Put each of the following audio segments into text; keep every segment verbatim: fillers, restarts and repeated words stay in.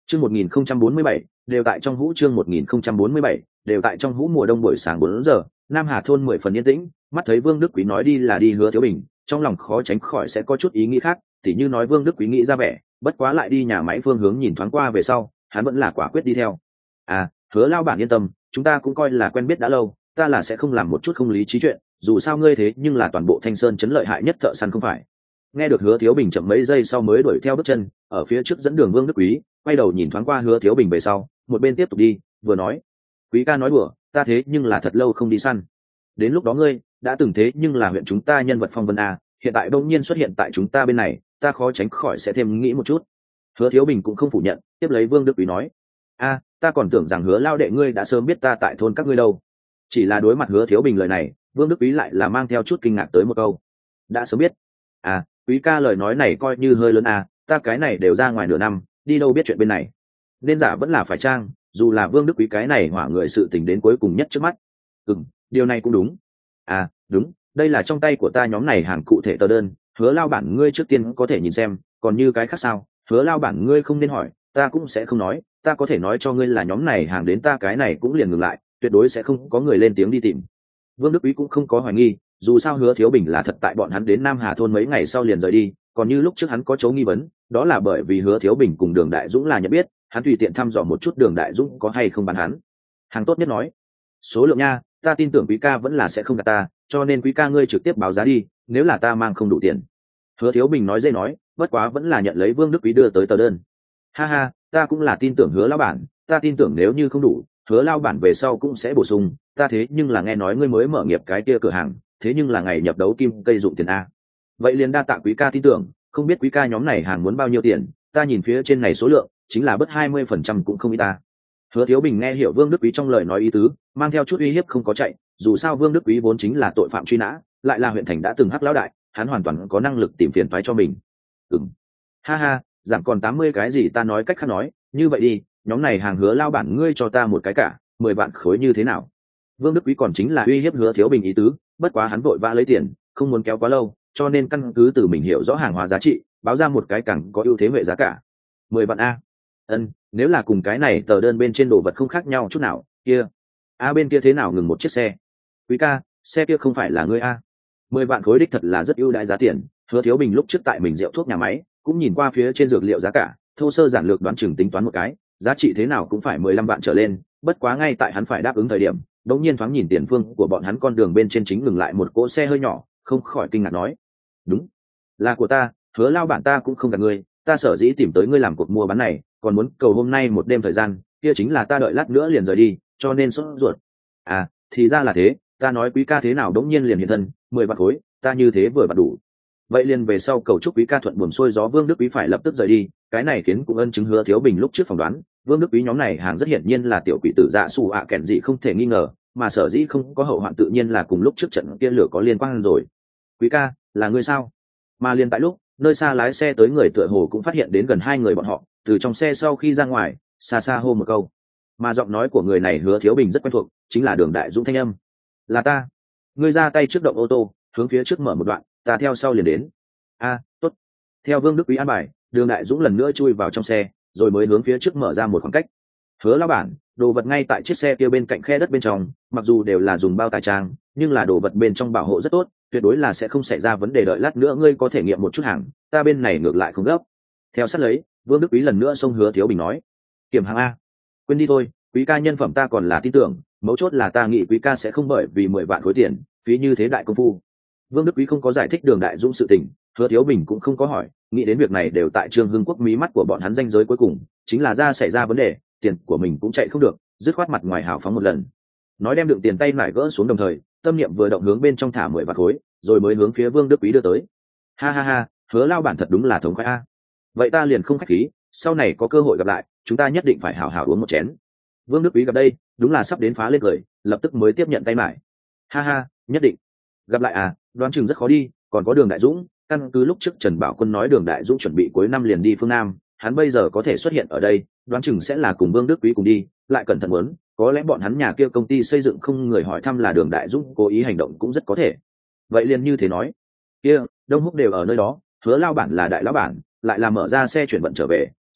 Chương một nghìn không trăm bốn mươi bảy, đều tại trong hũ chương một nghìn không trăm bốn mươi bảy, đều tại trong hũ mùa đông buổi sáng bốn giờ, Nam Hà thôn mười phần yên tĩnh, mắt thấy Vương Đức Quý nói đi là đi Hứa Thiếu Bình, trong lòng khó tránh khỏi sẽ có chút ý nghĩ khác, tỉ như nói Vương Đức Quý nghĩ ra vẻ, bất quá lại đi nhà máy phương hướng nhìn thoáng qua về sau, hắn vẫn là quả quyết đi theo. À, Hứa lao bản yên tâm, chúng ta cũng coi là quen biết đã lâu, ta là sẽ không làm một chút không lý trí chuyện, dù sao ngươi thế nhưng là toàn bộ Thanh Sơn trấn lợi hại nhất thợ săn không phải. Nghe được Hứa Thiếu Bình chậm mấy giây sau mới đuổi theo bước chân, ở phía trước dẫn đường Vương Đức Quý, quay đầu nhìn thoáng qua Hứa Thiếu Bình về sau, một bên tiếp tục đi, vừa nói: "Quý ca nói đùa, ta thế nhưng là thật lâu không đi săn. Đến lúc đó ngươi đã từng thế nhưng là huyện chúng ta nhân vật phong vân a, hiện tại bỗng nhiên xuất hiện tại chúng ta bên này, ta khó tránh khỏi sẽ thêm nghĩ một chút." Hứa Thiếu Bình cũng không phủ nhận, tiếp lấy Vương Đức Quý nói: "A, ta còn tưởng rằng Hứa lao đệ ngươi đã sớm biết ta tại thôn các ngươi đâu." Chỉ là đối mặt Hứa Thiếu Bình lời này, Vương Đức Quý lại là mang theo chút kinh ngạc tới một câu: "Đã sớm biết? À, Quý ca lời nói này coi như hơi lớn à, ta cái này đều ra ngoài nửa năm, đi đâu biết chuyện bên này. Nên giả vẫn là phải trang, dù là Vương Đức Quý cái này hỏa người sự tình đến cuối cùng nhất trước mắt." "Ừm, điều này cũng đúng. À, đúng, đây là trong tay của ta nhóm này hàng cụ thể tờ đơn, Hứa lao bản ngươi trước tiên có thể nhìn xem, còn như cái khác sao, Hứa lao bản ngươi không nên hỏi, ta cũng sẽ không nói, ta có thể nói cho ngươi là nhóm này hàng đến ta cái này cũng liền ngừng lại, tuyệt đối sẽ không có người lên tiếng đi tìm." Vương Đức Quý cũng không có hoài nghi, dù sao Hứa Thiếu Bình là thật tại bọn hắn đến Nam Hà thôn mấy ngày sau liền rời đi, còn như lúc trước hắn có chấu nghi vấn, đó là bởi vì Hứa Thiếu Bình cùng Đường Đại Dũng là nhận biết, hắn tùy tiện thăm dò một chút Đường Đại Dũng có hay không bán hắn. Hàng tốt nhất nói: "Số lượng nha, ta tin tưởng Quý ca vẫn là sẽ không gạt ta, cho nên Quý ca ngươi trực tiếp báo giá đi, nếu là ta mang không đủ tiền." Hứa Thiếu Bình nói dễ nói, bất quá vẫn là nhận lấy Vương Đức Quý đưa tới tờ đơn. "Ha ha, ta cũng là tin tưởng Hứa lão bản, ta tin tưởng nếu như không đủ, Hứa lao bản về sau cũng sẽ bổ sung, ta thế nhưng là nghe nói ngươi mới mở nghiệp cái kia cửa hàng, thế nhưng là ngày nhập đấu kim cây dụng tiền a. Vậy liền đa tạ Quý ca tin tưởng, không biết Quý ca nhóm này hàng muốn bao nhiêu tiền, ta nhìn phía trên này số lượng, chính là bớt hai mươi phần trăm cũng không ít ta." Hứa Thiếu Bình nghe hiểu Vương Đức Quý trong lời nói ý tứ, mang theo chút uy hiếp không có chạy, dù sao Vương Đức Quý vốn chính là tội phạm truy nã, lại là huyện thành đã từng hắc lão đại, hắn hoàn toàn có năng lực tìm phiền toái cho mình. "Ừm. Ha ha, giảm còn tám mươi cái gì, ta nói cách khác nói, như vậy đi, nhóm này hàng Hứa lao bản ngươi cho ta một cái cả, mười vạn khối như thế nào?" Vương Đức Quý còn chính là uy hiếp Hứa Thiếu Bình ý tứ, bất quá hắn vội vã lấy tiền, không muốn kéo quá lâu, cho nên căn cứ từ mình hiểu rõ hàng hóa giá trị, báo ra một cái càng có ưu thế về giá cả. Mười vạn a. Ân, nếu là cùng cái này tờ đơn bên trên đồ vật không khác nhau chút nào, kia a bên kia thế nào ngừng một chiếc xe? "Quý ca, xe kia không phải là ngươi a." Mười vạn khối đích thật là rất ưu đãi giá tiền, Hứa Thiếu Bình lúc trước tại mình rượu thuốc nhà máy, cũng nhìn qua phía trên dược liệu giá cả, thô sơ giản lược đoán chừng tính toán một cái, giá trị thế nào cũng phải mười lăm vạn trở lên, bất quá ngay tại hắn phải đáp ứng thời điểm, đột nhiên thoáng nhìn tiền phương của bọn hắn con đường bên trên chính ngừng lại một cỗ xe hơi nhỏ, không khỏi kinh ngạc nói: "Đúng, là của ta, Hứa lao bản ta cũng không gạt ngươi, ta sở dĩ tìm tới ngươi làm cuộc mua bán này, còn muốn cầu hôm nay một đêm thời gian, kia chính là ta đợi lát nữa liền rời đi, cho nên sốt ruột." "À, thì ra là thế, ta nói Quý ca thế nào đống nhiên liền hiện thân, mười vạn khối, ta như thế vừa vặn đủ." Vậy liền về sau cầu chúc Quý ca thuận buồm xuôi gió. Vương Đức Quý phải lập tức rời đi, cái này khiến cũng ân chứng Hứa Thiếu Bình lúc trước phỏng đoán, Vương Đức Quý nhóm này hàng rất hiển nhiên là tiểu quỷ tử dạ xù ạ kèn dị không thể nghi ngờ, mà sở dĩ không có hậu hoạn tự nhiên là cùng lúc trước trận kia lửa có liên quan rồi. "Quý ca, là ngươi sao?" Mà liền tại lúc nơi xa lái xe tới người tựa hồ cũng phát hiện đến gần hai người bọn họ, từ trong xe sau khi ra ngoài, xa xa hô một câu, mà giọng nói của người này Hứa Thiếu Bình rất quen thuộc, chính là Đường Đại Dũng thanh âm. "Là ta." Ngươi ra tay trước động ô tô, hướng phía trước mở một đoạn, ta theo sau liền đến. "A, tốt." Theo Vương Đức Quý an bài, Đường Đại Dũng lần nữa chui vào trong xe, rồi mới hướng phía trước mở ra một khoảng cách. "Hứa lão bản, đồ vật ngay tại chiếc xe kia bên cạnh khe đất bên trong, mặc dù đều là dùng bao tải trang, nhưng là đồ vật bên trong bảo hộ rất tốt, tuyệt đối là sẽ không xảy ra vấn đề, đợi lát nữa ngươi có thể nghiệm một chút hàng, ta bên này ngược lại không gấp." Theo sát lấy, Vương Đức Quý lần nữa xông Hứa Thiếu Bình nói: "Kiểm hàng a." "Quên đi thôi, Quý ca nhân phẩm ta còn là tin tưởng, mấu chốt là ta nghĩ Quý ca sẽ không bởi vì mười vạn khối tiền, phí như thế đại công phu." Vương Đức Quý không có giải thích Đường Đại Dũng sự tình, Hứa Thiếu Bình cũng không có hỏi, nghĩ đến việc này đều tại Trương Hưng Quốc mí mắt của bọn hắn ranh giới cuối cùng, chính là ra xảy ra vấn đề, tiền của mình cũng chạy không được, dứt khoát mặt ngoài hào phóng một lần. Nói đem đựng tiền tay lại gỡ xuống đồng thời, tâm niệm vừa động hướng bên trong thả mười vạn khối, rồi mới hướng phía Vương Đức Quý đưa tới. "Ha ha ha, Hứa lao bản thật đúng là thống khoái a. Vậy ta liền không khách khí, sau này có cơ hội gặp lại, chúng ta nhất định phải hào hào uống một chén." Vương Đức Quý gặp đây, đúng là sắp đến phá lên cười, lập tức mới tiếp nhận tay mải. "Ha ha, nhất định. Gặp lại à, đoán chừng rất khó đi, còn có Đường Đại Dũng, căn cứ lúc trước Trần Bảo Quân nói Đường Đại Dũng chuẩn bị cuối năm liền đi phương Nam, hắn bây giờ có thể xuất hiện ở đây, đoán chừng sẽ là cùng Vương Đức Quý cùng đi, lại cẩn thận muốn, có lẽ bọn hắn nhà kia công ty xây dựng không người hỏi thăm là Đường Đại Dũng cố ý hành động cũng rất có thể." Vậy liền như thế nói, kia Đông Húc đều ở nơi đó, Hứa lao bản là đại lão bản, lại là mở ra xe chuyển vận trở về,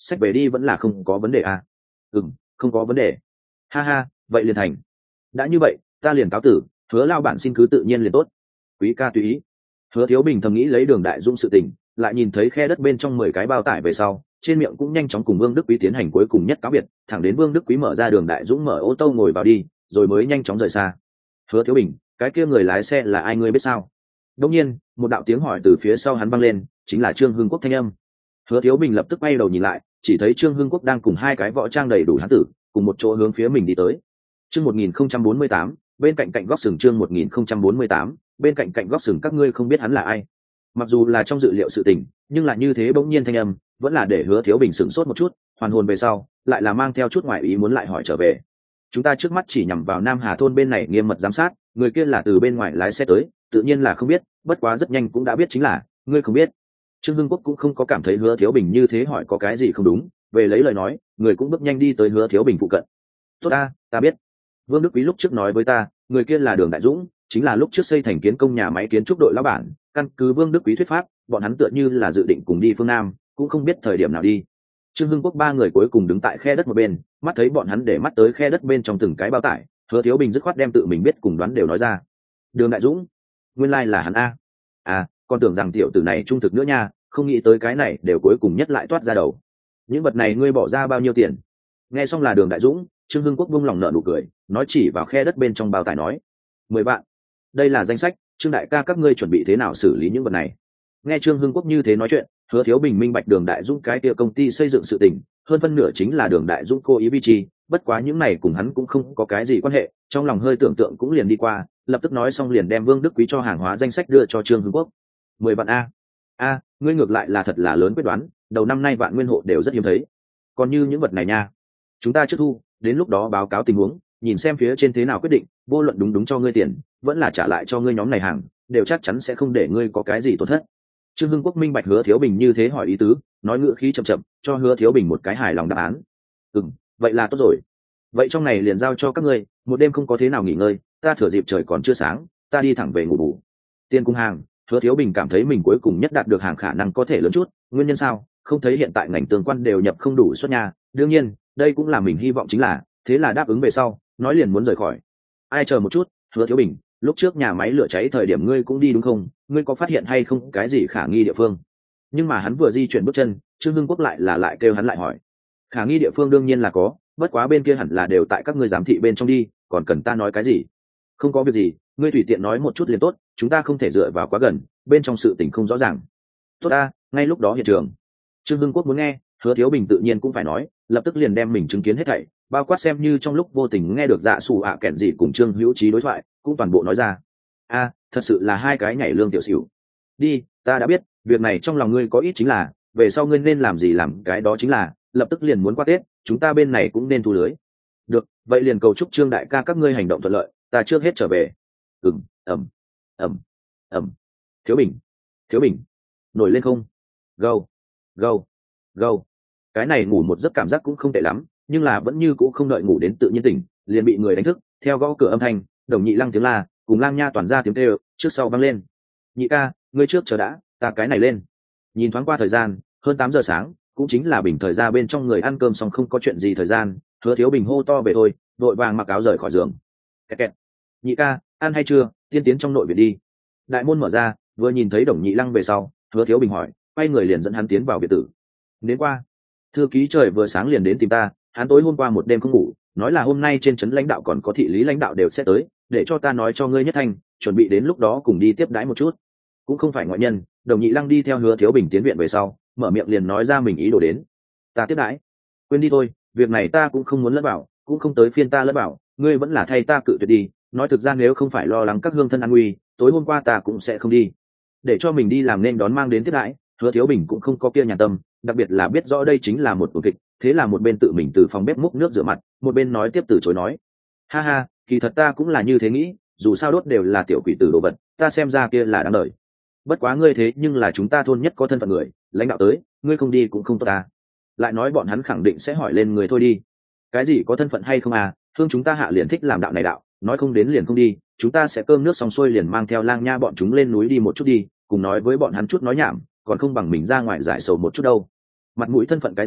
sách về đi vẫn là không có vấn đề à? Ừ, không có vấn đề. Ha ha, vậy liền thành. Đã như vậy ta liền cáo tử, Hứa lao bản xin cứ tự nhiên liền tốt. Quý ca tùy ý. Hứa Thiếu Bình thầm nghĩ lấy Đường Đại Dũng sự tình, lại nhìn thấy khe đất bên trong mười cái bao tải về sau, trên miệng cũng nhanh chóng cùng Vương Đức Quý tiến hành cuối cùng nhất cáo biệt, thẳng đến Vương Đức Quý mở ra Đường Đại Dũng mở ô tô ngồi vào đi, rồi mới nhanh chóng rời xa. Hứa Thiếu Bình, cái kia người lái xe là ai ngươi biết sao? Đột nhiên, một đạo tiếng hỏi từ phía sau hắn vang lên, chính là Trương Hưng Quốc thanh âm. Hứa Thiếu Bình lập tức quay đầu nhìn lại, chỉ thấy Trương Hưng Quốc đang cùng hai cái võ trang đầy đủ hán tử, cùng một chỗ hướng phía mình đi tới. Chương một nghìn không trăm bốn mươi tám, bên cạnh cạnh góc sừng chương một nghìn không trăm bốn mươi tám, bên cạnh cạnh góc sừng các ngươi không biết hắn là ai. Mặc dù là trong dự liệu sự tình, nhưng là như thế bỗng nhiên thanh âm, vẫn là để Hứa Thiếu Bình sửng sốt một chút, hoàn hồn về sau, lại là mang theo chút ngoại ý muốn lại hỏi trở về. Chúng ta trước mắt chỉ nhằm vào Nam Hà thôn bên này nghiêm mật giám sát, người kia là từ bên ngoài lái xe tới, tự nhiên là không biết, bất quá rất nhanh cũng đã biết chính là, ngươi không biết. Trương Hưng Quốc cũng không có cảm thấy Hứa Thiếu Bình như thế hỏi có cái gì không đúng, về lấy lời nói, người cũng bước nhanh đi tới Hứa Thiếu Bình phụ cận. Tốt ta, ta biết. Vương Đức Quý lúc trước nói với ta, người kia là Đường Đại Dũng, chính là lúc trước xây thành kiến công nhà máy kiến trúc đội lão bản, căn cứ Vương Đức Quý thuyết pháp, bọn hắn tựa như là dự định cùng đi phương Nam, cũng không biết thời điểm nào đi. Trương Hưng Quốc ba người cuối cùng đứng tại khe đất một bên, mắt thấy bọn hắn để mắt tới khe đất bên trong từng cái bao tải, Hứa Thiếu Bình dứt khoát đem tự mình biết cùng đoán đều nói ra. Đường Đại Dũng, nguyên lai là hắn a. À, còn tưởng rằng tiểu tử này trung thực nữa nha, không nghĩ tới cái này đều cuối cùng nhất lại toát ra đầu. Những vật này ngươi bỏ ra bao nhiêu tiền? Nghe xong là Đường Đại Dũng, Trương Hưng Quốc buông lòng nở nụ cười, nói chỉ vào khe đất bên trong bao tải nói, mười vạn. Đây là danh sách, Trương đại ca các ngươi chuẩn bị thế nào xử lý những vật này? Nghe Trương Hưng Quốc như thế nói chuyện, Hứa Thiếu Bình minh bạch Đường Đại Dũng cái kia công ty xây dựng sự tình, hơn phân nửa chính là Đường Đại Dũng cố ý vi chi, bất quá những này cùng hắn cũng không có cái gì quan hệ, trong lòng hơi tưởng tượng cũng liền đi qua, lập tức nói xong liền đem Vương Đức Quý cho hàng hóa danh sách đưa cho Trương Hưng Quốc. Mười vạn a. A, ngươi ngược lại là thật là lớn quyết đoán, đầu năm nay vạn nguyên hộ đều rất hiếm thấy. Còn như những vật này nha, chúng ta trước thu, đến lúc đó báo cáo tình huống, nhìn xem phía trên thế nào quyết định, vô luận đúng đúng cho ngươi tiền, vẫn là trả lại cho ngươi nhóm này hàng, đều chắc chắn sẽ không để ngươi có cái gì tổn thất. Trương Hưng Quốc minh bạch Hứa Thiếu Bình như thế hỏi ý tứ, nói ngữ khí chậm chậm, cho Hứa Thiếu Bình một cái hài lòng đáp án. Ừm, vậy là tốt rồi. Vậy trong này liền giao cho các ngươi, một đêm không có thế nào nghỉ ngơi, ta thừa dịp trời còn chưa sáng, ta đi thẳng về ngủ bù. Tiền cung hàng, Hứa Thiếu Bình cảm thấy mình cuối cùng nhất đạt được hàng khả năng có thể lớn chút, nguyên nhân sao? Không thấy hiện tại ngành tương quan đều nhập không đủ suất nhà, đương nhiên, đây cũng là mình hy vọng chính là, thế là đáp ứng về sau, nói liền muốn rời khỏi. Ai chờ một chút, Hứa Thiếu Bình, lúc trước nhà máy lửa cháy thời điểm ngươi cũng đi đúng không? Ngươi có phát hiện hay không cái gì khả nghi địa phương? Nhưng mà hắn vừa di chuyển bước chân, Trương Hưng Quốc lại là lại kêu hắn lại hỏi. Khả nghi địa phương đương nhiên là có, bất quá bên kia hẳn là đều tại các ngươi giám thị bên trong đi, còn cần ta nói cái gì? Không có việc gì, ngươi tùy tiện nói một chút liền tốt, chúng ta không thể dựa vào quá gần, bên trong sự tình không rõ ràng. Tốt ta, ngay lúc đó hiện trường. Trương Hưng Quốc muốn nghe, Hứa Thiếu Bình tự nhiên cũng phải nói, lập tức liền đem mình chứng kiến hết thảy, bao quát xem như trong lúc vô tình nghe được Dạ Sủ ạ à kẹn gì cùng Trương Hữu Trí đối thoại, cũng toàn bộ nói ra. A, thật sự là hai cái nhảy lương tiểu xỉu. Đi, ta đã biết, việc này trong lòng ngươi có ít chính là, về sau ngươi nên làm gì làm cái đó chính là, lập tức liền muốn qua Tết, chúng ta bên này cũng nên thu lưới. Được, vậy liền cầu chúc Trương đại ca các ngươi hành động thuận lợi, ta trước hết trở về. Ừm, ẩm, ẩm, ẩm. Thiếu Bình, Thiếu Bình, nổi lên không? Gâu, gâu, gâu. Cái này ngủ một giấc cảm giác cũng không tệ lắm, nhưng là vẫn như cũng không đợi ngủ đến tự nhiên tỉnh, liền bị người đánh thức, theo gõ cửa âm thanh, Đồng Nhị Lăng tiếng la, cùng Lang Nha toàn ra tiếng kêu, trước sau vang lên. Nhị ca, ngươi trước chờ đã, ta cái này lên. Nhìn thoáng qua thời gian, hơn tám giờ sáng, cũng chính là bình thời ra bên trong người ăn cơm xong không có chuyện gì thời gian, Hứa Thiếu Bình hô to về thôi, đội vàng mặc áo rời khỏi giường. Kẹt kẹt. Nhị ca, ăn hay chưa, tiên tiến trong nội viện đi. Đại môn mở ra, vừa nhìn thấy Đồng Nhị Lăng về sau, Hứa Thiếu Bình hỏi, quay người liền dẫn hắn tiến vào biệt tử. Đến qua, thư ký trời vừa sáng liền đến tìm ta, hắn tối hôm qua một đêm không ngủ, nói là hôm nay trên trấn lãnh đạo còn có thị lý lãnh đạo đều sẽ tới, để cho ta nói cho ngươi nhất thanh, chuẩn bị đến lúc đó cùng đi tiếp đãi một chút. Cũng không phải ngoại nhân, Đồng Nhị Lăng đi theo Hứa Thiếu Bình tiến viện về sau, mở miệng liền nói ra mình ý đồ đến. Ta tiếp đãi? Quên đi thôi, việc này ta cũng không muốn lẫn bảo, cũng không tới phiên ta lẫn bảo, ngươi vẫn là thay ta cự tuyệt đi. Nói thực ra nếu không phải lo lắng các hương thân an nguy, tối hôm qua ta cũng sẽ không đi. Để cho mình đi làm nên đón mang đến tiếp đãi, Hứa Thiếu Bình cũng không có kia nhàn tâm, đặc biệt là biết rõ đây chính là một cuộc kịch, thế là một bên tự mình từ phòng bếp múc nước rửa mặt, một bên nói tiếp từ chối nói. Ha ha, kỳ thật ta cũng là như thế nghĩ, dù sao đốt đều là tiểu quỷ tử đồ vật, ta xem ra kia là đáng đời. Bất quá ngươi thế nhưng là chúng ta thôn nhất có thân phận người, lãnh đạo tới, ngươi không đi cũng không tốt ta. Lại nói bọn hắn khẳng định sẽ hỏi lên người thôi đi. Cái gì có thân phận hay không à, thương chúng ta hạ liền thích làm đạo này đạo, nói không đến liền không đi, chúng ta sẽ cơm nước xong xuôi liền mang theo Lang Nha bọn chúng lên núi đi một chút đi, cùng nói với bọn hắn chút nói nhảm, còn không bằng mình ra ngoài giải sầu một chút đâu. Mặt mũi thân phận cái gì,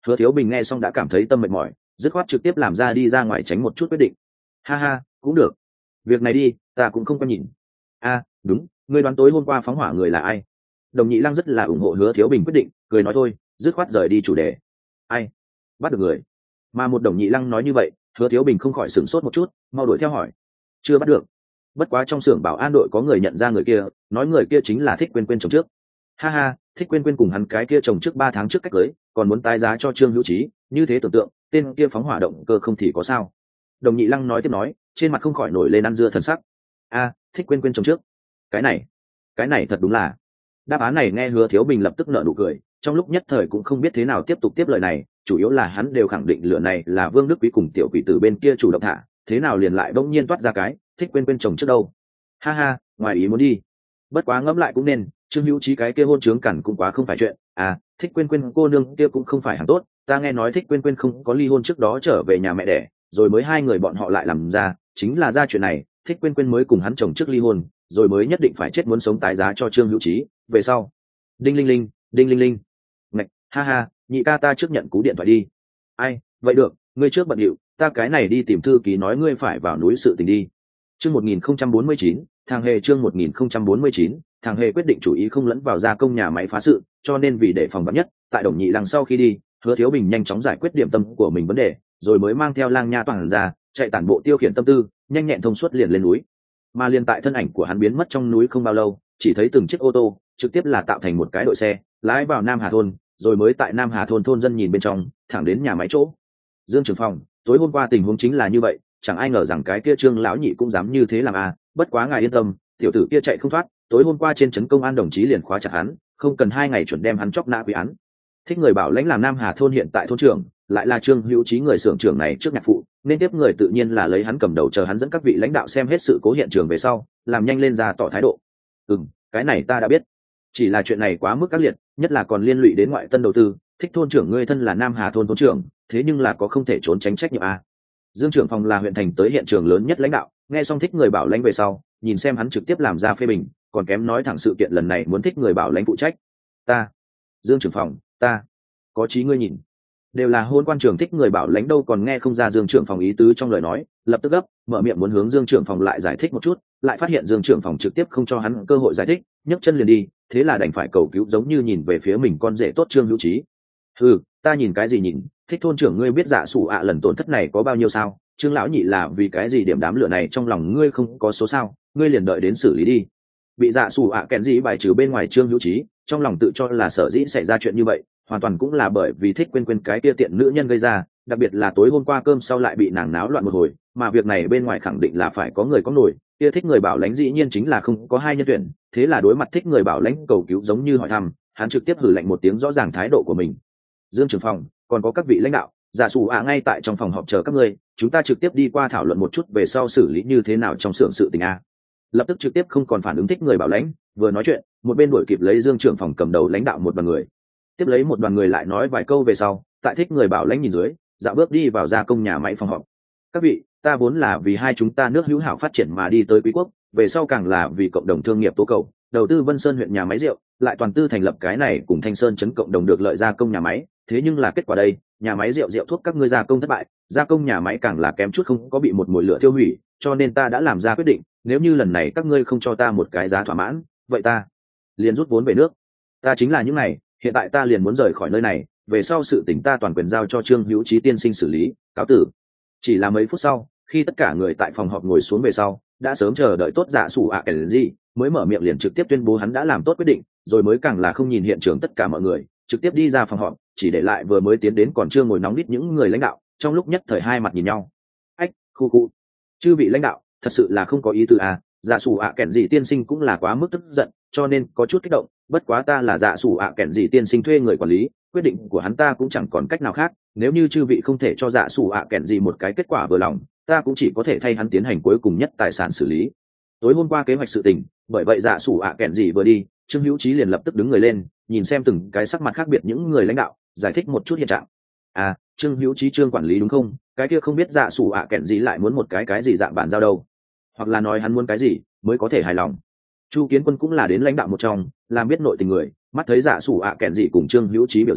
Hứa Thiếu Bình nghe xong đã cảm thấy tâm mệt mỏi, dứt khoát trực tiếp làm ra đi ra ngoài tránh một chút quyết định. Ha ha, cũng được, việc này đi ta cũng không có nhìn. A đúng, ngươi đoán tối hôm qua phóng hỏa người là ai? Đồng Nhị Lăng rất là ủng hộ Hứa Thiếu Bình quyết định, cười nói thôi, dứt khoát rời đi chủ đề. Ai? Bắt được người? Mà một Đồng Nhị Lăng nói như vậy, Hứa Thiếu Bình không khỏi sửng sốt một chút, mau đuổi theo hỏi. Chưa bắt được. Bất quá trong xưởng bảo an đội có người nhận ra người kia, nói người kia chính là Thích Quyên Quyên chồng trước. Ha ha, Thích Quyên Quyên cùng hắn cái kia chồng trước ba tháng trước cách cưới, còn muốn tái giá cho Trương Hữu Trí, như thế tưởng tượng, tên kia phóng hỏa động cơ không thì có sao? Đồng Nhị Lăng nói tiếp nói, trên mặt không khỏi nổi lên ăn dưa thần sắc. A, Thích Quyên Quyên chồng trước. Cái này, cái này thật đúng là. Đáp án này nghe Hứa Thiếu Bình lập tức nở nụ cười, trong lúc nhất thời cũng không biết thế nào tiếp tục tiếp lời này, chủ yếu là hắn đều khẳng định lửa này là Vương Đức Quý cùng tiểu quỷ tử bên kia chủ động thả, thế nào liền lại bỗng nhiên toát ra cái Thích Quyên Quyên chồng trước đâu. Ha ha, ngoài ý muốn đi. Bất quá ngẫm lại cũng nên, Trương Hữu Trí cái kia hôn trướng cản cũng quá không phải chuyện. À, Thích Quyên Quyên cô nương kia cũng không phải hàng tốt, ta nghe nói Thích Quyên Quyên không có ly hôn trước đó trở về nhà mẹ đẻ, rồi mới hai người bọn họ lại làm ra, chính là ra chuyện này, Thích Quyên Quyên mới cùng hắn chồng trước ly hôn, rồi mới nhất định phải chết muốn sống tái giá cho Trương Hữu Trí, về sau. Đinh linh linh, đinh linh linh. Ngạch, ha ha, nhị ca ta trước nhận cú điện thoại đi. Ai, vậy được, ngươi trước bận điệu, ta cái này đi tìm thư ký nói ngươi phải vào núi sự tình đi. Chương một nghìn không trăm bốn mươi chín, thằng hề chương một nghìn không trăm bốn mươi chín, thằng hề quyết định chủ ý không lẫn vào gia công nhà máy phá sự, cho nên vì để phòng vắn nhất, tại Đồng Nhị Lăng sau khi đi, Hứa Thiếu Bình nhanh chóng giải quyết điểm tâm của mình vấn đề, rồi mới mang theo Lang Nha toàn ra, chạy tản bộ tiêu khiển tâm tư, nhanh nhẹn thông suốt liền lên núi. Mà liền tại thân ảnh của hắn biến mất trong núi không bao lâu, chỉ thấy từng chiếc ô tô trực tiếp là tạo thành một cái đội xe, lái vào Nam Hà thôn, rồi mới tại Nam Hà thôn thôn dân nhìn bên trong, thẳng đến nhà máy chỗ. Dương trưởng phòng, tối hôm qua tình huống chính là như vậy, chẳng ai ngờ rằng cái kia Trương lão nhị cũng dám như thế làm à, bất quá ngài yên tâm, tiểu tử kia chạy không thoát, tối hôm qua trên trấn công an đồng chí liền khóa chặt hắn, không cần hai ngày chuẩn đem hắn chóc nã quy án. Thích người bảo lãnh làm Nam Hà thôn hiện tại thôn trưởng, lại là Trương Hữu Trí người xưởng trưởng này trước nhạc phụ, nên tiếp người tự nhiên là lấy hắn cầm đầu, chờ hắn dẫn các vị lãnh đạo xem hết sự cố hiện trường về sau, làm nhanh lên ra tỏ thái độ. Ừm, cái này ta đã biết, chỉ là chuyện này quá mức ác liệt, nhất là còn liên lụy đến ngoại tân đầu tư. Thích thôn trưởng ngươi thân là Nam Hà thôn thôn trưởng, thế nhưng là có không thể trốn tránh trách nhiệm à. Dương trưởng phòng là huyện thành tới hiện trường lớn nhất lãnh đạo, nghe xong Thích người bảo lãnh về sau, nhìn xem hắn trực tiếp làm ra phê bình, còn kém nói thẳng sự kiện lần này muốn Thích người bảo lãnh phụ trách. Ta, Dương trưởng phòng, ta có chí ngươi nhìn, đều là hôn quan trưởng Thích người bảo lãnh đâu còn nghe không ra Dương trưởng phòng ý tứ trong lời nói, lập tức gấp mở miệng muốn hướng Dương trưởng phòng lại giải thích một chút, lại phát hiện Dương trưởng phòng trực tiếp không cho hắn cơ hội giải thích, nhấc chân liền đi, thế là đành phải cầu cứu, giống như nhìn về phía mình con rể tốt Trương Hữu Trí. Ừ, ta nhìn cái gì nhìn, Thích thôn trưởng ngươi biết Dạ Sủ ạ lần tổn thất này có bao nhiêu sao? Trương lão nhị là vì cái gì điểm đám lửa này trong lòng ngươi không có số sao, ngươi liền đợi đến xử lý đi. Bị Dạ Sủ ạ kèn gì bài trừ bên ngoài Trương Hữu Trí, trong lòng tự cho là sở dĩ xảy ra chuyện như vậy, hoàn toàn cũng là bởi vì Thích quên quên cái kia tiện nữ nhân gây ra, đặc biệt là tối hôm qua cơm sau lại bị nàng náo loạn một hồi, mà việc này bên ngoài khẳng định là phải có người có nổi, kia Thích người bảo lãnh dĩ nhiên chính là không có hai nhân tuyển, thế là đối mặt Thích người bảo lãnh cầu cứu giống như hỏi thăm, hắn trực tiếp hử lạnh một tiếng rõ ràng thái độ của mình. Dương trưởng phòng, còn có các vị lãnh đạo, Dạ Sủ ạ ngay tại trong phòng họp chờ các ngươi, chúng ta trực tiếp đi qua thảo luận một chút về sau xử lý như thế nào trong xưởng sự tình a. Lập tức trực tiếp không còn phản ứng Thích người bảo lãnh, vừa nói chuyện, một bên đuổi kịp lấy Dương trưởng phòng cầm đầu lãnh đạo một đoàn người. Tiếp lấy một đoàn người lại nói vài câu về sau, tại Thích người bảo lãnh nhìn dưới, dạo bước đi vào gia công nhà máy phòng họp. Các vị, ta vốn là vì hai chúng ta nước hữu hảo phát triển mà đi tới Quý Quốc, về sau càng là vì cộng đồng thương nghiệp tố cầu, đầu tư Vân Sơn huyện nhà máy rượu, lại toàn tư thành lập cái này cùng Thanh Sơn trấn cộng đồng được lợi gia công nhà máy, thế nhưng là kết quả đây, nhà máy rượu rượu thuốc các ngươi gia công thất bại, gia công nhà máy càng là kém chút không có bị một mùi lửa tiêu hủy, cho nên ta đã làm ra quyết định, nếu như lần này các ngươi không cho ta một cái giá thỏa mãn, vậy ta liền rút vốn về nước. Ta chính là những này, hiện tại ta liền muốn rời khỏi nơi này, về sau sự tình ta toàn quyền giao cho Trương Hữu Trí tiên sinh xử lý, cáo tử. Chỉ là mấy phút sau, khi tất cả người tại phòng họp ngồi xuống về sau, đã sớm chờ đợi tốt Dạ Sủ ạ kể gì, mới mở miệng liền trực tiếp tuyên bố hắn đã làm tốt quyết định, rồi mới càng là không nhìn hiện trường tất cả mọi người, trực tiếp đi ra phòng họp, chỉ để lại vừa mới tiến đến còn chưa ngồi nóng đít những người lãnh đạo, trong lúc nhất thời hai mặt nhìn nhau. Ách, khu khu, chư vị lãnh đạo, thật sự là không có ý tứ à, Dạ Sủ ạ kèn gì tiên sinh cũng là quá mức tức giận, cho nên có chút kích động, bất quá ta là Dạ Sủ ạ kèn gì tiên sinh thuê người quản lý, quyết định của hắn ta cũng chẳng còn cách nào khác, nếu như chư vị không thể cho Dạ Sủ ạ kèn gì một cái kết quả vừa lòng, ta cũng chỉ có thể thay hắn tiến hành cuối cùng nhất tài sản xử lý. Tối hôm qua kế hoạch sự tình, bởi vậy Dạ Sủ ạ kèn gì vừa đi, Trương Hữu Trí liền lập tức đứng người lên, nhìn xem từng cái sắc mặt khác biệt những người lãnh đạo, giải thích một chút hiện trạng. À, Trương Hữu Trí Trương quản lý đúng không? Cái kia không biết Dạ Sủ ạ kèn gì lại muốn một cái cái gì dạng bản giao đâu? Hoặc là nói hắn muốn cái gì mới có thể hài lòng? Chu Kiến Quân cũng là đến lãnh đạo một trong, làm biết nội tình người, mắt thấy Dạ Sủ ạ kèn gì cùng Trương Hữu Trí biểu diễn,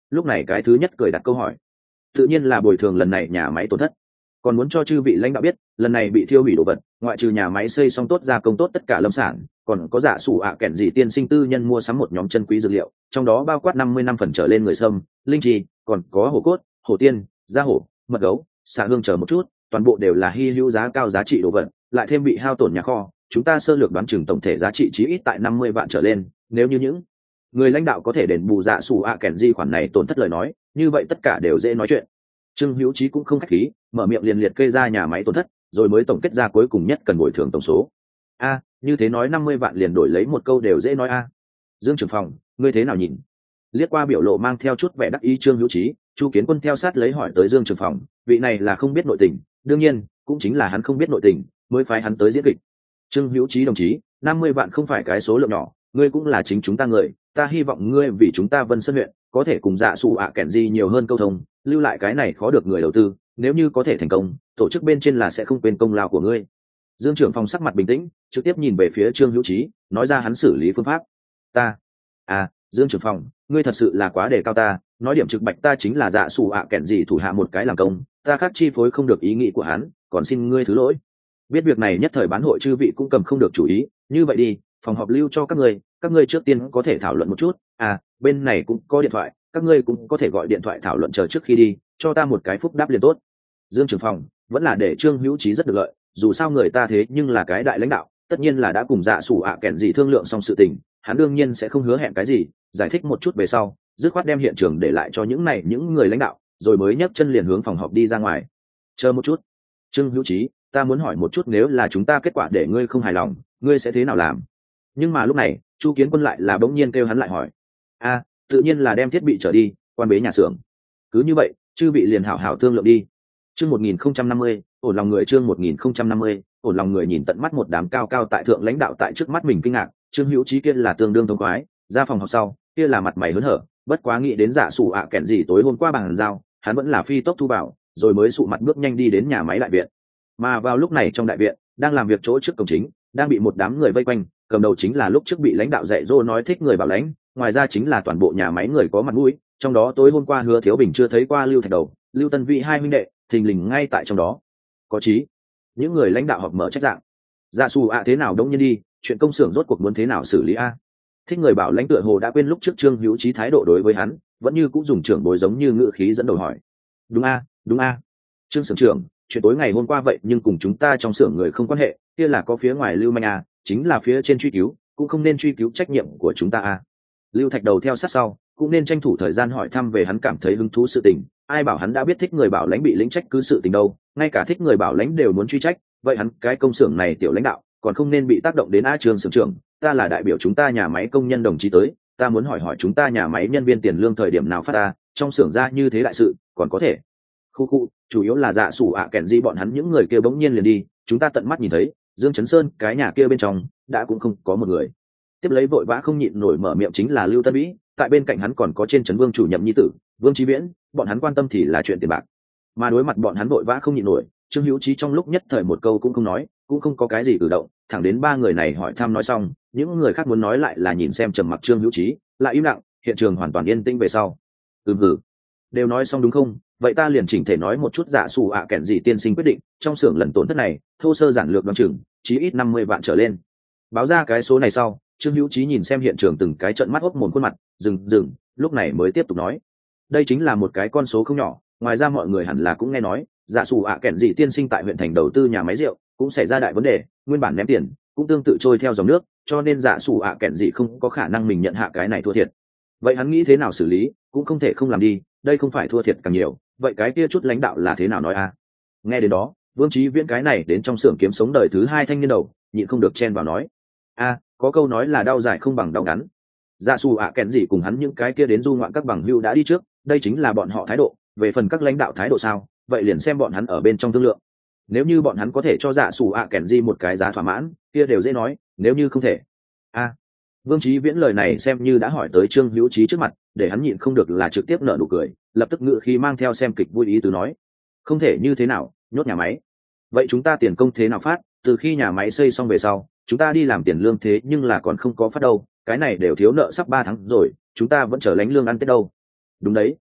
lúc này cái thứ nhất cười đặt câu hỏi. Tự nhiên là bồi thường lần này nhà máy tổn thất, còn muốn cho chư vị lãnh đạo biết lần này bị thiêu hủy đồ vật ngoại trừ nhà máy xây xong tốt gia công tốt tất cả lâm sản, còn có giả sủ ạ kẹn gì tiên sinh tư nhân mua sắm một nhóm chân quý dược liệu, trong đó bao quát năm mươi năm phần trở lên người sâm, linh trì, còn có hổ cốt, hổ tiên, da hổ, mật gấu, xạ hương chờ một chút, toàn bộ đều là hy hữu giá cao giá trị đồ vật, lại thêm bị hao tổn nhà kho, chúng ta sơ lược đoán chừng tổng thể giá trị chí ít tại năm mươi vạn trở lên. Nếu như những người lãnh đạo có thể đền bù dạ sủ ạ kẹn gì khoản này tổn thất lời nói, như vậy tất cả đều dễ nói chuyện. Trương Hữu Chí cũng không khách khí, mở miệng liền liệt kê ra nhà máy tổn thất, rồi mới tổng kết ra cuối cùng nhất cần bồi thường tổng số. A, như thế nói năm mươi vạn liền đổi lấy một câu đều dễ nói a. Dương trưởng phòng, ngươi thế nào nhìn? Liếc qua biểu lộ mang theo chút vẻ đắc ý Trương Hữu Chí, Chu Kiến Quân theo sát lấy hỏi tới Dương trưởng phòng, vị này là không biết nội tình, đương nhiên, cũng chính là hắn không biết nội tình, mới phái hắn tới diễn kịch. Trương Hữu Chí đồng chí, năm mươi vạn không phải cái số lượng nhỏ, ngươi cũng là chính chúng ta người, ta hy vọng ngươi vì chúng ta Vân Sơn huyện có thể cùng dạ sủ ạ kẹn gì nhiều hơn câu thông, lưu lại cái này khó được người đầu tư, nếu như có thể thành công, tổ chức bên trên là sẽ không quên công lao của ngươi. Dương trưởng phòng sắc mặt bình tĩnh, trực tiếp nhìn về phía Trương Hữu Chí, nói ra hắn xử lý phương pháp. Ta, à, Dương trưởng phòng, ngươi thật sự là quá đề cao ta, nói điểm trực bạch ta chính là dạ sủ ạ kẹn gì thủ hạ một cái làm công, ta khác chi phối không được ý nghĩ của hắn, còn xin ngươi thứ lỗi. Biết việc này nhất thời bán hội chư vị cũng cầm không được chủ ý, như vậy đi, phòng họp lưu cho các ngươi, các ngươi trước tiên có thể thảo luận một chút, à, bên này cũng có điện thoại, các ngươi cũng có thể gọi điện thoại thảo luận chờ trước khi đi, cho ta một cái phúc đáp liền tốt. Dương trưởng phòng, vẫn là để Trương Hữu Chí rất được lợi, dù sao người ta thế nhưng là cái đại lãnh đạo, tất nhiên là đã cùng dạ sủ ạ kẹn gì thương lượng xong sự tình, hắn đương nhiên sẽ không hứa hẹn cái gì, giải thích một chút về sau, dứt khoát đem hiện trường để lại cho những này những người lãnh đạo, rồi mới nhấc chân liền hướng phòng họp đi ra ngoài. Chờ một chút, Trương Hữu Chí, ta muốn hỏi một chút, nếu là chúng ta kết quả để ngươi không hài lòng, ngươi sẽ thế nào làm? Nhưng mà lúc này, Chu Kiến Quân lại là bỗng nhiên kêu hắn lại hỏi. A, tự nhiên là đem thiết bị trở đi, quan bế nhà xưởng. Cứ như vậy, chư vị liền hảo hảo thương lượng đi. Chương một nghìn không trăm năm mươi, ổn lòng người chương một nghìn không trăm năm mươi, ổn lòng người nhìn tận mắt một đám cao cao tại thượng lãnh đạo tại trước mắt mình kinh ngạc, Trương Hữu Chí kia là tương đương thông khoái, ra phòng học sau, kia là mặt mày hớn hở, bất quá nghĩ đến giả sủ ạ kẹn gì tối hôm qua bằng giao, hắn vẫn là phi tốc thu bảo, rồi mới sụ mặt bước nhanh đi đến nhà máy đại viện. Mà vào lúc này trong đại viện, đang làm việc chỗ trước cổng chính, đang bị một đám người vây quanh, cầm đầu chính là lúc trước bị lãnh đạo dạy dỗ nói thích người bảo lãnh, ngoài ra chính là toàn bộ nhà máy người có mặt mũi, trong đó tối hôm qua Hứa Thiếu Bình chưa thấy qua Lưu Thạch Đầu, Lưu Tân Vĩ hai huynh đệ, thình lình ngay tại trong đó. Có chí, những người lãnh đạo họp mở trách dạng. Dạ xù ạ thế nào đông nhân đi, chuyện công xưởng rốt cuộc muốn thế nào xử lý a? Thích người bảo lãnh tựa hồ đã quên lúc trước Trương Hữu Chí thái độ đối với hắn, vẫn như cũng dùng trưởng bối giống như ngữ khí dẫn đầu hỏi. Đúng a, đúng a. Trương xưởng trưởng, chuyện tối ngày hôm qua vậy nhưng cùng chúng ta trong xưởng người không quan hệ, kia là có phía ngoài Lưu Manh a, chính là phía trên truy cứu, cũng không nên truy cứu trách nhiệm của chúng ta a. Lưu Thạch Đầu theo sát sau, cũng nên tranh thủ thời gian hỏi thăm về hắn cảm thấy hứng thú sự tình, ai bảo hắn đã biết thích người bảo lãnh bị lĩnh trách cứ sự tình đâu, ngay cả thích người bảo lãnh đều muốn truy trách, vậy hắn cái công xưởng này tiểu lãnh đạo còn không nên bị tác động đến a. Trương xưởng trưởng, ta là đại biểu chúng ta nhà máy công nhân đồng chí tới, ta muốn hỏi hỏi chúng ta nhà máy nhân viên tiền lương thời điểm nào phát ta, trong xưởng ra như thế đại sự, còn có thể. Khu khu, chủ yếu là dạ sủ ạ kèn gì bọn hắn những người kia bỗng nhiên liền đi, chúng ta tận mắt nhìn thấy, Dương Chấn Sơn cái nhà kia bên trong đã cũng không có một người. Tiếp lấy vội vã không nhịn nổi mở miệng chính là Lưu Tân Vĩ, tại bên cạnh hắn còn có trên trấn Vương chủ nhậm nhi tử Vương Chí Viễn, bọn hắn quan tâm thì là chuyện tiền bạc, mà đối mặt bọn hắn vội vã không nhịn nổi, Trương Hữu Chí trong lúc nhất thời một câu cũng không nói, cũng không có cái gì cử động, thẳng đến ba người này hỏi thăm nói xong, những người khác muốn nói lại là nhìn xem trầm mặc Trương Hữu Chí, lại im lặng, hiện trường hoàn toàn yên tĩnh về sau. Ừm hử, đều nói xong đúng không? Vậy ta liền chỉnh thể nói một chút dạ sủ ạ kẹn gì tiên sinh quyết định, trong xưởng lần tổn thất này, thô sơ giản lược đoán chừng, chí ít năm mươi vạn trở lên. Báo ra cái số này sau, Trương Hữu Chí nhìn xem hiện trường từng cái trận mắt hốc mồm khuôn mặt, dừng dừng, lúc này mới tiếp tục nói, đây chính là một cái con số không nhỏ, ngoài ra mọi người hẳn là cũng nghe nói, dạ sủ ạ kẹn gì tiên sinh tại huyện thành đầu tư nhà máy rượu, cũng xảy ra đại vấn đề, nguyên bản ném tiền, cũng tương tự trôi theo dòng nước, cho nên dạ sủ ạ kẹn gì không có khả năng mình nhận hạ cái này thua thiệt. Vậy hắn nghĩ thế nào xử lý, cũng không thể không làm đi, đây không phải thua thiệt càng nhiều, vậy cái kia chút lãnh đạo là thế nào nói a? Nghe đến đó, Vương Chí Viễn cái này đến trong xưởng kiếm sống đời thứ hai thanh niên đầu, nhịn không được chen vào nói, a, có câu nói là đau dài không bằng đau ngắn. Dạ xù ạ kẹn gì cùng hắn những cái kia đến du ngoạn các bằng hưu đã đi trước, đây chính là bọn họ thái độ, về phần các lãnh đạo thái độ sao, vậy liền xem bọn hắn ở bên trong thương lượng. Nếu như bọn hắn có thể cho dạ xù ạ kẹn gì một cái giá thỏa mãn, kia đều dễ nói, nếu như không thể. A, Vương Chí Viễn lời này xem như đã hỏi tới Trương Hữu Chí trước mặt, để hắn nhịn không được là trực tiếp nở nụ cười, lập tức ngự khí mang theo xem kịch vui ý tứ nói, không thể như thế nào, nhốt nhà máy. Vậy chúng ta tiền công thế nào phát, từ khi nhà máy xây xong về sau, chúng ta đi làm tiền lương thế nhưng là còn không có phát đâu, cái này đều thiếu nợ sắp ba tháng rồi, chúng ta vẫn chờ lánh lương ăn Tết đâu. Đúng đấy,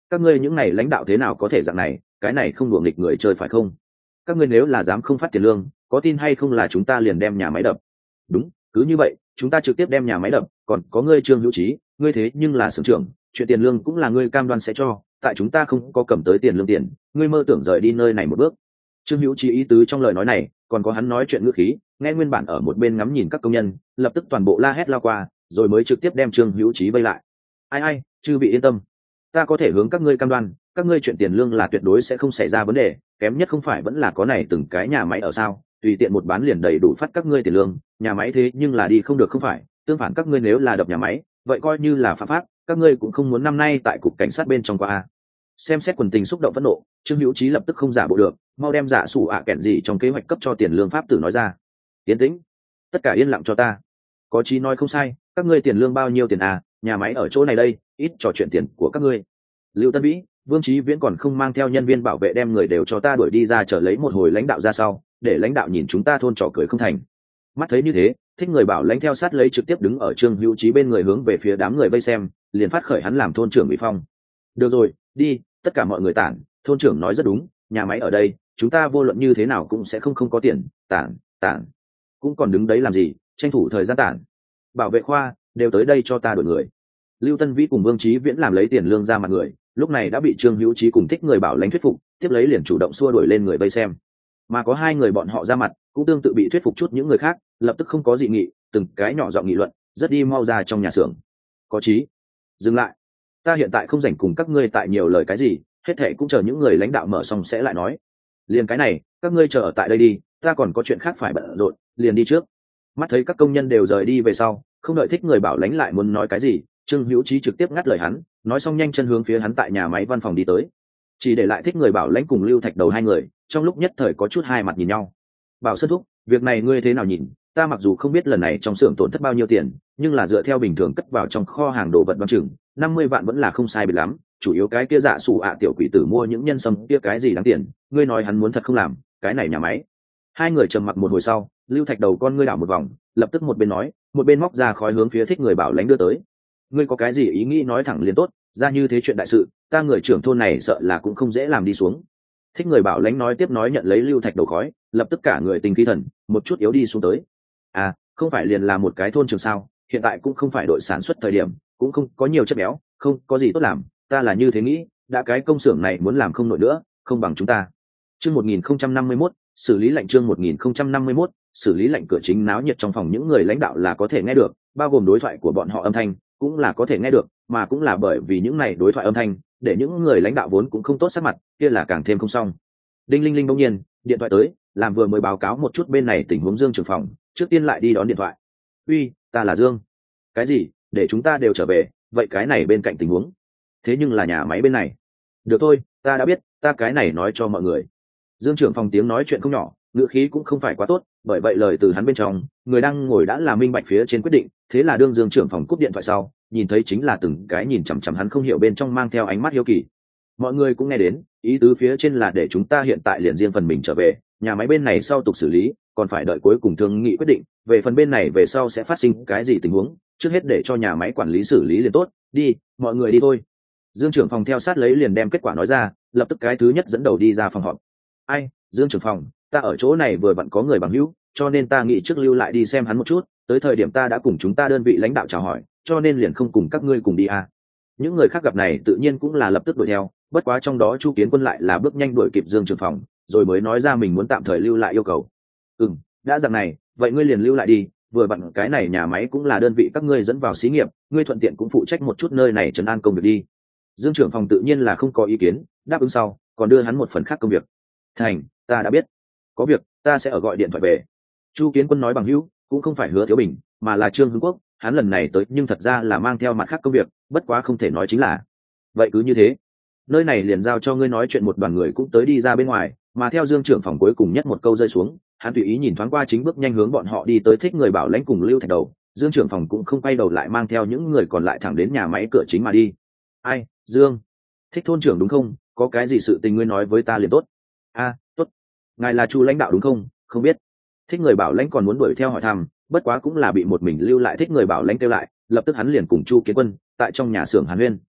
các ngươi những này lãnh đạo thế nào có thể dạng này, cái này không đùa nghịch người chơi phải không? Các ngươi nếu là dám không phát tiền lương, có tin hay không là chúng ta liền đem nhà máy đập. Đúng, cứ như vậy, chúng ta trực tiếp đem nhà máy đập. Còn có ngươi Trương Hữu Trí, ngươi thế nhưng là xưởng trưởng, chuyện tiền lương cũng là ngươi cam đoan sẽ cho, tại chúng ta không có cầm tới tiền lương tiền, ngươi mơ tưởng rời đi nơi này một bước. Trương Hữu Trí ý tứ trong lời nói này, còn có hắn nói chuyện ngữ khí, nghe nguyên bản ở một bên ngắm nhìn các công nhân, lập tức toàn bộ la hét lao qua, rồi mới trực tiếp đem Trương Hữu Trí vây lại. Ai ai, chư vị yên tâm, ta có thể hướng các ngươi cam đoan, các ngươi chuyện tiền lương là tuyệt đối sẽ không xảy ra vấn đề, kém nhất không phải vẫn là có này từng cái nhà máy ở sao, tùy tiện một bán liền đầy đủ phát các ngươi tiền lương, nhà máy thế nhưng là đi không được không phải, tương phản các ngươi nếu là đập nhà máy, vậy coi như là phạm pháp, các ngươi cũng không muốn năm nay tại cục cảnh sát bên trong qua. Xem xét quần tình xúc động phẫn nộ, Trương Hữu Trí lập tức không giả bộ được, mau đem giả sủ ạ à kẹn gì trong kế hoạch cấp cho tiền lương pháp tử nói ra. Yên tĩnh, tất cả yên lặng cho ta. Có chí nói không sai, các ngươi tiền lương bao nhiêu tiền à, nhà máy ở chỗ này đây, ít trò chuyện tiền của các ngươi. Lưu Tân Vĩ, Vương Chí Viễn còn không mang theo nhân viên bảo vệ đem người đều cho ta đuổi đi ra chờ lấy một hồi lãnh đạo ra sau, để lãnh đạo nhìn chúng ta thôn trò cười không thành. Mắt thấy như thế, thích người bảo lãnh theo sát lấy trực tiếp đứng ở Trương Hữu Trí bên người hướng về phía đám người vây xem, liền phát khởi hắn làm thôn trưởng bị phong. Được rồi, đi, tất cả mọi người tản, thôn trưởng nói rất đúng, nhà máy ở đây, chúng ta vô luận như thế nào cũng sẽ không không có tiền, tản, tản. Cũng còn đứng đấy làm gì, tranh thủ thời gian tản. Bảo vệ khoa, đều tới đây cho ta đổi người. Lưu Tân Vĩ cùng Vương Chí Viễn làm lấy tiền lương ra mặt người, lúc này đã bị Trương Hữu Trí cùng thích người bảo lãnh thuyết phục, tiếp lấy liền chủ động xua đuổi lên người vây xem. Mà có hai người bọn họ ra mặt, cũng tương tự bị thuyết phục chút những người khác, lập tức không có dị nghị, từng cái nhỏ giọng nghị luận, rất đi mau ra trong nhà xưởng. Có chí, dừng lại, ta hiện tại không rảnh cùng các ngươi tại nhiều lời cái gì, hết thệ cũng chờ những người lãnh đạo mở xong sẽ lại nói. Liền cái này, các ngươi chờ ở tại đây đi, ta còn có chuyện khác phải bận rộn, liền đi trước. Mắt thấy các công nhân đều rời đi về sau, không đợi thích người bảo lãnh lại muốn nói cái gì, Trương Hữu Trí trực tiếp ngắt lời hắn, nói xong nhanh chân hướng phía hắn tại nhà máy văn phòng đi tới. Chỉ để lại thích người bảo lãnh cùng Lưu Thạch Đầu hai người, trong lúc nhất thời có chút hai mặt nhìn nhau. Bảo Sơn thúc, việc này ngươi thế nào nhìn? Ta mặc dù không biết lần này trong xưởng tổn thất bao nhiêu tiền, nhưng là dựa theo bình thường cất vào trong kho hàng đồ vật bằng chừng năm mươi vạn vẫn là không sai biệt lắm, chủ yếu cái kia dạ sủ ạ tiểu quỷ tử mua những nhân sâm kia cái gì đáng tiền, ngươi nói hắn muốn thật không làm, cái này nhà máy. Hai người trầm mặc một hồi sau, Lưu Thạch Đầu con ngươi đảo một vòng, lập tức một bên nói, một bên móc ra khói hướng phía thích người bảo lãnh đưa tới. Ngươi có cái gì ý nghĩ nói thẳng liền tốt, ra như thế chuyện đại sự, ta người trưởng thôn này sợ là cũng không dễ làm đi xuống. Thích người bảo lãnh nói tiếp nói nhận lấy Lưu Thạch Đầu khói, lập tức cả người tinh khí thần một chút yếu đi xuống tới. À, không phải liền là một cái thôn trường sao, hiện tại cũng không phải đội sản xuất thời điểm, cũng không có nhiều chất béo, không có gì tốt làm, ta là như thế nghĩ, đã cái công xưởng này muốn làm không nổi nữa, không bằng chúng ta. Chương một nghìn không trăm năm mươi mốt, xử lý lệnh chương một nghìn không trăm năm mươi mốt, xử lý lệnh cửa chính náo nhiệt trong phòng những người lãnh đạo là có thể nghe được, bao gồm đối thoại của bọn họ âm thanh, cũng là có thể nghe được, mà cũng là bởi vì những này đối thoại âm thanh, để những người lãnh đạo vốn cũng không tốt sắc mặt, kia là càng thêm không xong. Đinh linh linh bỗng nhiên, điện thoại tới, làm vừa mới báo cáo một chút bên này tình huống Dương trưởng phòng, trước tiên lại đi đón điện thoại. Uy, ta là Dương. Cái gì? Để chúng ta đều trở về, vậy cái này bên cạnh tình huống. Thế nhưng là nhà máy bên này. Được thôi, ta đã biết, ta cái này nói cho mọi người. Dương trưởng phòng tiếng nói chuyện không nhỏ, ngữ khí cũng không phải quá tốt, bởi vậy lời từ hắn bên trong, người đang ngồi đã là minh bạch phía trên quyết định, thế là đương Dương trưởng phòng cúp điện thoại sau, nhìn thấy chính là từng cái nhìn chằm chằm hắn không hiểu bên trong mang theo ánh mắt hiếu kỳ. Mọi người cũng nghe đến, ý tứ phía trên là để chúng ta hiện tại liền riêng phần mình trở về, nhà máy bên này sau tục xử lý, còn phải đợi cuối cùng thương nghị quyết định, về phần bên này về sau sẽ phát sinh cái gì tình huống, trước hết để cho nhà máy quản lý xử lý liền tốt, đi, mọi người đi thôi. Dương trưởng phòng theo sát lấy liền đem kết quả nói ra, lập tức cái thứ nhất dẫn đầu đi ra phòng họp. Ai, Dương trưởng phòng, ta ở chỗ này vừa vặn có người bằng hữu, cho nên ta nghĩ trước lưu lại đi xem hắn một chút, tới thời điểm ta đã cùng chúng ta đơn vị lãnh đạo chào hỏi, cho nên liền không cùng các ngươi cùng đi à. Những người khác gặp này tự nhiên cũng là lập tức đuổi theo, bất quá trong đó Chu Kiến Quân lại là bước nhanh đuổi kịp Dương trưởng phòng, rồi mới nói ra mình muốn tạm thời lưu lại yêu cầu. Ừm, đã rằng này, vậy ngươi liền lưu lại đi, vừa vặn cái này nhà máy cũng là đơn vị các ngươi dẫn vào xí nghiệp, ngươi thuận tiện cũng phụ trách một chút nơi này trấn an công việc đi. Dương trưởng phòng tự nhiên là không có ý kiến, đáp ứng sau, còn đưa hắn một phần khác công việc. Thành, ta đã biết, có việc ta sẽ ở gọi điện thoại về. Chu Kiến Quân nói bằng hữu cũng không phải Hứa Thiếu Bình, mà là Trương Hưng Quốc, hắn lần này tới nhưng thật ra là mang theo mặt khác công việc, bất quá không thể nói chính là. Vậy cứ như thế, nơi này liền giao cho ngươi nói chuyện. Một đoàn người cũng tới đi ra bên ngoài, mà theo Dương trưởng phòng cuối cùng nhất một câu rơi xuống, hắn tùy ý nhìn thoáng qua chính bước nhanh hướng bọn họ đi tới thích người bảo lãnh cùng Lưu Thạch Đầu, Dương trưởng phòng cũng không quay đầu lại mang theo những người còn lại thẳng đến nhà máy cửa chính mà đi. Ai, Dương, thích thôn trưởng đúng không? Có cái gì sự tình ngươi nói với ta liền tốt. A, tốt. Ngài là Chu lãnh đạo đúng không? Không biết. Thích người bảo lãnh còn muốn đuổi theo hỏi thăm, bất quá cũng là bị một mình lưu lại thích người bảo lãnh kêu lại, lập tức hắn liền cùng Chu Kiến Quân tại trong nhà xưởng hàn huyên.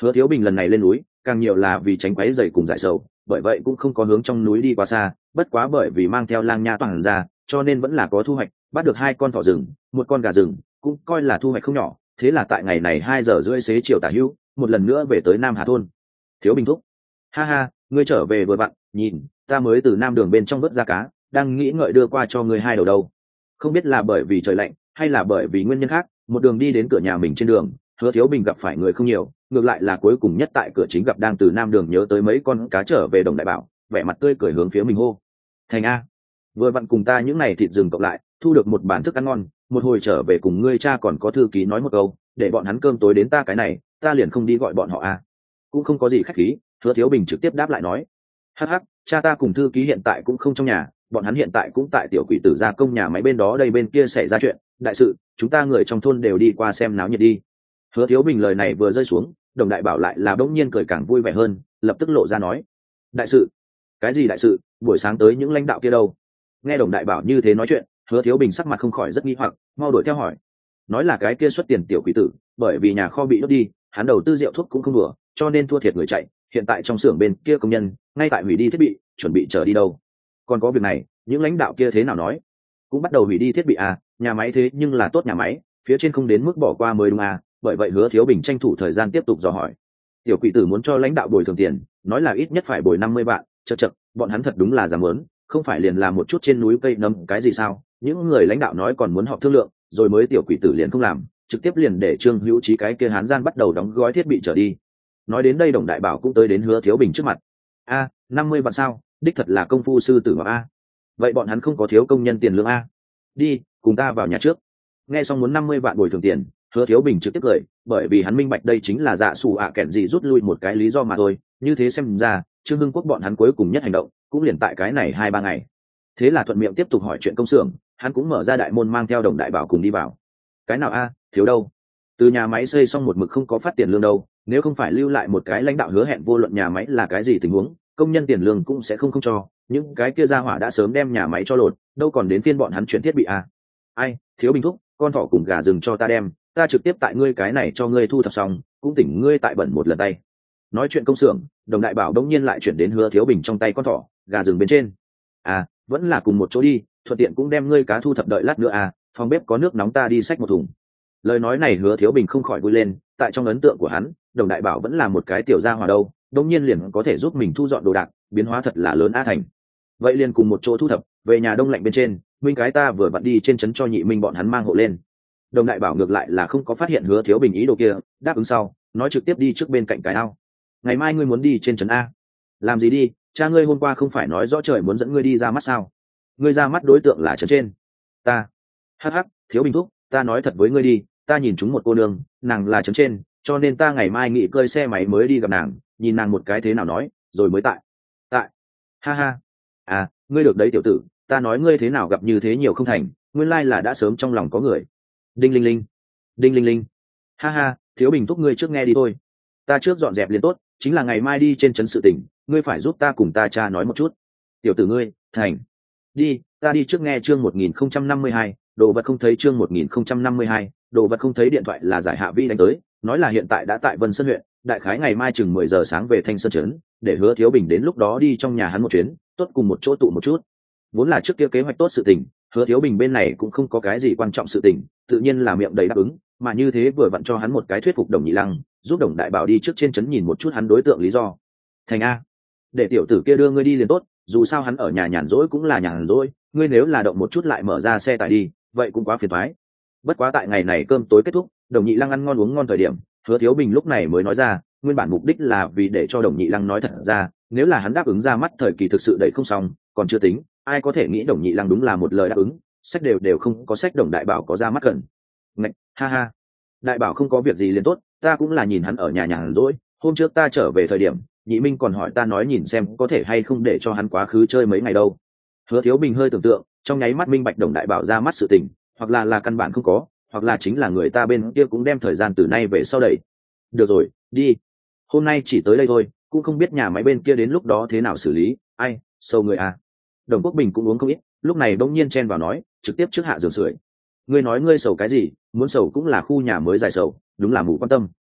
Hứa Thiếu Bình lần này lên núi càng nhiều là vì tránh quấy rầy cùng giải sầu, bởi vậy cũng không có hướng trong núi đi quá xa, bất quá bởi vì mang theo Lang Nha toàn ra cho nên vẫn là có thu hoạch, bắt được hai con thỏ rừng, một con gà rừng, cũng coi là thu hoạch không nhỏ. Thế là tại ngày này hai giờ rưỡi xế chiều tả hữu, một lần nữa về tới Nam Hà thôn. Thiếu Bình thúc, ha ha, ngươi trở về vừa vặn, nhìn ta mới từ Nam Đường bên trong vớt ra cá, đang nghĩ ngợi đưa qua cho ngươi hai đầu đâu. Không biết là bởi vì trời lạnh hay là bởi vì nguyên nhân khác, một đường đi đến cửa nhà mình trên đường, Hứa Thiếu Bình gặp phải người không nhiều, ngược lại là cuối cùng nhất tại cửa chính gặp đang từ Nam Đường nhớ tới mấy con cá trở về Đồng Đại Bảo, vẻ mặt tươi cười hướng phía mình hô: Thành a, vừa vặn cùng ta những này thịt rừng cộng lại, thu được một bản thức ăn ngon, một hồi trở về cùng ngươi cha còn có thư ký nói một câu, để bọn hắn cơm tối đến ta cái này, ta liền không đi gọi bọn họ a. Cũng không có gì khách khí, Hứa Thiếu Bình trực tiếp đáp lại nói: hắc hắc, cha ta cùng thư ký hiện tại cũng không trong nhà, bọn hắn hiện tại cũng tại tiểu quỷ tử gia công nhà máy bên đó đây bên kia xảy ra chuyện đại sự, chúng ta người trong thôn đều đi qua xem náo nhiệt đi. Hứa Thiếu Bình lời này vừa rơi xuống, Đồng Đại Bảo lại là bỗng nhiên cười càng vui vẻ hơn, lập tức lộ ra nói: đại sự? Cái gì đại sự? Buổi sáng tới những lãnh đạo kia đâu? Nghe Đồng Đại Bảo như thế nói chuyện, Hứa Thiếu Bình sắc mặt không khỏi rất nghi hoặc, mau đuổi theo hỏi: nói là cái kia xuất tiền tiểu quỷ tử, bởi vì nhà kho bị đốt đi, hắn đầu tư rượu thuốc cũng không đùa, cho nên thua thiệt người chạy, hiện tại trong xưởng bên kia công nhân ngay tại hủy đi thiết bị, chuẩn bị chở đi đâu. Còn có việc này, những lãnh đạo kia thế nào nói? Cũng bắt đầu hủy đi thiết bị à? Nhà máy thế nhưng là tốt nhà máy, phía trên không đến mức bỏ qua mới đúng à? Bởi vậy Hứa Thiếu Bình tranh thủ thời gian tiếp tục dò hỏi. Tiểu quỷ tử muốn cho lãnh đạo bồi thường tiền, nói là ít nhất phải bồi năm mươi vạn, chật chật, bọn hắn thật đúng là dám muốn, không phải liền là một chút trên núi cây nấm cái gì sao? Những người lãnh đạo nói còn muốn họp thương lượng, rồi mới tiểu quỷ tử liền không làm, trực tiếp liền để Trương Hữu Chí cái kia hán gian bắt đầu đóng gói thiết bị trở đi. Nói đến đây Đồng Đại Bảo cũng tới đến Hứa Thiếu Bình trước mặt. A, năm mươi vạn sao? Đích thật là công phu sư tử ngọc a. Vậy bọn hắn không có thiếu công nhân tiền lương a? Đi, cùng ta vào nhà trước. Nghe xong muốn năm mươi vạn bồi thường tiền, Hứa Thiếu Bình trực tiếp cười, bởi vì hắn minh bạch đây chính là dạ sủ ạ kẹn gì rút lui một cái lý do mà thôi, như thế xem ra, Trương Hưng Quốc bọn hắn cuối cùng nhất hành động, cũng liền tại cái này hai ba ngày. Thế là thuận miệng tiếp tục hỏi chuyện công xưởng, hắn cũng mở ra đại môn mang theo Đồng Đại Bảo cùng đi vào. Cái nào a, thiếu đâu? Từ nhà máy xây xong một mực không có phát tiền lương đâu, nếu không phải lưu lại một cái lãnh đạo hứa hẹn vô luận nhà máy là cái gì tình huống, công nhân tiền lương cũng sẽ không không cho, những cái kia ra hỏa đã sớm đem nhà máy cho lột, đâu còn đến phiên bọn hắn chuyển thiết bị a. Ai, Thiếu Bình thúc, con thỏ cùng gà rừng cho ta đem, ta trực tiếp tại ngươi cái này cho ngươi thu thập xong, cũng tỉnh ngươi tại bẩn một lần tay. Nói chuyện công xưởng, Đồng Đại Bảo đông nhiên lại chuyển đến Hứa Thiếu Bình trong tay con thỏ, gà rừng bên trên. À, vẫn là cùng một chỗ đi, thuận tiện cũng đem ngươi cá thu thập đợi lát nữa à, phòng bếp có nước nóng ta đi xách một thùng. Lời nói này Hứa Thiếu Bình không khỏi vui lên, tại trong ấn tượng của hắn, Đồng Đại Bảo vẫn là một cái tiểu gia hỏa đâu, đông nhiên liền có thể giúp mình thu dọn đồ đạc, biến hóa thật là lớn a thành. Vậy liền cùng một chỗ thu thập, về nhà đông lạnh bên trên, minh cái ta vừa vặn đi trên trấn cho nhị minh bọn hắn mang hộ lên. Đồng Đại Bảo ngược lại là không có phát hiện Hứa Thiếu Bình ý đồ kia, đáp ứng sau, nói trực tiếp đi trước bên cạnh cái ao. Ngày mai ngươi muốn đi trên trấn a? Làm gì đi? Cha ngươi hôm qua không phải nói rõ trời muốn dẫn ngươi đi ra mắt sao? Ngươi ra mắt đối tượng là trấn trên. Ta. Hắc hắc, Thiếu Bình thúc, ta nói thật với ngươi đi, ta nhìn chúng một cô nương, nàng là trấn trên, cho nên ta ngày mai nghỉ cơi xe máy mới đi gặp nàng, nhìn nàng một cái thế nào nói, rồi mới tại. Tại. Ha ha. À, ngươi được đấy tiểu tử, ta nói ngươi thế nào gặp như thế nhiều không thành, nguyên lai là đã sớm trong lòng có người. Đinh linh linh, đinh linh linh. Ha ha, Thiếu Bình thúc ngươi trước nghe đi thôi, ta trước dọn dẹp liền tốt, chính là ngày mai đi trên trấn sự tình, ngươi phải giúp ta cùng ta cha nói một chút. Tiểu tử ngươi, thành. Đi, ta đi trước nghe chương một nghìn không trăm năm mươi hai, đồ vật không thấy chương một nghìn không trăm năm mươi hai, đồ vật không thấy điện thoại là Giải Hạ Vi đánh tới, nói là hiện tại đã tại Vân Sơn huyện, đại khái ngày mai chừng mười giờ sáng về Thanh Sơn trấn, để Hứa Thiếu Bình đến lúc đó đi trong nhà hắn một chuyến, tốt cùng một chỗ tụ một chút. Vốn là trước kia kế hoạch tốt sự tình, Hứa Thiếu Bình bên này cũng không có cái gì quan trọng sự tình, tự nhiên là miệng đầy đáp ứng, mà như thế vừa vặn cho hắn một cái thuyết phục Đồng Nhị Lăng, giúp Đồng Đại Bảo đi trước trên trấn nhìn một chút hắn đối tượng lý do. Thành a, để tiểu tử kia đưa ngươi đi liền tốt, dù sao hắn ở nhà nhàn rỗi cũng là nhàn rỗi, ngươi nếu là động một chút lại mở ra xe tải đi, vậy cũng quá phiền toái. Bất quá tại ngày này cơm tối kết thúc, Đồng Nhị Lăng ăn ngon uống ngon thời điểm, Hứa Thiếu Bình lúc này mới nói ra, nguyên bản mục đích là vì để cho Đồng Nhị Lăng nói thật ra, nếu là hắn đáp ứng ra mắt thời kỳ thực sự đẩy không xong, còn chưa tính, ai có thể nghĩ Đồng Nhị Lăng đúng là một lời đáp ứng, sách đều đều không có sách Đồng Đại Bảo có ra mắt gần. Ngạch, ha ha. Đại Bảo không có việc gì liền tốt, ta cũng là nhìn hắn ở nhà nhàn rỗi, hôm trước ta trở về thời điểm, Nhị Minh còn hỏi ta nói nhìn xem có thể hay không để cho hắn quá khứ chơi mấy ngày đâu. Hứa Thiếu Bình hơi tưởng tượng, trong nháy mắt minh bạch Đồng Đại Bảo ra mắt sự tình, hoặc là là căn bản không có, hoặc là chính là người ta bên kia cũng đem thời gian từ nay về sau đẩy. Được rồi, đi. Hôm nay chỉ tới đây thôi, cũng không biết nhà máy bên kia đến lúc đó thế nào xử lý. Ai, sâu người à. Đồng Quốc Bình cũng uống không ít, lúc này bỗng nhiên chen vào nói, trực tiếp trước hạ giường sưởi. Ngươi nói ngươi sầu cái gì, muốn sầu cũng là khu nhà mới dài sầu, đúng là mù quan tâm.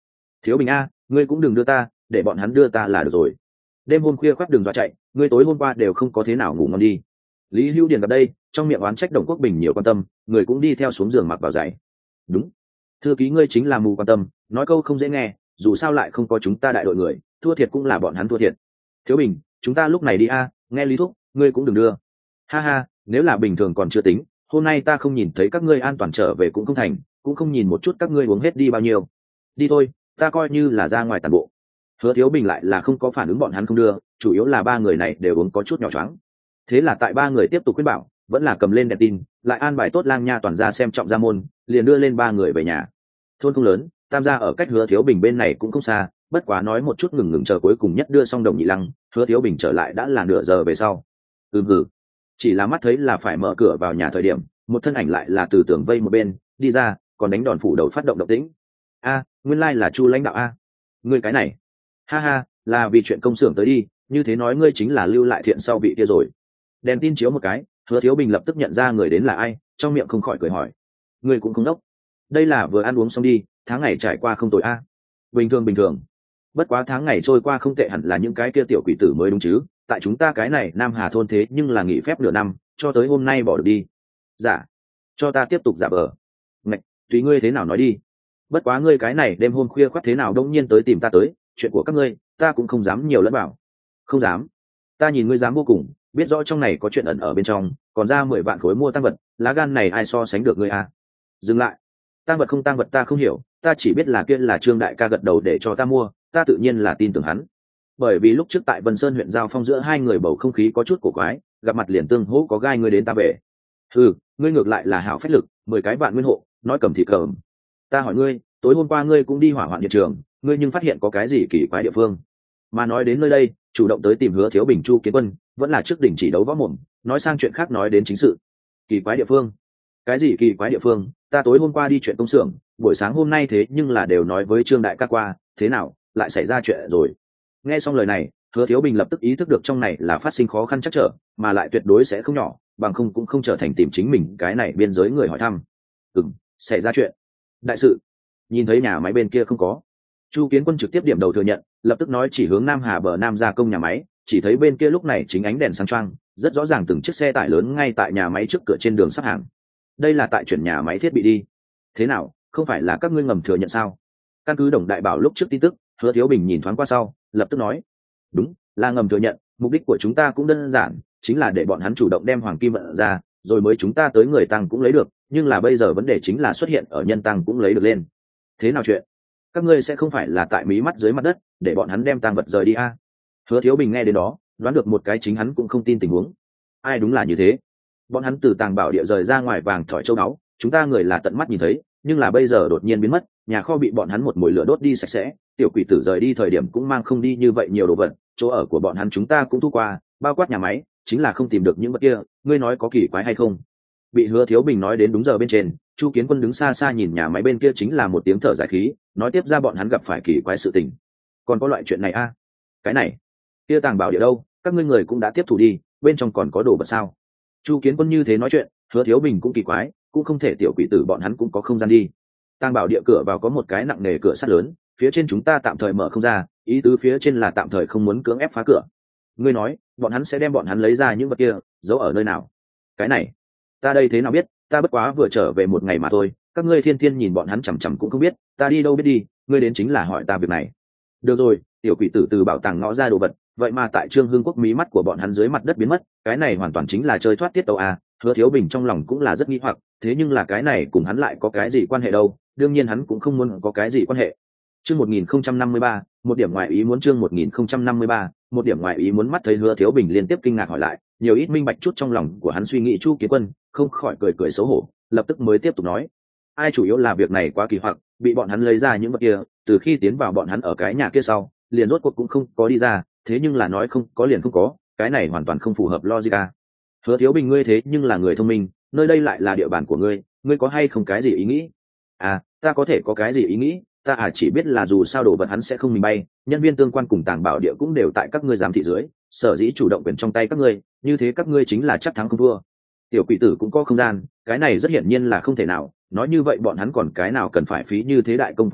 Thiếu Bình a, ngươi cũng đừng đưa ta, để bọn hắn đưa ta là được rồi. Đêm hôm khuya khoác đường dọa chạy, ngươi tối hôm qua đều không có thế nào ngủ ngon đi. Lý Hữu Điền gặp đây, trong miệng oán trách Đồng Quốc Bình nhiều quan tâm, người cũng đi theo xuống giường mặc vào giày. Đúng, thư ký ngươi chính là mù quan tâm, nói câu không dễ nghe, dù sao lại không có chúng ta đại đội người, thua thiệt cũng là bọn hắn thua thiệt. Thiếu Bình, chúng ta lúc này đi a, nghe Lý thúc, ngươi cũng đừng đưa. Ha ha, nếu là bình thường còn chưa tính, hôm nay ta không nhìn thấy các ngươi an toàn trở về cũng không thành, cũng không nhìn một chút các ngươi uống hết đi bao nhiêu. Đi thôi, ta coi như là ra ngoài toàn bộ. Hứa Thiếu Bình lại là không có phản ứng bọn hắn không đưa, chủ yếu là ba người này đều uống có chút nhỏ choáng. Thế là tại ba người tiếp tục khuyên bảo, vẫn là cầm lên đèn tin, lại an bài tốt Lang Nha toàn ra xem trọng ra môn, liền đưa lên ba người về nhà. Thôn không lớn, Tam gia ở cách Hứa Thiếu Bình bên này cũng không xa, bất quá nói một chút ngừng ngừng chờ cuối cùng nhất đưa xong Đồng Nhị Lăng, Hứa Thiếu Bình trở lại đã là nửa giờ về sau. Ừ ừ, chỉ là mắt thấy là phải mở cửa vào nhà thời điểm, một thân ảnh lại là từ tường vây một bên đi ra, còn đánh đòn phủ đầu phát động động tĩnh. A, nguyên lai là Chu lãnh đạo a. Ngươi cái này, ha ha, là vì chuyện công xưởng tới đi, như thế nói ngươi chính là lưu lại thiện sau vị kia rồi. Đèn tin chiếu một cái, Hứa Thiếu Bình lập tức nhận ra người đến là ai, trong miệng không khỏi cười hỏi. Ngươi cũng không đốc, đây là vừa ăn uống xong đi, tháng ngày trải qua không tồi a. Bình thường bình thường, bất quá tháng ngày trôi qua không tệ hẳn là những cái kia tiểu quỷ tử mới đúng chứ, tại chúng ta cái này Nam Hà thôn thế nhưng là nghỉ phép nửa năm, cho tới hôm nay bỏ được đi. Dạ, cho ta tiếp tục giả vờ. Ngạch, tùy ngươi thế nào nói đi. Bất quá ngươi cái này đêm hôm khuya khoắt thế nào đông nhiên tới tìm ta tới, chuyện của các ngươi ta cũng không dám nhiều lẫn bảo. Không dám, ta nhìn ngươi dám vô cùng, biết rõ trong này có chuyện ẩn ở bên trong, còn ra mười vạn khối mua tăng vật, lá gan này ai so sánh được ngươi à. Dừng lại, tăng vật không tăng vật ta không hiểu, ta chỉ biết là kia là Trương đại ca gật đầu để cho ta mua, ta tự nhiên là tin tưởng hắn. Bởi vì lúc trước tại Vân Sơn huyện giao phong giữa hai người bầu không khí có chút cổ quái, gặp mặt liền tương hỗ có gai ngươi đến ta về. Ừ, ngươi ngược lại là hảo phách lực, mười cái vạn nguyên hộ, nói cầm thì cầm. Ta hỏi ngươi, tối hôm qua ngươi cũng đi hỏa hoạn hiện trường, ngươi nhưng phát hiện có cái gì kỳ quái địa phương? Mà nói đến nơi đây, chủ động tới tìm Hứa Thiếu Bình Chu Kiến Quân, vẫn là trước đỉnh chỉ đấu võ mồm, nói sang chuyện khác nói đến chính sự. Kỳ quái địa phương? Cái gì kỳ quái địa phương? Ta tối hôm qua đi chuyện công xưởng, buổi sáng hôm nay thế nhưng là đều nói với Trương đại ca qua, thế nào, lại xảy ra chuyện rồi? Nghe xong lời này, Hứa Thiếu Bình lập tức ý thức được trong này là phát sinh khó khăn chắc trở, mà lại tuyệt đối sẽ không nhỏ, bằng không cũng không trở thành tìm chính mình cái này biên giới người hỏi thăm. Ừm, xảy ra chuyện. Đại sự. Nhìn thấy nhà máy bên kia không có. Chu Kiến Quân trực tiếp điểm đầu thừa nhận, lập tức nói chỉ hướng Nam Hà bờ Nam gia công nhà máy, chỉ thấy bên kia lúc này chính ánh đèn sáng choang, rất rõ ràng từng chiếc xe tải lớn ngay tại nhà máy trước cửa trên đường sắp hàng. Đây là tại chuyển nhà máy thiết bị đi. Thế nào, không phải là các ngươi ngầm thừa nhận sao? Căn cứ Đồng đại bảo lúc trước tin tức, Hứa Thiếu Bình nhìn thoáng qua sau, lập tức nói, đúng, là ngầm thừa nhận, mục đích của chúng ta cũng đơn giản, chính là để bọn hắn chủ động đem hoàng kim vận ra, rồi mới chúng ta tới người tăng cũng lấy được, nhưng là bây giờ vấn đề chính là xuất hiện ở nhân tăng cũng lấy được lên. Thế nào chuyện? Các ngươi sẽ không phải là tại mí mắt dưới mặt đất, để bọn hắn đem tang vật rời đi a? À? Hứa Thiếu Bình nghe đến đó, đoán được một cái chính hắn cũng không tin tình huống. Ai đúng là như thế. Bọn hắn từ tàng bảo địa rời ra ngoài vàng thỏi châu báu, chúng ta người là tận mắt nhìn thấy, nhưng là bây giờ đột nhiên biến mất, nhà kho bị bọn hắn một mồi lửa đốt đi sạch sẽ, tiểu quỷ tử rời đi thời điểm cũng mang không đi như vậy nhiều đồ vật, chỗ ở của bọn hắn chúng ta cũng thu qua, bao quát nhà máy, chính là không tìm được những vật kia, ngươi nói có kỳ quái hay không? Bị Hứa Thiếu Bình nói đến đúng giờ bên trên, Chu Kiến Quân đứng xa xa nhìn nhà máy bên kia chính là một tiếng thở dài khí, nói tiếp ra bọn hắn gặp phải kỳ quái sự tình. Còn có loại chuyện này a? À? Cái này, kia tàng bảo địa đâu, các ngươi người cũng đã tiếp thủ đi, bên trong còn có đồ vật sao? Chu Kiến Quân như thế nói chuyện, Hứa Thiếu Bình cũng kỳ quái, cũng không thể tiểu quỷ tử bọn hắn cũng có không gian đi. Tàng bảo địa cửa vào có một cái nặng nề cửa sắt lớn, phía trên chúng ta tạm thời mở không ra, ý tứ phía trên là tạm thời không muốn cưỡng ép phá cửa. Ngươi nói, bọn hắn sẽ đem bọn hắn lấy ra những vật kia, giấu ở nơi nào? Cái này, ta đây thế nào biết, ta bất quá vừa trở về một ngày mà thôi, các ngươi thiên thiên nhìn bọn hắn chằm chằm cũng không biết, ta đi đâu biết đi, ngươi đến chính là hỏi ta việc này. Được rồi, tiểu quỷ tử từ bảo tàng ngõ ra đồ vật, vậy mà tại Trương Hưng Quốc mí mắt của bọn hắn dưới mặt đất biến mất, cái này hoàn toàn chính là chơi thoát tiết tấu à? Hứa Thiếu Bình trong lòng cũng là rất nghi hoặc, thế nhưng là cái này cùng hắn lại có cái gì quan hệ đâu? Đương nhiên hắn cũng không muốn có cái gì quan hệ. Chương một nghìn không trăm năm mươi ba, một điểm ngoại ý muốn chương một nghìn không trăm năm mươi ba, một điểm ngoại ý muốn mắt thấy Hứa Thiếu Bình liên tiếp kinh ngạc hỏi lại, nhiều ít minh bạch chút trong lòng của hắn suy nghĩ Chu Kiến Quân, không khỏi cười cười xấu hổ, lập tức mới tiếp tục nói, ai chủ yếu là việc này quá kỳ hoặc, bị bọn hắn lấy ra những vật kia, từ khi tiến vào bọn hắn ở cái nhà kia sau, liền rốt cuộc cũng không có đi ra, thế nhưng là nói không có liền không có, cái này hoàn toàn không phù hợp logic. Hứa Thiếu Bình ngươi thế nhưng là người thông minh, nơi đây lại là địa bàn của ngươi, ngươi có hay không cái gì ý nghĩ? À, ta có thể có cái gì ý nghĩ, ta à chỉ biết là dù sao đồ vật hắn sẽ không mình bay, nhân viên tương quan cùng tàng bảo địa cũng đều tại các ngươi giám thị dưới, sở dĩ chủ động quyền trong tay các ngươi, như thế các ngươi chính là chắc thắng không thua. Tiểu quỷ tử cũng có không gian, cái này rất hiển nhiên là không thể nào, nói như vậy bọn hắn còn cái nào cần phải phí như thế đại công phu à,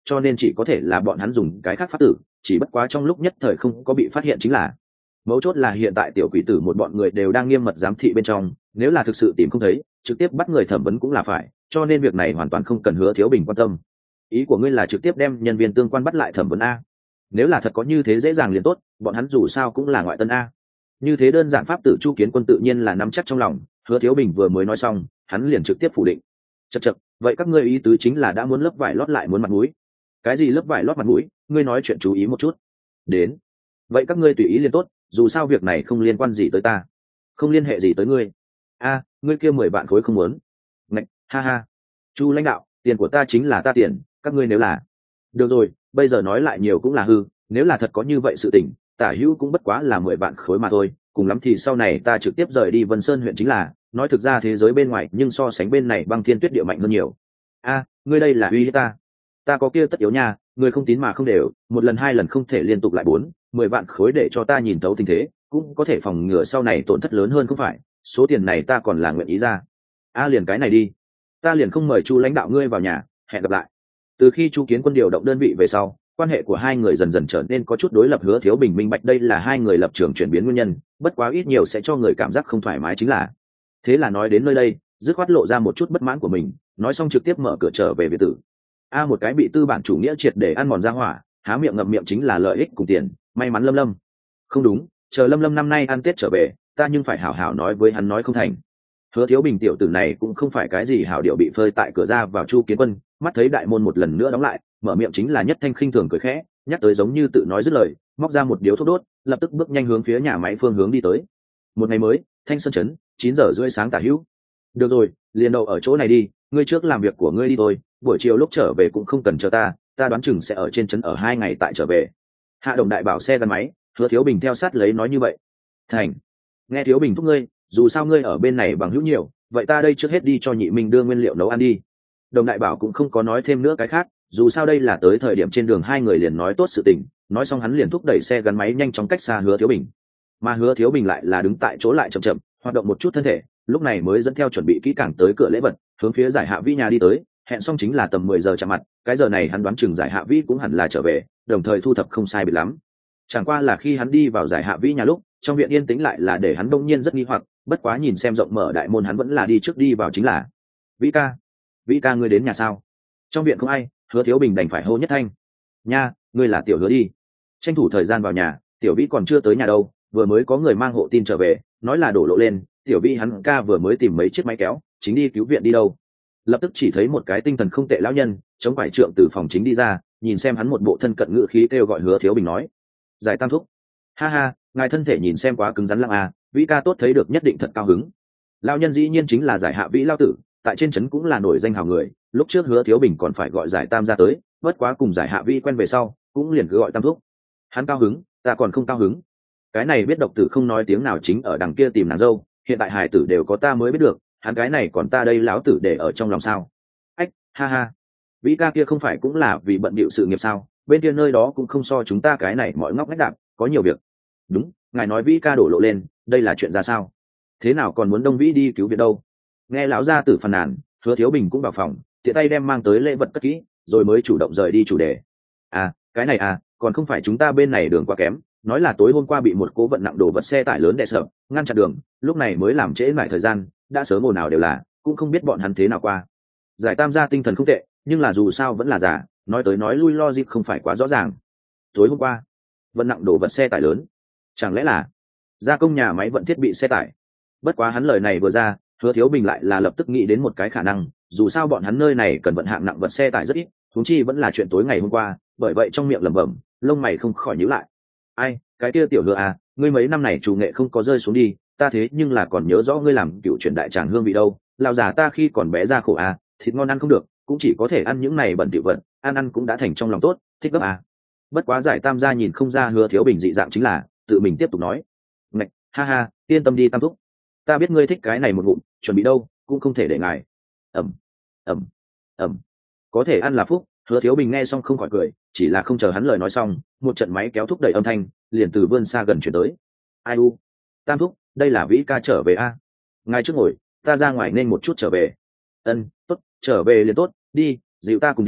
cho nên chỉ có thể là bọn hắn dùng cái khác pháp tử, chỉ bất quá trong lúc nhất thời không có bị phát hiện chính là. Mấu chốt là hiện tại tiểu quỷ tử một bọn người đều đang nghiêm mật giám thị bên trong, nếu là thực sự tìm không thấy, trực tiếp bắt người thẩm vấn cũng là phải, cho nên việc này hoàn toàn không cần Hứa Thiếu Bình quan tâm. Ý của ngươi là trực tiếp đem nhân viên tương quan bắt lại thẩm vấn a? Nếu là thật có như thế dễ dàng liền tốt, bọn hắn dù sao cũng là ngoại tân a. Như thế đơn giản pháp tử Chu Kiến Quân tự nhiên là nắm chắc trong lòng, Hứa Thiếu Bình vừa mới nói xong, hắn liền trực tiếp phủ định. Chậc chậc, vậy các ngươi ý tứ chính là đã muốn lấp vải lót lại muốn mặt mũi. Cái gì lấp vải lót mặt mũi, ngươi nói chuyện chú ý một chút. Đến. Vậy các ngươi tùy ý liền tốt, dù sao việc này không liên quan gì tới ta, không liên hệ gì tới ngươi. A, ngươi kia mười vạn khối không muốn. Ngạch, ha ha. Chu lãnh đạo, tiền của ta chính là ta tiền, các ngươi nếu là. Được rồi, bây giờ nói lại nhiều cũng là hư, nếu là thật có như vậy sự tình, tả hữu cũng bất quá là mười vạn khối mà thôi, cùng lắm thì sau này ta trực tiếp rời đi Vân Sơn huyện chính là, nói thực ra thế giới bên ngoài nhưng so sánh bên này băng thiên tuyết địa mạnh hơn nhiều. A, ngươi đây là uy hiếp ta. Ta có kia tất yếu nha, người không tín mà không đều, một lần hai lần không thể liên tục lại bốn, mười vạn khối để cho ta nhìn thấu tình thế, cũng có thể phòng ngừa sau này tổn thất lớn hơn không phải, số tiền này ta còn là nguyện ý ra. A liền cái này đi, ta liền không mời Chu lãnh đạo ngươi vào nhà, hẹn gặp lại. Từ khi Chu Kiến Quân điều động đơn vị về sau, quan hệ của hai người dần dần trở nên có chút đối lập. Hứa Thiếu Bình minh bạch đây là hai người lập trường chuyển biến nguyên nhân, bất quá ít nhiều sẽ cho người cảm giác không thoải mái chính là. Thế là nói đến nơi đây, dứt khoát lộ ra một chút bất mãn của mình, nói xong trực tiếp mở cửa trở về biệt tử. A một cái bị tư bản chủ nghĩa triệt để ăn mòn ra hỏa, há miệng ngậm miệng chính là lợi ích cùng tiền, may mắn Lâm Lâm. Không đúng, chờ Lâm Lâm năm nay ăn Tết trở về, ta nhưng phải hảo hảo nói với hắn nói không thành. Hứa Thiếu Bình tiểu tử này cũng không phải cái gì hảo điệu bị phơi tại cửa ra vào. Chu Kiến Quân mắt thấy đại môn một lần nữa đóng lại, mở miệng chính là nhất thanh khinh thường cười khẽ, nhắc tới giống như tự nói dứt lời, móc ra một điếu thuốc đốt, lập tức bước nhanh hướng phía nhà máy phương hướng đi tới. Một ngày mới, Thanh Sơn trấn, chín giờ rưỡi sáng tả hữu. Được rồi, liền đậu ở chỗ này đi, ngươi trước làm việc của ngươi đi thôi, buổi chiều lúc trở về cũng không cần chờ ta, ta đoán chừng sẽ ở trên trấn ở hai ngày tại trở về. Hạ Đồng Đại bảo xe gắn máy, Hứa Thiếu Bình theo sát lấy nói như vậy. Thành, nghe Thiếu Bình thúc ngươi, dù sao ngươi ở bên này bằng hữu nhiều, vậy ta đây trước hết đi cho Nhị Minh đưa nguyên liệu nấu ăn đi. Đồng Đại bảo cũng không có nói thêm nữa cái khác, dù sao đây là tới thời điểm trên đường hai người liền nói tốt sự tình, nói xong hắn liền thúc đẩy xe gắn máy nhanh chóng cách xa Hứa Thiếu Bình. Mà Hứa Thiếu Bình lại là đứng tại chỗ lại chậm chậm, hoạt động một chút thân thể, lúc này mới dẫn theo chuẩn bị kỹ càng tới cửa lễ vật, hướng phía Giải Hạ Vĩ nhà đi tới, hẹn xong chính là tầm mười giờ chạm mặt, cái giờ này hắn đoán chừng Giải Hạ Vĩ cũng hẳn là trở về, đồng thời thu thập không sai biệt lắm. Chẳng qua là khi hắn đi vào Giải Hạ Vĩ nhà lúc, trong viện yên tĩnh lại là để hắn đông nhiên rất nghi hoặc, bất quá nhìn xem rộng mở đại môn hắn vẫn là đi trước đi vào chính là. Vĩ ca, Vĩ ca ngươi đến nhà sao? Trong viện không ai, Hứa Thiếu Bình đành phải hô nhất thanh. Nha, ngươi là Tiểu Hứa đi. Tranh thủ thời gian vào nhà, Tiểu Vĩ còn chưa tới nhà đâu, vừa mới có người mang hộ tin trở về, nói là đổ lộ lên, Tiểu Vĩ hắn ca vừa mới tìm mấy chiếc máy kéo, chính đi cứu viện đi đâu. Lập tức chỉ thấy một cái tinh thần không tệ lão nhân chống quải trượng từ phòng chính đi ra, nhìn xem hắn một bộ thân cận ngữ khí kêu gọi Hứa Thiếu Bình nói: Giải Tam thúc. Ha ha, ngài thân thể nhìn xem quá cứng rắn lắm à, Vĩ ca tốt thấy được nhất định thật cao hứng. Lão nhân dĩ nhiên chính là Giải Hạ Vĩ lão tử, tại trên trấn cũng là nổi danh hào người, lúc trước Hứa Thiếu Bình còn phải gọi Giải Tam ra tới, bất quá cùng Giải Hạ Vĩ quen về sau, cũng liền cứ gọi Tam thúc. Hắn cao hứng, ta còn không cao hứng. Cái này biết độc tử không nói tiếng nào chính ở đằng kia tìm nàng dâu, hiện tại hài tử đều có ta mới biết được, hắn cái này còn ta đây lão tử để ở trong lòng sao? Ách, ha ha. Vĩ ca kia không phải cũng là vì bận bịu sự nghiệp sao? Bên kia nơi đó cũng không so chúng ta cái này mọi ngóc ngách đạp, có nhiều việc. Đúng, ngài nói Vĩ ca đổ lộ lên, đây là chuyện ra sao? Thế nào còn muốn Đông Vĩ đi cứu viện đâu? Nghe lão gia tử phàn nàn, Hứa Thiếu Bình cũng vào phòng, tiện tay đem mang tới lễ vật cất kỹ, rồi mới chủ động rời đi chủ đề. À, cái này à, còn không phải chúng ta bên này đường quá kém, nói là tối hôm qua bị một cố vận nặng đồ vật xe tải lớn đè sập, ngăn chặn đường, lúc này mới làm trễ lại thời gian, đã sớm ồn ào đều là, cũng không biết bọn hắn thế nào qua. Giải Tam gia tinh thần không tệ, nhưng là dù sao vẫn là già, nói tới nói lui logic không phải quá rõ ràng. Tối hôm qua, vận nặng đồ vật xe tải lớn, chẳng lẽ là gia công nhà máy vận thiết bị xe tải? Bất quá hắn lời này vừa ra, Hứa Thiếu Bình lại là lập tức nghĩ đến một cái khả năng, dù sao bọn hắn nơi này cần vận hạng nặng vật xe tải rất ít, huống chi vẫn là chuyện tối ngày hôm qua, bởi vậy trong miệng lẩm bẩm, lông mày không khỏi nhíu lại. Ai, cái kia Tiểu Hứa à, ngươi mấy năm này chủ nghệ không có rơi xuống đi, ta thế nhưng là còn nhớ rõ ngươi làm cựu truyền đại tràng hương vị đâu, lão già ta khi còn bé ra khổ à, thịt ngon ăn không được, cũng chỉ có thể ăn những này bẩn tiểu vật, ăn ăn cũng đã thành trong lòng tốt, thích gấp à. Bất quá Giải Tam gia nhìn không ra Hứa Thiếu Bình dị dạng chính là, tự mình tiếp tục nói. Ngạch, ha ha, yên tâm đi Tam thúc. Ta biết ngươi thích cái này một ngụm, chuẩn bị đâu, cũng không thể để ngài. Ẩm, ẩm, ẩm. Có thể ăn là phúc, Hứa Thiếu Bình nghe xong không khỏi cười, chỉ là không chờ hắn lời nói xong, một trận máy kéo thúc đẩy âm thanh, liền từ vươn xa gần chuyển tới. Ai u, Tam thúc, đây là Vĩ ca trở về a. À? Ngài trước ngồi, ta ra ngoài nên một chút trở về. Ân, tốt, trở về liền tốt, đi, dịu ta cùng đi,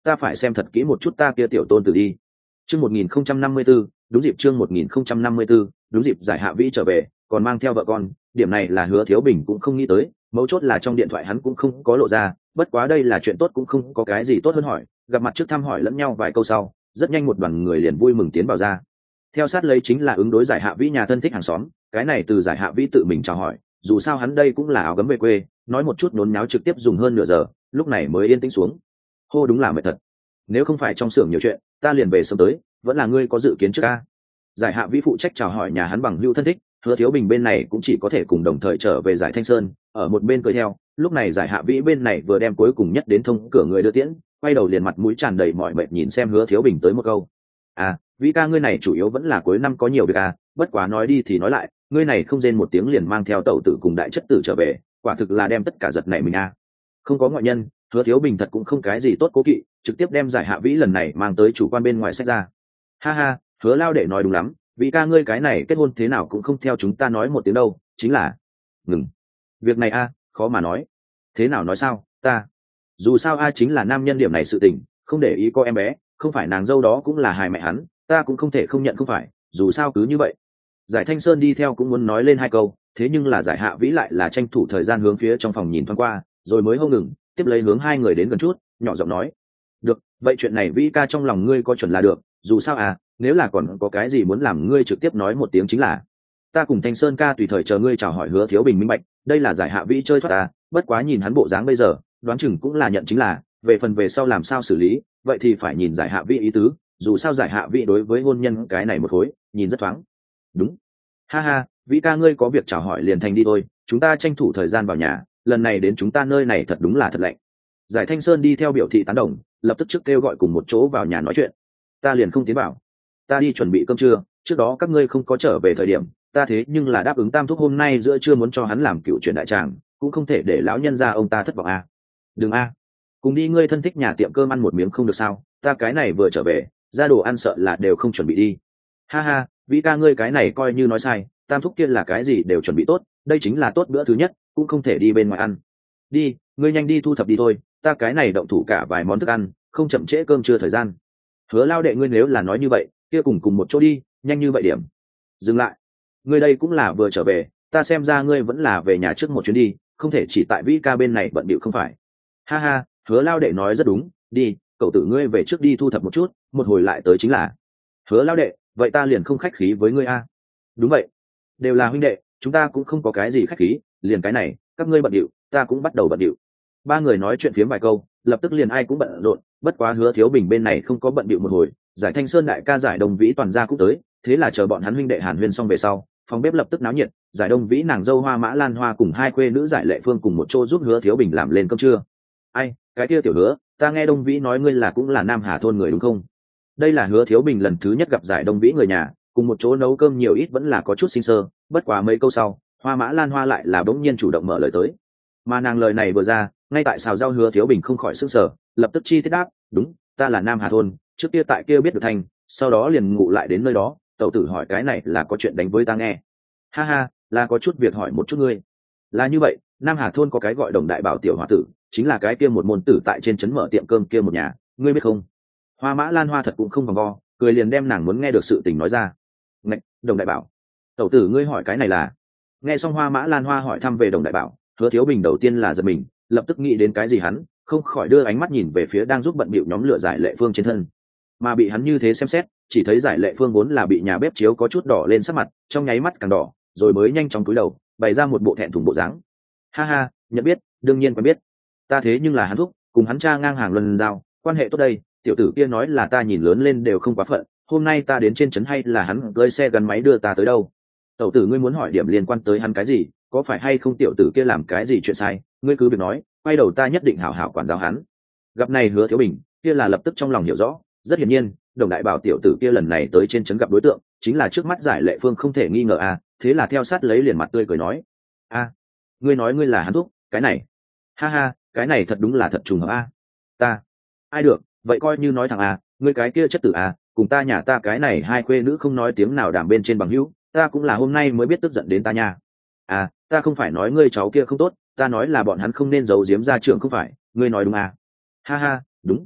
ta phải xem thật kỹ một chút ta kia tiểu tôn tử đi. Chương một nghìn không trăm năm mươi tư, đúng dịp chương một nghìn không trăm năm mươi tư, đúng dịp Giải Hạ Vĩ trở về, còn mang theo vợ con, điểm này là Hứa Thiếu Bình cũng không nghĩ tới, mấu chốt là trong điện thoại hắn cũng không có lộ ra, bất quá đây là chuyện tốt cũng không có cái gì tốt hơn hỏi, gặp mặt trước thăm hỏi lẫn nhau vài câu sau, rất nhanh một đoàn người liền vui mừng tiến vào ra. Theo sát lấy chính là ứng đối Giải Hạ Vĩ nhà thân thích hàng xóm, cái này từ Giải Hạ Vĩ tự mình chào hỏi, dù sao hắn đây cũng là áo gấm về quê, nói một chút nôn náo trực tiếp dùng hơn nửa giờ, lúc này mới yên tĩnh xuống. Hô đúng là mệt thật. Nếu không phải trong xưởng nhiều chuyện, ta liền về sớm tới, vẫn là ngươi có dự kiến trước a. Giải Hạ Vĩ phụ trách chào hỏi nhà hắn bằng hữu thân thích, Hứa Thiếu Bình bên này cũng chỉ có thể cùng đồng thời trở về Giải Thanh Sơn, ở một bên cười theo. Lúc này Giải Hạ Vĩ bên này vừa đem cuối cùng nhất đến thông cửa người đưa tiễn, quay đầu liền mặt mũi tràn đầy mỏi mệt nhìn xem Hứa Thiếu Bình tới một câu. À, Vĩ ca ngươi này chủ yếu vẫn là cuối năm có nhiều việc à, bất quá nói đi thì nói lại, ngươi này không rên một tiếng liền mang theo tẩu tử cùng đại chất tử trở về, quả thực là đem tất cả giật nảy mình à. Không có ngoại nhân, Hứa Thiếu Bình thật cũng không cái gì tốt cố kỵ, trực tiếp đem Giải Hạ Vĩ lần này mang tới chủ quan bên ngoài sách ra. Ha ha, Hứa lao đệ nói đúng lắm, Vĩ ca ngươi cái này kết hôn thế nào cũng không theo chúng ta nói một tiếng đâu, chính là ngừng. Việc này a, khó mà nói. Thế nào nói sao, ta. Dù sao a chính là nam nhân điểm này sự tình, không để ý có em bé, không phải nàng dâu đó cũng là hài mẹ hắn, ta cũng không thể không nhận không phải, dù sao cứ như vậy. Giải Thanh Sơn đi theo cũng muốn nói lên hai câu, thế nhưng là Giải Hạ Vĩ lại là tranh thủ thời gian hướng phía trong phòng nhìn thoáng qua, rồi mới hô ngừng, tiếp lấy hướng hai người đến gần chút, nhỏ giọng nói. Được, vậy chuyện này Vĩ ca trong lòng ngươi có chuẩn là được, dù sao à, nếu là còn có cái gì muốn làm ngươi trực tiếp nói một tiếng chính là. Ta cùng Thanh Sơn ca tùy thời chờ ngươi chào hỏi Hứa Thiếu Bình minh bạch, đây là Giải Hạ Vĩ chơi thoát ta, bất quá nhìn hắn bộ dáng bây giờ, đoán chừng cũng là nhận chính là, về phần về sau làm sao xử lý, vậy thì phải nhìn Giải Hạ Vĩ ý tứ, dù sao Giải Hạ Vĩ đối với hôn nhân cái này một khối, nhìn rất thoáng. Đúng. Ha ha, Vĩ ca ngươi có việc chào hỏi liền thành đi thôi, chúng ta tranh thủ thời gian vào nhà, lần này đến chúng ta nơi này thật đúng là thật lạnh. Giải Thanh Sơn đi theo biểu thị tán đồng, lập tức trước kêu gọi cùng một chỗ vào nhà nói chuyện. Ta liền không tiến vào, ta đi chuẩn bị cơm trưa, trước đó các ngươi không có trở về thời điểm, ta thế nhưng là đáp ứng Tam thúc hôm nay giữa trưa muốn cho hắn làm cựu truyền đại tràng, cũng không thể để lão nhân gia ông ta thất vọng a. Đừng a, cùng đi ngươi thân thích nhà tiệm cơm ăn một miếng không được sao, ta cái này vừa trở về, ra đồ ăn sợ là đều không chuẩn bị đi. Ha ha, Vĩ ca ngươi cái này coi như nói sai, Tam thúc kia là cái gì đều chuẩn bị tốt, đây chính là tốt bữa thứ nhất, cũng không thể đi bên ngoài ăn. Đi, ngươi nhanh đi thu thập đi thôi, ta cái này động thủ cả vài món thức ăn, không chậm trễ cơm trưa thời gian. Hứa lao đệ ngươi nếu là nói như vậy, kia cùng cùng một chỗ đi, nhanh như vậy điểm. Dừng lại, ngươi đây cũng là vừa trở về, ta xem ra ngươi vẫn là về nhà trước một chuyến đi, không thể chỉ tại Vĩ ca bên này bận bịu không phải. Ha ha, Hứa lao đệ nói rất đúng, đi, cậu tử ngươi về trước đi thu thập một chút, một hồi lại tới chính là. Hứa lao đệ, vậy ta liền không khách khí với ngươi a. Đúng vậy, đều là huynh đệ, chúng ta cũng không có cái gì khách khí, liền cái này, các ngươi bận bịu, ta cũng bắt đầu bận bịu. Ba người nói chuyện phiếm vài câu, lập tức liền ai cũng bận rộn, bất quá Hứa Thiếu Bình bên này không có bận bịu một hồi, Giải Thanh Sơn đại ca Giải Đông Vĩ toàn gia cũng tới, thế là chờ bọn hắn huynh đệ hàn huyên xong về sau, phòng bếp lập tức náo nhiệt, Giải Đông Vĩ nàng dâu Hoa Mã Lan Hoa cùng hai khuê nữ Giải Lệ Phương cùng một chỗ giúp Hứa Thiếu Bình làm lên cơm trưa. Ai, cái kia tiểu Hứa, ta nghe Đông Vĩ nói ngươi là cũng là Nam Hà thôn người đúng không? Đây là Hứa Thiếu Bình lần thứ nhất gặp Giải Đông Vĩ người nhà, cùng một chỗ nấu cơm nhiều ít vẫn là có chút sinh sơ, bất quá mấy câu sau, Hoa Mã Lan Hoa lại là bỗng nhiên chủ động mở lời tới. Mà nàng lời này vừa ra, ngay tại xào rau Hứa Thiếu Bình không khỏi sửng sở, lập tức chi tiết đáp, đúng, ta là Nam Hà thôn, trước kia tại kia biết được thành, sau đó liền ngụ lại đến nơi đó, tẩu tử hỏi cái này là có chuyện đánh với ta nghe. Ha ha, là có chút việc hỏi một chút ngươi. Là như vậy, Nam Hà thôn có cái gọi Đồng Đại Bảo tiểu hòa tử, chính là cái kia một môn tử tại trên trấn mở tiệm cơm kia một nhà, ngươi biết không? Hoa Mã Lan Hoa thật cũng không vòng vo, cười liền đem nàng muốn nghe được sự tình nói ra. Ngạch, Đồng Đại Bảo, tẩu tử ngươi hỏi cái này là? Nghe xong Hoa Mã Lan Hoa hỏi thăm về Đồng Đại Bảo, Hứa Thiếu Bình đầu tiên là giật mình, lập tức nghĩ đến cái gì hắn, không khỏi đưa ánh mắt nhìn về phía đang giúp bận bịu nhóm lửa Giải Lệ Phương trên thân. Mà bị hắn như thế xem xét, chỉ thấy Giải Lệ Phương vốn là bị nhà bếp chiếu có chút đỏ lên sắc mặt, trong nháy mắt càng đỏ, rồi mới nhanh chóng cúi đầu, bày ra một bộ thẹn thùng bộ dáng. Ha ha, nhận biết, đương nhiên quen biết. Ta thế nhưng là hắn thúc, cùng hắn cha ngang hàng luân giao, quan hệ tốt đây, tiểu tử kia nói là ta nhìn lớn lên đều không quá phận, hôm nay ta đến trên trấn hay là hắn cưỡi xe gắn máy đưa ta tới đâu. Tẩu tử ngươi muốn hỏi điểm liên quan tới hắn cái gì, có phải hay không tiểu tử kia làm cái gì chuyện sai, ngươi cứ việc nói, quay đầu ta nhất định hảo hảo quản giáo hắn. Gặp này Hứa Thiếu Bình, kia là lập tức trong lòng hiểu rõ, rất hiển nhiên, Đồng Đại Bảo tiểu tử kia lần này tới trên trấn gặp đối tượng, chính là trước mắt Giải Lệ Phương không thể nghi ngờ à, thế là theo sát lấy liền mặt tươi cười nói, a, ngươi nói ngươi là hắn thúc, cái này, ha ha, cái này thật đúng là thật trùng hợp a. Ta, ai được, vậy coi như nói thẳng à, ngươi cái kia chất tử à, cùng ta nhà ta cái này hai khuê nữ không nói tiếng nào đảm bên trên bằng hữu, ta cũng là hôm nay mới biết tức giận đến ta nha. À, ta không phải nói ngươi cháu kia không tốt, ta nói là bọn hắn không nên giấu giếm ra trường không phải, ngươi nói đúng à? Ha ha, đúng.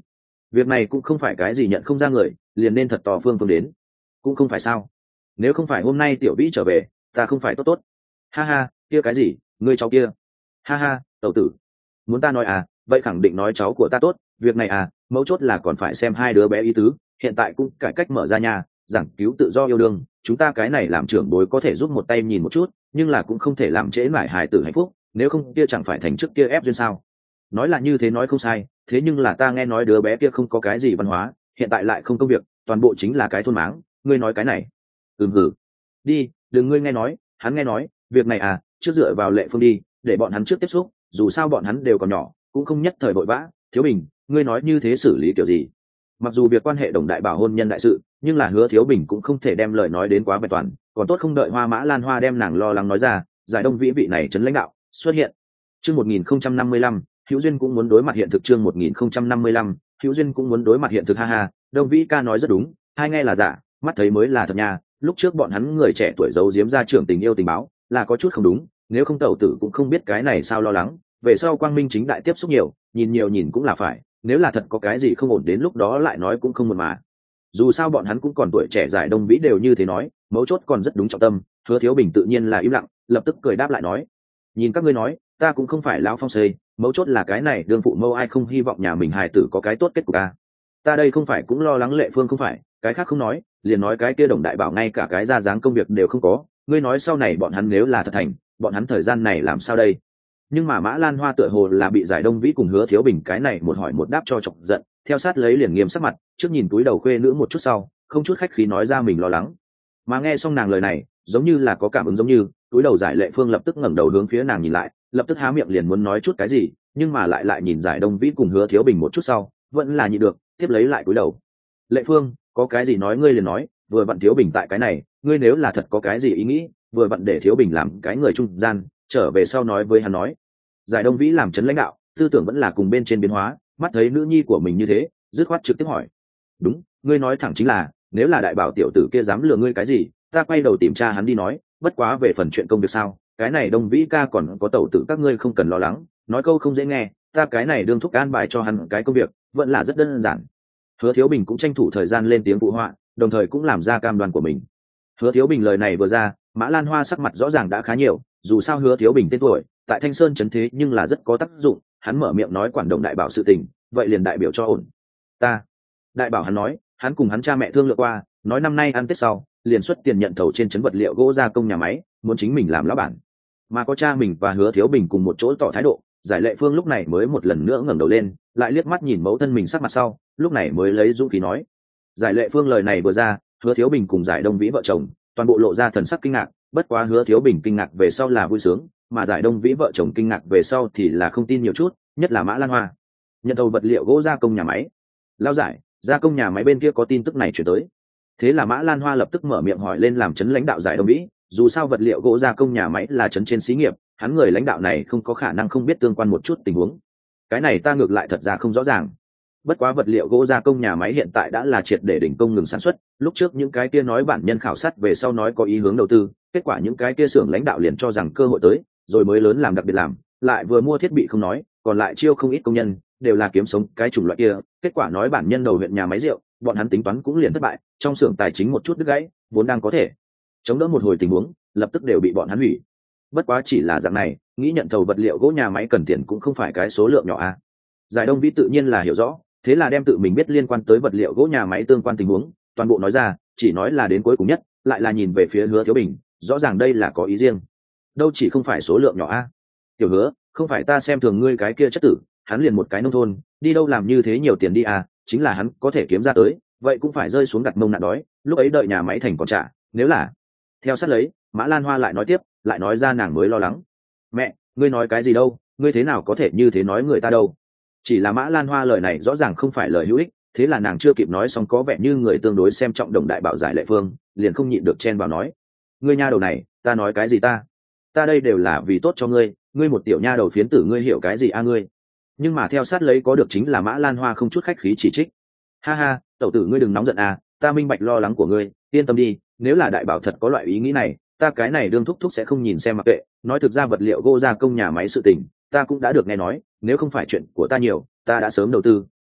việc này cũng không phải cái gì nhận không ra người liền nên thật tò phương phương đến, cũng không phải sao. Nếu không phải hôm nay tiểu vĩ trở về ta không phải tốt tốt. Ha ha, kia cái gì ngươi cháu kia. Ha ha, tẩu tử muốn ta nói à, vậy khẳng định nói cháu của ta tốt. Việc này à, mấu chốt là còn phải xem hai đứa bé ý tứ. Hiện tại cũng cải cách mở ra nhà giảng cứu tự do yêu đương, chúng ta cái này làm trưởng bối có thể giúp một tay nhìn một chút, nhưng là cũng không thể làm trễ mãi hài tử hạnh phúc, nếu không kia chẳng phải thành trước kia ép duyên sao. Nói là như thế nói không sai, thế nhưng là ta nghe nói đứa bé kia không có cái gì văn hóa, hiện tại lại không công việc, toàn bộ chính là cái thôn máng. Ngươi nói cái này. Ừm hử. Đi, đừng ngươi nghe nói, hắn nghe nói, việc này à, trước dựa vào Lệ Phương đi, để bọn hắn trước tiếp xúc, dù sao bọn hắn đều còn nhỏ, cũng không nhất thời vội vã. Thiếu Bình, ngươi nói như thế xử lý kiểu gì? Mặc dù việc quan hệ đồng đại bảo hôn nhân đại sự, nhưng là Hứa Thiếu Bình cũng không thể đem lời nói đến quá vẹn toàn, còn tốt không đợi Hoa Mã Lan Hoa đem nàng lo lắng nói ra, giải đông vĩ vị này trấn lãnh đạo xuất hiện. Chương một nghìn không trăm năm mươi lăm, Hữu Duyên cũng muốn đối mặt hiện thực. Chương một nghìn không trăm năm mươi lăm, Hữu Duyên cũng muốn đối mặt hiện thực. Ha ha, Đông Vĩ ca nói rất đúng, hai nghe là giả, mắt thấy mới là thật nha. Lúc trước bọn hắn người trẻ tuổi giấu giếm ra trưởng tình yêu tình báo, là có chút không đúng, nếu không tẩu tử cũng không biết cái này sao lo lắng. Về sau quang minh chính đại tiếp xúc nhiều, nhìn nhiều nhìn cũng là phải, nếu là thật có cái gì không ổn đến lúc đó lại nói cũng không muộn mà. Dù sao bọn hắn cũng còn tuổi trẻ, giải đông vĩ đều như thế nói, mấu chốt còn rất đúng trọng tâm. Hứa Thiếu Bình tự nhiên là im lặng, lập tức cười đáp lại nói, nhìn các ngươi nói, ta cũng không phải lão phong xây, mấu chốt là cái này đương phụ mâu ai không hy vọng nhà mình hài tử có cái tốt kết cục à. Ta đây không phải cũng lo lắng Lệ Phương không phải, cái khác không nói, liền nói cái kia đồng đại bảo ngay cả cái ra dáng công việc đều không có, ngươi nói sau này bọn hắn nếu là thật thành, bọn hắn thời gian này làm sao đây. Nhưng mà Mã Lan Hoa tựa hồ là bị giải đông vĩ cùng Hứa Thiếu Bình cái này một hỏi một đáp cho chọc giận, theo sát lấy liền nghiêm sắc mặt, trước nhìn túi đầu khuê nữ một chút sau, không chút khách khí nói ra mình lo lắng. Mà nghe xong nàng lời này, giống như là có cảm ứng giống như, túi đầu giải Lệ Phương lập tức ngẩng đầu hướng phía nàng nhìn lại, lập tức há miệng liền muốn nói chút cái gì, nhưng mà lại lại nhìn giải đông vĩ cùng Hứa Thiếu Bình một chút sau, vẫn là nhịn được, tiếp lấy lại túi đầu. Lệ Phương, có cái gì nói ngươi liền nói, vừa vặn Thiếu Bình tại cái này, ngươi nếu là thật có cái gì ý nghĩ, vừa vặn để Thiếu Bình làm cái người trung gian, trở về sau nói với hắn nói. Giải đông vĩ làm chấn lãnh đạo, tư tưởng vẫn là cùng bên trên biến hóa, mắt thấy nữ nhi của mình như thế, dứt khoát trực tiếp hỏi. Đúng, ngươi nói thẳng chính là, nếu là đại bảo tiểu tử kia dám lừa ngươi cái gì, ta quay đầu tìm cha hắn đi nói, bất quá về phần chuyện công việc sao, cái này đông vĩ ca còn có tẩu tử các ngươi không cần lo lắng, nói câu không dễ nghe, ta cái này đương thúc an bài cho hắn cái công việc, vẫn là rất đơn giản. Hứa Thiếu Bình cũng tranh thủ thời gian lên tiếng phụ họa, đồng thời cũng làm ra cam đoan của mình. Hứa Thiếu Bình lời này vừa ra, Mã Lan Hoa sắc mặt rõ ràng đã khá nhiều, dù sao Hứa Thiếu Bình tên tuổi tại Thanh Sơn trấn thế nhưng là rất có tác dụng, hắn mở miệng nói quản đồng đại bảo sự tình, vậy liền đại biểu cho ổn. Ta, đại bảo hắn nói, hắn cùng hắn cha mẹ thương lượng qua, nói năm nay ăn Tết sau, liền xuất tiền nhận thầu trên trấn vật liệu gỗ gia công nhà máy, muốn chính mình làm lão bản. Mà có cha mình và Hứa Thiếu Bình cùng một chỗ tỏ thái độ, giải Lệ Phương lúc này mới một lần nữa ngẩng đầu lên, lại liếc mắt nhìn mẫu thân mình sắc mặt sau, lúc này mới lấy dũng khí nói. Giải Lệ Phương lời này vừa ra, Hứa Thiếu Bình cùng giải Đông Vĩ vợ chồng toàn bộ lộ ra thần sắc kinh ngạc, bất quá Hứa Thiếu Bình kinh ngạc về sau là vui sướng, mà giải Đông Vĩ vợ chồng kinh ngạc về sau thì là không tin nhiều chút, nhất là Mã Lan Hoa. Nhận thầu vật liệu gỗ gia công nhà máy. Lao giải, gia công nhà máy bên kia có tin tức này chuyển tới. Thế là Mã Lan Hoa lập tức mở miệng hỏi lên làm chấn lãnh đạo giải Đông Vĩ, dù sao vật liệu gỗ gia công nhà máy là chấn trên xí nghiệp, hắn người lãnh đạo này không có khả năng không biết tương quan một chút tình huống. Cái này ta ngược lại thật ra không rõ ràng. Bất quá vật liệu gỗ gia công nhà máy hiện tại đã là triệt để đỉnh công ngừng sản xuất, lúc trước những cái kia nói bản nhân khảo sát về sau nói có ý hướng đầu tư, kết quả những cái kia xưởng lãnh đạo liền cho rằng cơ hội tới, rồi mới lớn làm đặc biệt làm, lại vừa mua thiết bị không nói, còn lại chiêu không ít công nhân, đều là kiếm sống cái chủng loại kia, kết quả nói bản nhân đầu huyện nhà máy rượu, bọn hắn tính toán cũng liền thất bại, trong xưởng tài chính một chút đứt gãy, vốn đang có thể chống đỡ một hồi tình huống, lập tức đều bị bọn hắn hủy. Bất quá chỉ là dạng này, nghĩ nhận thầu vật liệu gỗ nhà máy cần tiền cũng không phải cái số lượng nhỏ a. Giải Đông Vĩ tự nhiên là hiểu rõ, thế là đem tự mình biết liên quan tới vật liệu gỗ nhà máy tương quan tình huống toàn bộ nói ra, chỉ nói là đến cuối cùng nhất, lại là nhìn về phía Hứa Thiếu Bình, rõ ràng đây là có ý riêng. Đâu chỉ không phải số lượng nhỏ a. Tiểu Hứa, không phải ta xem thường ngươi cái kia chất tử, hắn liền một cái nông thôn, đi đâu làm như thế nhiều tiền đi à, chính là hắn có thể kiếm ra tới, vậy cũng phải rơi xuống đặt mông nạn đói, lúc ấy đợi nhà máy thành còn trả, nếu là. Theo sát lấy, Mã Lan Hoa lại nói tiếp, lại nói ra nàng mới lo lắng. Mẹ, ngươi nói cái gì đâu, ngươi thế nào có thể như thế nói người ta đâu. Chỉ là Mã Lan Hoa lời này rõ ràng không phải lời hữu ích, thế là nàng chưa kịp nói xong có vẻ như người tương đối xem trọng đồng đại bảo giải Lệ Phương, liền không nhịn được chen vào nói. Ngươi nha đầu này, ta nói cái gì ta? Ta đây đều là vì tốt cho ngươi, ngươi một tiểu nha đầu phiến tử ngươi hiểu cái gì a ngươi? Nhưng mà theo sát lấy có được chính là Mã Lan Hoa không chút khách khí chỉ trích. Ha ha, tẩu tử ngươi đừng nóng giận à, ta minh bạch lo lắng của ngươi, yên tâm đi, nếu là đại bảo thật có loại ý nghĩ này, ta cái này đương thúc thúc sẽ không nhìn xem mặc kệ, nói thực ra vật liệu gỗ gia công nhà máy sự tình, ta cũng đã được nghe nói, nếu không phải chuyện của ta nhiều, ta đã sớm đầu tư,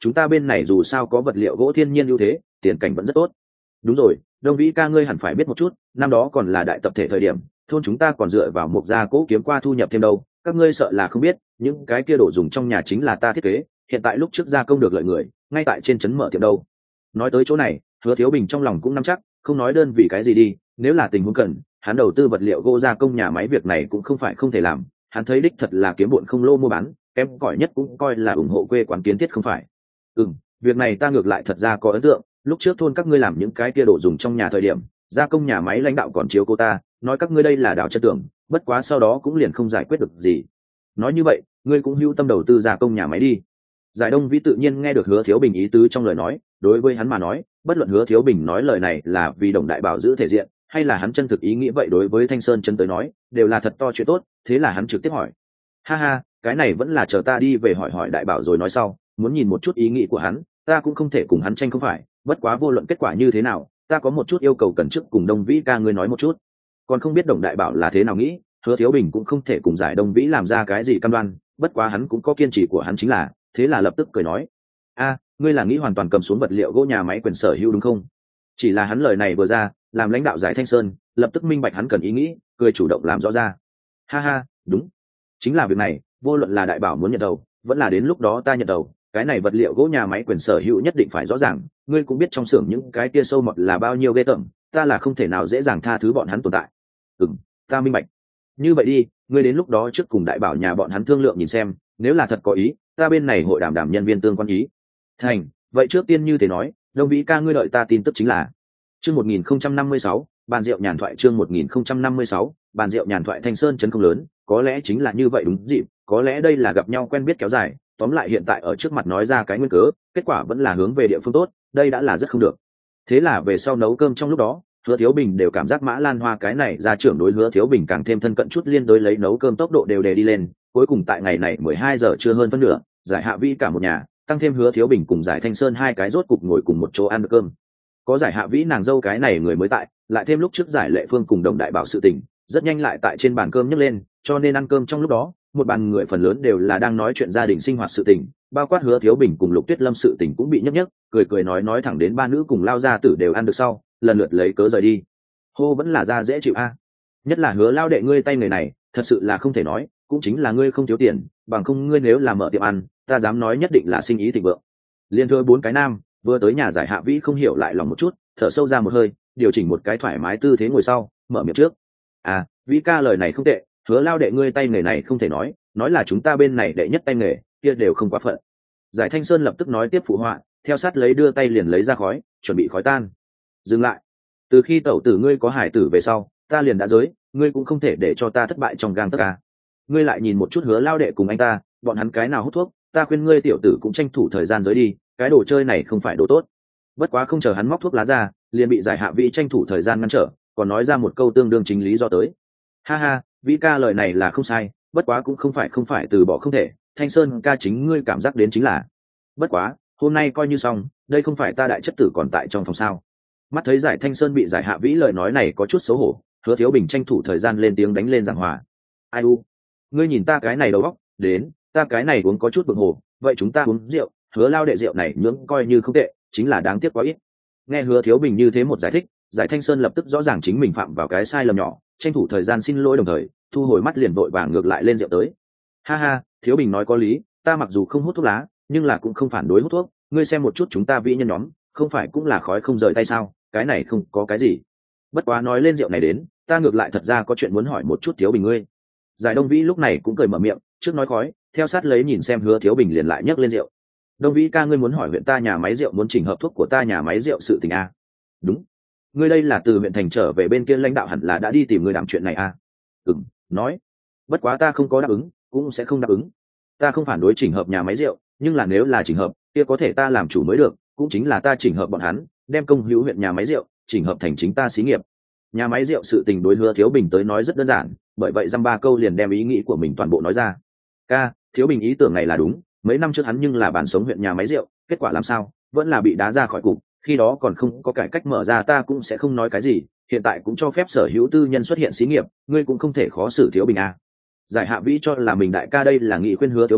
chúng ta bên này dù sao có vật liệu gỗ thiên nhiên ưu thế, tiền cảnh vẫn rất tốt. Đúng rồi, Đông Vĩ ca ngươi hẳn phải biết một chút, năm đó còn là đại tập thể thời điểm, thôn chúng ta còn dựa vào một gia cố kiếm qua thu nhập thêm đâu, các ngươi sợ là không biết, những cái kia đồ dùng trong nhà chính là ta thiết kế, hiện tại lúc trước gia công được lợi người, ngay tại trên trấn mở tiệm đâu. Nói tới chỗ này, Hứa Thiếu Bình trong lòng cũng nắm chắc, không nói đơn vì cái gì đi, nếu là tình huống cần, hắn đầu tư vật liệu gỗ gia công nhà máy việc này cũng không phải không thể làm, hắn thấy đích thật là kiếm bộn không lô mua bán, kém cỏi nhất cũng coi là ủng hộ quê quán kiến thiết không phải. Ừm, việc này ta ngược lại thật ra có ấn tượng, lúc trước thôn các ngươi làm những cái kia đồ dùng trong nhà thời điểm, gia công nhà máy lãnh đạo còn chiếu cô ta, nói các ngươi đây là đào chân tường, bất quá sau đó cũng liền không giải quyết được gì. Nói như vậy, ngươi cũng hưu tâm đầu tư gia công nhà máy đi. Giải Đông Vĩ tự nhiên nghe được Hứa Thiếu Bình ý tứ trong lời nói, đối với hắn mà nói, bất luận Hứa Thiếu Bình nói lời này là vì Đồng Đại Bảo giữ thể diện, hay là hắn chân thực ý nghĩ vậy đối với Thanh Sơn chân tới nói, đều là thật to chuyện tốt, thế là hắn trực tiếp hỏi. Ha ha, cái này vẫn là chờ ta đi về hỏi hỏi Đại Bảo rồi nói sau, muốn nhìn một chút ý nghĩ của hắn, ta cũng không thể cùng hắn tranh không phải, bất quá vô luận kết quả như thế nào, ta có một chút yêu cầu cần trước cùng Đông Vĩ ca ngươi nói một chút. Còn không biết Đồng Đại Bảo là thế nào nghĩ, Hứa Thiếu Bình cũng không thể cùng Giải Đông Vĩ làm ra cái gì cam đoan, bất quá hắn cũng có kiên trì của hắn chính là, thế là lập tức cười nói: "A, ngươi là nghĩ hoàn toàn cầm xuống vật liệu gỗ nhà máy quyền sở hữu đúng không?" Chỉ là hắn lời này vừa ra, làm lãnh đạo Giải Thanh Sơn lập tức minh bạch hắn cần ý nghĩ, cười chủ động làm rõ ra. "Ha ha, đúng, chính là việc này, vô luận là Đại Bảo muốn nhận đầu, vẫn là đến lúc đó ta nhận đầu, cái này vật liệu gỗ nhà máy quyền sở hữu nhất định phải rõ ràng, ngươi cũng biết trong xưởng những cái kia sâu mọt là bao nhiêu ghê tởm, ta là không thể nào dễ dàng tha thứ bọn hắn tồn tại." "Ừm, ta minh bạch. Như vậy đi, ngươi đến lúc đó trước cùng Đại Bảo nhà bọn hắn thương lượng nhìn xem, nếu là thật có ý, ta bên này hội đàm đàm nhân viên tương quan ý." "Thành, vậy trước tiên như thế nói, Đông Vĩ ca ngươi đợi ta tin tức chính là." Chương một nghìn không trăm năm mươi sáu, bàn rượu nhàn thoại chương một nghìn không trăm năm mươi sáu, bàn rượu nhàn thoại. Thanh Sơn chấn không lớn, có lẽ chính là như vậy đúng dịp, có lẽ đây là gặp nhau quen biết kéo dài, tóm lại hiện tại ở trước mặt nói ra cái nguyên cớ, kết quả vẫn là hướng về địa phương tốt, đây đã là rất không được. Thế là về sau nấu cơm trong lúc đó, Hứa Thiếu Bình đều cảm giác Mã Lan Hoa cái này ra trưởng đối Hứa Thiếu Bình càng thêm thân cận chút, liên đối lấy nấu cơm tốc độ đều đề đi lên, cuối cùng tại ngày này mười hai giờ trưa hơn phân nửa, Giải Hạ Vĩ cả một nhà, tăng thêm Hứa Thiếu Bình cùng Giải Thanh Sơn hai cái rốt cục ngồi cùng một chỗ ăn được cơm. Có Giải Hạ Vĩ nàng dâu cái này người mới tại, lại thêm lúc trước Giải Lệ Phương cùng Đồng Đại Bảo sự tình, rất nhanh lại tại trên bàn cơm nhấc lên, cho nên ăn cơm trong lúc đó, một bàn người phần lớn đều là đang nói chuyện gia đình sinh hoạt sự tình, bao quát Hứa Thiếu Bình cùng Lục Tuyết Lâm sự tình cũng bị nhấc nhấc, cười cười nói nói thẳng đến ba nữ cùng Lao gia tử đều ăn được sau, lần lượt lấy cớ rời đi. Hô vẫn là ra dễ chịu a. Nhất là Hứa Lao đệ ngươi tay người này, thật sự là không thể nói, cũng chính là ngươi không thiếu tiền, bằng không ngươi nếu là mở tiệm ăn, ta dám nói nhất định là sinh ý thịnh vượng. Liên thừa bốn cái nam, vừa tới nhà Giải Hạ Vĩ không hiểu lại lòng một chút, thở sâu ra một hơi, điều chỉnh một cái thoải mái tư thế ngồi sau, mở miệng trước. "À, Vĩ ca lời này không tệ, Hứa Lao đệ ngươi tay nghề này không thể nói, nói là chúng ta bên này đệ nhất tay nghề, kia đều không quá phận." Giải Thanh Sơn lập tức nói tiếp phụ họa, theo sát lấy đưa tay liền lấy ra khói, chuẩn bị khói tan. "Dừng lại, từ khi tẩu tử ngươi có hải tử về sau, ta liền đã giới, ngươi cũng không thể để cho ta thất bại trong gang tấc ca. Ngươi lại nhìn một chút Hứa Lao đệ cùng anh ta, bọn hắn cái nào hút thuốc, ta khuyên ngươi tiểu tử cũng tranh thủ thời gian giới đi, cái đồ chơi này không phải đồ tốt." Bất quá không chờ hắn móc thuốc lá ra, liền bị Giải Hạ Vĩ tranh thủ thời gian ngăn trở, còn nói ra một câu tương đương chính lý do tới. "Ha ha, Vĩ ca lời này là không sai, bất quá cũng không phải không phải từ bỏ không thể, Thanh Sơn ca chính ngươi cảm giác đến chính là. Bất quá, hôm nay coi như xong, đây không phải ta đại chất tử còn tại trong phòng sao?" Mắt thấy Giải Thanh Sơn bị Giải Hạ Vĩ lời nói này có chút xấu hổ, Hứa Thiếu Bình tranh thủ thời gian lên tiếng đánh lên giảng hòa. "Ai u, ngươi nhìn ta cái này đầu óc, đến, ta cái này uống có chút bực hồ, vậy chúng ta uống rượu, Hứa Lao đệ rượu này nhưỡng coi như không tệ, chính là đáng tiếc quá ít." Nghe Hứa Thiếu Bình như thế một giải thích, Giải Thanh Sơn lập tức rõ ràng chính mình phạm vào cái sai lầm nhỏ, tranh thủ thời gian xin lỗi đồng thời thu hồi mắt liền vội vàng ngược lại lên rượu tới. "Ha ha, Thiếu Bình nói có lý, ta mặc dù không hút thuốc lá, nhưng là cũng không phản đối hút thuốc, ngươi xem một chút chúng ta Vĩ nhân nhóm, không phải cũng là khói không rời tay sao, cái này không có cái gì. Bất quá nói lên rượu này đến, ta ngược lại thật ra có chuyện muốn hỏi một chút Thiếu Bình ngươi." Giải Đông Vĩ lúc này cũng cười mở miệng, trước nói khói, theo sát lấy nhìn xem Hứa Thiếu Bình liền lại nhấc lên rượu. "Đông Vĩ ca ngươi muốn hỏi huyện ta nhà máy rượu muốn chỉnh hợp thuốc của ta nhà máy rượu sự tình a?" "Đúng. Ngươi đây là từ huyện thành trở về bên kia lãnh đạo hẳn là đã đi tìm ngươi đàm chuyện này a?" "Ừm, nói. Bất quá ta không có đáp ứng, cũng sẽ không đáp ứng. Ta không phản đối chỉnh hợp nhà máy rượu, nhưng là nếu là chỉnh hợp, kia có thể ta làm chủ mới được, cũng chính là ta chỉnh hợp bọn hắn, đem công hữu huyện nhà máy rượu chỉnh hợp thành chính ta xí nghiệp." Nhà máy rượu sự tình đối Hứa Thiếu Bình tới nói rất đơn giản, bởi vậy dăm ba câu liền đem ý nghĩ của mình toàn bộ nói ra. "Ca, Thiếu Bình ý tưởng này là đúng, mấy năm trước hắn nhưng là bản sống huyện nhà máy rượu, kết quả làm sao, vẫn là bị đá ra khỏi cục, khi đó còn không có cải cách mở ra ta cũng sẽ không nói cái gì, hiện tại cũng cho phép sở hữu tư nhân xuất hiện xí nghiệp, ngươi cũng không thể khó xử Thiếu Bình a." Giải Hạ Vĩ cho là mình đại ca đây là nghị khuyên Hứa Thiếu Bình,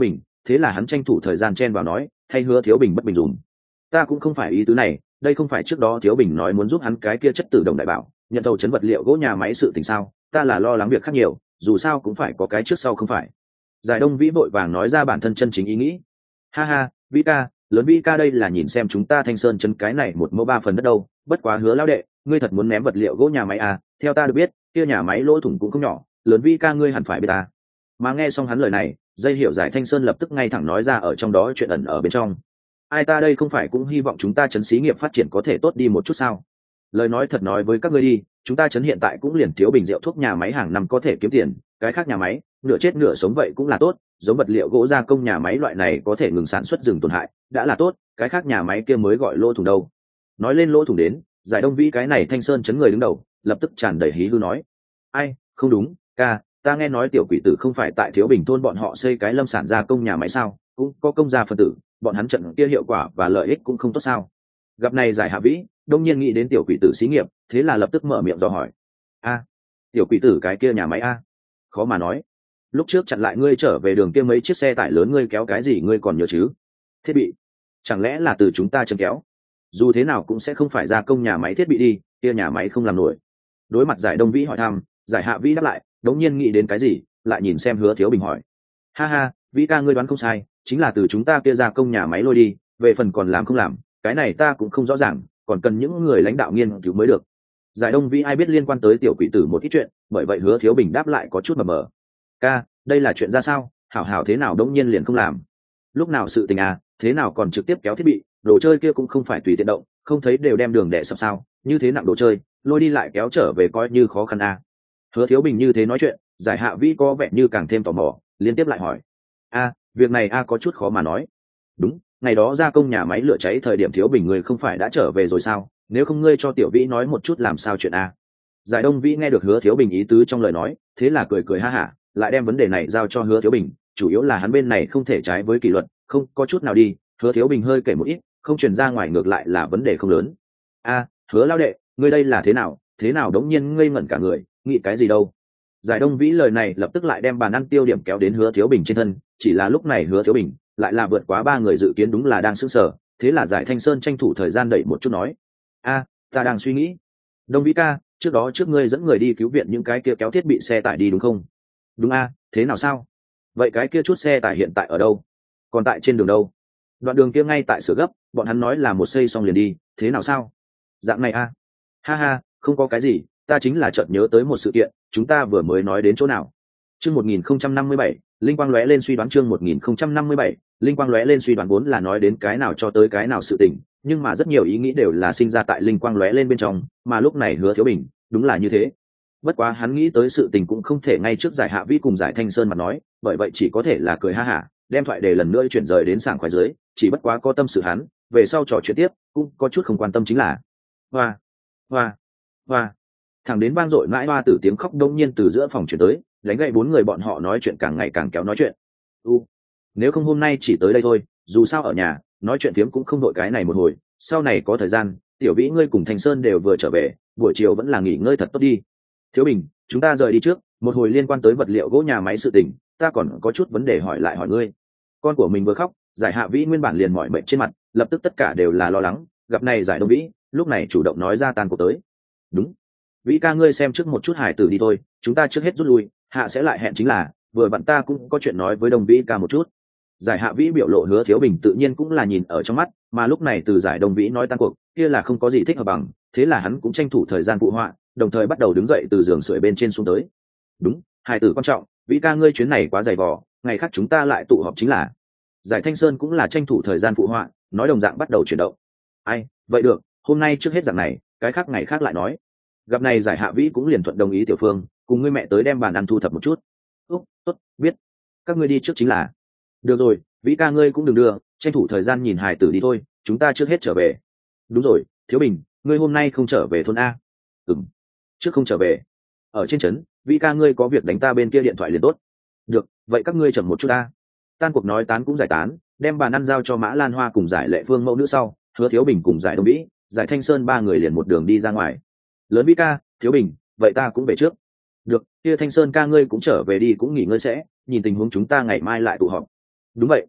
thế là hắn tranh thủ thời gian chen vào nói, thay Hứa Thiếu Bình bất bình dùng. Ta cũng không phải ý tứ này, đây không phải trước đó Thiếu Bình nói muốn giúp hắn cái kia chất tử đồng đại bảo nhận thầu chấn vật liệu gỗ nhà máy sự tình sao, ta là lo lắng việc khác nhiều, dù sao cũng phải có cái trước sau không phải. Giải Đông Vĩ vội vàng nói ra bản thân chân chính ý nghĩ. Ha ha, Vĩ ca, lớn Vĩ ca đây là nhìn xem chúng ta Thanh Sơn chấn cái này một mẫu ba phần đất đâu, bất quá Hứa lão đệ, ngươi thật muốn ném vật liệu gỗ nhà máy à, theo ta được biết, kia nhà máy lỗ thủng cũng không nhỏ, lớn Vĩ ca ngươi hẳn phải biết ta. Mà nghe xong hắn lời này, dây hiểu Giải Thanh Sơn lập tức ngay thẳng nói ra ở trong đó chuyện ẩn ở bên trong. Ai ta đây không phải cũng hy vọng chúng ta chấn xí nghiệp phát triển có thể tốt đi một chút sao? Lời nói thật nói với các ngươi đi, chúng ta chấn hiện tại cũng liền thiếu bình rượu thuốc nhà máy hàng năm có thể kiếm tiền, cái khác nhà máy nửa chết nửa sống vậy cũng là tốt, giống vật liệu gỗ gia công nhà máy loại này có thể ngừng sản xuất dừng tổn hại đã là tốt, cái khác nhà máy kia mới gọi lỗ thủng đâu. Nói lên lỗ thủng đến, Giải Đông Vĩ cái này Thanh Sơn chấn người đứng đầu lập tức tràn đầy hí hư nói, ai không đúng ca, ta nghe nói tiểu quỷ tử không phải tại thiếu bình thôn bọn họ xây cái lâm sản gia công nhà máy sao, cũng có công gia phân tử, bọn hắn trận kia hiệu quả và lợi ích cũng không tốt sao? Gặp này Giải Hạ Vĩ đông nhiên nghĩ đến tiểu quỷ tử xí nghiệp, thế là lập tức mở miệng dò hỏi, a tiểu quỷ tử cái kia nhà máy a? Khó mà nói, lúc trước chặn lại ngươi trở về đường kia mấy chiếc xe tải lớn ngươi kéo cái gì ngươi còn nhớ chứ? Thiết bị chẳng lẽ là từ chúng ta châm kéo? Dù thế nào cũng sẽ không phải gia công nhà máy thiết bị đi, kia nhà máy không làm nổi. Đối mặt Giải Đông Vĩ hỏi thăm, Giải Hạ Vĩ đáp lại, đống nhiên nghĩ đến cái gì, lại nhìn xem Hứa Thiếu Bình hỏi, ha ha, Vĩ ca ngươi đoán không sai, chính là từ chúng ta kia gia công nhà máy lôi đi, về phần còn làm không làm, cái này ta cũng không rõ ràng, còn cần những người lãnh đạo nghiên cứu mới được. Giải Đông Vĩ ai biết liên quan tới tiểu quỷ tử một ít chuyện, bởi vậy Hứa Thiếu Bình đáp lại có chút mờ mờ. Ca, đây là chuyện ra sao, hảo hảo thế nào đống nhiên liền không làm? Lúc nào sự tình à, thế nào còn trực tiếp kéo thiết bị, đồ chơi kia cũng không phải tùy tiện động, không thấy đều đem đường đẻ sập sao, như thế nặng đồ chơi, lôi đi lại kéo trở về coi như khó khăn à. Hứa Thiếu Bình như thế nói chuyện, Giải Hạ Vĩ có vẻ như càng thêm tò mò, liên tiếp lại hỏi, a việc này a có chút khó mà nói. Đúng, ngày đó gia công nhà máy lửa cháy thời điểm Thiếu Bình người không phải đã trở về rồi sao, nếu không ngươi cho tiểu Vĩ nói một chút làm sao chuyện a? Giải Đông Vĩ nghe được Hứa Thiếu Bình ý tứ trong lời nói, thế là cười cười ha hả, lại đem vấn đề này giao cho Hứa Thiếu Bình, chủ yếu là hắn bên này không thể trái với kỷ luật, không có chút nào đi. Hứa Thiếu Bình hơi kể một ít, không truyền ra ngoài ngược lại là vấn đề không lớn. A Hứa lão đệ, ngươi đây là thế nào, thế nào đống nhiên ngây ngẩn cả người, nghĩ cái gì đâu? Giải Đông Vĩ lời này lập tức lại đem bàn ăn tiêu điểm kéo đến Hứa Thiếu Bình trên thân, chỉ là lúc này Hứa Thiếu Bình lại là vượt quá ba người dự kiến, đúng là đang sững sờ, thế là Giải Thanh Sơn tranh thủ thời gian đẩy một chút nói, a ta đang suy nghĩ. Đông Vĩ ca, trước đó trước ngươi dẫn người đi cứu viện những cái kia kéo thiết bị xe tải đi đúng không? Đúng a, thế nào sao? Vậy cái kia chút xe tải hiện tại ở đâu? Còn tại trên đường đâu? Đoạn đường kia ngay tại sửa gấp, bọn hắn nói là một xây xong liền đi, thế nào sao? Dạng này a? Ha ha, không có cái gì, ta chính là chợt nhớ tới một sự kiện, chúng ta vừa mới nói đến chỗ nào? Chương một nghìn không trăm năm mươi bảy, linh quang lóe lên suy đoán chương một nghìn không trăm năm mươi bảy, linh quang lóe lên suy đoán vốn là nói đến cái nào cho tới cái nào sự tình, nhưng mà rất nhiều ý nghĩ đều là sinh ra tại linh quang lóe lên bên trong, mà lúc này Hứa Thiếu Bình, đúng là như thế. Bất quá hắn nghĩ tới sự tình cũng không thể ngay trước Giải Hạ Vĩ cùng Giải Thanh Sơn mà nói, bởi vậy chỉ có thể là cười ha hả, đem thoại đề lần nữa chuyển rời đến sảng khoái dưới, chỉ bất quá có tâm sự hắn, về sau trò chuyện tiếp, cũng có chút không quan tâm chính là. Hoa, hoa, hoa. Thẳng đến vang dội mãi hoa tử tiếng khóc đông nhiên từ giữa phòng chuyển tới, đánh gậy bốn người bọn họ nói chuyện càng ngày càng kéo nói chuyện. U, nếu không hôm nay chỉ tới đây thôi, dù sao ở nhà, nói chuyện phiếm cũng không đội cái này một hồi, sau này có thời gian, tiểu Vĩ ngươi cùng Thanh Sơn đều vừa trở về, buổi chiều vẫn là nghỉ ngơi thật tốt đi. Thiếu Bình, chúng ta rời đi trước, một hồi liên quan tới vật liệu gỗ nhà máy sự tình, ta còn có chút vấn đề hỏi lại hỏi ngươi. Con của mình vừa khóc, Giải Hạ Vĩ nguyên bản liền mỏi mệt trên mặt, lập tức tất cả đều là lo lắng, gặp này Giải Đông Vĩ, lúc này chủ động nói ra tan cuộc tới. Đúng, Vĩ ca ngươi xem trước một chút hải tử đi thôi, chúng ta trước hết rút lui, hạ sẽ lại hẹn chính là, vừa vặn ta cũng có chuyện nói với Đông Vĩ ca một chút. Giải Hạ Vĩ biểu lộ Hứa Thiếu Bình tự nhiên cũng là nhìn ở trong mắt, mà lúc này từ Giải Đông Vĩ nói tan cuộc, kia là không có gì thích hợp bằng, thế là hắn cũng tranh thủ thời gian phụ họa, đồng thời bắt đầu đứng dậy từ giường sưởi bên trên xuống tới. Đúng, hải tử quan trọng, Vĩ ca ngươi chuyến này quá dày vò, ngày khác chúng ta lại tụ họp chính là. Giải Thanh Sơn cũng là tranh thủ thời gian phụ họa, nói đồng dạng bắt đầu chuyển động. Ai, vậy được, hôm nay trước hết dạng này, cái khác ngày khác lại nói. Gặp này Giải Hạ Vĩ cũng liền thuận đồng ý Tiểu Phương, cùng ngươi mẹ tới đem bàn ăn thu thập một chút. Úc, tốt, biết. Các ngươi đi trước chính là. Được rồi, Vĩ ca ngươi cũng đừng đưa, tranh thủ thời gian nhìn hài tử đi thôi, chúng ta trước hết trở về. Đúng rồi, Thiếu Bình, ngươi hôm nay không trở về thôn a? Ừm, trước không trở về. Ở trên trấn, Vĩ ca ngươi có việc đánh ta bên kia điện thoại liền tốt. Được, vậy các ngươi chậm một chút a. Tan cuộc nói tán cũng giải tán, đem bàn ăn giao cho Mã Lan Hoa cùng Giải Lệ Phương mẫu nữ sau, Hứa Thiếu Bình cùng Giải Đông Vĩ, Giải Thanh Sơn ba người liền một đường đi ra ngoài. Lớn Vĩ ca, Thiếu Bình, vậy ta cũng về trước. Được, kia Thanh Sơn ca ngươi cũng trở về đi cũng nghỉ ngơi sẽ, nhìn tình huống chúng ta ngày mai lại tụ họp. Đúng vậy,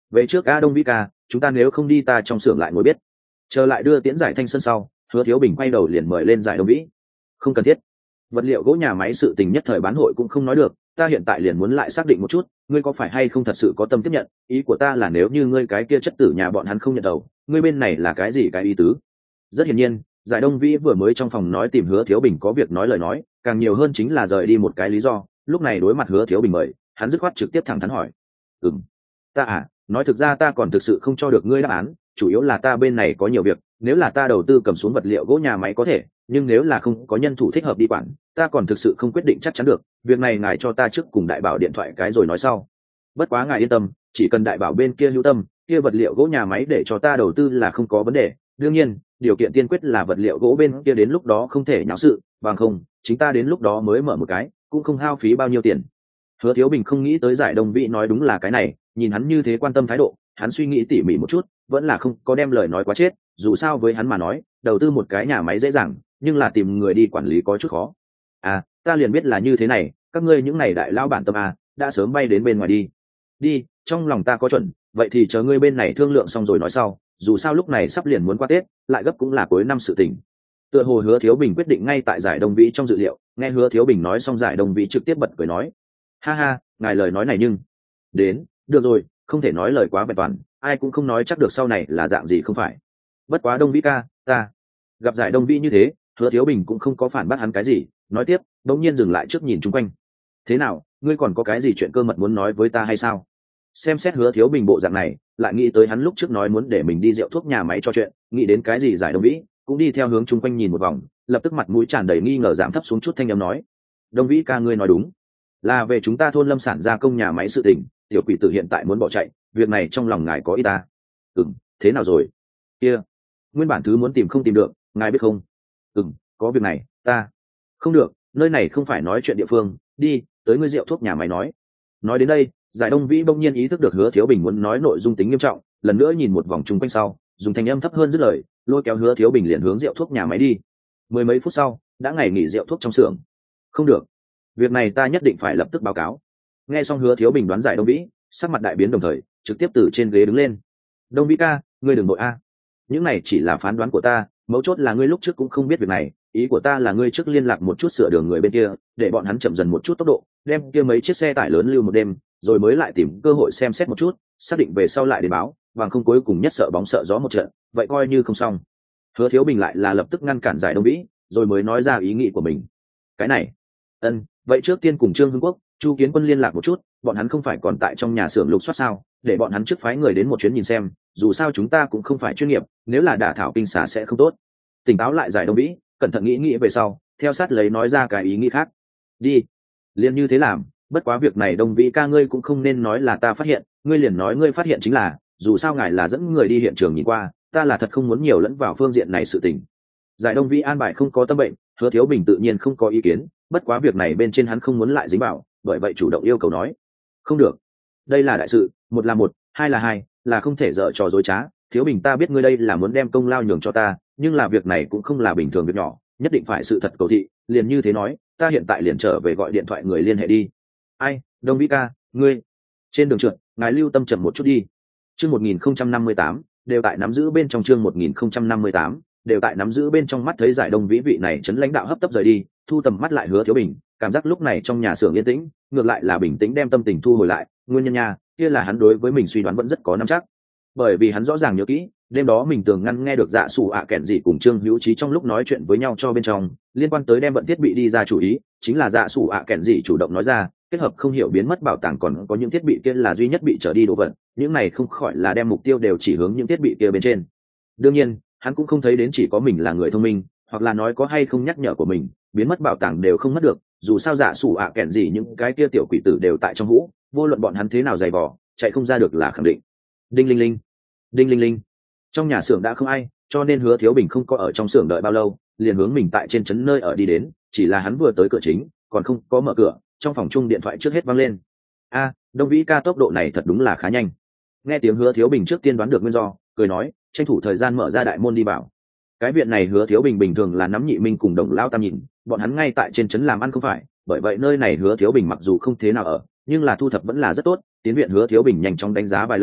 về trước a Đông Vĩ ca, chúng ta nếu không đi ta trong xưởng lại ngồi biết. Chờ lại đưa tiễn giải thanh sân sau, Hứa Thiếu Bình quay đầu liền mời lên giải Đông Vĩ. Không cần thiết. Vật liệu gỗ nhà máy sự tình nhất thời bán hội cũng không nói được, ta hiện tại liền muốn lại xác định một chút, ngươi có phải hay không thật sự có tâm tiếp nhận, ý của ta là nếu như ngươi cái kia chất tử nhà bọn hắn không nhận đầu, ngươi bên này là cái gì cái ý tứ? Rất hiển nhiên, giải Đông Vĩ vừa mới trong phòng nói tìm Hứa Thiếu Bình có việc nói lời nói, càng nhiều hơn chính là rời đi một cái lý do, lúc này đối mặt Hứa Thiếu Bình mời, hắn dứt khoát trực tiếp thẳng thắn hỏi. Ừm, ta à, nói thực ra ta còn thực sự không cho được ngươi đáp án, chủ yếu là ta bên này có nhiều việc, nếu là ta đầu tư cầm xuống vật liệu gỗ nhà máy có thể, nhưng nếu là không có nhân thủ thích hợp đi quản, ta còn thực sự không quyết định chắc chắn được, việc này ngài cho ta trước cùng đại bảo điện thoại cái rồi nói sau. Bất quá ngài yên tâm, chỉ cần đại bảo bên kia hữu tâm, kia vật liệu gỗ nhà máy để cho ta đầu tư là không có vấn đề, đương nhiên, điều kiện tiên quyết là vật liệu gỗ bên kia đến lúc đó không thể nháo sự, bằng không, chính ta đến lúc đó mới mở một cái, cũng không hao phí bao nhiêu tiền. Hứa Thiếu Bình không nghĩ tới giải Đông Vĩ nói đúng là cái này, nhìn hắn như thế quan tâm thái độ, hắn suy nghĩ tỉ mỉ một chút, vẫn là không có đem lời nói quá chết, dù sao với hắn mà nói, đầu tư một cái nhà máy dễ dàng, nhưng là tìm người đi quản lý có chút khó. À, ta liền biết là như thế này, các ngươi những này đại lão bản tâm à, đã sớm bay đến bên ngoài đi. Đi, trong lòng ta có chuẩn, vậy thì chờ ngươi bên này thương lượng xong rồi nói sau, dù sao lúc này sắp liền muốn qua Tết, lại gấp cũng là cuối năm sự tình. Tựa hồ Hứa Thiếu Bình quyết định ngay tại giải Đông Vĩ trong dự liệu, nghe Hứa Thiếu Bình nói xong giải Đông Vĩ trực tiếp bật cười nói: "Ha ha, ngài lời nói này nhưng đến, được rồi, không thể nói lời quá vẹn toàn, ai cũng không nói chắc được sau này là dạng gì không phải. Bất quá Đông Vĩ ca, ta." Gặp giải Đông Vĩ như thế, Hứa Thiếu Bình cũng không có phản bác hắn cái gì, nói tiếp, đống nhiên dừng lại trước nhìn chung quanh. "Thế nào, ngươi còn có cái gì chuyện cơ mật muốn nói với ta hay sao?" Xem xét Hứa Thiếu Bình bộ dạng này, lại nghĩ tới hắn lúc trước nói muốn để mình đi rượu thuốc nhà máy cho chuyện, nghĩ đến cái gì giải Đông Vĩ, cũng đi theo hướng chung quanh nhìn một vòng, lập tức mặt mũi tràn đầy nghi ngờ giảm thấp xuống chút thanh âm nói: "Đông Vĩ ca ngươi nói đúng, là về chúng ta thôn Lâm sản gia công nhà máy sự tình, tiểu quỷ tử hiện tại muốn bỏ chạy, việc này trong lòng ngài có ý ta." "Ừm, thế nào rồi?" "Kia, nguyên bản thứ muốn tìm không tìm được, ngài biết không?" "Ừm, có việc này, ta..." "Không được, nơi này không phải nói chuyện địa phương, đi, tới ngươi rượu thuốc nhà máy nói." Nói đến đây, giải Đông Vĩ bỗng nhiên ý thức được Hứa Thiếu Bình muốn nói nội dung tính nghiêm trọng, lần nữa nhìn một vòng chung quanh sau, dùng thanh âm thấp hơn dứt lời, lôi kéo Hứa Thiếu Bình liền hướng rượu thuốc nhà máy đi. Mười mấy phút sau, đã ngày nghỉ rượu thuốc trong xưởng. "Không được, việc này ta nhất định phải lập tức báo cáo." Nghe xong Hứa Thiếu Bình đoán giải Đông Vĩ, sắc mặt đại biến đồng thời, trực tiếp từ trên ghế đứng lên. "Đông Vĩ ca, ngươi đừng nội a. Những này chỉ là phán đoán của ta, mấu chốt là ngươi lúc trước cũng không biết việc này, ý của ta là ngươi trước liên lạc một chút sửa đường người bên kia, để bọn hắn chậm dần một chút tốc độ, đem kia mấy chiếc xe tải lớn lưu một đêm, rồi mới lại tìm cơ hội xem xét một chút, xác định về sau lại đến báo, bằng không cuối cùng nhất sợ bóng sợ gió một trận, vậy coi như không xong." Hứa Thiếu Bình lại là lập tức ngăn cản giải Đông Vĩ, rồi mới nói ra ý nghĩ của mình. "Cái này, ân, vậy trước tiên cùng Trương Hưng Quốc, Chu Kiến Quân liên lạc một chút, bọn hắn không phải còn tại trong nhà xưởng lục soát sao, để bọn hắn trước phái người đến một chuyến nhìn xem, dù sao chúng ta cũng không phải chuyên nghiệp, nếu là đả thảo kinh xả sẽ không tốt." Tỉnh táo lại giải Đông Vĩ, cẩn thận nghĩ nghĩ về sau, theo sát lấy nói ra cái ý nghĩ khác. "Đi, liền như thế làm, bất quá việc này Đông Vĩ ca ngươi cũng không nên nói là ta phát hiện, ngươi liền nói ngươi phát hiện chính là, dù sao ngài là dẫn người đi hiện trường nhìn qua, ta là thật không muốn nhiều lẫn vào phương diện này sự tình." Giải Đông Vĩ an bài không có tâm bệnh, Hứa Thiếu Bình tự nhiên không có ý kiến, bất quá việc này bên trên hắn không muốn lại dính vào, bởi vậy chủ động yêu cầu nói: "Không được, đây là đại sự, một là một, hai là hai, là không thể dở trò dối trá. Thiếu Bình ta biết ngươi đây là muốn đem công lao nhường cho ta, nhưng là việc này cũng không là bình thường việc nhỏ, nhất định phải sự thật cầu thị, liền như thế nói, ta hiện tại liền trở về gọi điện thoại người liên hệ đi." "Ai, Đông Vĩ ca, ngươi..." "Trên đường trượt, ngài lưu tâm chậm một chút đi." Chương một nghìn không trăm năm mươi tám, đều tại nắm giữ bên trong chương một nghìn không trăm năm mươi tám, đều tại nắm giữ bên trong mắt thấy giải Đông Vĩ vị này chấn lãnh đạo hấp tấp rời đi, thu tầm mắt lại Hứa Thiếu Bình, cảm giác lúc này trong nhà xưởng yên tĩnh, ngược lại là bình tĩnh đem tâm tình thu hồi lại, nguyên nhân nha, kia là hắn đối với mình suy đoán vẫn rất có nắm chắc. Bởi vì hắn rõ ràng nhớ kỹ, đêm đó mình tường ngăn nghe được Dạ Sủ ạ kẹn gì cùng Trương Hữu Chí trong lúc nói chuyện với nhau cho bên trong, liên quan tới đem vận thiết bị đi ra chủ ý, chính là Dạ Sủ ạ kẹn gì chủ động nói ra, kết hợp không hiểu biến mất bảo tàng còn có những thiết bị kia là duy nhất bị trở đi đồ vật, những này không khỏi là đem mục tiêu đều chỉ hướng những thiết bị kia bên trên. Đương nhiên, hắn cũng không thấy đến chỉ có mình là người thông minh, hoặc là nói có hay không nhắc nhở của mình, biến mất bảo tàng đều không mất được, dù sao Dạ Sủ ạ kẹn gì những cái kia tiểu quỷ tử đều tại trong hũ, vô luận bọn hắn thế nào dày vò, chạy không ra được là khẳng định. Đinh linh linh, đinh linh linh. Trong nhà xưởng đã không ai, cho nên Hứa Thiếu Bình không có ở trong xưởng đợi bao lâu, liền hướng mình tại trên trấn nơi ở đi đến, chỉ là hắn vừa tới cửa chính, còn không có mở cửa, trong phòng chung điện thoại trước hết vang lên. "A, Đông Vĩ ca tốc độ này thật đúng là khá nhanh." Nghe tiếng Hứa Thiếu Bình trước tiên đoán được nguyên do, cười nói, tranh thủ thời gian mở ra đại môn đi vào. Cái viện này Hứa Thiếu Bình bình thường là nắm Nhị Minh cùng Đồng Lão Tam nhìn, bọn hắn ngay tại trên trấn làm ăn không phải, bởi vậy nơi này Hứa Thiếu Bình mặc dù không thế nào ở, nhưng là thu thập vẫn là rất tốt. Tiến viện Hứa Thiếu Bình nhanh chóng đánh giá vài lần,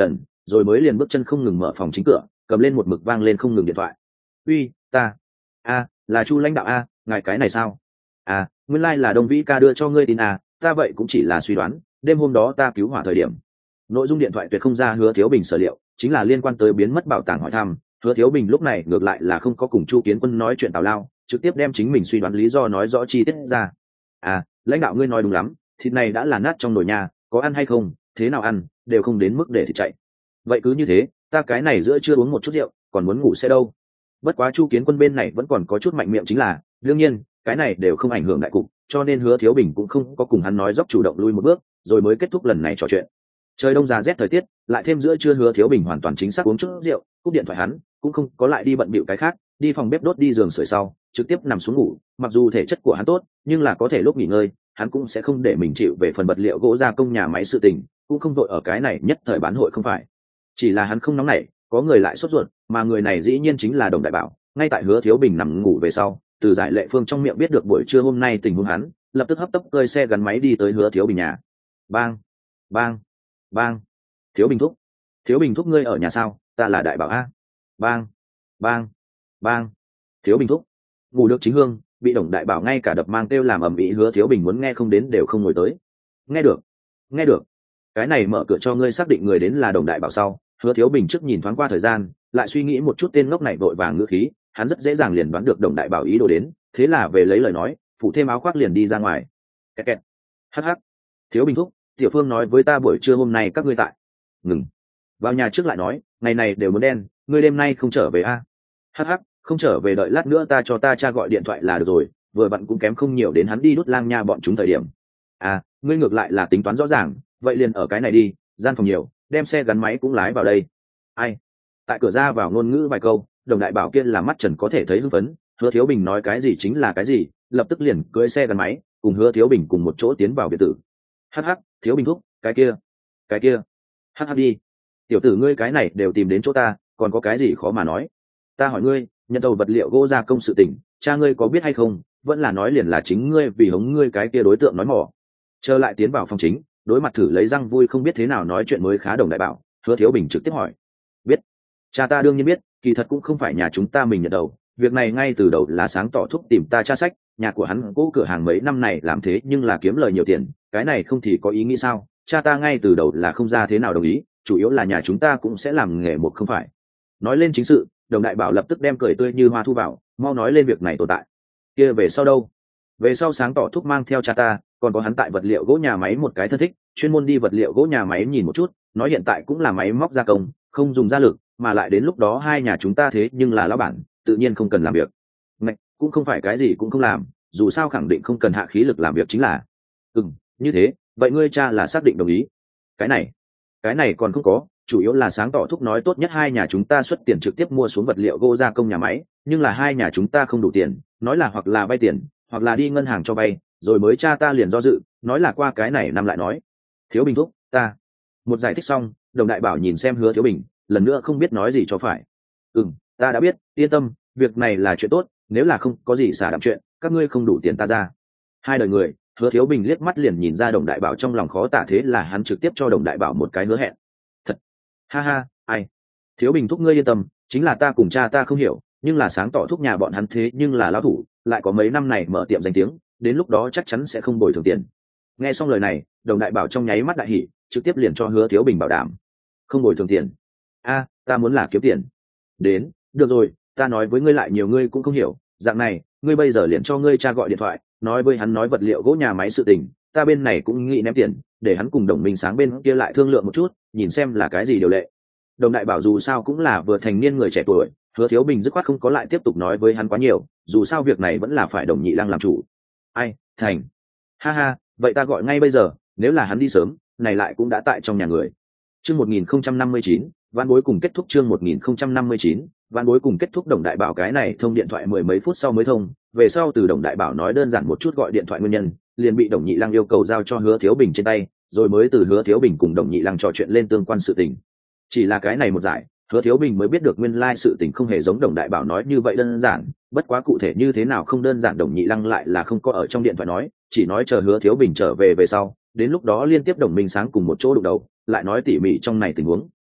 rồi mới liền bước chân không ngừng mở phòng chính cửa, cầm lên một mực vang lên không ngừng điện thoại. Uy, ta a là Chu lãnh đạo a, ngài cái này sao? À, nguyên lai là Đông Vĩ ca đưa cho ngươi tin à, ta vậy cũng chỉ là suy đoán, đêm hôm đó ta cứu hỏa thời điểm. Nội dung điện thoại tuyệt không ra Hứa Thiếu Bình sở liệu, chính là liên quan tới biến mất bảo tàng hỏi thăm. Hứa Thiếu Bình lúc này ngược lại là không có cùng Chu Kiến Quân nói chuyện tào lao, trực tiếp đem chính mình suy đoán lý do nói rõ chi tiết ra. À, lãnh đạo ngươi nói đúng lắm, thịt này đã là nát trong nồi nhà, có ăn hay không, thế nào ăn, đều không đến mức để thịt chạy. Vậy cứ như thế, ta cái này giữa chưa uống một chút rượu, còn muốn ngủ sẽ đâu. Bất quá Chu Kiến Quân bên này vẫn còn có chút mạnh miệng chính là, đương nhiên, cái này đều không ảnh hưởng đại cục, cho nên Hứa Thiếu Bình cũng không có cùng hắn nói dốc chủ động lui một bước, rồi mới kết thúc lần này trò chuyện. Trời đông giá rét thời tiết, lại thêm giữa trưa Hứa Thiếu Bình hoàn toàn chính xác uống chút rượu, cúp điện thoại hắn, cũng không có lại đi bận bịu cái khác, đi phòng bếp đốt đi giường sưởi sau, trực tiếp nằm xuống ngủ, mặc dù thể chất của hắn tốt, nhưng là có thể lúc nghỉ ngơi, hắn cũng sẽ không để mình chịu về phần vật liệu gỗ gia công nhà máy sự tình, cũng không vội ở cái này nhất thời bán hội không phải. Chỉ là hắn không nóng nảy, có người lại sốt ruột, mà người này dĩ nhiên chính là Đồng Đại Bảo, ngay tại Hứa Thiếu Bình nằm ngủ về sau, từ Giải Lệ Phương trong miệng biết được buổi trưa hôm nay tình huống hắn, lập tức hấp tấp cơi xe gắn máy đi tới Hứa Thiếu Bình nhà. Bang, bang, bang. Thiếu Bình thúc, Thiếu Bình thúc ngươi ở nhà sao? Ta là Đại Bảo a. Bang, bang, bang. Thiếu Bình thúc. Ngủ được chính hương, bị Đồng Đại Bảo ngay cả đập mang kêu làm ầm ĩ, Hứa Thiếu Bình muốn nghe không đến đều không ngồi tới. Nghe được, nghe được. Cái này mở cửa cho ngươi xác định người đến là Đồng Đại Bảo sau, Hứa Thiếu Bình trước nhìn thoáng qua thời gian, lại suy nghĩ một chút tên ngốc này vội vàng ngữ khí, hắn rất dễ dàng liền đoán được Đồng Đại Bảo ý đồ đến, thế là về lấy lời nói, phủ thêm áo khoác liền đi ra ngoài. Kẹt kẹt. Hắc hắc. Thiếu Bình thúc, Tiểu Phương nói với ta buổi trưa hôm nay các ngươi tại. Ngừng. Vào nhà trước lại nói, ngày này đều muốn đen, ngươi đêm nay không trở về a? À? Hắc hắc, không trở về, đợi lát nữa ta cho ta cha gọi điện thoại là được rồi, vừa vặn cũng kém không nhiều đến hắn đi đút lang nha bọn chúng thời điểm. À, ngươi ngược lại là tính toán rõ ràng, vậy liền ở cái này đi, gian phòng nhiều, đem xe gắn máy cũng lái vào đây. Ai? Tại cửa ra vào ngôn ngữ vài câu, Đồng Đại Bảo kia là mắt trần có thể thấy hưng phấn, Hứa Thiếu Bình nói cái gì chính là cái gì, lập tức liền cưỡi xe gắn máy, cùng Hứa Thiếu Bình cùng một chỗ tiến vào biệt thự. Hắc hắc, Thiếu Bình thúc, cái kia, cái kia, hắc hắc đi. Tiểu tử ngươi cái này đều tìm đến chỗ ta, còn có cái gì khó mà nói. Ta hỏi ngươi, nhận tàu vật liệu gỗ gia công sự tình, cha ngươi có biết hay không, vẫn là nói liền là chính ngươi vì hống ngươi cái kia đối tượng nói mỏ. Trở lại tiến vào phòng chính, đối mặt thử lấy răng vui không biết thế nào nói chuyện mới khá Đồng Đại Bảo, Hứa Thiếu Bình trực tiếp hỏi. Biết. Cha ta đương nhiên biết, kỳ thật cũng không phải nhà chúng ta mình nhận đầu, việc này ngay từ đầu là sáng tỏ thúc tìm ta tra sách, nhà của hắn cố cửa hàng mấy năm này làm thế nhưng là kiếm lời nhiều tiền, cái này không thì có ý nghĩ sao, cha ta ngay từ đầu là không ra thế nào đồng ý, chủ yếu là nhà chúng ta cũng sẽ làm nghề một không phải. Nói lên chính sự, Đồng Đại Bảo lập tức đem cười tươi như hoa thu vào, mau nói lên việc này tồn tại. Kia về sau đâu? Về sau sáng tỏ thúc mang theo cha ta, còn có hắn tại vật liệu gỗ nhà máy một cái thân thích, chuyên môn đi vật liệu gỗ nhà máy nhìn một chút, nói hiện tại cũng là máy móc gia công, không dùng gia lực, mà lại đến lúc đó hai nhà chúng ta thế nhưng là lão bản, tự nhiên không cần làm việc. Ngạch, cũng không phải cái gì cũng không làm, dù sao khẳng định không cần hạ khí lực làm việc chính là. Ừm, như thế, vậy ngươi cha là xác định đồng ý. Cái này, cái này còn không có, chủ yếu là sáng tỏ thúc nói tốt nhất hai nhà chúng ta xuất tiền trực tiếp mua xuống vật liệu gỗ gia công nhà máy, nhưng là hai nhà chúng ta không đủ tiền, nói là hoặc là vay tiền, hoặc là đi ngân hàng cho vay, rồi mới cha ta liền do dự, nói là qua cái này năm lại nói. Thiếu Bình thúc, ta. Một giải thích xong, Đồng Đại Bảo nhìn xem Hứa Thiếu Bình, lần nữa không biết nói gì cho phải. Ừm, ta đã biết, yên tâm, việc này là chuyện tốt, nếu là không có gì xả đạm chuyện, các ngươi không đủ tiền ta ra. Hai đời người, Hứa Thiếu Bình liếc mắt liền nhìn ra Đồng Đại Bảo trong lòng khó tả, thế là hắn trực tiếp cho Đồng Đại Bảo một cái hứa hẹn. Thật. Ha ha, ai? Thiếu Bình thúc ngươi yên tâm, chính là ta cùng cha ta không hiểu, nhưng là sáng tỏ thúc nhà bọn hắn thế nhưng là lão thủ, lại có mấy năm này mở tiệm danh tiếng, đến lúc đó chắc chắn sẽ không bồi thường tiền. Nghe xong lời này, Đồng Đại Bảo trong nháy mắt đại hỉ, trực tiếp liền cho Hứa Thiếu Bình bảo đảm, không bồi thường tiền. A, ta muốn là kiếm tiền. Đến, được rồi, ta nói với ngươi lại nhiều ngươi cũng không hiểu, dạng này, ngươi bây giờ liền cho ngươi cha gọi điện thoại, nói với hắn nói vật liệu gỗ nhà máy sự tình, ta bên này cũng nghĩ ném tiền, để hắn cùng Đồng Minh Sáng bên kia lại thương lượng một chút, nhìn xem là cái gì điều lệ. Đồng Đại Bảo dù sao cũng là vừa thành niên người trẻ tuổi, Hứa Thiếu Bình dứt khoát không có lại tiếp tục nói với hắn quá nhiều, dù sao việc này vẫn là phải Đồng Nhị Lăng làm chủ. Ai, thành. Ha ha, vậy ta gọi ngay bây giờ, nếu là hắn đi sớm, này lại cũng đã tại trong nhà người. Chương một nghìn không trăm năm mươi chín, ván bối cùng kết thúc. Chương một nghìn không trăm năm mươi chín, ván bối cùng kết thúc. Đồng Đại Bảo cái này thông điện thoại mười mấy phút sau mới thông, về sau từ Đồng Đại Bảo nói đơn giản một chút gọi điện thoại nguyên nhân, liền bị Đồng Nhị Lăng yêu cầu giao cho Hứa Thiếu Bình trên tay, rồi mới từ Hứa Thiếu Bình cùng Đồng Nhị Lăng trò chuyện lên tương quan sự tình. Chỉ là cái này một giải, Hứa Thiếu Bình mới biết được nguyên lai sự tình không hề giống Đồng Đại Bảo nói như vậy đơn giản, bất quá cụ thể như thế nào không đơn giản Đồng Nhị Lăng lại là không có ở trong điện thoại nói, chỉ nói chờ Hứa Thiếu Bình trở về về sau, đến lúc đó liên tiếp Đồng Minh Sáng cùng một chỗ đụng đầu, lại nói tỉ mỉ trong này tình huống.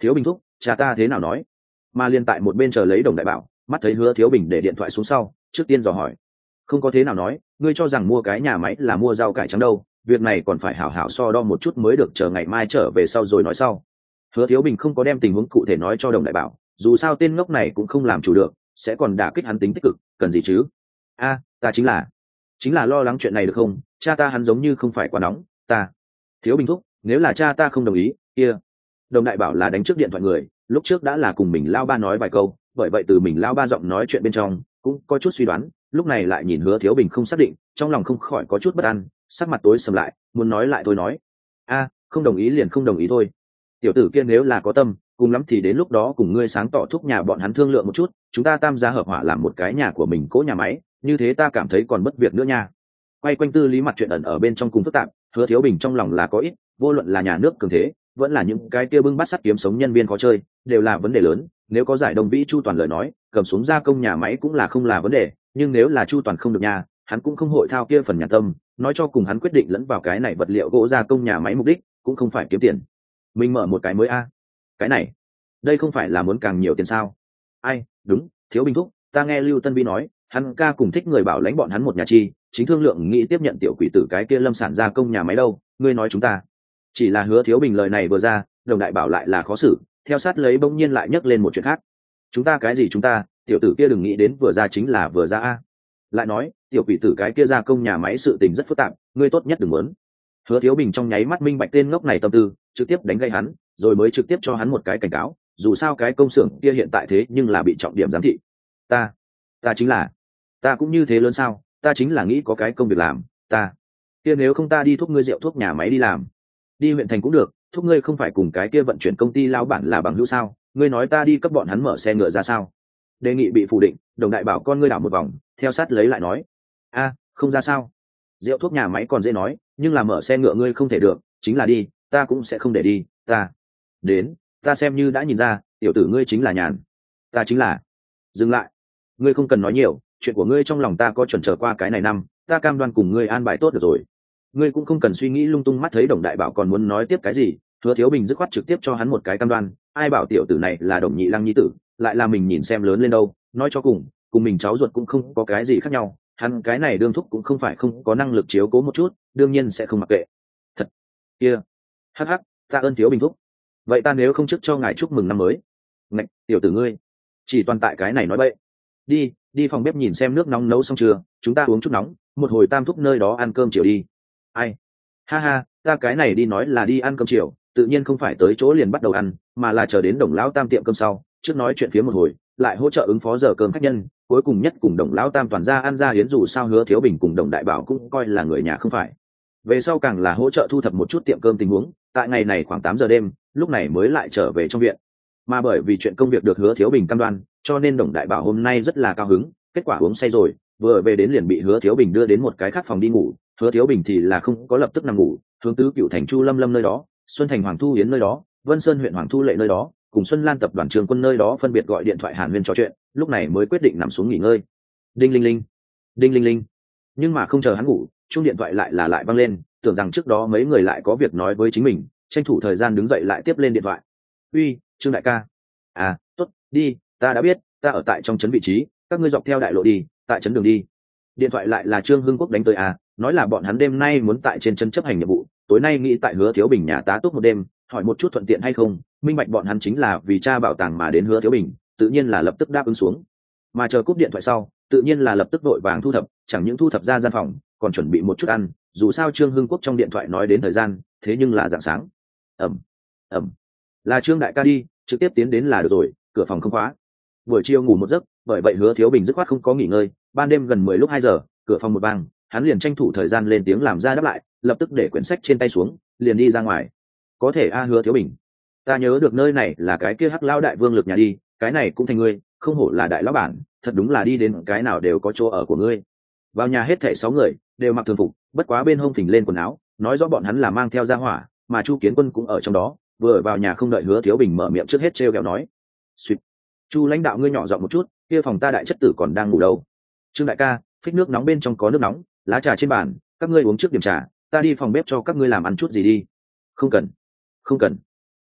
Thiếu Bình thúc, cha ta thế nào nói? Mà liên tại một bên chờ lấy Đồng Đại Bảo, mắt thấy Hứa Thiếu Bình để điện thoại xuống sau, trước tiên dò hỏi. Không có thế nào nói, ngươi cho rằng mua cái nhà máy là mua rau cải trắng đâu, việc này còn phải hảo hảo so đo một chút mới được, chờ ngày mai trở về sau rồi nói sau. Hứa Thiếu Bình không có đem tình huống cụ thể nói cho Đồng Đại Bảo, dù sao tên ngốc này cũng không làm chủ được, sẽ còn đả kích hắn tính tích cực, cần gì chứ? A, ta chính là chính là lo lắng chuyện này được không? Cha ta hắn giống như không phải quá nóng, ta. Thiếu Bình thúc, nếu là cha ta không đồng ý, kia. Đồng Đại Bảo là đánh trước điện thoại người, lúc trước đã là cùng mình lao ba nói vài câu, bởi vậy từ mình lao ba giọng nói chuyện bên trong cũng có chút suy đoán, lúc này lại nhìn Hứa Thiếu Bình không xác định, trong lòng không khỏi có chút bất an, sắc mặt tối sầm lại, muốn nói lại thôi nói. A, không đồng ý liền không đồng ý thôi. Tiểu tử kia nếu là có tâm, cùng lắm thì đến lúc đó cùng ngươi sáng tỏ thúc nhà bọn hắn thương lượng một chút, chúng ta tam gia hợp hỏa làm một cái nhà của mình, cố nhà máy, như thế ta cảm thấy còn bất việc nữa nha. Quay quanh tư lý mặt chuyện ẩn ở bên trong cùng phức tạp, Hứa Thiếu Bình trong lòng là có ít, vô luận là nhà nước cường thế, vẫn là những cái kia bưng bát sắt kiếm sống nhân viên khó chơi, đều là vấn đề lớn. Nếu có giải Đông Vĩ chu toàn lời nói, cầm xuống gia công nhà máy cũng là không là vấn đề, nhưng nếu là chu toàn không được nhà, hắn cũng không hội thao kia phần nhà tâm, nói cho cùng hắn quyết định lẫn vào cái này vật liệu gỗ gia công nhà máy mục đích cũng không phải kiếm tiền. Mình mở một cái mới a. Cái này, đây không phải là muốn càng nhiều tiền sao? Ai, đúng, Thiếu Bình thúc, ta nghe Lưu Tân Vi nói, hắn ca cùng thích người bảo lãnh bọn hắn một nhà chi, chính thương lượng nghĩ tiếp nhận tiểu quỷ tử cái kia lâm sản gia công nhà máy đâu, ngươi nói chúng ta. Chỉ là Hứa Thiếu Bình lời này vừa ra, Đồng Đại Bảo lại là khó xử, theo sát lấy bỗng nhiên lại nhắc lên một chuyện khác. Chúng ta cái gì chúng ta, tiểu tử kia đừng nghĩ đến vừa ra chính là vừa ra a. Lại nói, tiểu quỷ tử cái kia gia công nhà máy sự tình rất phức tạp, ngươi tốt nhất đừng muốn. Hứa Thiếu Bình trong nháy mắt minh bạch tên ngốc này tâm tư, trực tiếp đánh gây hắn, rồi mới trực tiếp cho hắn một cái cảnh cáo, dù sao cái công xưởng kia hiện tại thế nhưng là bị trọng điểm giám thị. Ta, ta chính là, ta cũng như thế lớn sao, ta chính là nghĩ có cái công việc làm, ta. Kia nếu không ta đi thúc ngươi rượu thuốc nhà máy đi làm. Đi huyện thành cũng được, thúc ngươi không phải cùng cái kia vận chuyển công ty lao bản là bằng hữu sao, ngươi nói ta đi cấp bọn hắn mở xe ngựa ra sao? Đề nghị bị phủ định, Đồng Đại Bảo con ngươi đảo một vòng, theo sát lấy lại nói. A, không ra sao? Rượu thuốc nhà máy còn dễ nói, nhưng là mở xe ngựa ngươi không thể được, chính là đi, ta cũng sẽ không để đi, ta. Đến, ta xem như đã nhìn ra, tiểu tử ngươi chính là nhàn. Ta chính là. Dừng lại. Ngươi không cần nói nhiều, chuyện của ngươi trong lòng ta có chuẩn trở qua cái này năm, ta cam đoan cùng ngươi an bài tốt được rồi. Ngươi cũng không cần suy nghĩ lung tung, mắt thấy Đồng Đại Bảo còn muốn nói tiếp cái gì, Hứa Thiếu Bình dứt khoát trực tiếp cho hắn một cái cam đoan, ai bảo tiểu tử này là Đồng Nhị Lăng nhi tử, lại là mình nhìn xem lớn lên đâu, nói cho cùng, cùng mình cháu ruột cũng không có cái gì khác nhau, hắn cái này đương thúc cũng không phải không có năng lực chiếu cố một chút, đương nhiên sẽ không mặc kệ. Thật kia, hắc hắc, ta ơn Thiếu Bình thúc. Vậy ta nếu không trước cho ngài chúc mừng năm mới. Ngạch, tiểu tử ngươi, chỉ toàn tại cái này nói bậy. Đi, đi phòng bếp nhìn xem nước nóng nấu xong chưa, chúng ta uống chút nóng, một hồi tam thúc nơi đó ăn cơm chiều đi. Ai? Ha ha, ta cái này đi nói là đi ăn cơm chiều, tự nhiên không phải tới chỗ liền bắt đầu ăn, mà là chờ đến Đồng lão tam tiệm cơm sau, trước nói chuyện phía một hồi, lại hỗ trợ ứng phó giờ cơm khách nhân, cuối cùng nhất cùng Đồng lão tam toàn ra ăn ra hiến, dù sao Hứa Thiếu Bình cùng Đồng Đại Bảo cũng coi là người nhà không phải. Về sau càng là hỗ trợ thu thập một chút tiệm cơm tình huống, tại ngày này khoảng tám giờ đêm, lúc này mới lại trở về trong viện. Mà bởi vì chuyện công việc được Hứa Thiếu Bình cam đoan, cho nên Đồng Đại Bảo hôm nay rất là cao hứng, kết quả uống say rồi, vừa về đến liền bị Hứa Thiếu Bình đưa đến một cái khác phòng đi ngủ. Hứa Thiếu Bình thì là không có lập tức nằm ngủ, hướng tứ cựu thành Chu Lâm Lâm nơi đó, Xuân Thành Hoàng Thu Yến nơi đó, Vân Sơn huyện Hoàng Thu Lệ nơi đó, cùng Xuân Lan tập đoàn Trường Quân nơi đó phân biệt gọi điện thoại hàn huyên trò chuyện, lúc này mới quyết định nằm xuống nghỉ ngơi. Đinh linh linh, đinh linh linh. Nhưng mà không chờ hắn ngủ, chuông điện thoại lại là lại vang lên, tưởng rằng trước đó mấy người lại có việc nói với chính mình, tranh thủ thời gian đứng dậy lại tiếp lên điện thoại. Uy, Trương đại ca. À, tốt, đi, ta đã biết, ta ở tại trong trấn vị trí, các ngươi dọc theo đại lộ đi, tại trấn đường đi. Điện thoại lại là Trương Hưng Quốc đánh tới à, nói là bọn hắn đêm nay muốn tại trên trấn chấp hành nhiệm vụ, tối nay nghĩ tại Hứa Thiếu Bình nhà tá túc một đêm, hỏi một chút thuận tiện hay không, minh bạch bọn hắn chính là vì cha bảo tàng mà đến Hứa Thiếu Bình, tự nhiên là lập tức đáp ứng xuống. Mà chờ cúp điện thoại sau, tự nhiên là lập tức vội vàng thu thập, chẳng những thu thập ra gian phòng, còn chuẩn bị một chút ăn, dù sao Trương Hưng Quốc trong điện thoại nói đến thời gian, thế nhưng là rạng sáng. Ẩm, Ẩm, là Trương đại ca đi, trực tiếp tiến đến là được rồi, cửa phòng không khóa. Buổi chiều ngủ một giấc, bởi vậy Hứa Thiếu Bình dứt khoát không có nghỉ ngơi, ban đêm gần mười lúc hai giờ, cửa phòng một vang, hắn liền tranh thủ thời gian lên tiếng làm ra đáp lại, lập tức để quyển sách trên tay xuống, liền đi ra ngoài. Có thể a Hứa Thiếu Bình, ta nhớ được nơi này là cái kia Hắc lão đại vương Lực nhà đi, cái này cũng thành ngươi, không hổ là đại lão bản, thật đúng là đi đến cái nào đều có chỗ ở của ngươi. Vào nhà hết thảy sáu người đều mặc thường phục, bất quá bên hông phình lên quần áo, nói rõ bọn hắn là mang theo gia hỏa, mà Chu Kiến Quân cũng ở trong đó, vừa vào nhà không đợi Hứa Thiếu Bình mở miệng trước hết trêu ghẹo nói. Xuyệt. Chu lãnh đạo ngươi nhỏ giọng một chút, kia phòng ta đại chất tử còn đang ngủ đâu. Trương đại ca, phích nước nóng bên trong có nước nóng, lá trà trên bàn, các ngươi uống trước điểm trà, ta đi phòng bếp cho các ngươi làm ăn chút gì đi. Không cần, không cần.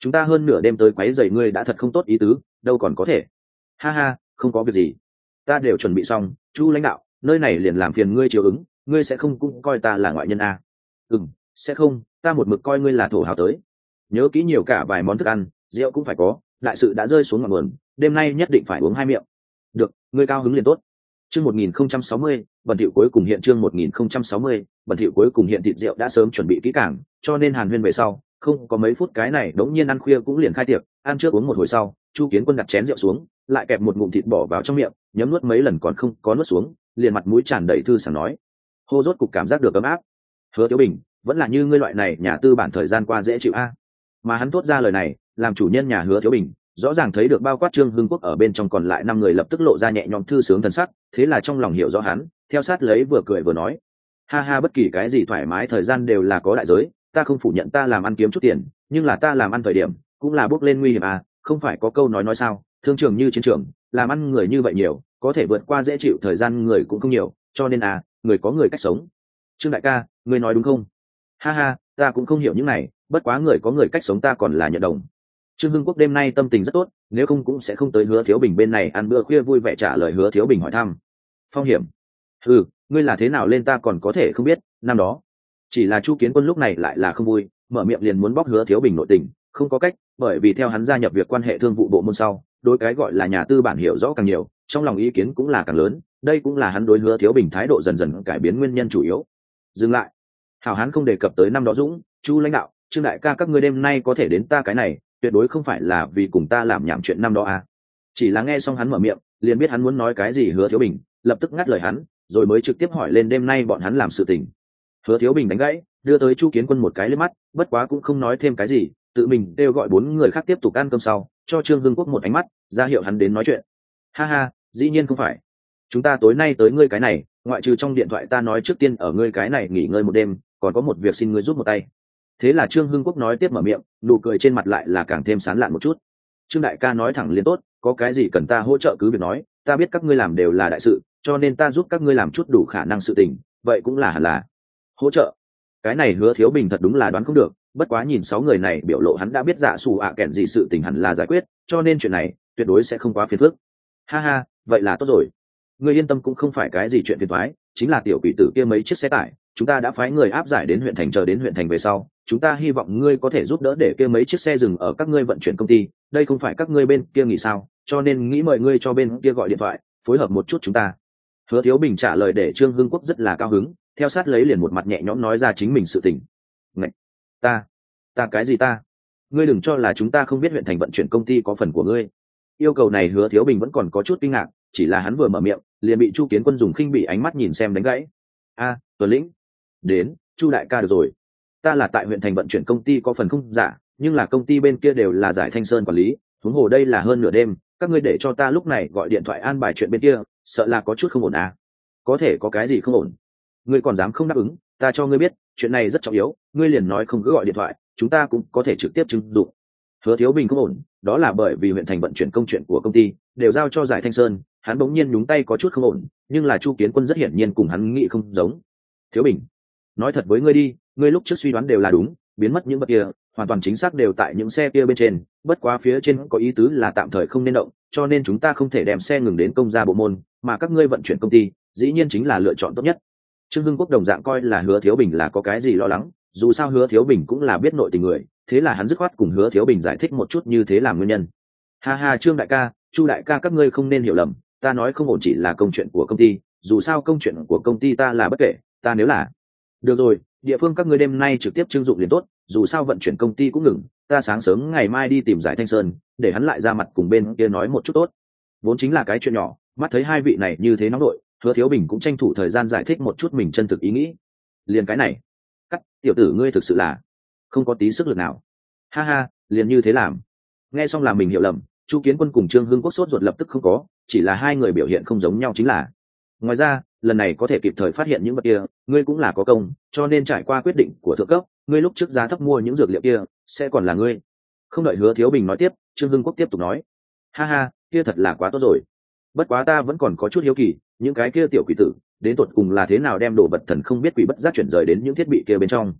chúng ta hơn nửa đêm tới quấy rầy ngươi đã thật không tốt ý tứ, đâu còn có thể. Ha ha, không có việc gì, ta đều chuẩn bị xong. Chu lãnh đạo, nơi này liền làm phiền ngươi chiều ứng, ngươi sẽ không cũng coi ta là ngoại nhân à? Ừm, sẽ không, ta một mực coi ngươi là thổ hào tới. Nhớ kỹ nhiều cả vài món thức ăn, rượu cũng phải có, đại sự đã rơi xuống ngọn nguồn, đêm nay nhất định phải uống hai miệng. Được, ngươi cao hứng liền tốt. Chương một nghìn không trăm sáu mươi, bẩn thỉu cuối cùng hiện chương một nghìn không trăm sáu mươi, bẩn thỉu cuối cùng hiện thịt rượu đã sớm chuẩn bị kỹ càng, cho nên Hàn Huyên về sau, không có mấy phút cái này đống nhiên ăn khuya cũng liền khai tiệc, ăn trước uống một hồi sau, Chu Kiến Quân đặt chén rượu xuống, lại kẹp một ngụm thịt bỏ vào trong miệng, nhấm nuốt mấy lần còn không có nuốt xuống, liền mặt mũi tràn đầy thư sảng nói: "Hô rốt cục cảm giác được ấm áp. Hứa Thiếu Bình, vẫn là như ngươi loại này nhà tư bản thời gian qua dễ chịu a." Mà hắn thốt ra lời này, làm chủ nhân nhà Hứa Thiếu Bình rõ ràng thấy được bao quát Trương Hưng Quốc ở bên trong còn lại năm người lập tức lộ ra nhẹ nhõm thư sướng thần sắc, thế là trong lòng hiểu rõ hắn, theo sát lấy vừa cười vừa nói: "Ha ha, bất kỳ cái gì thoải mái thời gian đều là có đại giới, ta không phủ nhận ta làm ăn kiếm chút tiền, nhưng là ta làm ăn thời điểm cũng là bước lên nguy hiểm à, không phải có câu nói nói sao, thương trường như chiến trường, làm ăn người như vậy nhiều, có thể vượt qua dễ chịu thời gian người cũng không nhiều, cho nên à, người có người cách sống." Trương đại ca, ngươi nói đúng không? Ha ha, ta cũng không hiểu những này, bất quá người có người cách sống ta còn là nhận đồng. Trương Hưng Quốc đêm nay tâm tình rất tốt, nếu không cũng sẽ không tới Hứa Thiếu Bình bên này ăn bữa khuya vui vẻ trả lời Hứa Thiếu Bình hỏi thăm. Phong hiểm? Ừ, ngươi là thế nào lên ta còn có thể không biết, năm đó. Chỉ là Chu Kiến Quân lúc này lại là không vui, mở miệng liền muốn bóc Hứa Thiếu Bình nội tình, không có cách, bởi vì theo hắn gia nhập việc quan hệ thương vụ bộ môn sau, đối cái gọi là nhà tư bản hiểu rõ càng nhiều, trong lòng ý kiến cũng là càng lớn, đây cũng là hắn đối Hứa Thiếu Bình thái độ dần dần cải biến nguyên nhân chủ yếu. Dừng lại. Hảo Hán không đề cập tới năm đó Dũng, Chu lãnh đạo, Trương đại ca các ngươi đêm nay có thể đến ta cái này, tuyệt đối không phải là vì cùng ta làm nhảm chuyện năm đó à. Chỉ là nghe xong hắn mở miệng, liền biết hắn muốn nói cái gì. Hứa Thiếu Bình lập tức ngắt lời hắn, rồi mới trực tiếp hỏi lên đêm nay bọn hắn làm sự tình. Hứa Thiếu Bình đánh gãy, đưa tới Chu Kiến Quân một cái liếc mắt, bất quá cũng không nói thêm cái gì, tự mình kêu gọi bốn người khác tiếp tục ăn cơm sau, cho Trương Hưng Quốc một ánh mắt, ra hiệu hắn đến nói chuyện. Ha ha, dĩ nhiên không phải. Chúng ta tối nay tới ngươi cái này, ngoại trừ trong điện thoại ta nói trước tiên ở ngươi cái này nghỉ ngơi một đêm, còn có một việc xin ngươi giúp một tay. Thế là Trương Hưng Quốc nói tiếp mở miệng, nụ cười trên mặt lại là càng thêm sán lạn một chút. Trương đại ca nói thẳng liền tốt, có cái gì cần ta hỗ trợ cứ việc nói, ta biết các ngươi làm đều là đại sự, cho nên ta giúp các ngươi làm chút đủ khả năng sự tình, vậy cũng là hẳn là hỗ trợ. Cái này Hứa Thiếu Bình thật đúng là đoán không được, bất quá nhìn sáu người này biểu lộ hắn đã biết dạ xù ạ à kèn gì sự tình hẳn là giải quyết, cho nên chuyện này tuyệt đối sẽ không quá phiền phức. Ha ha, vậy là tốt rồi. Ngươi yên tâm, cũng không phải cái gì chuyện phiền toái, chính là tiểu quỷ tử kia mấy chiếc xe tải, chúng ta đã phái người áp giải đến huyện thành, chờ đến huyện thành về sau, chúng ta hy vọng ngươi có thể giúp đỡ để kia mấy chiếc xe dừng ở các ngươi vận chuyển công ty, đây không phải các ngươi bên kia nghỉ sao, cho nên nghĩ mời ngươi cho bên kia gọi điện thoại, phối hợp một chút chúng ta. Hứa Thiếu Bình trả lời để Trương Hưng Quốc rất là cao hứng, theo sát lấy liền một mặt nhẹ nhõm nói ra chính mình sự tình. Ngạch, ta, ta cái gì ta? Ngươi đừng cho là chúng ta không biết huyện thành vận chuyển công ty có phần của ngươi. Yêu cầu này Hứa Thiếu Bình vẫn còn có chút kinh ngạc, chỉ là hắn vừa mở miệng, liền bị Chu Kiến Quân dùng khinh bị ánh mắt nhìn xem đánh gãy. A, Tuấn Lĩnh, đến, Chu đại ca được rồi. Ta là tại huyện thành vận chuyển công ty có phần không giả, nhưng là công ty bên kia đều là Giải Thanh Sơn quản lý, huống hồ đây là hơn nửa đêm, các ngươi để cho ta lúc này gọi điện thoại an bài chuyện bên kia, sợ là có chút không ổn à? Có thể có cái gì không ổn? Ngươi còn dám không đáp ứng? Ta cho ngươi biết, chuyện này rất trọng yếu, ngươi liền nói không cứ gọi điện thoại, chúng ta cũng có thể trực tiếp chứng dụng. Hứa Thiếu Bình không ổn, đó là bởi vì huyện thành vận chuyển công chuyện của công ty đều giao cho Giải Thanh Sơn, hắn bỗng nhiên nhúng tay có chút không ổn, nhưng là Chu Kiến Quân rất hiển nhiên cùng hắn nghĩ không giống. Thiếu Bình, nói thật với ngươi đi, ngươi lúc trước suy đoán đều là đúng, biến mất những vật kia hoàn toàn chính xác đều tại những xe kia bên trên, bất quá phía trên có ý tứ là tạm thời không nên động, cho nên chúng ta không thể đem xe ngừng đến công gia bộ môn, mà các ngươi vận chuyển công ty dĩ nhiên chính là lựa chọn tốt nhất. Trương Hưng Quốc đồng dạng coi là Hứa Thiếu Bình là có cái gì lo lắng, dù sao Hứa Thiếu Bình cũng là biết nội tình người, thế là hắn dứt khoát cùng Hứa Thiếu Bình giải thích một chút như thế làm nguyên nhân. Ha ha, Trương đại ca, Chu đại ca, các ngươi không nên hiểu lầm, ta nói không ổn chỉ là công chuyện của công ty, dù sao công chuyện của công ty ta là bất kể, ta nếu là được rồi, địa phương các ngươi đêm nay trực tiếp trưng dụng liền tốt, dù sao vận chuyển công ty cũng ngừng, ta sáng sớm ngày mai đi tìm Giải Thanh Sơn, để hắn lại ra mặt cùng bên kia nói một chút tốt. Vốn chính là cái chuyện nhỏ, mắt thấy hai vị này như thế nóng đội, Hứa Thiếu Bình cũng tranh thủ thời gian giải thích một chút mình chân thực ý nghĩ. Liền cái này, cắt, tiểu tử ngươi thực sự là không có tí sức lực nào. Ha ha, liền như thế làm. Nghe xong là mình hiểu lầm, Chu Kiến Quân cùng Trương Hưng Quốc sốt ruột lập tức không có, chỉ là hai người biểu hiện không giống nhau chính là. Ngoài ra, lần này có thể kịp thời phát hiện những vật kia, ngươi cũng là có công, cho nên trải qua quyết định của thượng cấp, ngươi lúc trước giá thấp mua những dược liệu kia, sẽ còn là ngươi. Không đợi Hứa Thiếu Bình nói tiếp, Trương Hưng Quốc tiếp tục nói. Ha ha, kia thật là quá tốt rồi. Bất quá ta vẫn còn có chút hiếu kỳ, những cái kia tiểu quỷ tử, đến tột cùng là thế nào đem đồ vật thần không biết quỷ bất giác chuyển rời đến những thiết bị kia bên trong.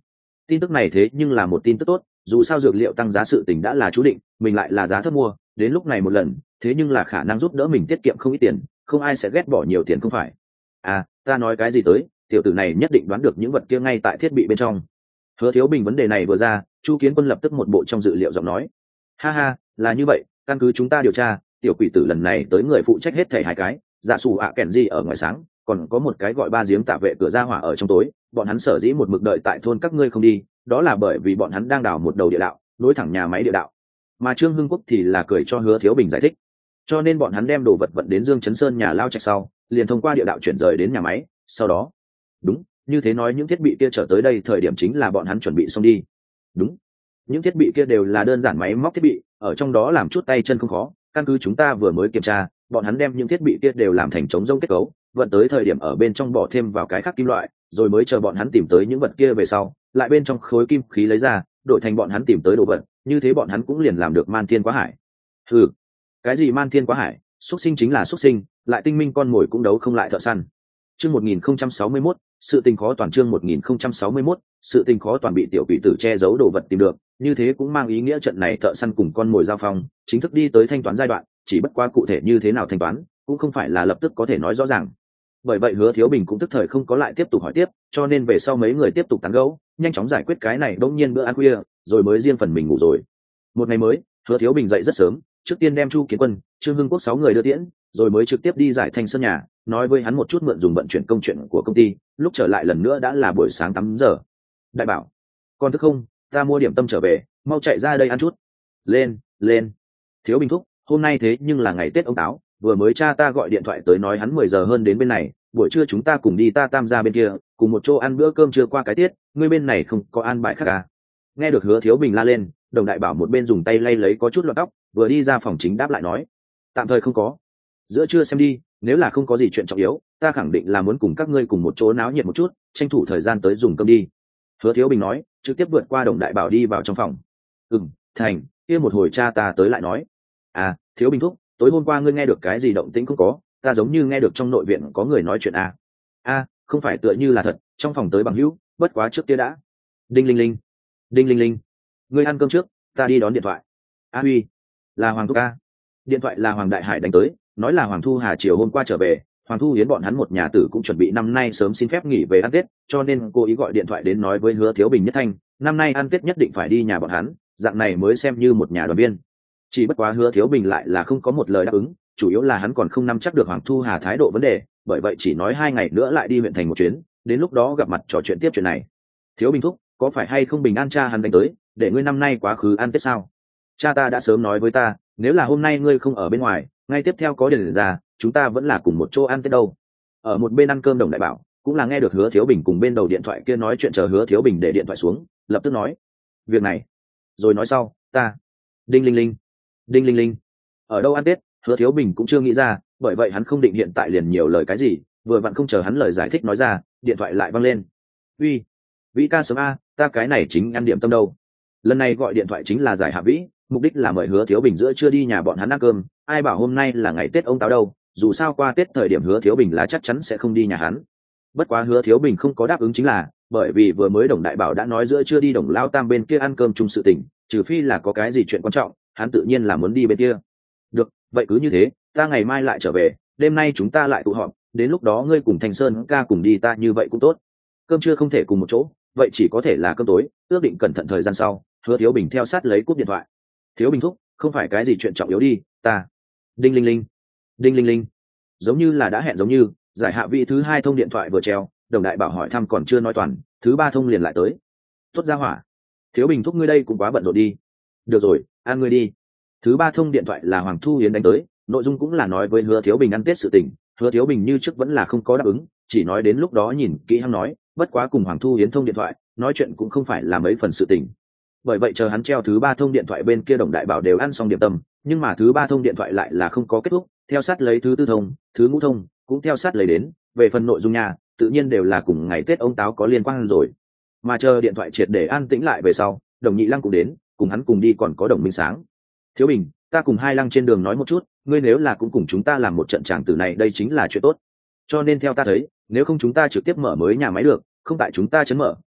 Tin tức này thế nhưng là một tin tức tốt, dù sao dược liệu tăng giá sự tình đã là chú định, mình lại là giá thấp mua, đến lúc này một lần, thế nhưng là khả năng giúp đỡ mình tiết kiệm không ít tiền, không ai sẽ ghét bỏ nhiều tiền không phải. À, ta nói cái gì tới, tiểu tử này nhất định đoán được những vật kia ngay tại thiết bị bên trong. Hứa Thiếu Bình vấn đề này vừa ra, Chu Kiến Quân lập tức một bộ trong dự liệu giọng nói. Ha ha, là như vậy, căn cứ chúng ta điều tra, tiểu quỷ tử lần này tới người phụ trách hết thảy hai cái, giả sủ ạ kèn gì ở ngoài sáng, còn có một cái gọi ba giếng tạ vệ cửa ra hỏa ở trong tối, bọn hắn sở dĩ một mực đợi tại thôn các ngươi không đi, đó là bởi vì bọn hắn đang đào một đầu địa đạo, nối thẳng nhà máy địa đạo. Mà Trương Hưng Quốc thì là cười cho Hứa Thiếu Bình giải thích, cho nên bọn hắn đem đồ vật vận đến Dương Chấn Sơn nhà lao trạch sau, liền thông qua địa đạo chuyển rời đến nhà máy, sau đó, đúng, như thế nói những thiết bị kia trở tới đây thời điểm chính là bọn hắn chuẩn bị xong đi. Đúng, những thiết bị kia đều là đơn giản máy móc thiết bị, ở trong đó làm chút tay chân không khó, căn cứ chúng ta vừa mới kiểm tra, bọn hắn đem những thiết bị kia đều làm thành chống rông kết cấu, vận tới thời điểm ở bên trong bỏ thêm vào cái khác kim loại, rồi mới chờ bọn hắn tìm tới những vật kia về sau, lại bên trong khối kim khí lấy ra, đổi thành bọn hắn tìm tới đồ vật, như thế bọn hắn cũng liền làm được man thiên quá hải. Ừ, cái gì man thiên quá hải, xuất sinh chính là xuất sinh, lại tinh minh con mồi cũng đấu không lại thợ săn. Chương một nghìn không trăm sáu mươi mốt, sự tình khó toàn. Chương một nghìn không trăm sáu mươi mốt, sự tình khó toàn bị tiểu quỷ tử che giấu đồ vật tìm được, như thế cũng mang ý nghĩa trận này thợ săn cùng con mồi giao phong, chính thức đi tới thanh toán giai đoạn, chỉ bất quá cụ thể như thế nào thanh toán, cũng không phải là lập tức có thể nói rõ ràng. Bởi vậy Hứa Thiếu Bình cũng tức thời không có lại tiếp tục hỏi tiếp, cho nên về sau mấy người tiếp tục tán gẫu, nhanh chóng giải quyết cái này bỗng nhiên bữa ăn khuya, rồi mới riêng phần mình ngủ rồi. Một ngày mới, Hứa Thiếu Bình dậy rất sớm, trước tiên đem Chu Kiến Quân, Trương Hưng Quốc sáu người đưa tiễn, rồi mới trực tiếp đi giải thanh sơn nhà, nói với hắn một chút mượn dùng vận chuyển công chuyện của công ty, lúc trở lại lần nữa đã là buổi sáng tám giờ. Đại bảo, con thức không, ta mua điểm tâm trở về, mau chạy ra đây ăn chút. Lên, lên. Thiếu Bình thúc, hôm nay thế nhưng là ngày Tết ông Táo, vừa mới cha ta gọi điện thoại tới nói hắn mười giờ hơn đến bên này, buổi trưa chúng ta cùng đi ta tam gia bên kia, cùng một chỗ ăn bữa cơm trưa qua cái tiết, ngươi bên này không có ăn bài khác à? Nghe được Hứa Thiếu Bình la lên, Đồng Đại Bảo một bên dùng tay lay lấy có chút lọt tóc, vừa đi ra phòng chính đáp lại nói, tạm thời không có. Giữa trưa xem đi, nếu là không có gì chuyện trọng yếu, ta khẳng định là muốn cùng các ngươi cùng một chỗ náo nhiệt một chút, tranh thủ thời gian tới dùng cơm đi. Hứa Thiếu Bình nói, trực tiếp vượt qua Đồng Đại Bảo đi vào trong phòng. Ừm, thành, kia một hồi cha ta tới lại nói, à, Thiếu Bình thúc, tối hôm qua ngươi nghe được cái gì động tĩnh không có, ta giống như nghe được trong nội viện có người nói chuyện à. A, không phải tựa như là thật, trong phòng tới bằng hữu, bất quá trước kia đã. Đinh linh linh, đinh linh linh, ngươi ăn cơm trước, ta đi đón điện thoại. A Huy, là Hoàng Thúc A. Điện thoại là Hoàng Đại Hải đánh tới, nói là Hoàng Thu Hà chiều hôm qua trở về, Hoàng Thu Hiến bọn hắn một nhà tử cũng chuẩn bị năm nay sớm xin phép nghỉ về ăn Tết, cho nên cô ý gọi điện thoại đến nói với Hứa Thiếu Bình nhất thanh, năm nay ăn Tết nhất định phải đi nhà bọn hắn, dạng này mới xem như một nhà đoàn viên. Chỉ bất quá Hứa Thiếu Bình lại là không có một lời đáp ứng, chủ yếu là hắn còn không nắm chắc được Hoàng Thu Hà thái độ vấn đề, bởi vậy chỉ nói hai ngày nữa lại đi huyện thành một chuyến, đến lúc đó gặp mặt trò chuyện tiếp chuyện này. Thiếu Bình thúc, có phải hay không Bình An cha hắn đánh tới, để ngươi năm nay quá khứ ăn Tết sao? Cha ta đã sớm nói với ta, nếu là hôm nay ngươi không ở bên ngoài, ngay tiếp theo có điền ra, chúng ta vẫn là cùng một chỗ ăn Tết đâu. Ở một bên ăn cơm Đồng Đại Bảo, cũng là nghe được Hứa Thiếu Bình cùng bên đầu điện thoại kia nói chuyện, chờ Hứa Thiếu Bình để điện thoại xuống, lập tức nói, việc này, rồi nói sau, ta. Đinh linh linh, đinh linh linh, ở đâu ăn Tết, Hứa Thiếu Bình cũng chưa nghĩ ra, bởi vậy hắn không định hiện tại liền nhiều lời cái gì, vừa vặn không chờ hắn lời giải thích nói ra, điện thoại lại văng lên. Uy, Vĩ ca sớm a, ta cái này chính ăn điểm tâm đâu. Lần này gọi điện thoại chính là giải Hạ Vĩ, mục đích là mời Hứa Thiếu Bình giữa trưa đi nhà bọn hắn ăn cơm, ai bảo hôm nay là ngày Tết ông Táo đâu, dù sao qua Tết thời điểm Hứa Thiếu Bình là chắc chắn sẽ không đi nhà hắn. Bất quá Hứa Thiếu Bình không có đáp ứng chính là, bởi vì vừa mới Đồng Đại Bảo đã nói giữa trưa đi Đồng Lao Tam bên kia ăn cơm chung sự tình, trừ phi là có cái gì chuyện quan trọng, hắn tự nhiên là muốn đi bên kia. Được, vậy cứ như thế, ta ngày mai lại trở về, đêm nay chúng ta lại tụ họp, đến lúc đó ngươi cùng Thành Sơn ca cùng đi ta như vậy cũng tốt. Cơm trưa không thể cùng một chỗ, vậy chỉ có thể là cơm tối, ước định cẩn thận thời gian sau. Hứa Thiếu Bình theo sát lấy cúp điện thoại. Thiếu Bình thúc, không phải cái gì chuyện trọng yếu đi, ta. Đinh linh linh, đinh linh linh, giống như là đã hẹn giống như, giải Hạ Vị thứ hai thông điện thoại vừa treo, Đồng Đại Bảo hỏi thăm còn chưa nói toàn, thứ ba thông liền lại tới. Tốt ra hỏa, Thiếu Bình thúc ngươi đây cũng quá bận rộn đi. Được rồi, ăn ngươi đi. Thứ ba thông điện thoại là Hoàng Thu Hiến đánh tới, nội dung cũng là nói với Hứa Thiếu Bình ăn Tết sự tình. Hứa Thiếu Bình như trước vẫn là không có đáp ứng, chỉ nói đến lúc đó nhìn kỹ hắn nói, bất quá cùng Hoàng Thu Hiến thông điện thoại, nói chuyện cũng không phải là mấy phần sự tình. Bởi vậy chờ hắn treo thứ ba thông điện thoại bên kia Đồng Đại Bảo đều ăn xong điểm tâm, nhưng mà thứ ba thông điện thoại lại là không có kết thúc, theo sát lấy thứ tư thông, thứ ngũ thông cũng theo sát lấy đến, về phần nội dung nhà, tự nhiên đều là cùng ngày Tết ông Táo có liên quan rồi. Mà chờ điện thoại triệt để an tĩnh lại về sau, Đồng Nhị Lăng cũng đến, cùng hắn cùng đi còn có Đồng Minh Sáng. Thiếu Bình, ta cùng Hai Lăng trên đường nói một chút, ngươi nếu là cũng cùng chúng ta làm một trận tràng tử này đây chính là chuyện tốt. Cho nên theo ta thấy, nếu không chúng ta trực tiếp mở mới nhà máy được, không tại chúng ta chấn mở,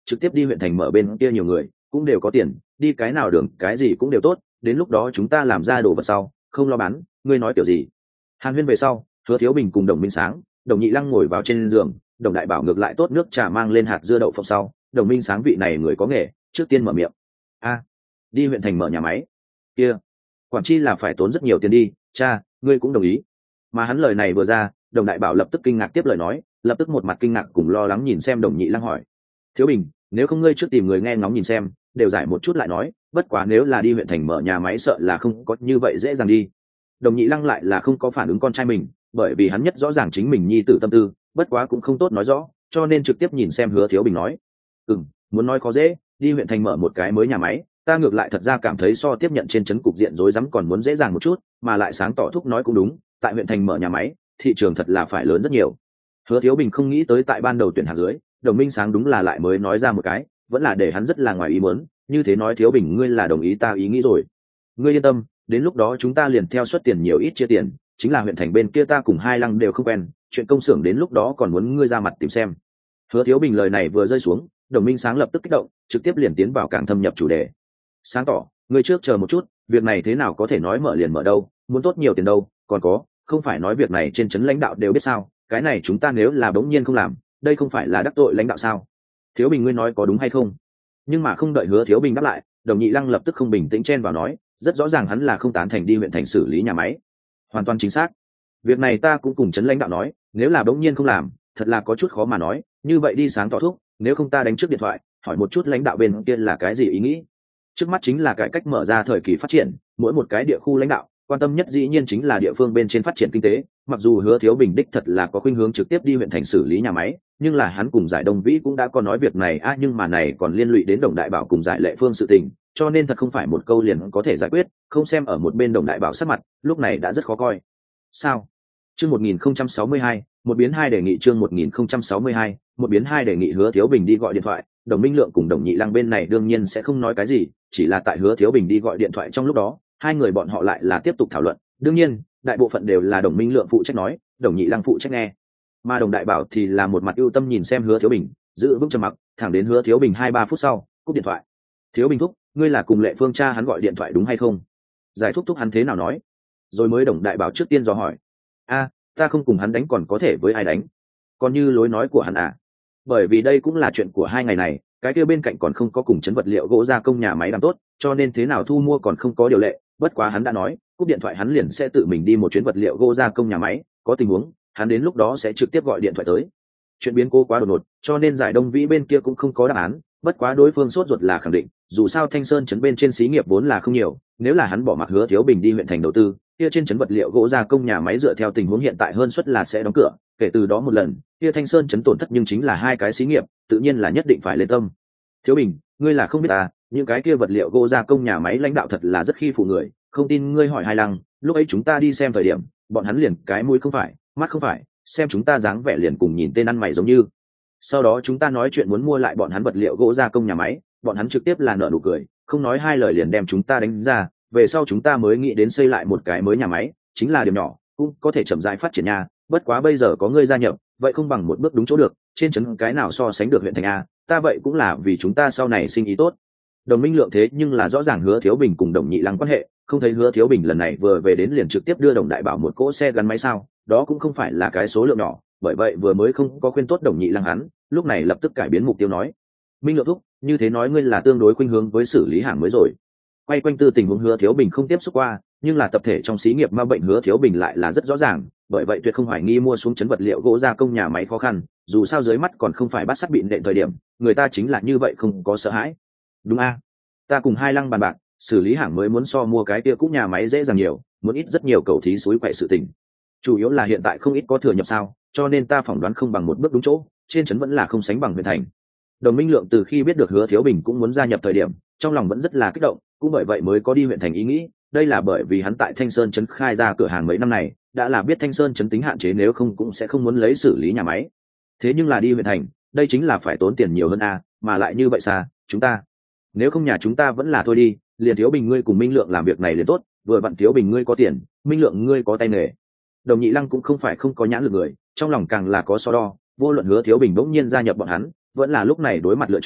trực tiếp đi huyện thành mở bên kia nhiều người cũng đều có tiền, đi cái nào đường cái gì cũng đều tốt, đến lúc đó chúng ta làm ra đồ vật sau không lo bán. Ngươi nói kiểu gì? Hàn huyên về sau, Hứa Thiếu Bình cùng Đồng Minh Sáng, Đồng Nhị Lăng ngồi vào trên giường, Đồng Đại Bảo ngược lại tốt nước trà mang lên hạt dưa đậu phộng sau, Đồng Minh Sáng vị này người có nghề trước tiên mở miệng. A, đi huyện thành mở nhà máy kia, quản chi là phải tốn rất nhiều tiền đi, cha ngươi cũng đồng ý? Mà hắn lời này vừa ra, Đồng Đại Bảo lập tức kinh ngạc tiếp lời nói, lập tức một mặt kinh ngạc cùng lo lắng nhìn xem Đồng Nhị Lăng hỏi: Thiếu Bình, nếu không ngươi trước tìm người nghe ngóng nhìn xem, đều giải một chút lại nói, bất quá nếu là đi huyện thành mở nhà máy sợ là không có như vậy dễ dàng đi. Đồng Nhị Lăng lại là không có phản ứng con trai mình, bởi vì hắn nhất rõ ràng chính mình nhi tử tâm tư, bất quá cũng không tốt nói rõ, cho nên trực tiếp nhìn xem Hứa Thiếu Bình nói: ừm, muốn nói khó dễ, đi huyện thành mở một cái mới nhà máy, ta ngược lại thật ra cảm thấy so tiếp nhận trên trấn cục diện rối rắm còn muốn dễ dàng một chút, mà lại Sáng tỏ thúc nói cũng đúng, tại huyện thành mở nhà máy, thị trường thật là phải lớn rất nhiều. Hứa Thiếu Bình không nghĩ tới tại ban đầu tuyển hạng dưới, Đồng Minh Sáng đúng là lại mới nói ra một cái, vẫn là để hắn rất là ngoài ý muốn, như thế nói Thiếu Bình ngươi là đồng ý ta ý nghĩ rồi. Ngươi yên tâm, đến lúc đó chúng ta liền theo suất tiền nhiều ít chia tiền, chính là huyện thành bên kia ta cùng Hai Lăng đều không quen, chuyện công xưởng đến lúc đó còn muốn ngươi ra mặt tìm xem. Hứa Thiếu Bình lời này vừa rơi xuống, Đồng Minh Sáng lập tức kích động, trực tiếp liền tiến vào càng thâm nhập chủ đề. Sáng tỏ, ngươi trước chờ một chút, việc này thế nào có thể nói mở liền mở đâu, muốn tốt nhiều tiền đâu, còn có, không phải nói việc này trên trấn lãnh đạo đều biết sao, cái này chúng ta nếu là bỗng nhiên không làm, đây không phải là đắc tội lãnh đạo sao? Thiếu Bình ngươi nói có đúng hay không? Nhưng mà không đợi Hứa Thiếu Bình đáp lại, Đồng Nhị Lăng lập tức không bình tĩnh chen vào nói, rất rõ ràng hắn là không tán thành đi huyện thành xử lý nhà máy. Hoàn toàn chính xác. Việc này ta cũng cùng trấn lãnh đạo nói, nếu là bỗng nhiên không làm, thật là có chút khó mà nói, như vậy đi Sáng tỏ thúc, nếu không ta đánh trước điện thoại, hỏi một chút lãnh đạo bên kia là cái gì ý nghĩ. Trước mắt chính là cải cách mở ra thời kỳ phát triển, mỗi một cái địa khu lãnh đạo quan tâm nhất dĩ nhiên chính là địa phương bên trên phát triển kinh tế. Mặc dù Hứa Thiếu Bình đích thật là có khuynh hướng trực tiếp đi huyện thành xử lý nhà máy, nhưng là hắn cùng Giải Đông Vĩ cũng đã có nói việc này a à, nhưng mà này còn liên lụy đến Đồng Đại Bảo cùng Giải Lệ Phương sự tình, cho nên thật không phải một câu liền có thể giải quyết. Không xem ở một bên Đồng Đại Bảo sắc mặt, lúc này đã rất khó coi. Sao? Chương một nghìn không trăm sáu mươi hai, một biến hai đề nghị chương một nghìn không trăm sáu mươi hai, một biến hai đề nghị Hứa Thiếu Bình đi gọi điện thoại, Đồng Minh Lượng cùng Đồng Nhị Lăng bên này đương nhiên sẽ không nói cái gì, chỉ là tại Hứa Thiếu Bình đi gọi điện thoại trong lúc đó, hai người bọn họ lại là tiếp tục thảo luận, đương nhiên, đại bộ phận đều là Đồng Minh Lượng phụ trách nói, Đồng Nhị Lăng phụ trách nghe. Mà Đồng Đại Bảo thì là một mặt ưu tâm nhìn xem Hứa Thiếu Bình, giữ vững trầm mặc, thẳng đến Hứa Thiếu Bình hai ba phút sau, cúp điện thoại. Thiếu Bình thúc, ngươi là cùng Lệ Phương cha hắn gọi điện thoại đúng hay không? Giải thúc thúc hắn thế nào nói? Rồi mới Đồng Đại Bảo trước tiên dò hỏi. A, ta không cùng hắn đánh còn có thể với ai đánh? Còn như lối nói của hắn à? Bởi vì đây cũng là chuyện của hai ngày này, cái kia bên cạnh còn không có cùng chấn vật liệu gỗ gia công nhà máy làm tốt, cho nên thế nào thu mua còn không có điều lệ. Bất quá hắn đã nói, cúp điện thoại hắn liền sẽ tự mình đi một chuyến vật liệu gỗ gia công nhà máy, có tình huống, hắn đến lúc đó sẽ trực tiếp gọi điện thoại tới. Chuyện biến cố quá đột ngột, cho nên Giải Đông Vĩ bên kia cũng không có đáp án, bất quá đối phương sốt ruột là khẳng định, dù sao Thanh Sơn trấn bên trên xí nghiệp vốn là không nhiều, nếu là hắn bỏ mặc Hứa Thiếu Bình đi huyện thành đầu tư, kia trên trấn vật liệu gỗ gia công nhà máy dựa theo tình huống hiện tại hơn suất là sẽ đóng cửa, kể từ đó một lần, kia Thanh Sơn trấn tổn thất nhưng chính là hai cái xí nghiệp, tự nhiên là nhất định phải lên tâm. Thiếu Bình, ngươi là không biết à, những cái kia vật liệu gỗ gia công nhà máy lãnh đạo thật là rất khi phụ người, không tin ngươi hỏi Hai Lăng, lúc ấy chúng ta đi xem thời điểm, bọn hắn liền cái mũi không phải, mắt không phải, xem chúng ta dáng vẻ liền cùng nhìn tên ăn mày giống như. Sau đó chúng ta nói chuyện muốn mua lại bọn hắn vật liệu gỗ gia công nhà máy, bọn hắn trực tiếp là nở nụ cười, không nói hai lời liền đem chúng ta đánh ra, về sau chúng ta mới nghĩ đến xây lại một cái mới nhà máy, chính là điểm nhỏ, cũng có thể chậm rãi phát triển nha, bất quá bây giờ có ngươi gia nhập, vậy không bằng một bước đúng chỗ được, trên trấn cái nào so sánh được huyện thành a, ta vậy cũng là vì chúng ta sau này sinh ý tốt. Đồng Minh Lượng thế nhưng là rõ ràng Hứa Thiếu Bình cùng Đồng Nhị Lăng quan hệ, không thấy Hứa Thiếu Bình lần này vừa về đến liền trực tiếp đưa Đồng Đại Bảo một cỗ xe gắn máy sao, đó cũng không phải là cái số lượng nhỏ, bởi vậy vừa mới không có khuyên tốt Đồng Nhị Lăng hắn, lúc này lập tức cải biến mục tiêu nói: Minh Lượng thúc, như thế nói ngươi là tương đối khuynh hướng với xử lý hàng mới rồi. Quay quanh tư tình huống Hứa Thiếu Bình không tiếp xúc qua, nhưng là tập thể trong xí nghiệp ma bệnh Hứa Thiếu Bình lại là rất rõ ràng, bởi vậy tuyệt không hoài nghi mua xuống chấn vật liệu gỗ gia công nhà máy khó khăn, dù sao dưới mắt còn không phải bắt sắt bịn đệm thời điểm, người ta chính là như vậy không có sợ hãi. Đúng a, ta cùng Hai Lăng bàn bạc, xử lý hàng mới muốn so mua cái kia cũ nhà máy dễ dàng nhiều, muốn ít rất nhiều cầu thí suối quậy sự tình. Chủ yếu là hiện tại không ít có thừa nhập sao, cho nên ta phỏng đoán không bằng một bước đúng chỗ, trên trấn vẫn là không sánh bằng huyện thành. Đồng Minh Lượng từ khi biết được Hứa Thiếu Bình cũng muốn gia nhập thời điểm, trong lòng vẫn rất là kích động, cũng bởi vậy mới có đi huyện thành ý nghĩ, đây là bởi vì hắn tại Thanh Sơn trấn khai ra cửa hàng mấy năm này, đã là biết Thanh Sơn trấn tính hạn chế nếu không cũng sẽ không muốn lấy xử lý nhà máy. Thế nhưng là đi huyện thành, đây chính là phải tốn tiền nhiều hơn a, mà lại như vậy xa, chúng ta, nếu không nhà chúng ta vẫn là thôi đi, liền Thiếu Bình ngươi cùng Minh Lượng làm việc này liền tốt, vừa vặn Thiếu Bình ngươi có tiền, Minh Lượng ngươi có tay nghề. Đồng Nhị Lăng cũng không phải không có nhãn lực người, trong lòng càng là có so đo, vô luận Hứa Thiếu Bình bỗng nhiên gia nhập bọn hắn, vẫn là lúc này đối mặt lựa chọn,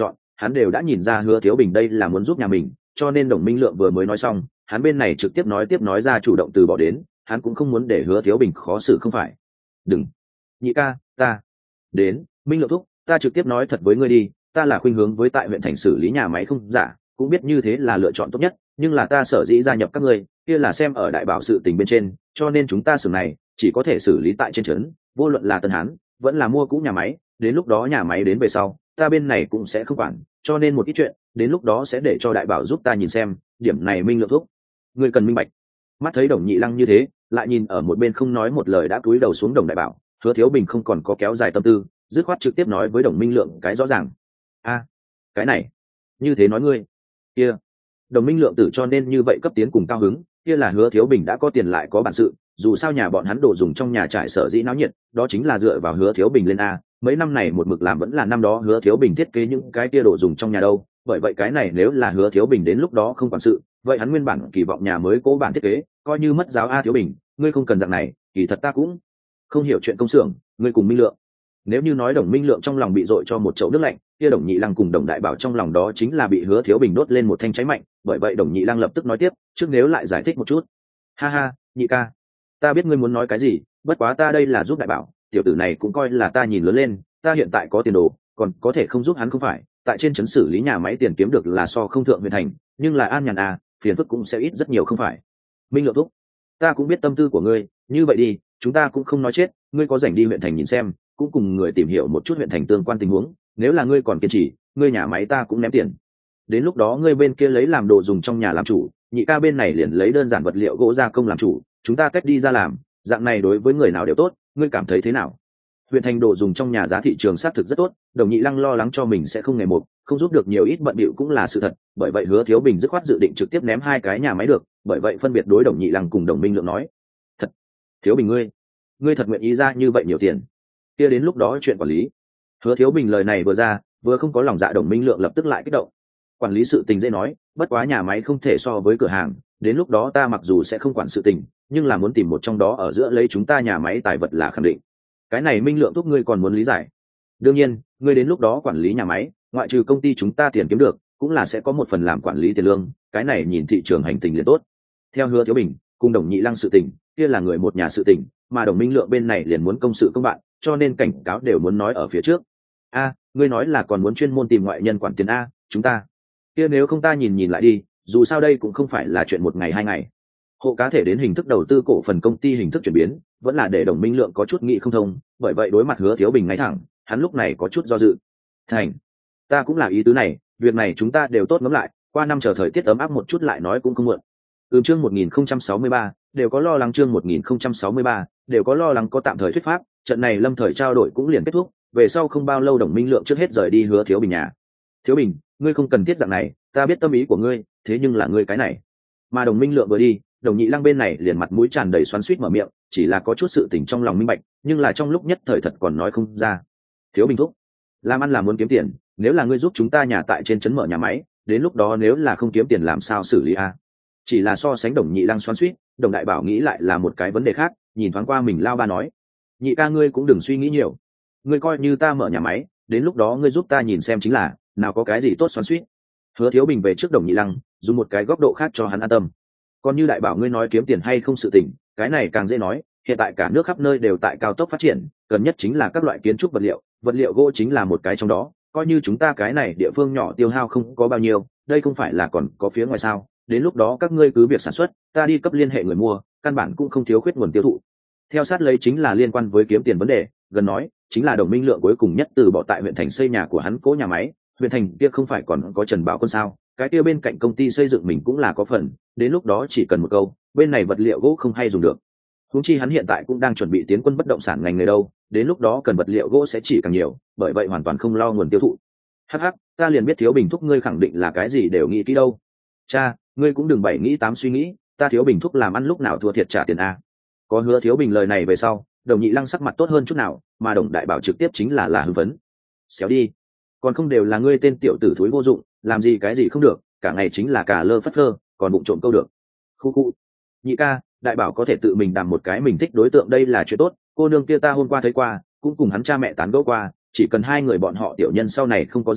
hắn đều đã nhìn ra Hứa Thiếu Bình đây là muốn giúp nhà mình, cho nên Đồng Minh Lượng vừa mới nói xong, hắn bên này trực tiếp nói tiếp nói ra chủ động từ bỏ đến, hắn cũng không muốn để Hứa Thiếu Bình khó xử không phải. Đừng, nhị ca, ta đến, Minh Lượng thúc, ta trực tiếp nói thật với ngươi đi, ta là khuynh hướng với tại huyện thành xử lý nhà máy không giả, cũng biết như thế là lựa chọn tốt nhất, nhưng là ta sở dĩ gia nhập các ngươi, kia là xem ở đại bảo sự tình bên trên, cho nên chúng ta xưởng này chỉ có thể xử lý tại trên trấn, vô luận là Tân Hán, vẫn là mua cũ nhà máy, đến lúc đó nhà máy đến về sau, ta bên này cũng sẽ không quản, cho nên một ít chuyện, đến lúc đó sẽ để cho đại bảo giúp ta nhìn xem, điểm này Minh Lượng thúc, ngươi cần minh bạch. Mắt thấy Đồng Nhị Lăng như thế, lại nhìn ở một bên không nói một lời đã cúi đầu xuống Đồng đại bảo, Hứa Thiếu Bình không còn có kéo dài tâm tư, dứt khoát trực tiếp nói với Đồng Minh Lượng cái rõ ràng. A, cái này, như thế nói ngươi, kia, Đồng Minh Lượng tử cho nên như vậy cấp tiến cùng cao hứng, kia là Hứa Thiếu Bình đã có tiền lại có bản sự, dù sao nhà bọn hắn đồ dùng trong nhà trải sở dĩ náo nhiệt, đó chính là dựa vào Hứa Thiếu Bình lên a, mấy năm này một mực làm vẫn là năm đó Hứa Thiếu Bình thiết kế những cái kia đồ dùng trong nhà đâu, bởi vậy cái này nếu là Hứa Thiếu Bình đến lúc đó không quản sự, vậy hắn nguyên bản kỳ vọng nhà mới cố bản thiết kế, coi như mất giáo a. Thiếu Bình, ngươi không cần dạng này, kỳ thật ta cũng không hiểu chuyện công xưởng, ngươi cùng Minh Lượng. Nếu như nói Đồng Minh Lượng trong lòng bị dội cho một chậu nước lạnh, kia Đồng Nhị Lăng cùng Đồng Đại Bảo trong lòng đó chính là bị Hứa Thiếu Bình đốt lên một thanh cháy mạnh, bởi vậy Đồng Nhị Lăng lập tức nói tiếp, trước nếu lại giải thích một chút. Ha ha, nhị ca, ta biết ngươi muốn nói cái gì, bất quá ta đây là giúp Đại Bảo, tiểu tử này cũng coi là ta nhìn lớn lên, ta hiện tại có tiền đồ, còn có thể không giúp hắn không phải, tại trên trấn xử lý nhà máy tiền kiếm được là so không thượng huyện thành, nhưng là an nhàn à, phiền phức cũng sẽ ít rất nhiều không phải. Minh Lượng thúc, ta cũng biết tâm tư của ngươi, như vậy đi, chúng ta cũng không nói chết, ngươi có rảnh đi huyện thành nhìn xem, cũng cùng người tìm hiểu một chút huyện thành tương quan tình huống, nếu là ngươi còn kiên trì, ngươi nhà máy ta cũng ném tiền. Đến lúc đó ngươi bên kia lấy làm đồ dùng trong nhà làm chủ, nhị ca bên này liền lấy đơn giản vật liệu gỗ gia công làm chủ, chúng ta cách đi ra làm, dạng này đối với người nào đều tốt, ngươi cảm thấy thế nào? Huyện thành đồ dùng trong nhà giá thị trường xác thực rất tốt, Đồng Nhị Lăng lo lắng cho mình sẽ không ngày một, không giúp được nhiều ít bận bịu cũng là sự thật, bởi vậy Hứa Thiếu Bình dứt khoát dự định trực tiếp ném hai cái nhà máy được, bởi vậy phân biệt đối Đồng Nhị Lăng cùng Đồng Minh Lượng nói: "Thật, Thiếu Bình ngươi, ngươi thật nguyện ý ra như vậy nhiều tiền?" Kia đến lúc đó chuyện quản lý. Hứa Thiếu Bình lời này vừa ra, vừa không có lòng dạ Đồng Minh Lượng lập tức lại kích động. Quản lý sự tình dễ nói, bất quá nhà máy không thể so với cửa hàng, đến lúc đó ta mặc dù sẽ không quản sự tình, nhưng là muốn tìm một trong đó ở giữa lấy chúng ta nhà máy tài vật là khẳng định. Cái này Minh Lượng thúc ngươi còn muốn lý giải. Đương nhiên, ngươi đến lúc đó quản lý nhà máy, ngoại trừ công ty chúng ta tiền kiếm được, cũng là sẽ có một phần làm quản lý tiền lương, cái này nhìn thị trường hành tình liền tốt. Theo Hứa Thiếu Bình, cùng Đồng Nhị Lăng sự tình, kia là người một nhà sự tình, mà Đồng Minh Lượng bên này liền muốn công sự công bạn, cho nên cảnh cáo đều muốn nói ở phía trước. A, ngươi nói là còn muốn chuyên môn tìm ngoại nhân quản tiền a, chúng ta. Kia nếu không ta nhìn nhìn lại đi, dù sao đây cũng không phải là chuyện một ngày hai ngày. Hộ cá thể đến hình thức đầu tư cổ phần công ty hình thức chuyển biến, vẫn là để Đồng Minh Lượng có chút nghĩ không thông, bởi vậy đối mặt Hứa Thiếu Bình ngay thẳng, hắn lúc này có chút do dự. Thành, ta cũng là ý tứ này, việc này chúng ta đều tốt ngẫm lại, qua năm chờ thời tiết ấm áp một chút lại nói cũng không muộn. Ừm, chương một nghìn không trăm sáu mươi ba, đều có lo lắng chương một nghìn không trăm sáu mươi ba, đều có lo lắng có tạm thời thuyết pháp, trận này lâm thời trao đổi cũng liền kết thúc, về sau không bao lâu Đồng Minh Lượng trước hết rời đi Hứa Thiếu Bình nhà. Thiếu Bình, ngươi không cần thiết dạng này, ta biết tâm ý của ngươi, thế nhưng là ngươi cái này. Mà Đồng Minh Lượng vừa đi, Đồng Nhị Lăng bên này liền mặt mũi tràn đầy xoắn xuýt mở miệng, chỉ là có chút sự tình trong lòng minh bạch, nhưng là trong lúc nhất thời thật còn nói không ra. Thiếu Bình thúc, làm ăn là muốn kiếm tiền, nếu là ngươi giúp chúng ta nhà tại trên trấn mở nhà máy, đến lúc đó nếu là không kiếm tiền làm sao xử lý a? Chỉ là so sánh Đồng Nhị Lăng xoắn xuýt, Đồng Đại Bảo nghĩ lại là một cái vấn đề khác, nhìn thoáng qua mình lao ba nói: "Nhị ca ngươi cũng đừng suy nghĩ nhiều, ngươi coi như ta mở nhà máy, đến lúc đó ngươi giúp ta nhìn xem chính là, nào có cái gì tốt xoắn xuýt." Hứa Thiếu Bình về trước Đồng Nhị Lăng, dùng một cái góc độ khác cho hắn an tâm. Còn như Đại Bảo ngươi nói kiếm tiền hay không sự tình, cái này càng dễ nói, hiện tại cả nước khắp nơi đều tại cao tốc phát triển, cần nhất chính là các loại kiến trúc vật liệu, vật liệu gỗ chính là một cái trong đó, coi như chúng ta cái này địa phương nhỏ tiêu hao không có bao nhiêu, đây không phải là còn có phía ngoài sao, đến lúc đó các ngươi cứ việc sản xuất, ta đi cấp liên hệ người mua, căn bản cũng không thiếu khuyết nguồn tiêu thụ. Theo sát lấy chính là liên quan với kiếm tiền vấn đề, gần nói, chính là Đồng Minh Lượng cuối cùng nhất từ bỏ tại huyện thành xây nhà của hắn cố nhà máy, huyện thành kia không phải còn có Trần Bảo Quân sao, cái kia bên cạnh công ty xây dựng mình cũng là có phần, đến lúc đó chỉ cần một câu, bên này vật liệu gỗ không hay dùng được. Huống chi hắn hiện tại cũng đang chuẩn bị tiến quân bất động sản ngành nghề đâu, đến lúc đó cần vật liệu gỗ sẽ chỉ càng nhiều, bởi vậy hoàn toàn không lo nguồn tiêu thụ. Hắc hắc, ta liền biết Thiếu Bình thúc ngươi khẳng định là cái gì đều nghĩ kỹ đâu. Cha, ngươi cũng đừng bảy nghĩ tám suy nghĩ, ta Thiếu Bình thúc làm ăn lúc nào thua thiệt trả tiền a. Có Hứa Thiếu Bình lời này về sau, Đồng Nhị Lăng sắc mặt tốt hơn chút nào, mà Đồng Đại Bảo trực tiếp chính là là hưng phấn. Xéo đi, còn không đều là ngươi tên tiểu tử thúi vô dụng, làm gì cái gì không được, cả ngày chính là cả lơ phất lơ, còn bụng trộm câu được. Khu khu. Nhị ca, Đại Bảo có thể tự mình đàm một cái mình thích đối tượng đây là chuyện tốt, cô nương kia ta hôm qua thấy qua, cũng cùng hắn cha mẹ tán gẫu qua, chỉ cần hai người bọn họ tiểu nhân sau này không có gì,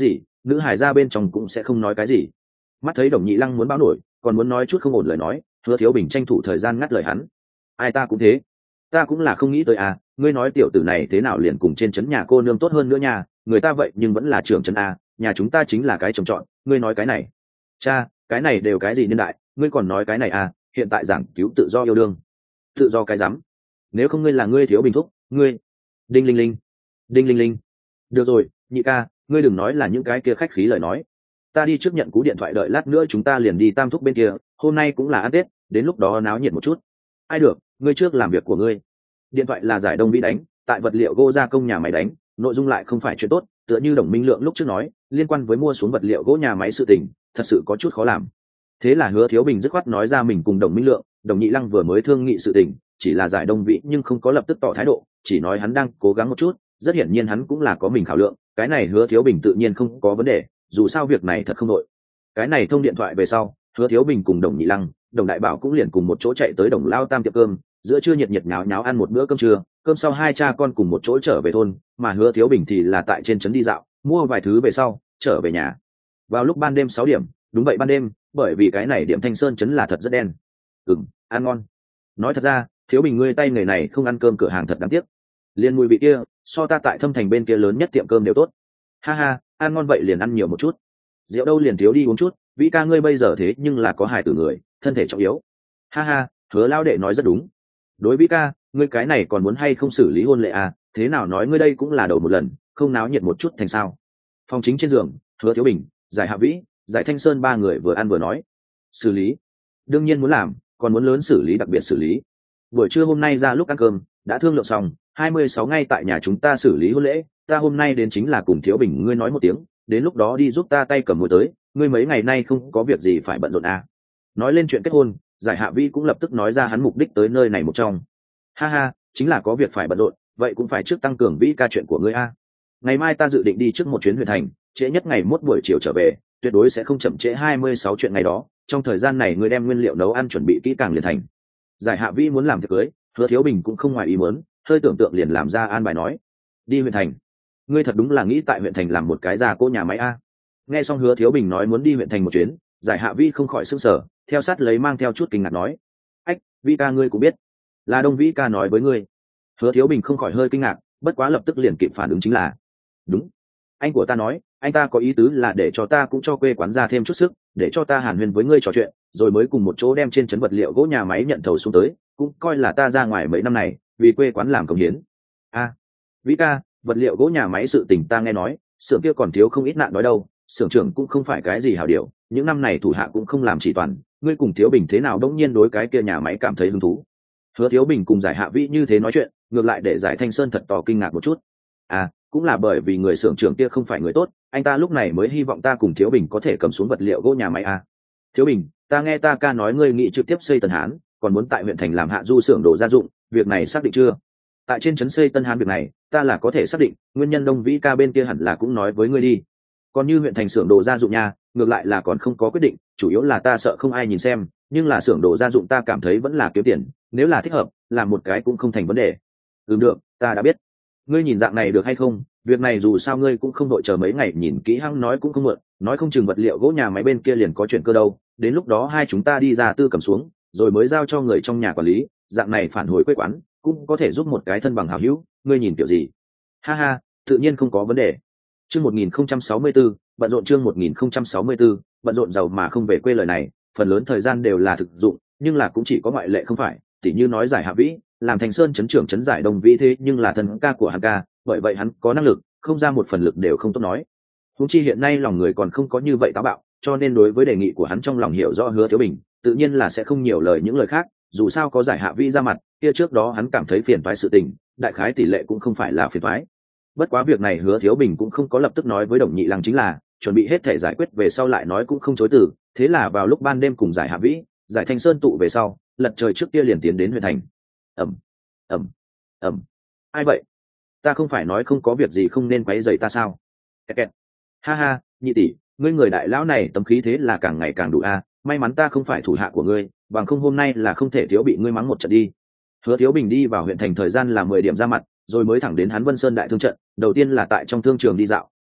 nữ hải ra bên trong cũng sẽ không nói cái gì. Mắt thấy Đồng Nhị Lăng muốn báo nổi, còn muốn nói chút không ổn lời nói, Hứa Thiếu Bình tranh thủ thời gian ngắt lời hắn. Ai ta cũng thế, ta cũng là không nghĩ tới à, ngươi nói tiểu tử này thế nào liền cùng trên trấn nhà cô nương tốt hơn nữa nha, người ta vậy nhưng vẫn là trưởng trấn a, nhà chúng ta chính là cái trồng trọt, ngươi nói cái này. Cha, cái này đều cái gì niên đại, ngươi còn nói cái này à, hiện tại giảng cứu tự do yêu đương. Tự do cái rắm, nếu không ngươi là ngươi Thiếu Bình thúc, ngươi. Đinh linh linh, đinh linh linh. Được rồi, nhị ca, ngươi đừng nói là những cái kia khách khí lời nói. Ta đi trước nhận cú điện thoại, đợi lát nữa chúng ta liền đi Tam thúc bên kia, hôm nay cũng là ăn Tết, đến lúc đó náo nhiệt một chút. Ai được, ngươi trước làm việc của ngươi. Điện thoại là Giải Đông Vĩ đánh, tại vật liệu gỗ gia công nhà máy đánh, nội dung lại không phải chuyện tốt, tựa như Đồng Minh Lượng lúc trước nói, liên quan với mua xuống vật liệu gỗ nhà máy sự tình, thật sự có chút khó làm. Thế là Hứa Thiếu Bình dứt khoát nói ra mình cùng Đồng Minh Lượng, Đồng Nhị Lăng vừa mới thương nghị sự tình, chỉ là Giải Đông Vĩ nhưng không có lập tức tỏ thái độ, chỉ nói hắn đang cố gắng một chút, rất hiển nhiên hắn cũng là có mình khảo lượng, cái này Hứa Thiếu Bình tự nhiên không có vấn đề, dù sao việc này thật không đội. Cái này thông điện thoại về sau, Hứa Thiếu Bình cùng Đồng Nhị Lăng, Đồng Đại Bảo cũng liền cùng một chỗ chạy tới Đồng Lao Tam tiệm cơm, giữa trưa nhiệt nhiệt nháo nháo ăn một bữa cơm trưa, cơm sau hai cha con cùng một chỗ trở về thôn, mà Hứa Thiếu Bình thì là tại trên trấn đi dạo, mua vài thứ về sau trở về nhà. Vào lúc ban đêm sáu điểm, đúng vậy ban đêm, bởi vì cái này điểm Thanh Sơn trấn là thật rất đen. Ừm, ăn ngon. Nói thật ra, Thiếu Bình ngươi tay nghề này không ăn cơm cửa hàng thật đáng tiếc. Liên mùi vị kia, so ta tại Thâm Thành bên kia lớn nhất tiệm cơm đều tốt. Ha ha, ăn ngon vậy liền ăn nhiều một chút. Rượu đâu liền thiếu đi uống chút, Vĩ ca ngươi bây giờ thế nhưng là có hài tử người, thân thể trọng yếu. Ha ha, Hứa lao đệ nói rất đúng. Đối Vĩ ca, ngươi cái này còn muốn hay không xử lý hôn lễ à, thế nào nói ngươi đây cũng là đầu một lần, không náo nhiệt một chút thành sao. Phòng chính trên giường, Hứa Thiếu Bình, Giải Hạ Vĩ, Giải Thanh Sơn ba người vừa ăn vừa nói. Xử lý? Đương nhiên muốn làm, còn muốn lớn xử lý đặc biệt xử lý. Buổi trưa hôm nay ra lúc ăn cơm, đã thương lượng xong, hai mươi sáu ngay tại nhà chúng ta xử lý hôn lễ, ta hôm nay đến chính là cùng Thiếu Bình ngươi nói một tiếng, đến lúc đó đi giúp ta tay cầm mồi tới, ngươi mấy ngày nay không có việc gì phải bận rộn à. Nói lên chuyện kết hôn, Giải Hạ Vĩ cũng lập tức nói ra hắn mục đích tới nơi này một trong. Ha ha, chính là có việc phải bận rộn, vậy cũng phải trước tăng cường Vĩ ca chuyện của ngươi a. Ngày mai ta dự định đi trước một chuyến huyện thành, trễ nhất ngày mốt buổi chiều trở về, tuyệt đối sẽ không chậm trễ hai mươi sáu chuyện ngày đó, trong thời gian này ngươi đem nguyên liệu nấu ăn chuẩn bị kỹ càng liền thành. Giải Hạ Vĩ muốn làm tiệc cưới, Hứa Thiếu Bình cũng không ngoài ý muốn, hơi tưởng tượng liền làm ra an bài nói. Đi huyện thành? Ngươi thật đúng là nghĩ tại huyện thành làm một cái gia cố nhà máy a. Nghe xong Hứa Thiếu Bình nói muốn đi huyện thành một chuyến, Giải Hạ Vĩ không khỏi sững sờ, theo sát lấy mang theo chút kinh ngạc nói. Ách, Vĩ ca ngươi cũng biết, là Đông Vĩ ca nói với ngươi. Hứa Thiếu Bình không khỏi hơi kinh ngạc, bất quá lập tức liền kịp phản ứng chính là. Đúng, anh của ta nói, anh ta có ý tứ là để cho ta cũng cho quê quán ra thêm chút sức, để cho ta hàn huyên với ngươi trò chuyện, rồi mới cùng một chỗ đem trên trấn vật liệu gỗ nhà máy nhận thầu xuống tới, cũng coi là ta ra ngoài mấy năm này vì quê quán làm công hiến. A, Vĩ ca, vật liệu gỗ nhà máy sự tình ta nghe nói, xưởng kia còn thiếu không ít nạn nói đâu, xưởng trưởng cũng không phải cái gì hảo điều, những năm này thủ hạ cũng không làm chỉ toàn, ngươi cùng Thiếu Bình thế nào đống nhiên đối cái kia nhà máy cảm thấy hứng thú. Hứa Thiếu Bình cùng Giải Hạ Vĩ như thế nói chuyện, ngược lại để Giải Thanh Sơn thật tò kinh ngạc một chút. À, cũng là bởi vì người xưởng trưởng kia không phải người tốt, anh ta lúc này mới hy vọng ta cùng Thiếu Bình có thể cầm xuống vật liệu gỗ nhà máy à. Thiếu Bình, ta nghe ta ca nói ngươi nghị trực tiếp xây Tân Hán, còn muốn tại huyện thành làm hạ du xưởng đồ gia dụng, việc này xác định chưa? Tại trên trấn xây Tân Hán việc này, ta là có thể xác định, nguyên nhân Đông Vĩ ca bên kia hẳn là cũng nói với ngươi đi. Còn như huyện thành xưởng đồ gia dụng nha, ngược lại là còn không có quyết định, chủ yếu là ta sợ không ai nhìn xem, nhưng là xưởng đồ gia dụng ta cảm thấy vẫn là kiếm tiền, nếu là thích hợp, làm một cái cũng không thành vấn đề. Ừ được, ta đã biết. Ngươi nhìn dạng này được hay không? Việc này dù sao ngươi cũng không đội chờ mấy ngày nhìn kỹ hăng nói cũng không mượn, nói không chừng vật liệu gỗ nhà máy bên kia liền có chuyện cơ đâu, đến lúc đó hai chúng ta đi ra tư cầm xuống, rồi mới giao cho người trong nhà quản lý, dạng này phản hồi quê quán, cũng có thể giúp một cái thân bằng hảo hữu, ngươi nhìn kiểu gì? Ha ha, tự nhiên không có vấn đề. Chương một nghìn không trăm sáu mươi tư, bận rộn chương một nghìn không trăm sáu mươi tư, bận rộn giàu mà không về quê lời này, phần lớn thời gian đều là thực dụng, nhưng là cũng chỉ có ngoại lệ không phải, tỉ như nói Giải Hạ Vĩ, làm Thành Sơn trấn trưởng trấn Giải Đông Vĩ thế nhưng là thân ca của hắn ca, bởi vậy hắn có năng lực, không ra một phần lực đều không tốt nói. Huống chi hiện nay lòng người còn không có như vậy táo bạo, cho nên đối với đề nghị của hắn trong lòng hiểu rõ Hứa Thiếu Bình, tự nhiên là sẽ không nhiều lời những lời khác, dù sao có Giải Hạ Vĩ ra mặt, kia trước đó hắn cảm thấy phiền toái sự tình, đại khái tỷ lệ cũng không phải là phiền toái. Bất quá việc này Hứa Thiếu Bình cũng không có lập tức nói với Đồng Nhị Lăng, chính là chuẩn bị hết thể giải quyết về sau lại nói cũng không chối từ, thế là vào lúc ban đêm cùng Giải Hạ Vĩ, Giải Thanh Sơn tụ về sau, lật trời trước kia liền tiến đến huyện thành. Ẩm, ẩm, ẩm. Ai vậy? Ta không phải nói không có việc gì không nên quấy rầy ta sao? Kẹt kẹt. Ha ha, nhị tỷ, ngươi người đại lão này tấm khí thế là càng ngày càng đủ a, may mắn ta không phải thủ hạ của ngươi, bằng không hôm nay là không thể thiếu bị ngươi mắng một trận đi. Hứa Thiếu Bình đi vào huyện thành thời gian là mười điểm ra mặt, rồi mới thẳng đến hắn Vân Sơn đại thương trận, đầu tiên là tại trong thương trường đi dạo,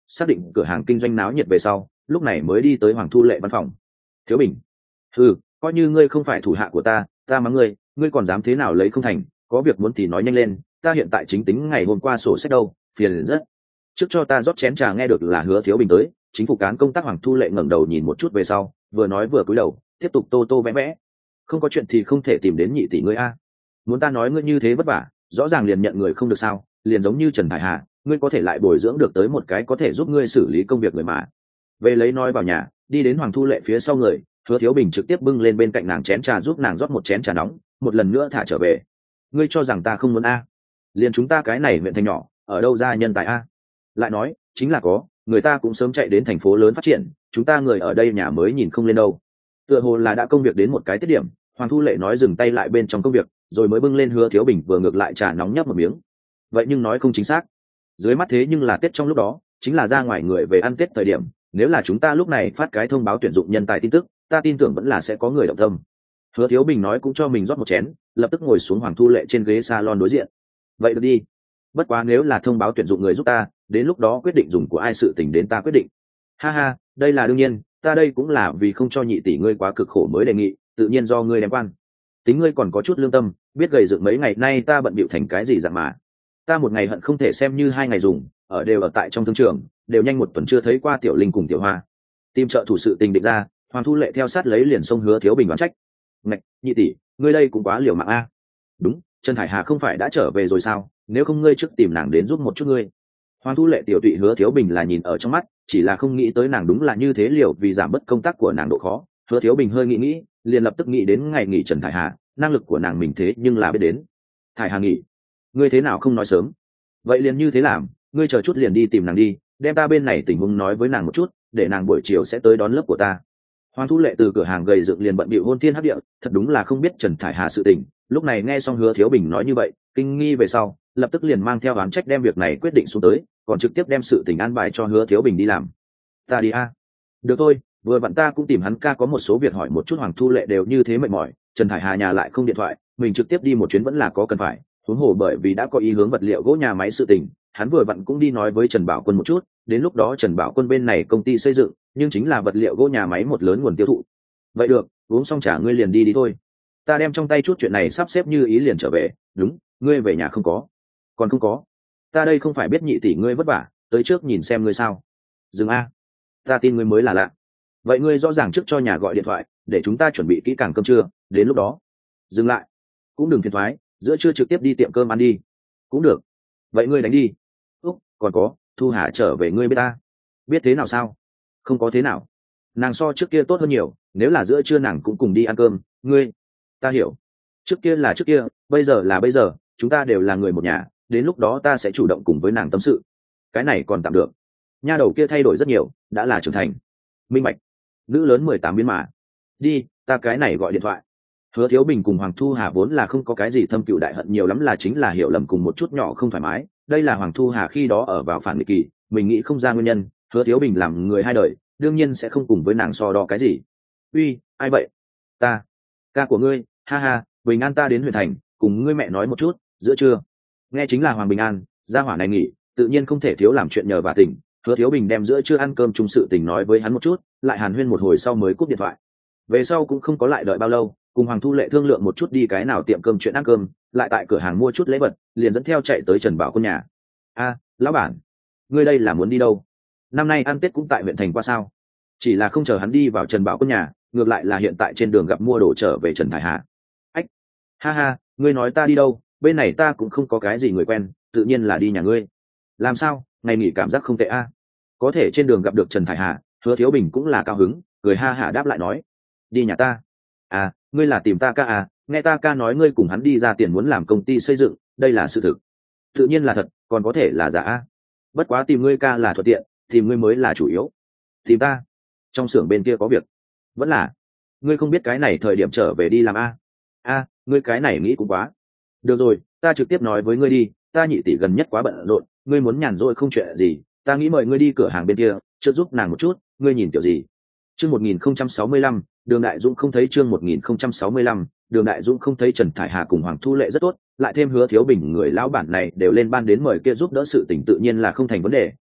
xác định cửa hàng kinh doanh náo nhiệt về sau lúc này mới đi tới Hoàng Thu Lệ văn phòng. Thiếu Bình, ừ, coi như ngươi không phải thủ hạ của ta, ta mắng ngươi, ngươi còn dám thế nào lấy không thành, có việc muốn thì nói nhanh lên, ta hiện tại chính tính ngày hôm qua sổ sách đâu, phiền rất. Trước cho ta rót chén trà. Nghe được là Hứa Thiếu Bình tới, chính phủ cán công tác Hoàng Thu Lệ ngẩng đầu nhìn một chút về sau, vừa nói vừa cúi đầu, tiếp tục tô tô vẽ vẽ. Không có chuyện thì không thể tìm đến nhị tỷ ngươi a. Muốn ta nói ngươi như thế vất vả, rõ ràng liền nhận người không được sao, liền giống như Trần Thải Hà, ngươi có thể lại bồi dưỡng được tới một cái có thể giúp ngươi xử lý công việc người mà. Về lấy nói vào nhà, đi đến Hoàng Thu Lệ phía sau người, Hứa Thiếu Bình trực tiếp bưng lên bên cạnh nàng chén trà giúp nàng rót một chén trà nóng, một lần nữa thả trở về. Ngươi cho rằng ta không muốn a? Liền chúng ta cái này huyện thành nhỏ, ở đâu ra nhân tài a? Lại nói, chính là có, người ta cũng sớm chạy đến thành phố lớn phát triển, chúng ta người ở đây nhà mới nhìn không lên đâu. Tựa hồ là đã công việc đến một cái tiết điểm, Hoàng Thu Lệ nói dừng tay lại bên trong công việc, rồi mới bưng lên Hứa Thiếu Bình vừa ngược lại trà nóng nhấp một miếng. Vậy nhưng nói không chính xác. Dưới mắt thế nhưng là Tết trong lúc đó, chính là ra ngoài người về ăn Tết thời điểm, nếu là chúng ta lúc này phát cái thông báo tuyển dụng nhân tài tin tức, ta tin tưởng vẫn là sẽ có người động tâm. Hứa Thiếu Bình nói cũng cho mình rót một chén, lập tức ngồi xuống Hoàng Thu Lệ trên ghế salon đối diện. Vậy được đi. Bất quá nếu là thông báo tuyển dụng người giúp ta, đến lúc đó quyết định dùng của ai sự tình đến ta quyết định. Ha ha, đây là đương nhiên, ta đây cũng là vì không cho nhị tỷ ngươi quá cực khổ mới đề nghị, tự nhiên do ngươi đem quan. Tính ngươi còn có chút lương tâm, biết gầy dựng mấy ngày nay ta bận bịu thành cái gì dạng mà. Ta một ngày hận không thể xem như hai ngày dùng, ở đều ở tại trong thương trường, đều nhanh một tuần chưa thấy qua Tiểu Linh cùng Tiểu Hoa. Tìm trợ thủ sự tình định ra, Hoàng Thu Lệ theo sát lấy liền xông Hứa Thiếu Bình đoán trách. Ngạch, nhị tỷ, ngươi đây cũng quá liều mạng a. Đúng, Trần Thải Hà không phải đã trở về rồi sao, nếu không ngươi trước tìm nàng đến giúp một chút ngươi. Hoàng Thu Lệ tiểu tụy Hứa Thiếu Bình là nhìn ở trong mắt, chỉ là không nghĩ tới nàng đúng là như thế liều vì giảm bớt công tác của nàng độ khó. Hứa Thiếu Bình hơi nghĩ nghĩ, liền lập tức nghĩ đến ngày nghỉ Trần Thải Hà, năng lực của nàng mình thế nhưng là biết đến. Thải Hà nghỉ, ngươi thế nào không nói sớm? Vậy liền như thế làm, ngươi chờ chút liền đi tìm nàng đi, đem ta bên này tình huống nói với nàng một chút, để nàng buổi chiều sẽ tới đón lớp của ta. Hoàng Thu Lệ từ cửa hàng gầy dựng liền bận bịu hôn thiên hấp địa, thật đúng là không biết Trần Thải Hà sự tình. Lúc này nghe xong Hứa Thiếu Bình nói như vậy, kinh nghi về sau, lập tức liền mang theo oán trách đem việc này quyết định xuống tới, còn trực tiếp đem sự tình an bài cho Hứa Thiếu Bình đi làm. Ta đi a. Được thôi, vừa vặn ta cũng tìm hắn ca có một số việc hỏi một chút. Hoàng Thu Lệ đều như thế mệt mỏi, Trần Thải Hà nhà lại không điện thoại, mình trực tiếp đi một chuyến vẫn là có cần phải. Huống hồ bởi vì đã có ý hướng vật liệu gỗ nhà máy sự tình, hắn vừa vặn cũng đi nói với Trần Bảo Quân một chút, đến lúc đó Trần Bảo Quân bên này công ty xây dựng, nhưng chính là vật liệu gỗ nhà máy một lớn nguồn tiêu thụ. Vậy được, uống xong trà ngươi liền đi đi thôi. Ta đem trong tay chút chuyện này sắp xếp như ý liền trở về. Đúng, ngươi về nhà không có? Còn không có. Ta đây không phải biết nhị tỷ ngươi vất vả, tới trước nhìn xem ngươi sao. Dừng a, ta tin ngươi mới là lạ. Vậy ngươi rõ ràng trước cho nhà gọi điện thoại, để chúng ta chuẩn bị kỹ càng cơm trưa, đến lúc đó. Dừng lại, cũng đừng phiền thoái, giữa trưa trực tiếp đi tiệm cơm ăn đi. Cũng được. Vậy ngươi đánh đi. Úc, còn có, Thu Hà trở về ngươi biết ta. Biết thế nào sao? Không có thế nào. Nàng so trước kia tốt hơn nhiều, nếu là giữa trưa nàng cũng cùng đi ăn cơm, ngươi. Ta hiểu. Trước kia là trước kia, bây giờ là bây giờ, chúng ta đều là người một nhà, đến lúc đó ta sẽ chủ động cùng với nàng tâm sự. Cái này còn tạm được. Nha đầu kia thay đổi rất nhiều, đã là trưởng thành. Minh bạch. Nữ lớn mười tám biến mà. Đi, ta cái này gọi điện thoại. Hứa Thiếu Bình cùng Hoàng Thu Hà vốn là không có cái gì thâm cựu đại hận, nhiều lắm là chính là hiểu lầm cùng một chút nhỏ không thoải mái. Đây là Hoàng Thu Hà khi đó ở vào phản nghịch kỳ, mình nghĩ không ra nguyên nhân. Hứa Thiếu Bình làm người hai đời, đương nhiên sẽ không cùng với nàng so đo cái gì. Uy, ai vậy? Ta, ca của ngươi. Ha ha, Bình An ta đến huyện thành, cùng ngươi mẹ nói một chút, giữa trưa. Nghe chính là Hoàng Bình An, gia hỏa này nghỉ, tự nhiên không thể thiếu làm chuyện nhờ vả tình. Hứa Thiếu Bình đem giữa trưa ăn cơm chung sự tình nói với hắn một chút, lại hàn huyên một hồi sau mới cúp điện thoại. Về sau cũng không có lại đợi bao lâu, cùng Hoàng Thu Lệ thương lượng một chút đi cái nào tiệm cơm chuyện ăn cơm, lại tại cửa hàng mua chút lễ vật, liền dẫn theo chạy tới Trần Bảo Quân nhà. A, lão bản, ngươi đây là muốn đi đâu? Năm nay ăn Tết cũng tại huyện thành qua sao? Chỉ là không chờ hắn đi vào Trần Bảo Quân nhà, ngược lại là hiện tại trên đường gặp mua đồ trở về Trần Thải Hà. Ách, ha ha, ngươi nói ta đi đâu? Bên này ta cũng không có cái gì người quen, tự nhiên là đi nhà ngươi. Làm sao? Ngày nghỉ cảm giác không tệ a. Có thể trên đường gặp được Trần Thải Hà, Hứa Thiếu Bình cũng là cao hứng, cười ha hả đáp lại nói, đi nhà ta. À, ngươi là tìm ta ca à? Nghe ta ca nói ngươi cùng hắn đi ra tiền muốn làm công ty xây dựng, đây là sự thực. Tự nhiên là thật, còn có thể là giả a. Bất quá tìm ngươi ca là thuận tiện, tìm ngươi mới là chủ yếu. Tìm ta? Trong xưởng bên kia có việc. Vẫn là, ngươi không biết cái này thời điểm trở về đi làm a? A, ngươi cái này nghĩ cũng quá. Được rồi, ta trực tiếp nói với ngươi đi, ta nhị tỷ gần nhất quá bận rộn, ngươi muốn nhàn rỗi không chuyện gì, ta nghĩ mời ngươi đi cửa hàng bên kia, chưa giúp nàng một chút, ngươi nhìn kiểu gì? Chương một nghìn không trăm sáu mươi lăm, Đường Đại Dũng không thấy chương một nghìn không trăm sáu mươi lăm, Đường Đại Dũng không thấy Trần Thải Hà cùng Hoàng Thu Lệ rất tốt, lại thêm Hứa Thiếu Bình người lão bản này đều lên ban đến mời kia giúp đỡ sự tình tự nhiên là không thành vấn đề,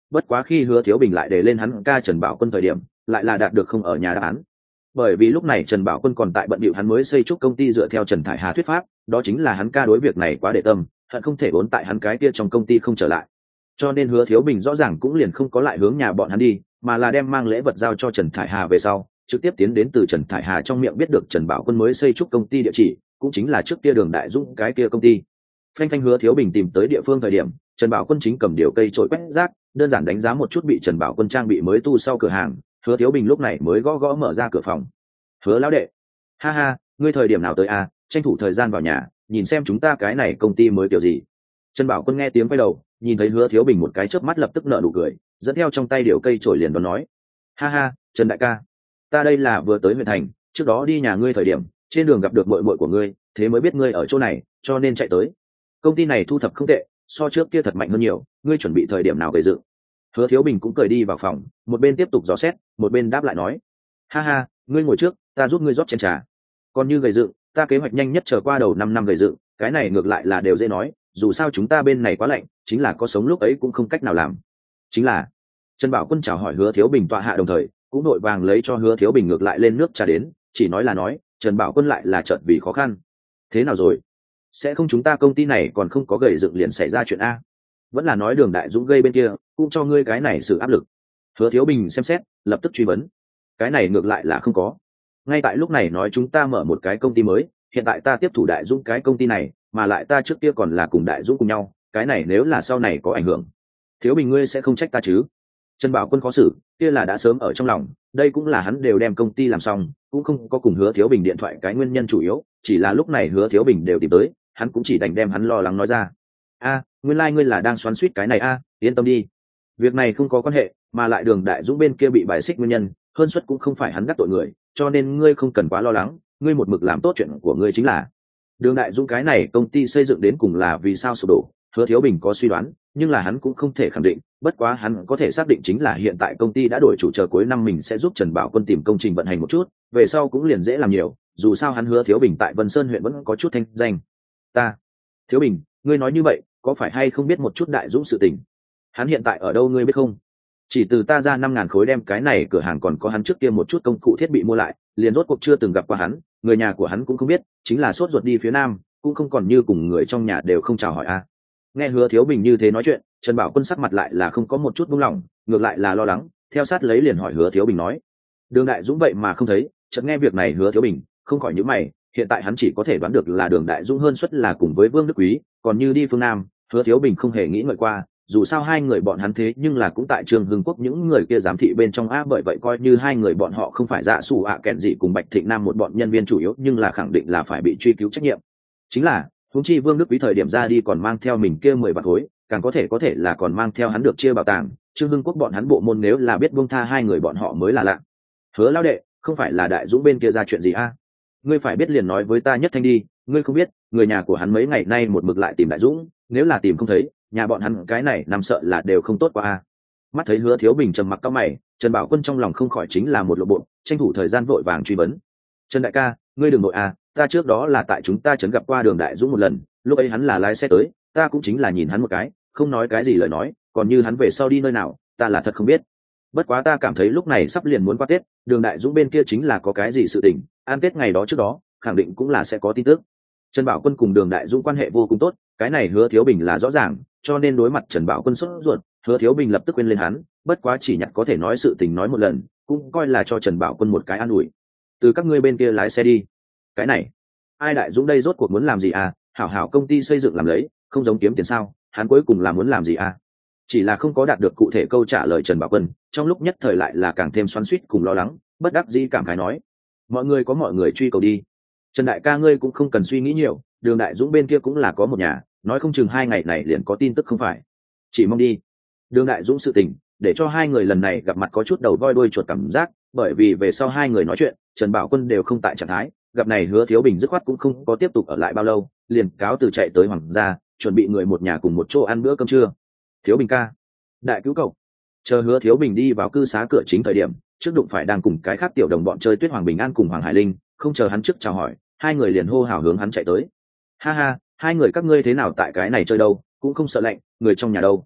bất quá khi Hứa Thiếu Bình lại đề lên hắn ca Trần Bảo Quân thời điểm lại là đạt được không ở nhà đáp án. Bởi vì lúc này Trần Bảo Quân còn tại bận bịu hắn mới xây trúc công ty dựa theo Trần Thải Hà thuyết pháp, đó chính là hắn ca đối việc này quá để tâm, hận không thể vốn tại hắn cái kia trong công ty không trở lại. Cho nên Hứa Thiếu Bình rõ ràng cũng liền không có lại hướng nhà bọn hắn đi, mà là đem mang lễ vật giao cho Trần Thải Hà về sau, trực tiếp tiến đến từ Trần Thải Hà trong miệng biết được Trần Bảo Quân mới xây trúc công ty địa chỉ, cũng chính là trước kia Đường Đại Dũng cái kia công ty. Phanh phanh Hứa Thiếu Bình tìm tới địa phương thời điểm, Trần Bảo Quân chính cầm điều cây chổi quét rác, đơn giản đánh giá một chút bị Trần Bảo Quân trang bị mới tu sau cửa hàng, Hứa Thiếu Bình lúc này mới gõ gõ mở ra cửa phòng. Hứa lão đệ, ha ha, ngươi thời điểm nào tới à, tranh thủ thời gian vào nhà, nhìn xem chúng ta cái này công ty mới kiểu gì. Trần Bảo Quân nghe tiếng quay đầu, nhìn thấy Hứa Thiếu Bình một cái chớp mắt lập tức nở nụ cười, dẫn theo trong tay điều cây chổi liền đón nói: ha ha, Trần đại ca, ta đây là vừa tới huyện thành, trước đó đi nhà ngươi thời điểm trên đường gặp được muội muội của ngươi, thế mới biết ngươi ở chỗ này, cho nên chạy tới. Công ty này thu thập không tệ, so trước kia thật mạnh hơn nhiều, ngươi chuẩn bị thời điểm nào về dự? Hứa Thiếu Bình cũng cười đi vào phòng, một bên tiếp tục dò xét, một bên đáp lại nói: ha ha, ngươi ngồi trước, ta giúp ngươi rót chén trà. Còn như gầy dựng, ta kế hoạch nhanh nhất chờ qua đầu năm năm gầy dựng, cái này ngược lại là đều dễ nói, dù sao chúng ta bên này quá lạnh, chính là có sống lúc ấy cũng không cách nào làm. Chính là Trần Bảo Quân chào hỏi Hứa Thiếu Bình tọa hạ đồng thời cũng đội vàng lấy cho Hứa Thiếu Bình ngược lại lên nước trà đến, chỉ nói là nói, Trần Bảo Quân lại là chợt vì khó khăn. Thế nào rồi? Sẽ không chúng ta công ty này còn không có gầy dựng liền xảy ra chuyện a? Vẫn là nói Đường Đại Dũng gây bên kia cũng cho ngươi cái này sự áp lực? Hứa Thiếu Bình xem xét, lập tức truy vấn. Cái này ngược lại là không có. Ngay tại lúc này nói chúng ta mở một cái công ty mới, hiện tại ta tiếp thủ Đại Dũng cái công ty này, mà lại ta trước kia còn là cùng Đại Dũng cùng nhau, cái này nếu là sau này có ảnh hưởng, Thiếu Bình ngươi sẽ không trách ta chứ? Trần Bảo Quân khó xử, kia là đã sớm ở trong lòng, đây cũng là hắn đều đem công ty làm xong, cũng không có cùng Hứa Thiếu Bình điện thoại cái nguyên nhân chủ yếu, chỉ là lúc này Hứa Thiếu Bình đều tìm tới, hắn cũng chỉ đành đem hắn lo lắng nói ra. A, nguyên lai like ngươi là đang xoắn xuýt cái này a, yên tâm đi, việc này không có quan hệ, mà lại Đường Đại Dũng bên kia bị bài xích nguyên nhân, hơn suất cũng không phải hắn đắc tội người, cho nên ngươi không cần quá lo lắng, ngươi một mực làm tốt chuyện của ngươi chính là. Đường Đại Dũng cái này công ty xây dựng đến cùng là vì sao sụp đổ, Hứa Thiếu Bình có suy đoán, nhưng là hắn cũng không thể khẳng định, bất quá hắn có thể xác định chính là hiện tại công ty đã đổi chủ, chờ cuối năm mình sẽ giúp Trần Bảo Quân tìm công trình vận hành một chút, về sau cũng liền dễ làm nhiều, dù sao hắn Hứa Thiếu Bình tại Vân Sơn huyện vẫn có chút thanh danh. Ta, Thiếu Bình, ngươi nói như vậy, có phải hay không biết một chút Đại Dũng sự tình? Hắn hiện tại ở đâu ngươi biết không? Chỉ từ ta ra năm ngàn khối đem cái này cửa hàng còn có hắn trước kia một chút công cụ thiết bị mua lại, liền rốt cuộc chưa từng gặp qua hắn, người nhà của hắn cũng không biết, chính là sốt ruột đi phía nam, cũng không còn như cùng người trong nhà đều không chào hỏi a. Nghe Hứa Thiếu Bình như thế nói chuyện, Trần Bảo Quân sắc mặt lại là không có một chút buông lỏng, ngược lại là lo lắng, theo sát lấy liền hỏi Hứa Thiếu Bình nói: Đường Đại Dũng vậy mà không thấy? Chợt nghe việc này Hứa Thiếu Bình không khỏi nhíu mày, hiện tại hắn chỉ có thể đoán được là Đường Đại Dũng hơn suất là cùng với Vương Đức Quý, còn như đi phương Nam, Hứa Thiếu Bình không hề nghĩ ngợi qua, dù sao hai người bọn hắn thế nhưng là cũng tại Trường Hưng Quốc những người kia giám thị bên trong a, bởi vậy coi như hai người bọn họ không phải dạ sủ ạ kẹn gì cùng Bạch Thịnh Nam một bọn nhân viên chủ yếu, nhưng là khẳng định là phải bị truy cứu trách nhiệm. Chính là huống chi Vương Đức Quý thời điểm ra đi còn mang theo mình kia mười vạn khối, càng có thể có thể là còn mang theo hắn được chia bảo tàng, Trương Hưng Quốc bọn hắn bộ môn nếu là biết buông tha hai người bọn họ mới là lạ. Hứa lão đệ, không phải là Đại Dũng bên kia ra chuyện gì a? Ngươi phải biết liền nói với ta nhất thanh đi, ngươi không biết, người nhà của hắn mấy ngày nay một mực lại tìm Đại Dũng, nếu là tìm không thấy, nhà bọn hắn cái này nằm sợ là đều không tốt qua a. Mắt thấy Hứa Thiếu Bình trầm mặc cau mày, Trần Bảo Quân trong lòng không khỏi chính là một lộ bộ, tranh thủ thời gian vội vàng truy vấn. Trần đại ca, ngươi đừng nội a, ta trước đó là tại chúng ta chấn gặp qua Đường Đại Dũng một lần, lúc ấy hắn là lái xe tới, ta cũng chính là nhìn hắn một cái, không nói cái gì lời nói, còn như hắn về sau đi nơi nào, ta là thật không biết. Bất quá ta cảm thấy lúc này sắp liền muốn qua Tết, Đường Đại Dũng bên kia chính là có cái gì sự tình, ăn Tết ngày đó trước đó, khẳng định cũng là sẽ có tin tức. Trần Bảo Quân cùng Đường Đại Dũng quan hệ vô cùng tốt, cái này Hứa Thiếu Bình là rõ ràng, cho nên đối mặt Trần Bảo Quân sốt ruột, Hứa Thiếu Bình lập tức quên lên hắn, bất quá chỉ nhặt có thể nói sự tình nói một lần, cũng coi là cho Trần Bảo Quân một cái an ủi. Từ các ngươi bên kia lái xe đi. Cái này, ai Đại Dũng đây rốt cuộc muốn làm gì à? Hảo hảo công ty xây dựng làm lấy, không giống kiếm tiền sao? Hắn cuối cùng là muốn làm gì à? Chỉ là không có đạt được cụ thể câu trả lời Trần Bảo Quân, trong lúc nhất thời lại là càng thêm xoắn xuýt cùng lo lắng, bất đắc dĩ cảm khái nói: mọi người có mọi người truy cầu đi. Trần đại ca ngươi cũng không cần suy nghĩ nhiều, Đường Đại Dũng bên kia cũng là có một nhà, nói không chừng hai ngày này liền có tin tức không phải. Chỉ mong đi. Đường Đại Dũng sự tình, để cho hai người lần này gặp mặt có chút đầu voi đuôi chuột cảm giác, bởi vì về sau hai người nói chuyện, Trần Bảo Quân đều không tại trạng thái, gặp này Hứa Thiếu Bình dứt khoát cũng không có tiếp tục ở lại bao lâu, liền cáo từ chạy tới Hoàng gia, chuẩn bị người một nhà cùng một chỗ ăn bữa cơm trưa. Thiếu Bình ca, đại cứu cậu. Chờ Hứa Thiếu Bình đi vào cư xá cửa chính thời điểm, trước đụng phải đang cùng cái khác tiểu đồng bọn chơi Tuyết Hoàng Bình An cùng Hoàng Hải Linh, không chờ hắn trước chào hỏi, hai người liền hô hào hướng hắn chạy tới. Ha ha, hai người các ngươi thế nào tại cái này chơi đâu, cũng không sợ lạnh, người trong nhà đâu.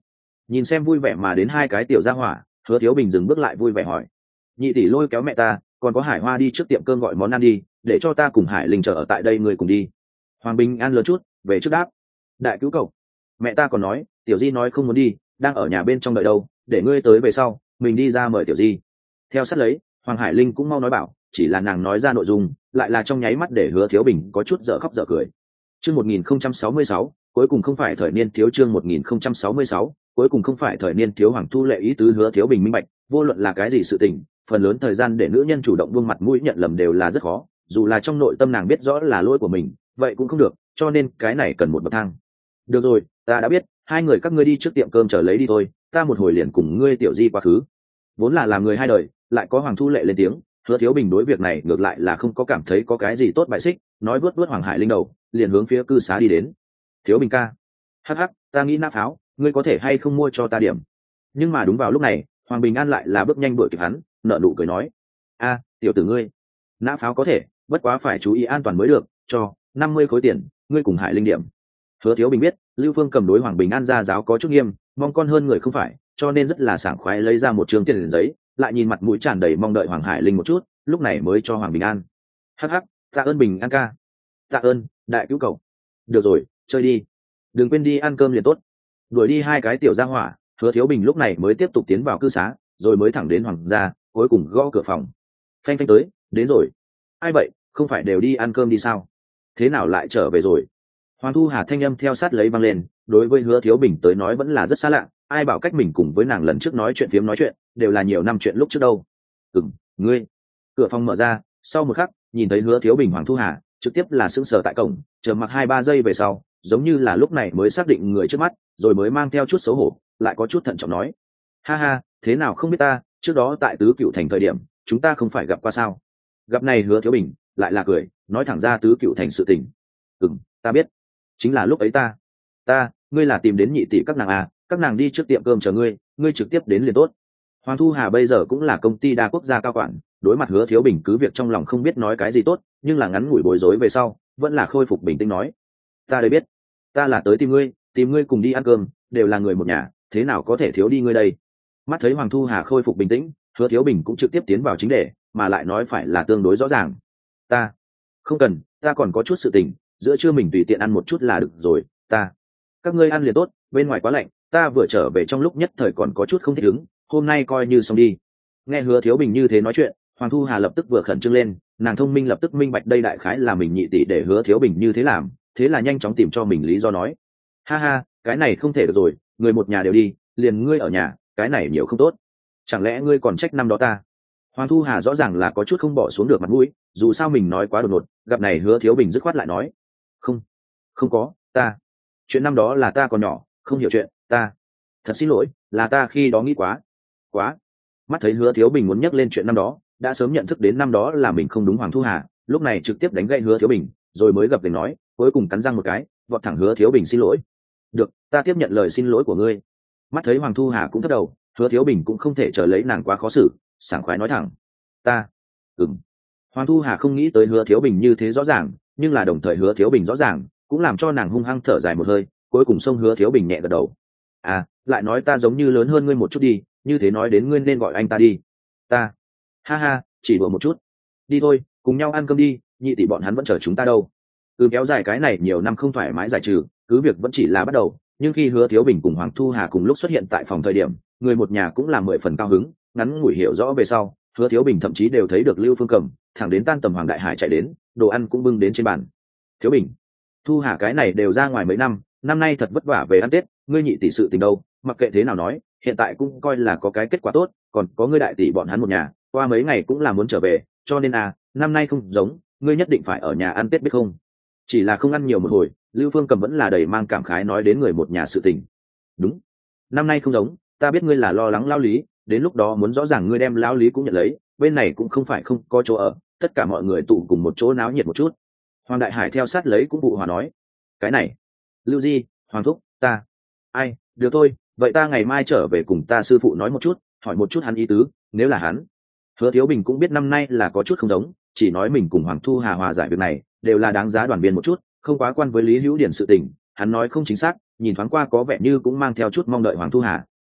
Nhìn xem vui vẻ mà đến hai cái tiểu gia hỏa, Hứa Thiếu Bình dừng bước lại vui vẻ hỏi: nhị tỷ lôi kéo mẹ ta, còn có Hải Hoa đi trước tiệm cơm gọi món ăn đi, để cho ta cùng Hải Linh chờ ở tại đây, người cùng đi. Hoàng Bình An lớn chút về trước đáp: đại cứu cậu, mẹ ta còn nói tiểu di nói không muốn đi, đang ở nhà bên trong đợi đâu, để ngươi tới về sau mình đi ra mời tiểu di. Theo sát lấy Hoàng Hải Linh cũng mau nói bảo, chỉ là nàng nói ra nội dung lại là trong nháy mắt để Hứa Thiếu Bình có chút dở khóc dở cười. Chương một nghìn không trăm sáu mươi sáu, cuối cùng không phải thời niên thiếu. Chương một nghìn không trăm sáu mươi sáu, cuối cùng không phải thời niên thiếu. Hoàng Thu Lệ ý tứ Hứa Thiếu Bình minh bạch, vô luận là cái gì sự tình, phần lớn thời gian để nữ nhân chủ động buông mặt mũi nhận lầm đều là rất khó, dù là trong nội tâm nàng biết rõ là lỗi của mình, vậy cũng không được, cho nên cái này cần một bậc thang. Được rồi, ta đã biết, hai người các ngươi đi trước tiệm cơm chờ lấy đi thôi, ta một hồi liền cùng ngươi tiểu di quá khứ. Vốn là làm người hai đời, lại có Hoàng Thu Lệ lên tiếng, Hứa Thiếu Bình đối việc này ngược lại là không có cảm thấy có cái gì tốt bại xích, nói vuốt vuốt Hoàng Hải Linh đầu, liền hướng phía cư xá đi đến. Thiếu Bình ca, hắc hắc, ta nghĩ nã pháo, ngươi có thể hay không mua cho ta điểm. Nhưng mà đúng vào lúc này, Hoàng Bình An lại là bước nhanh đuổi kịp hắn, nợ nụ cười nói: a, tiểu tử ngươi, nã pháo có thể, bất quá phải chú ý an toàn mới được, cho năm mươi khối tiền, ngươi cùng Hải Linh điểm. Hứa Thiếu Bình biết Lưu Phương cầm đối Hoàng Bình An ra giáo có chút nghiêm, mong con hơn người không phải, cho nên rất là sảng khoái lấy ra một trường tiền giấy, lại nhìn mặt mũi tràn đầy mong đợi Hoàng Hải Linh một chút, lúc này mới cho Hoàng Bình An. Hắc hắc, tạ ơn Bình An ca. Tạ ơn đại cứu cầu. Được rồi, chơi đi, đừng quên đi ăn cơm liền tốt. Đuổi đi hai cái tiểu gia hỏa, Hứa Thiếu Bình lúc này mới tiếp tục tiến vào cư xá, rồi mới thẳng đến Hoàng gia, cuối cùng gõ cửa phòng. Phanh phanh tới, đến rồi. Ai vậy, không phải đều đi ăn cơm đi sao? Thế nào lại trở về rồi? Hoàng Thu Hà thanh âm theo sát lấy vang lên, đối với Hứa Thiếu Bình tới nói vẫn là rất xa lạ, ai bảo cách mình cùng với nàng lần trước nói chuyện phiếm nói chuyện, đều là nhiều năm chuyện lúc trước đâu. Ừm, ngươi. Cửa phòng mở ra, sau một khắc, nhìn thấy Hứa Thiếu Bình, Hoàng Thu Hà trực tiếp là sững sờ tại cổng, chờ mặc hai ba giây về sau, giống như là lúc này mới xác định người trước mắt, rồi mới mang theo chút xấu hổ, lại có chút thận trọng nói: ha ha, thế nào không biết ta, trước đó tại Tứ Cựu Thành thời điểm, chúng ta không phải gặp qua sao? Gặp này Hứa Thiếu Bình lại là cười, nói thẳng ra Tứ Cựu Thành sự tình. Ừm, ta biết, chính là lúc ấy ta, ta, ngươi là tìm đến nhị tỷ các nàng à? Các nàng đi trước tiệm cơm chờ ngươi, ngươi trực tiếp đến liền tốt. Hoàng Thu Hà bây giờ cũng là công ty đa quốc gia cao quản, đối mặt Hứa Thiếu Bình cứ việc trong lòng không biết nói cái gì tốt, nhưng là ngắn ngủi bối rối về sau, vẫn là khôi phục bình tĩnh nói: ta đây biết, ta là tới tìm ngươi, tìm ngươi cùng đi ăn cơm, đều là người một nhà, thế nào có thể thiếu đi ngươi đây? Mắt thấy Hoàng Thu Hà khôi phục bình tĩnh, Hứa Thiếu Bình cũng trực tiếp tiến vào chính đề, mà lại nói phải là tương đối rõ ràng. Ta không cần, ta còn có chút sự tình, giữa trưa mình tùy tiện ăn một chút là được rồi. Ta, các ngươi ăn liền tốt, bên ngoài quá lạnh, ta vừa trở về trong lúc nhất thời còn có chút không thích ứng, hôm nay coi như xong đi. Nghe Hứa Thiếu Bình như thế nói chuyện, Hoàng Thu Hà lập tức vừa khẩn trương lên, nàng thông minh lập tức minh bạch đây đại khái là mình nhị tỷ để Hứa Thiếu Bình như thế làm, thế là nhanh chóng tìm cho mình lý do nói: ha ha, cái này không thể được rồi, người một nhà đều đi, liền ngươi ở nhà, cái này nhiều không tốt. Chẳng lẽ ngươi còn trách năm đó ta? Hoàng Thu Hà rõ ràng là có chút không bỏ xuống được mặt mũi, dù sao mình nói quá đột ngột, gặp này Hứa Thiếu Bình dứt khoát lại nói: không, không có, ta, chuyện năm đó là ta còn nhỏ, không hiểu chuyện, ta, thật xin lỗi, là ta khi đó nghĩ quá, quá. Mắt thấy Hứa Thiếu Bình muốn nhắc lên chuyện năm đó, đã sớm nhận thức đến năm đó là mình không đúng. Hoàng Thu Hà lúc này trực tiếp đánh gậy Hứa Thiếu Bình, rồi mới gập gành nói, cuối cùng cắn răng một cái, vọt thẳng Hứa Thiếu Bình xin lỗi. Được, ta tiếp nhận lời xin lỗi của ngươi. Mắt thấy Hoàng Thu Hà cũng thất đầu, Hứa Thiếu Bình cũng không thể chờ lấy nàng quá khó xử, sảng khoái nói thẳng: ta, ừm. Hoàng Thu Hà không nghĩ tới Hứa Thiếu Bình như thế rõ ràng, nhưng là đồng thời Hứa Thiếu Bình rõ ràng cũng làm cho nàng hung hăng thở dài một hơi, cuối cùng xông Hứa Thiếu Bình nhẹ gật đầu. À, lại nói ta giống như lớn hơn ngươi một chút đi, như thế nói đến ngươi nên gọi anh ta đi. Ta, ha ha, chỉ đùa một chút. Đi thôi, cùng nhau ăn cơm đi, nhị tỷ bọn hắn vẫn chờ chúng ta đâu. Ừ, kéo dài cái này nhiều năm không thoải mái giải trừ, cứ việc vẫn chỉ là bắt đầu, nhưng khi Hứa Thiếu Bình cùng Hoàng Thu Hà cùng lúc xuất hiện tại phòng thời điểm, người một nhà cũng là mười phần cao hứng. Ngắn ngủi hiểu rõ về sau, Hứa Thiếu Bình thậm chí đều thấy được Lưu Phương Cầm thẳng đến tan tầm Hoàng Đại Hải chạy đến, đồ ăn cũng bưng đến trên bàn. Thiếu Bình, Thu Hà cái này đều ra ngoài mấy năm, năm nay thật vất vả về ăn Tết, ngươi nhị tỷ sự tình đâu, mặc kệ thế nào nói, hiện tại cũng coi là có cái kết quả tốt, còn có ngươi đại tỷ bọn hắn một nhà, qua mấy ngày cũng là muốn trở về, cho nên à, năm nay không giống, ngươi nhất định phải ở nhà ăn Tết biết không? Chỉ là không ăn nhiều một hồi, Lưu Phương Cầm vẫn là đầy mang cảm khái nói đến người một nhà sự tình. Đúng, năm nay không giống, ta biết ngươi là lo lắng lao lý, đến lúc đó muốn rõ ràng ngươi đem lao lý cũng nhận lấy, bên này cũng không phải không có chỗ ở, tất cả mọi người tụ cùng một chỗ náo nhiệt một chút. Hoàng Đại Hải theo sát lấy cũng phụ hòa nói: cái này, Lưu Di, Hoàng Thúc, ta, ai, được thôi, vậy ta ngày mai trở về cùng ta sư phụ nói một chút, hỏi một chút hắn ý tứ, nếu là hắn. Hứa Thiếu Bình cũng biết năm nay là có chút không giống, chỉ nói mình cùng Hoàng Thu Hà hòa giải việc này đều là đáng giá đoàn viên một chút, không quá quan với Lý Hữu Điển sự tình. Hắn nói không chính xác, nhìn thoáng qua có vẻ như cũng mang theo chút mong đợi Hoàng Thu Hà,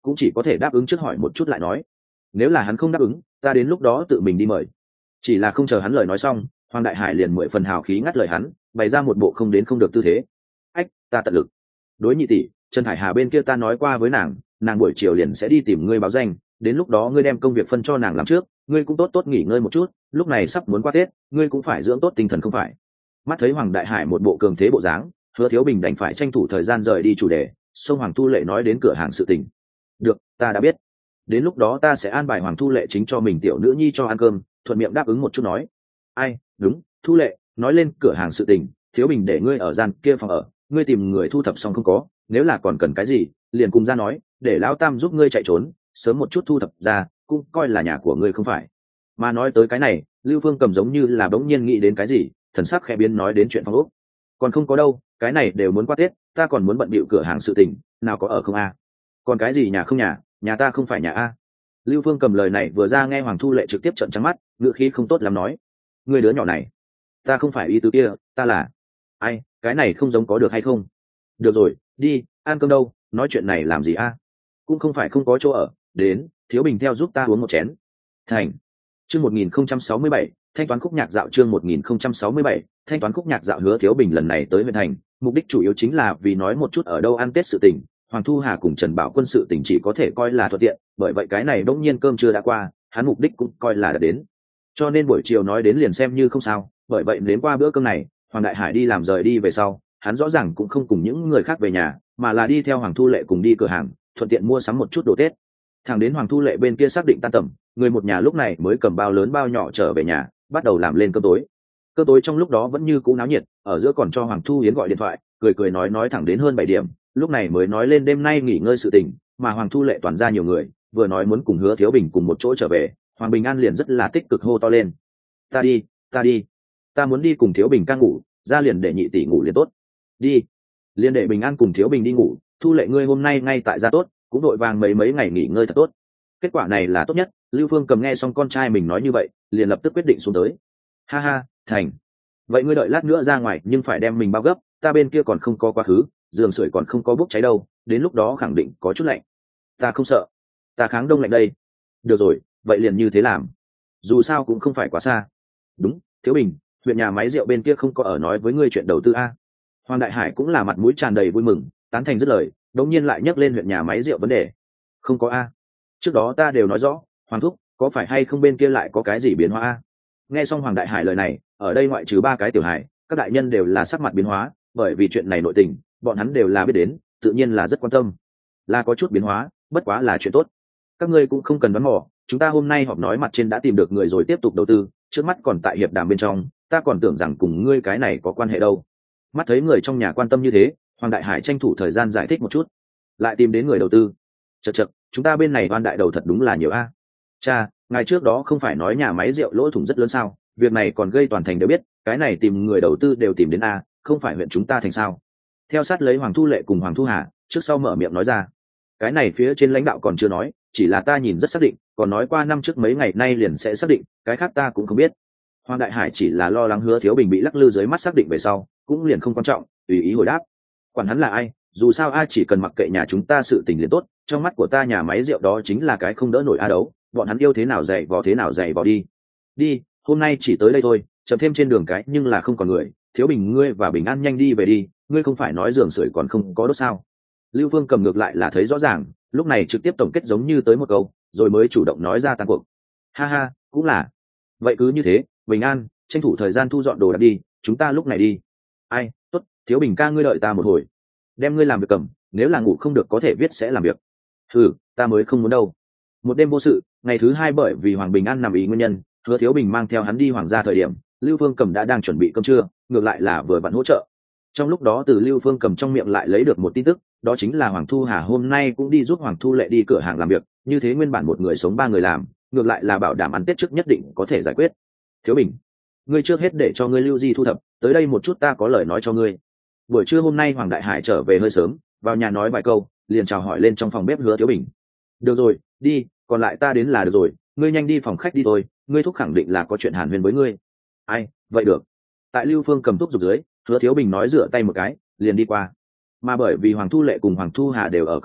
cũng chỉ có thể đáp ứng trước hỏi một chút lại nói. Nếu là hắn không đáp ứng, ta đến lúc đó tự mình đi mời. Chỉ là không chờ hắn lời nói xong, Hoàng Đại Hải liền mười phần hào khí ngắt lời hắn, bày ra một bộ không đến không được tư thế. Ách, ta tận lực. Đối nhị tỷ, Trần Hải Hà bên kia ta nói qua với nàng, nàng buổi chiều liền sẽ đi tìm ngươi báo danh, đến lúc đó ngươi đem công việc phân cho nàng làm trước, ngươi cũng tốt tốt nghỉ ngơi một chút, lúc này sắp muốn qua Tết, ngươi cũng phải dưỡng tốt tinh thần không phải. Mắt thấy Hoàng Đại Hải một bộ cường thế bộ dáng, Hứa Thiếu Bình đành phải tranh thủ thời gian rời đi chủ đề, xông Hoàng Thu Lệ nói đến cửa hàng sự tình. Được, ta đã biết. Đến lúc đó ta sẽ an bài Hoàng Thu Lệ chính cho mình tiểu nữ nhi cho ăn cơm, thuận miệng đáp ứng một chút nói. Ai, đúng, Thu Lệ, nói lên cửa hàng sự tình, Thiếu Bình để ngươi ở gian kia phòng ở, ngươi tìm người thu thập xong không có, nếu là còn cần cái gì, liền cùng ra nói, để lão Tam giúp ngươi chạy trốn, sớm một chút thu thập ra, cũng coi là nhà của ngươi không phải. Mà nói tới cái này, Lưu Phương Cầm giống như là bỗng nhiên nghĩ đến cái gì, thần sắc khẽ biến nói đến chuyện phòng ốc. Còn không có đâu, cái này đều muốn qua Tết, ta còn muốn bận bịu cửa hàng sự tình, nào có ở không a? Còn cái gì nhà không nhà, nhà ta không phải nhà a. Lưu Phương Cầm lời này vừa ra nghe Hoàng Thu Lệ trực tiếp trợn trắng mắt, ngữ khí không tốt lắm nói, ngươi đứa nhỏ này, ta không phải ý tứ kia, ta là ai, cái này không giống có được hay không? Được rồi, đi, ăn cơm đâu, nói chuyện này làm gì a? Cũng không phải không có chỗ ở, đến, Thiếu Bình theo giúp ta uống một chén. Thành. Chương một nghìn không trăm sáu mươi bảy, thanh toán khúc nhạc dạo chương một nghìn không trăm sáu mươi bảy, thanh toán khúc nhạc dạo. Hứa Thiếu Bình lần này tới huyện thành, mục đích chủ yếu chính là vì nói một chút ở đâu ăn Tết sự tình. Hoàng Thu Hà cùng Trần Bảo Quân sự tình chỉ có thể coi là thuận tiện, bởi vậy cái này đống nhiên cơm chưa đã qua, hắn mục đích cũng coi là đã đến. Cho nên buổi chiều nói đến liền xem như không sao, bởi vậy đến qua bữa cơm này, Hoàng Đại Hải đi làm rời đi về sau, hắn rõ ràng cũng không cùng những người khác về nhà, mà là đi theo Hoàng Thu Lệ cùng đi cửa hàng, thuận tiện mua sắm một chút đồ Tết. Thằng đến Hoàng Thu Lệ bên kia xác định tan tầm, người một nhà lúc này mới cầm bao lớn bao nhỏ trở về nhà, bắt đầu làm lên cơm tối. Cơm tối trong lúc đó vẫn như cũ náo nhiệt, ở giữa còn cho Hoàng Thu Yến gọi điện thoại, cười cười nói nói thẳng đến hơn bảy điểm, lúc này mới nói lên đêm nay nghỉ ngơi sự tình, mà Hoàng Thu Lệ toàn ra nhiều người, vừa nói muốn cùng Hứa Thiếu Bình cùng một chỗ trở về, Hoàng Bình An liền rất là tích cực hô to lên, ta đi, ta đi, ta muốn đi cùng Thiếu Bình ca ngủ, ra liền để nhị tỷ ngủ liền tốt. Đi, liền để Bình An cùng Thiếu Bình đi ngủ, Thu Lệ ngươi hôm nay ngay tại gia tốt, cũng đội vàng mấy mấy ngày nghỉ ngơi thật tốt. Kết quả này là tốt nhất. Lưu Phương Cầm nghe xong con trai mình nói như vậy, liền lập tức quyết định xuống tới. Ha ha, thành. Vậy ngươi đợi lát nữa ra ngoài, nhưng phải đem mình bao gấp, ta bên kia còn không có quá khứ, giường sưởi còn không có bốc cháy đâu, đến lúc đó khẳng định có chút lạnh. Ta không sợ, ta kháng đông lạnh đây. Được rồi, vậy liền như thế làm. Dù sao cũng không phải quá xa. Đúng, Thiếu Bình, huyện nhà máy rượu bên kia không có ở nói với ngươi chuyện đầu tư a. Hoàng Đại Hải cũng là mặt mũi tràn đầy vui mừng, tán thành dứt lời, đột nhiên lại nhắc lên huyện nhà máy rượu vấn đề. Không có a. Trước đó ta đều nói rõ, Hoàng thúc, có phải hay không bên kia lại có cái gì biến hóa a? Nghe xong Hoàng Đại Hải lời này, ở đây ngoại trừ ba cái tiểu hải, các đại nhân đều là sắc mặt biến hóa, bởi vì chuyện này nội tình, bọn hắn đều là biết đến, tự nhiên là rất quan tâm. Là có chút biến hóa, bất quá là chuyện tốt. Các ngươi cũng không cần đoán mò, chúng ta hôm nay họp nói mặt trên đã tìm được người rồi tiếp tục đầu tư, trước mắt còn tại hiệp đàm bên trong, ta còn tưởng rằng cùng ngươi cái này có quan hệ đâu. Mắt thấy người trong nhà quan tâm như thế, Hoàng Đại Hải tranh thủ thời gian giải thích một chút, lại tìm đến người đầu tư. Chậc chậc, chúng ta bên này oan đại đầu thật đúng là nhiều a. Cha, ngày trước đó không phải nói nhà máy rượu lỗ thủng rất lớn sao, việc này còn gây toàn thành đều biết, cái này tìm người đầu tư đều tìm đến a, không phải huyện chúng ta thành sao? Theo sát lấy Hoàng Thu Lệ cùng Hoàng Thu Hà, trước sau mở miệng nói ra. Cái này phía trên lãnh đạo còn chưa nói, chỉ là ta nhìn rất xác định, còn nói qua năm trước mấy ngày nay liền sẽ xác định, cái khác ta cũng không biết. Hoàng Đại Hải chỉ là lo lắng Hứa Thiếu Bình bị lắc lư dưới mắt xác định về sau, cũng liền không quan trọng, tùy ý hồi đáp. Quản hắn là ai, dù sao ai chỉ cần mặc kệ nhà chúng ta sự tình liền tốt, trong mắt của ta nhà máy rượu đó chính là cái không đỡ nổi a đấu, bọn hắn yêu thế nào dạy vò thế nào dạy vò đi. Đi, hôm nay chỉ tới đây thôi, chậm thêm trên đường cái nhưng là không còn người, Thiếu Bình ngươi và Bình An nhanh đi về đi, ngươi không phải nói giường sưởi còn không có đốt sao? Lưu Phương Cầm ngược lại là thấy rõ ràng, lúc này trực tiếp tổng kết giống như tới một câu, rồi mới chủ động nói ra tan cuộc. Ha ha, cũng là. Vậy cứ như thế, Bình An, tranh thủ thời gian thu dọn đồ đạc đi, chúng ta lúc này đi. Ai, tốt, Thiếu Bình ca ngươi đợi ta một hồi. Đem ngươi làm việc cầm, nếu là ngủ không được có thể viết sẽ làm việc. Ừ, ta mới không muốn đâu. Một đêm vô sự, ngày thứ hai bởi vì Hoàng Bình An nằm ý nguyên nhân, Hứa Thiếu Bình mang theo hắn đi Hoàng gia thời điểm, Lưu Phương Cầm đã đang chuẩn bị cơm trưa, ngược lại là vừa vặn hỗ trợ. Trong lúc đó từ Lưu Phương Cầm trong miệng lại lấy được một tin tức, đó chính là Hoàng Thu Hà hôm nay cũng đi giúp Hoàng Thu Lệ đi cửa hàng làm việc, như thế nguyên bản một người sống ba người làm, ngược lại là bảo đảm ăn Tết trước nhất định có thể giải quyết. Thiếu Bình, ngươi trước hết để cho ngươi Lưu Di thu thập, tới đây một chút ta có lời nói cho ngươi. Buổi trưa hôm nay Hoàng Đại Hải trở về hơi sớm, vào nhà nói vài câu, liền chào hỏi lên trong phòng bếp Hứa Thiếu Bình. Được rồi, đi, còn lại ta đến là được rồi, ngươi nhanh đi phòng khách đi thôi, ngươi thúc khẳng định là có chuyện hàn huyên với ngươi. Ai, vậy được. Tại Lưu Phương Cầm thúc giục dưới, Hứa Thiếu Bình nói rửa tay một cái, liền đi qua. Mà bởi vì Hoàng Thu Lệ cùng Hoàng Thu Hà đều ở công ty,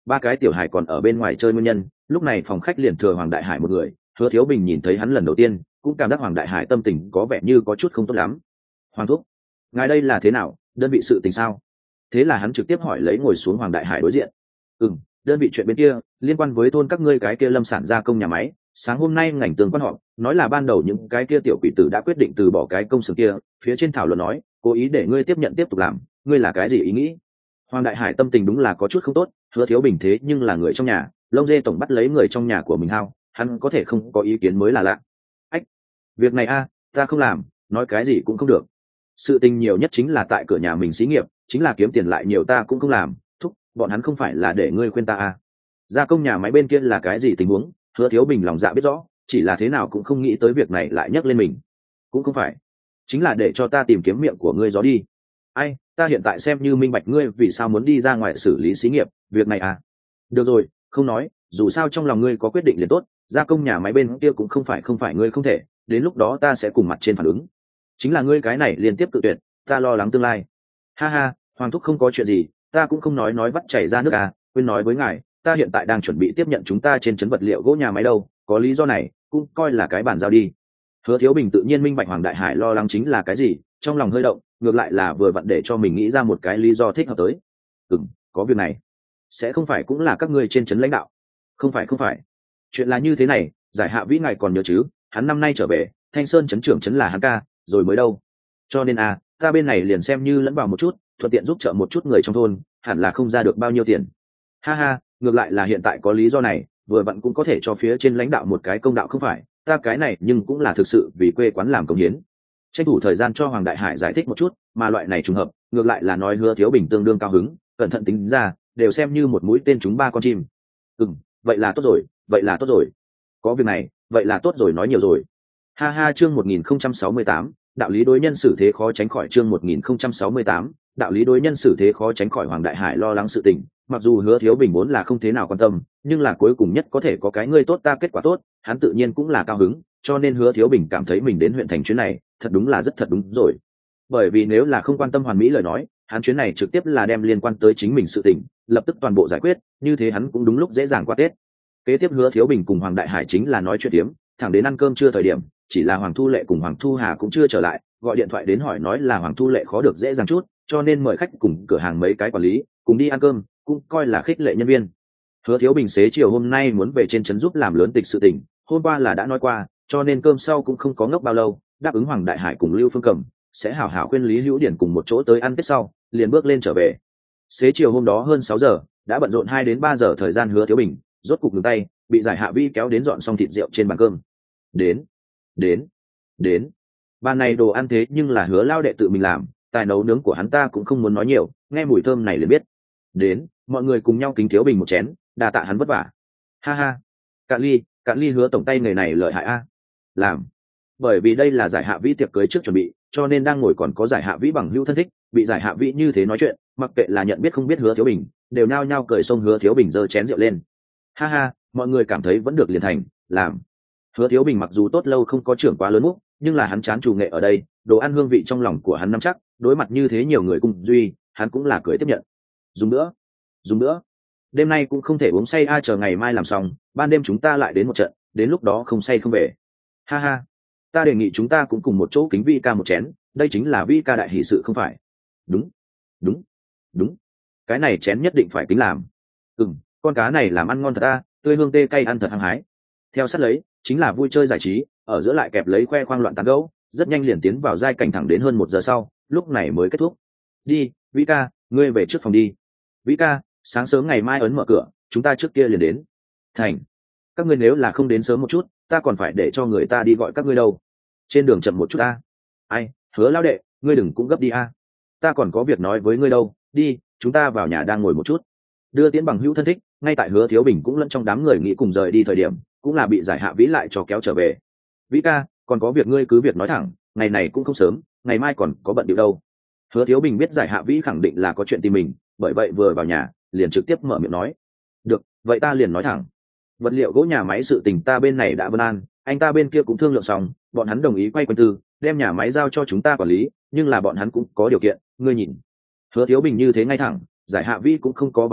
ba cái tiểu hải còn ở bên ngoài chơi nguyên nhân, lúc này phòng khách liền thừa Hoàng Đại Hải một người. Hứa Thiếu Bình nhìn thấy hắn lần đầu tiên cũng cảm giác Hoàng Đại Hải tâm tình có vẻ như có chút không tốt lắm. Hoàng thúc, ngài đây là thế nào, đơn vị sự tình sao? Thế là hắn trực tiếp hỏi lấy ngồi xuống Hoàng Đại Hải đối diện. Ừ, đơn vị chuyện bên kia liên quan với thôn các ngươi cái kia lâm sản gia công nhà máy, sáng hôm nay ngành tường quan họp nói là ban đầu những cái kia tiểu quỷ tử đã quyết định từ bỏ cái công xưởng kia, phía trên thảo luận nói cố ý để ngươi tiếp nhận tiếp tục làm, ngươi là cái gì ý nghĩ? Hoàng Đại Hải tâm tình đúng là có chút không tốt. Hứa Thiếu Bình thế nhưng là người trong nhà, lông dê tổng bắt lấy người trong nhà của mình hao, hắn có thể không có ý kiến mới là lạ. Ách, việc này a ta không làm, nói cái gì cũng không được. Sự tình nhiều nhất chính là tại cửa nhà mình xí nghiệp, chính là kiếm tiền lại nhiều ta cũng không làm. Thúc, bọn hắn không phải là để ngươi khuyên ta a. Gia công nhà máy bên kia là cái gì tình huống? Hứa Thiếu Bình lòng dạ biết rõ, chỉ là thế nào cũng không nghĩ tới việc này lại nhắc lên mình. Cũng không phải, chính là để cho ta tìm kiếm miệng của ngươi gió đi. Ai, ta hiện tại xem như minh bạch ngươi vì sao muốn đi ra ngoài xử lý xí nghiệp, việc này à? Được rồi, không nói, dù sao trong lòng ngươi có quyết định liền tốt, gia công nhà máy bên kia cũng không phải không phải ngươi không thể, đến lúc đó ta sẽ cùng mặt trên phản ứng. Chính là ngươi cái này liên tiếp tự tuyệt, ta lo lắng tương lai. Ha ha, Hoàng thúc không có chuyện gì, ta cũng không nói nói vắt chảy ra nước à, quên nói với ngài, ta hiện tại đang chuẩn bị tiếp nhận chúng ta trên trấn vật liệu gỗ nhà máy đâu, có lý do này, cũng coi là cái bản giao đi. Hứa Thiếu Bình tự nhiên minh bạch Hoàng Đại Hải lo lắng chính là cái gì, trong lòng hơi động, ngược lại là vừa vặn để cho mình nghĩ ra một cái lý do thích hợp tới. Ừm, có việc này, sẽ không phải cũng là các ngươi trên trấn lãnh đạo? Không phải không phải, chuyện là như thế này, Giải Hạ Vĩ ngài còn nhớ chứ, hắn năm nay trở về, Thanh Sơn trấn trưởng trấn là hắn ca, rồi mới đâu. Cho nên à, ta bên này liền xem như lẫn vào một chút, thuận tiện giúp trợ một chút người trong thôn, hẳn là không ra được bao nhiêu tiền. Ha ha, ngược lại là hiện tại có lý do này, vừa vặn cũng có thể cho phía trên lãnh đạo một cái công đạo không phải, ta cái này nhưng cũng là thực sự vì quê quán làm công hiến. Tranh thủ thời gian cho Hoàng Đại Hải giải thích một chút, mà loại này trùng hợp, ngược lại là nói Hứa Thiếu Bình tương đương cao hứng, cẩn thận tính ra, đều xem như một mũi tên trúng ba con chim. Ừm, vậy là tốt rồi, vậy là tốt rồi. Có việc này, vậy là tốt rồi, nói nhiều rồi. Ha ha, chương một nghìn không trăm sáu mươi tám, đạo lý đối nhân xử thế khó tránh khỏi, chương một nghìn không trăm sáu mươi tám, đạo lý đối nhân xử thế khó tránh khỏi. Hoàng Đại Hải lo lắng sự tình, mặc dù Hứa Thiếu Bình vốn là không thế nào quan tâm, nhưng là cuối cùng nhất có thể có cái ngươi tốt ta kết quả tốt, hắn tự nhiên cũng là cao hứng, cho nên Hứa Thiếu Bình cảm thấy mình đến huyện thành chuyến này, thật đúng là rất thật đúng rồi. Bởi vì nếu là không quan tâm hoàn mỹ lời nói, hắn chuyến này trực tiếp là đem liên quan tới chính mình sự tình, lập tức toàn bộ giải quyết, như thế hắn cũng đúng lúc dễ dàng qua Tết. Kế tiếp Hứa Thiếu Bình cùng Hoàng Đại Hải chính là nói chuyện tiếm, thẳng đến ăn cơm trưa thời điểm, chỉ là Hoàng Thu Lệ cùng Hoàng Thu Hà cũng chưa trở lại, gọi điện thoại đến hỏi nói là Hoàng Thu Lệ khó được dễ dàng chút, cho nên mời khách cùng cửa hàng mấy cái quản lý cùng đi ăn cơm, cũng coi là khích lệ nhân viên. Hứa Thiếu Bình xế chiều hôm nay muốn về trên trấn giúp làm lớn tịch sự tình, hôm qua là đã nói qua, cho nên cơm sau cũng không có ngốc bao lâu, đáp ứng Hoàng Đại Hải cùng Lưu Phương Cẩm sẽ hảo hảo khuyên Lý Hữu Điển cùng một chỗ tới ăn Tết sau, liền bước lên trở về. Xế chiều hôm đó hơn sáu giờ, đã bận rộn hai đến ba giờ thời gian, Hứa Thiếu Bình rốt cục ngừng tay, bị Giải Hạ Vi kéo đến dọn xong thịt rượu trên bàn cơm. Đến, đến, đến. Bàn này đồ ăn thế nhưng là Hứa lao đệ tự mình làm, tài nấu nướng của hắn ta cũng không muốn nói nhiều, nghe mùi thơm này liền biết. Đến, mọi người cùng nhau kính Thiếu Bình một chén, đa tạ hắn vất vả. Ha ha, cạn ly, cạn ly. Hứa tổng tay người này lợi hại a. Làm. Bởi vì đây là Giải Hạ Vĩ tiệc cưới trước chuẩn bị, cho nên đang ngồi còn có Giải Hạ Vĩ bằng hữu thân thích, bị Giải Hạ Vĩ như thế nói chuyện, mặc kệ là nhận biết không biết Hứa Thiếu Bình, đều nao nhao cười xông Hứa Thiếu Bình giơ chén rượu lên. Ha ha, mọi người cảm thấy vẫn được liền thành, làm. Hứa Thiếu Bình mặc dù tốt lâu không có trưởng quá lớn múc, nhưng là hắn chán chủ nghệ ở đây, đồ ăn hương vị trong lòng của hắn nắm chắc, đối mặt như thế nhiều người cùng duy, hắn cũng là cười tiếp nhận. Dùng nữa, dùng nữa. Đêm nay cũng không thể uống say a, chờ ngày mai làm xong, ban đêm chúng ta lại đến một trận, đến lúc đó không say không về. Ha ha, ta đề nghị chúng ta cũng cùng một chỗ kính Vi ca một chén, đây chính là Vi ca đại hỷ sự không phải? Đúng, đúng, đúng. Cái này chén nhất định phải kính làm. Ừm, con cá này làm ăn ngon thật a, tươi hương tê cay ăn thật hăng hái. Theo sát lấy chính là vui chơi giải trí, ở giữa lại kẹp lấy khoe khoang loạn tán gẫu, rất nhanh liền tiến vào giai cảnh, thẳng đến hơn một giờ sau, lúc này mới kết thúc. Đi, Vĩ ca, ngươi về trước phòng đi. Vĩ ca, sáng sớm ngày mai ấn mở cửa, chúng ta trước kia liền đến. Thành. Các ngươi nếu là không đến sớm một chút, ta còn phải để cho người ta đi gọi các ngươi đâu. Trên đường chậm một chút a. Ai, Hứa lão đệ, ngươi đừng cũng gấp đi a. Ta còn có việc nói với ngươi đâu, đi, chúng ta vào nhà đang ngồi một chút. Đưa tiễn bằng hữu thân thích, ngay tại Hứa Thiếu Bình cũng lẫn trong đám người nghĩ cùng rời đi thời điểm, cũng là bị Giải Hạ Vĩ lại cho kéo trở về. Vĩ ca, còn có việc ngươi cứ việc nói thẳng, ngày này cũng không sớm, ngày mai còn có bận điệu đâu. Hứa Thiếu Bình biết Giải Hạ Vĩ khẳng định là có chuyện tìm mình, bởi vậy vừa vào nhà liền trực tiếp mở miệng nói. Được, vậy ta liền nói thẳng. Vật liệu gỗ nhà máy sự tình ta bên này đã vân an, anh ta bên kia cũng thương lượng xong, bọn hắn đồng ý quay quanh tư, đem nhà máy giao cho chúng ta quản lý, nhưng là bọn hắn cũng có điều kiện, ngươi nhìn. Hứa Thiếu Bình như thế ngay thẳng, Giải Hạ Vĩ cũng không có vòng vo,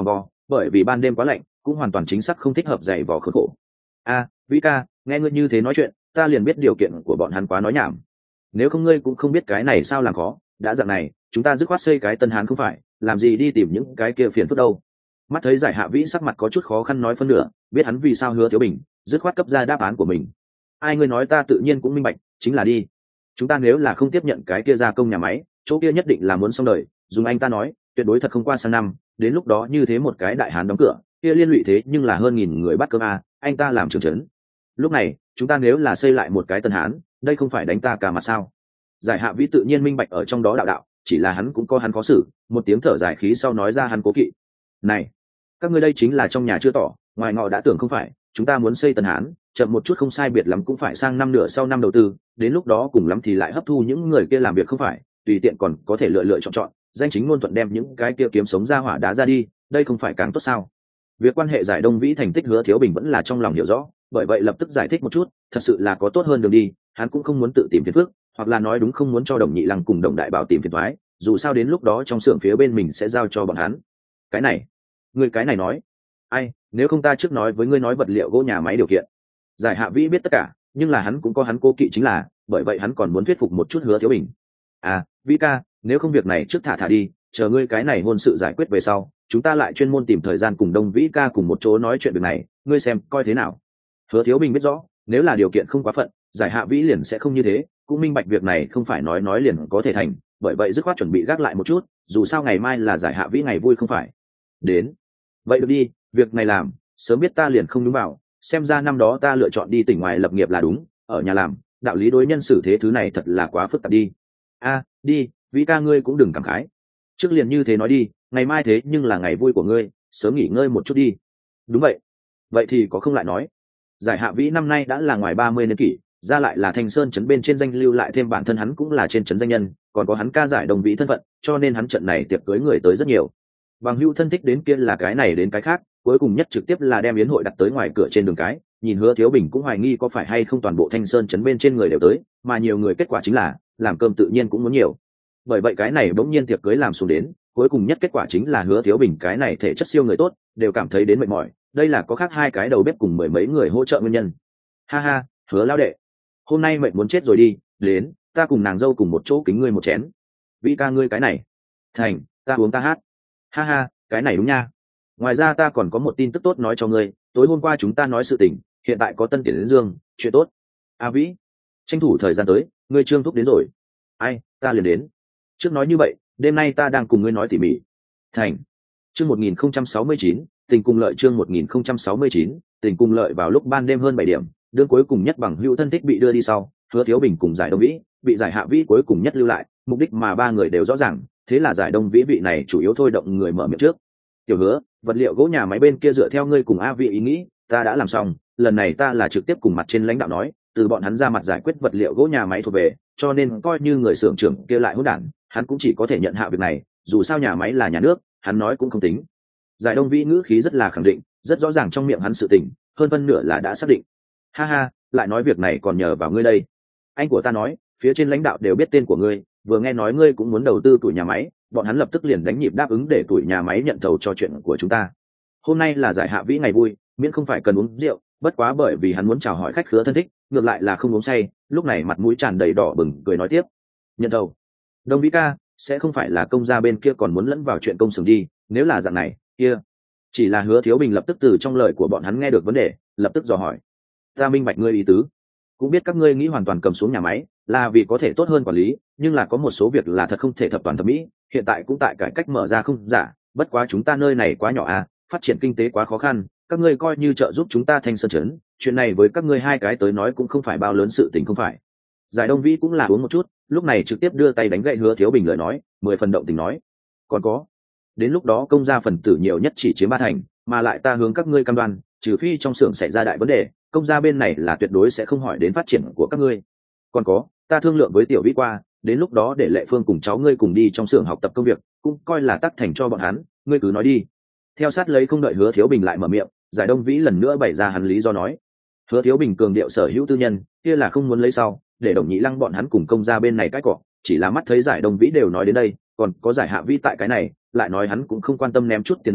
bởi vì ban đêm quá lạnh cũng hoàn toàn chính xác không thích hợp dày vò khốn khổ. A vĩ ca, nghe ngươi như thế nói chuyện ta liền biết điều kiện của bọn hắn quá nói nhảm. Nếu không ngươi cũng không biết cái này sao làm khó, đã dạng này chúng ta dứt khoát xây cái tân hán không phải, làm gì đi tìm những cái kia phiền phức đâu. Mắt thấy giải hạ vĩ sắc mặt có chút khó khăn nói phân nửa, biết hắn vì sao Hứa Thiếu Bình dứt khoát cấp ra đáp án của mình. Ai ngươi nói ta tự nhiên cũng minh bạch, chính là đi. Chúng ta nếu là không tiếp nhận cái kia gia công nhà máy, chỗ kia nhất định là muốn xong đời, dùng anh ta nói tuyệt đối thật không qua sang năm, đến lúc đó như thế một cái đại hán đóng cửa kia liên lụy thế nhưng là hơn nghìn người bắt cơm a, anh ta làm trưởng trấn. Lúc này chúng ta nếu là xây lại một cái tân hán, đây không phải đánh ta cả mặt sao? Giải hạ vĩ tự nhiên minh bạch ở trong đó đạo đạo, chỉ là hắn cũng có hắn khó xử, một tiếng thở dài khí sau nói ra hắn cố kỵ. Này, các ngươi đây chính là trong nhà chưa tỏ, ngoài ngọ đã tưởng không phải, chúng ta muốn xây tân hán, chậm một chút không sai biệt lắm cũng phải sang năm nửa sau năm đầu tư, đến lúc đó cùng lắm thì lại hấp thu những người kia làm việc không phải, tùy tiện còn có thể lựa lựa chọn chọn, danh chính ngôn thuận đem những cái kia kiếm sống ra hỏa đá ra đi, đây không phải càng tốt sao? Việc quan hệ giải Đông Vĩ thành tích Hứa Thiếu Bình vẫn là trong lòng hiểu rõ, bởi vậy lập tức giải thích một chút, thật sự là có tốt hơn đường đi, hắn cũng không muốn tự tìm phiền phức, hoặc là nói đúng không muốn cho Đồng Nhị Lăng cùng Đồng Đại Bảo tìm phiền toái, dù sao đến lúc đó trong xưởng phía bên mình sẽ giao cho bọn hắn. Cái này, người cái này nói, ai, nếu không ta trước nói với ngươi nói vật liệu gỗ nhà máy điều kiện. Giải Hạ Vĩ biết tất cả, nhưng là hắn cũng có hắn cố kỵ chính là, bởi vậy hắn còn muốn thuyết phục một chút Hứa Thiếu Bình. À, Vĩ ca, nếu không việc này trước thả thả đi, chờ ngươi cái này hôn sự giải quyết về sau, chúng ta lại chuyên môn tìm thời gian cùng Đông Vĩ ca cùng một chỗ nói chuyện việc này, ngươi xem coi thế nào. Hứa Thiếu Bình biết rõ, nếu là điều kiện không quá phận, Giải Hạ Vĩ liền sẽ không như thế, cũng minh bạch việc này không phải nói nói liền có thể thành, bởi vậy dứt khoát chuẩn bị gác lại một chút, dù sao ngày mai là Giải Hạ Vĩ ngày vui không phải. Đến, vậy được đi, việc này làm, sớm biết ta liền không đúng vào, xem ra năm đó ta lựa chọn đi tỉnh ngoài lập nghiệp là đúng, ở nhà làm, đạo lý đối nhân xử thế thứ này thật là quá phức tạp đi. A, đi, Vĩ ca ngươi cũng đừng cảm khái. Trước liền như thế nói đi, ngày mai thế nhưng là ngày vui của ngươi, sớm nghỉ ngơi một chút đi. Đúng vậy. Vậy thì có không lại nói. Giải Hạ Vĩ năm nay đã là ngoài ba mươi niên kỷ, ra lại là Thanh Sơn trấn bên trên danh lưu lại thêm bản thân hắn cũng là trên trấn danh nhân, còn có hắn ca giải Đồng Vĩ thân phận, cho nên hắn trận này tiệc cưới người tới rất nhiều. Bằng hữu thân thích đến kia là cái này đến cái khác, cuối cùng nhất trực tiếp là đem yến hội đặt tới ngoài cửa trên đường cái, nhìn Hứa Thiếu Bình cũng hoài nghi có phải hay không toàn bộ Thanh Sơn trấn bên trên người đều tới, mà nhiều người kết quả chính là làm cơm tự nhiên cũng muốn nhiều. Bởi vậy cái này bỗng nhiên tiệc cưới làm xuống đến, cuối cùng nhất kết quả chính là Hứa Thiếu Bình cái này thể chất siêu người tốt, đều cảm thấy đến mệt mỏi, đây là có khác hai cái đầu bếp cùng mười mấy người hỗ trợ nguyên nhân. Ha ha, Hứa lão đệ, hôm nay mệt muốn chết rồi đi, đến, ta cùng nàng dâu cùng một chỗ kính ngươi một chén. Vĩ ca ngươi cái này, thành, ta uống ta hát. Ha ha, cái này đúng nha. Ngoài ra ta còn có một tin tức tốt nói cho ngươi, tối hôm qua chúng ta nói sự tình, hiện tại có tân tiền đến dương, chuyện tốt. A Vĩ, tranh thủ thời gian tới, ngươi Trương thúc đến rồi. Ai, ta liền đến. Trước nói như vậy, đêm nay ta đang cùng ngươi nói tỉ mỉ. Thành. Chương một nghìn không trăm sáu mươi chín, tình cùng lợi chương một nghìn không trăm sáu mươi chín, tình cùng lợi vào lúc ban đêm hơn bảy điểm, đương cuối cùng nhất bằng hữu thân thích bị đưa đi sau, Hứa Thiếu Bình cùng Giải Đông Vĩ, bị Giải Hạ Vĩ cuối cùng nhất lưu lại, mục đích mà ba người đều rõ ràng, thế là Giải Đông Vĩ vị này chủ yếu thôi động người mở miệng trước. Tiểu Hứa, vật liệu gỗ nhà máy bên kia dựa theo ngươi cùng A Vĩ ý nghĩ, ta đã làm xong, lần này ta là trực tiếp cùng mặt trên lãnh đạo nói, từ bọn hắn ra mặt giải quyết vật liệu gỗ nhà máy thuộc về, cho nên coi như người xưởng trưởng kia lại hỗn đản, hắn cũng chỉ có thể nhận hạ việc này, dù sao nhà máy là nhà nước, hắn nói cũng không tính. Giải Đông Vĩ ngữ khí rất là khẳng định, rất rõ ràng trong miệng hắn sự tình, hơn phân nửa là đã xác định. Ha ha, lại nói việc này còn nhờ vào ngươi đây. Anh của ta nói, phía trên lãnh đạo đều biết tên của ngươi, vừa nghe nói ngươi cũng muốn đầu tư tuổi nhà máy, bọn hắn lập tức liền đánh nhịp đáp ứng để tuổi nhà máy nhận thầu cho chuyện của chúng ta. Hôm nay là Giải Hạ Vĩ ngày vui, miễn không phải cần uống rượu, bất quá bởi vì hắn muốn chào hỏi khách khứa thân thích, ngược lại là không uống say, lúc này mặt mũi tràn đầy đỏ bừng cười nói tiếp. Nhận thầu. Đông Vĩ ca, sẽ không phải là công gia bên kia còn muốn lẫn vào chuyện công xưởng đi, nếu là dạng này, kia. Chỉ là Hứa Thiếu Bình lập tức từ trong lời của bọn hắn nghe được vấn đề, lập tức dò hỏi. Ta minh bạch ngươi ý tứ, cũng biết các ngươi nghĩ hoàn toàn cầm xuống nhà máy, là vì có thể tốt hơn quản lý, nhưng là có một số việc là thật không thể thập toàn thẩm mỹ, hiện tại cũng tại cải cách mở ra không giả, bất quá chúng ta nơi này quá nhỏ à, phát triển kinh tế quá khó khăn, các ngươi coi như trợ giúp chúng ta Thanh Sơn trấn, chuyện này với các ngươi hai cái tới nói cũng không phải bao lớn sự tình không phải. Giải Đông Vĩ cũng là uống một chút, lúc này trực tiếp đưa tay đánh gậy Hứa Thiếu Bình lời nói, mười phần động tình nói, còn có, đến lúc đó công gia phần tử nhiều nhất chỉ chiếm ba thành, mà lại ta hướng các ngươi cam đoan, trừ phi trong xưởng xảy ra đại vấn đề, công gia bên này là tuyệt đối sẽ không hỏi đến phát triển của các ngươi. Còn có, ta thương lượng với Tiểu Vĩ qua, đến lúc đó để Lệ Phương cùng cháu ngươi cùng đi trong xưởng học tập công việc, cũng coi là tác thành cho bọn hắn, ngươi cứ nói đi. Theo sát lấy không đợi Hứa Thiếu Bình lại mở miệng, Giải Đông Vĩ lần nữa bày ra hắn lý do nói. Hứa Thiếu Bình cường điệu sở hữu tư nhân, kia là không muốn lấy sau, để Đồng Nhị Lăng bọn hắn cùng công gia bên này cãi cọ, chỉ là mắt thấy Giải Đông Vĩ đều nói đến đây, còn có Giải Hạ Vĩ tại cái này, lại nói hắn cũng không quan tâm ném chút tiền đấy,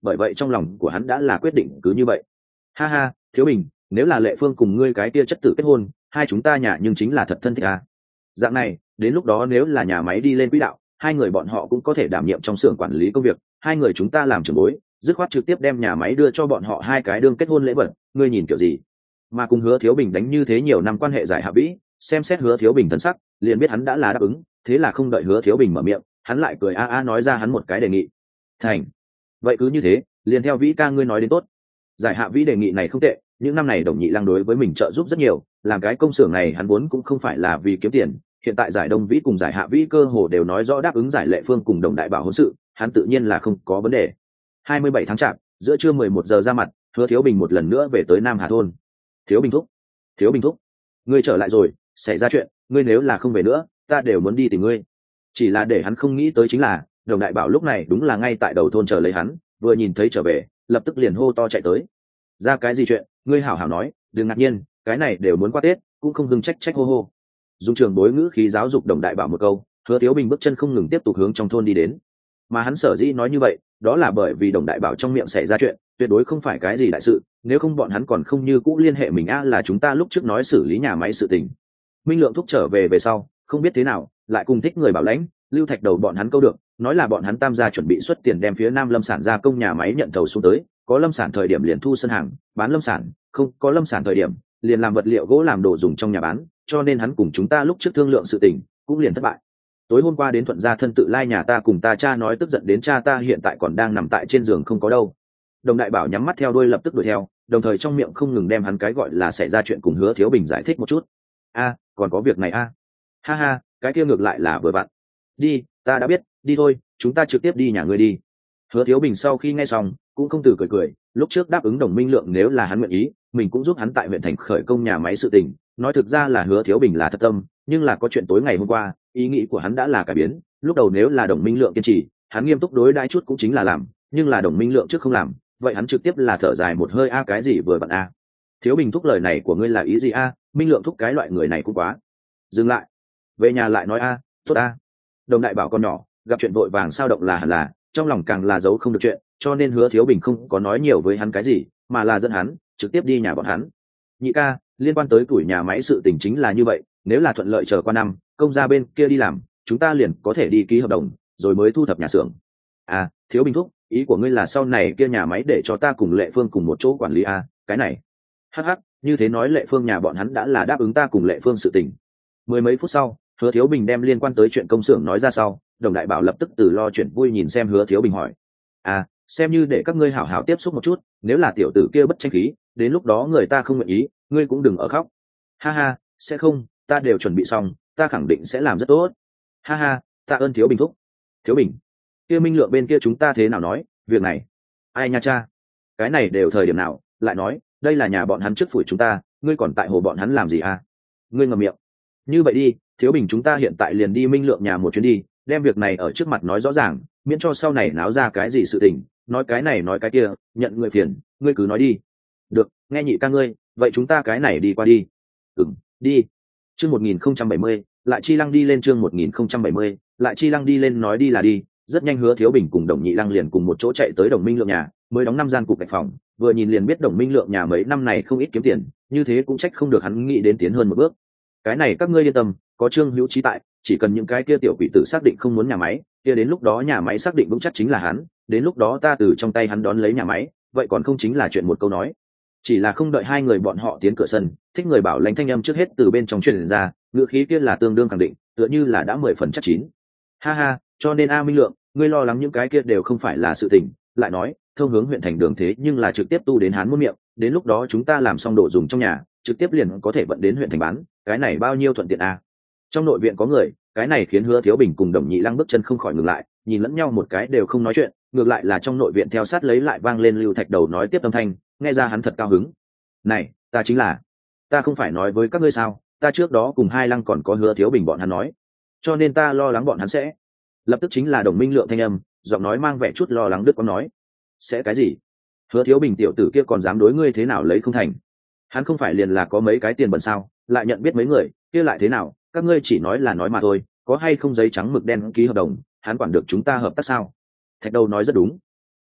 bởi vậy trong lòng của hắn đã là quyết định cứ như vậy. Ha ha, Thiếu Bình, nếu là Lệ Phương cùng ngươi cái kia chất tử kết hôn, hai chúng ta nhà nhưng chính là thật thân thích à. Dạng này, đến lúc đó nếu là nhà máy đi lên quỹ đạo, hai người bọn họ cũng có thể đảm nhiệm trong xưởng quản lý công việc, hai người chúng ta làm trưởng bối, dứt khoát trực tiếp đem nhà máy đưa cho bọn họ hai cái đương kết hôn lễ vật, ngươi nhìn kiểu gì? Mà cùng Hứa Thiếu Bình đánh như thế nhiều năm quan hệ giải hạ vĩ, xem xét Hứa Thiếu Bình thần sắc, liền biết hắn đã là đáp ứng, thế là không đợi Hứa Thiếu Bình mở miệng, hắn lại cười a a nói ra hắn một cái đề nghị. Thành. Vậy cứ như thế, liền theo Vĩ ca ngươi nói đến tốt. Giải hạ Vĩ đề nghị này không tệ, những năm này Đồng Nhị Lăng đối với mình trợ giúp rất nhiều, làm cái công xưởng này hắn vốn cũng không phải là vì kiếm tiền, hiện tại giải Đông Vĩ cùng giải Hạ Vĩ cơ hồ đều nói rõ đáp ứng giải Lệ Phương cùng Đồng Đại Bảo hôn sự, hắn tự nhiên là không có vấn đề. hai mươi bảy tháng chạp, giữa trưa mười một giờ ra mặt, Hứa Thiếu Bình một lần nữa về tới Nam Hà thôn. Thiếu Bình thúc, Thiếu Bình thúc, ngươi trở lại rồi, xảy ra chuyện, ngươi nếu là không về nữa, ta đều muốn đi tìm ngươi. Chỉ là để hắn không nghĩ tới chính là, Đồng Đại Bảo lúc này đúng là ngay tại đầu thôn chờ lấy hắn, vừa nhìn thấy trở về, lập tức liền hô to chạy tới. Ra cái gì chuyện, ngươi hảo hảo nói, đừng ngạc nhiên, cái này đều muốn qua Tết, cũng không hưng trách trách hô hô. Dùng trường bối ngữ khí giáo dục Đồng Đại Bảo một câu, Hứa Thiếu Bình bước chân không ngừng tiếp tục hướng trong thôn đi đến. Mà hắn sở dĩ nói như vậy, đó là bởi vì Đồng Đại Bảo trong miệng xảy ra chuyện, tuyệt đối không phải cái gì đại sự, nếu không bọn hắn còn không như cũ liên hệ mình a là chúng ta lúc trước nói xử lý nhà máy sự tình. Minh Lượng thúc trở về về sau, không biết thế nào, lại cùng thích người Bảo Lãnh, Lưu Thạch Đầu bọn hắn câu được, nói là bọn hắn tam gia chuẩn bị xuất tiền đem phía Nam Lâm sản gia công nhà máy nhận thầu xuống tới, có lâm sản thời điểm liền thu sân hàng, bán lâm sản, không có lâm sản thời điểm, liền làm vật liệu gỗ làm đồ dùng trong nhà bán, cho nên hắn cùng chúng ta lúc trước thương lượng sự tình, cũng liền thất bại. Tối hôm qua đến Thuận gia thân tự lai nhà ta cùng ta cha nói tức giận đến cha ta hiện tại còn đang nằm tại trên giường không có đâu. Đồng Đại Bảo nhắm mắt theo đuôi lập tức đuổi theo, đồng thời trong miệng không ngừng đem hắn cái gọi là xảy ra chuyện cùng Hứa Thiếu Bình giải thích một chút. A, còn có việc này a. Ha ha, cái kia ngược lại là vừa vặn. Đi, ta đã biết, đi thôi, chúng ta trực tiếp đi nhà ngươi đi. Hứa Thiếu Bình sau khi nghe xong, cũng không từ cười cười, lúc trước đáp ứng Đồng Minh Lượng nếu là hắn nguyện ý, mình cũng giúp hắn tại huyện thành khởi công nhà máy sự tình, nói thực ra là Hứa Thiếu Bình là thật tâm, nhưng là có chuyện tối ngày hôm qua, ý nghĩ của hắn đã là cải biến, lúc đầu nếu là Đồng Minh Lượng kiên trì, hắn nghiêm túc đối đãi chút cũng chính là làm, nhưng là Đồng Minh Lượng trước không làm, vậy hắn trực tiếp là thở dài một hơi a cái gì vừa vặn a. Thiếu Bình thúc lời này của ngươi là ý gì a? Minh Lượng thúc cái loại người này cũng quá. Dừng lại. Về nhà lại nói a, tốt a. Đồng Đại Bảo con nhỏ, gặp chuyện vội vàng sao động là hẳn là, trong lòng càng là giấu không được chuyện, cho nên Hứa Thiếu Bình không có nói nhiều với hắn cái gì, mà là dẫn hắn trực tiếp đi nhà bọn hắn. Nhị ca, liên quan tới tuổi nhà máy sự tình chính là như vậy, nếu là thuận lợi chờ qua năm, công gia bên kia đi làm, chúng ta liền có thể đi ký hợp đồng, rồi mới thu thập nhà xưởng. À, Thiếu Bình thúc, ý của ngươi là sau này kia nhà máy để cho ta cùng Lệ Phương cùng một chỗ quản lý à, cái này. Hắc hắc, như thế nói Lệ Phương nhà bọn hắn đã là đáp ứng ta cùng Lệ Phương sự tình. Mười mấy phút sau, Hứa Thiếu Bình đem liên quan tới chuyện công xưởng nói ra sau, Đồng Đại Bảo lập tức từ lo chuyện vui nhìn xem Hứa Thiếu Bình hỏi. À, xem như để các ngươi hảo hảo tiếp xúc một chút, nếu là tiểu tử kia bất tranh khí, đến lúc đó người ta không nguyện ý, ngươi cũng đừng ở khóc. Ha ha, sẽ không, ta đều chuẩn bị xong, ta khẳng định sẽ làm rất tốt. Ha ha, tạ ơn Thiếu Bình thúc. Thiếu Bình, kia Minh Lượng bên kia chúng ta thế nào nói, việc này. Ai nha cha, cái này đều thời điểm nào, lại nói, đây là nhà bọn hắn trước phủi chúng ta, ngươi còn tại hồ bọn hắn làm gì à? Ngươi ngậm miệng. Như vậy đi, Thiếu Bình chúng ta hiện tại liền đi Minh Lượng nhà một chuyến đi, đem việc này ở trước mặt nói rõ ràng, miễn cho sau này náo ra cái gì sự tình, nói cái này nói cái kia, nhận người phiền, ngươi cứ nói đi. Được, nghe nhị ca ngươi, vậy chúng ta cái này đi qua đi. Ừm, đi. Chương một nghìn không trăm bảy mươi, lại Chi Lăng đi lên chương một nghìn không trăm bảy mươi, lại Chi Lăng đi lên nói đi là đi, rất nhanh Hứa Thiếu Bình cùng Đồng Nhị Lăng liền cùng một chỗ chạy tới Đồng Minh Lượng nhà, mới đóng năm gian cục gạch phòng, vừa nhìn liền biết Đồng Minh Lượng nhà mấy năm này không ít kiếm tiền, như thế cũng trách không được hắn nghĩ đến tiến hơn một bước. Cái này các ngươi yên tâm, có Trương Hữu Trí tại, chỉ cần những cái kia tiểu quỷ tử xác định không muốn nhà máy, kia đến lúc đó nhà máy xác định vững chắc chính là hắn, đến lúc đó ta từ trong tay hắn đón lấy nhà máy, vậy còn không chính là chuyện một câu nói. Chỉ là không đợi hai người bọn họ tiến cửa sân, thích người bảo lãnh thanh âm trước hết từ bên trong truyền ra, ngữ khí kia là tương đương khẳng định, tựa như là đã mười phần chắc chín. Ha ha, cho nên A Minh Lượng, ngươi lo lắng những cái kia đều không phải là sự tình, lại nói, thông hướng huyện thành đường thế nhưng là trực tiếp tu đến Hán muôn miệng, đến lúc đó chúng ta làm xong đồ dùng trong nhà, trực tiếp liền có thể vận đến huyện thành bán, cái này bao nhiêu thuận tiện a. Trong nội viện có người, cái này khiến Hứa Thiếu Bình cùng Đồng Nhị Lăng bước chân không khỏi ngừng lại, nhìn lẫn nhau một cái đều không nói chuyện, ngược lại là trong nội viện theo sát lấy lại vang lên Lưu Thạch Đầu nói tiếp âm thanh, nghe ra hắn thật cao hứng. Này, ta chính là, ta không phải nói với các ngươi sao, ta trước đó cùng hai Lăng còn có Hứa Thiếu Bình bọn hắn nói, cho nên ta lo lắng bọn hắn sẽ. Lập tức chính là Đồng Minh Lượng thanh âm, giọng nói mang vẻ chút lo lắng đứt quãng nói, sẽ cái gì? Hứa Thiếu Bình tiểu tử kia còn dám đối ngươi thế nào lấy không thành? Hắn không phải liền là có mấy cái tiền bẩn sao, lại nhận biết mấy người, kia lại thế nào, các ngươi chỉ nói là nói mà thôi, có hay không giấy trắng mực đen ký hợp đồng, hắn quản được chúng ta hợp tác sao? Thạch Đầu nói rất đúng.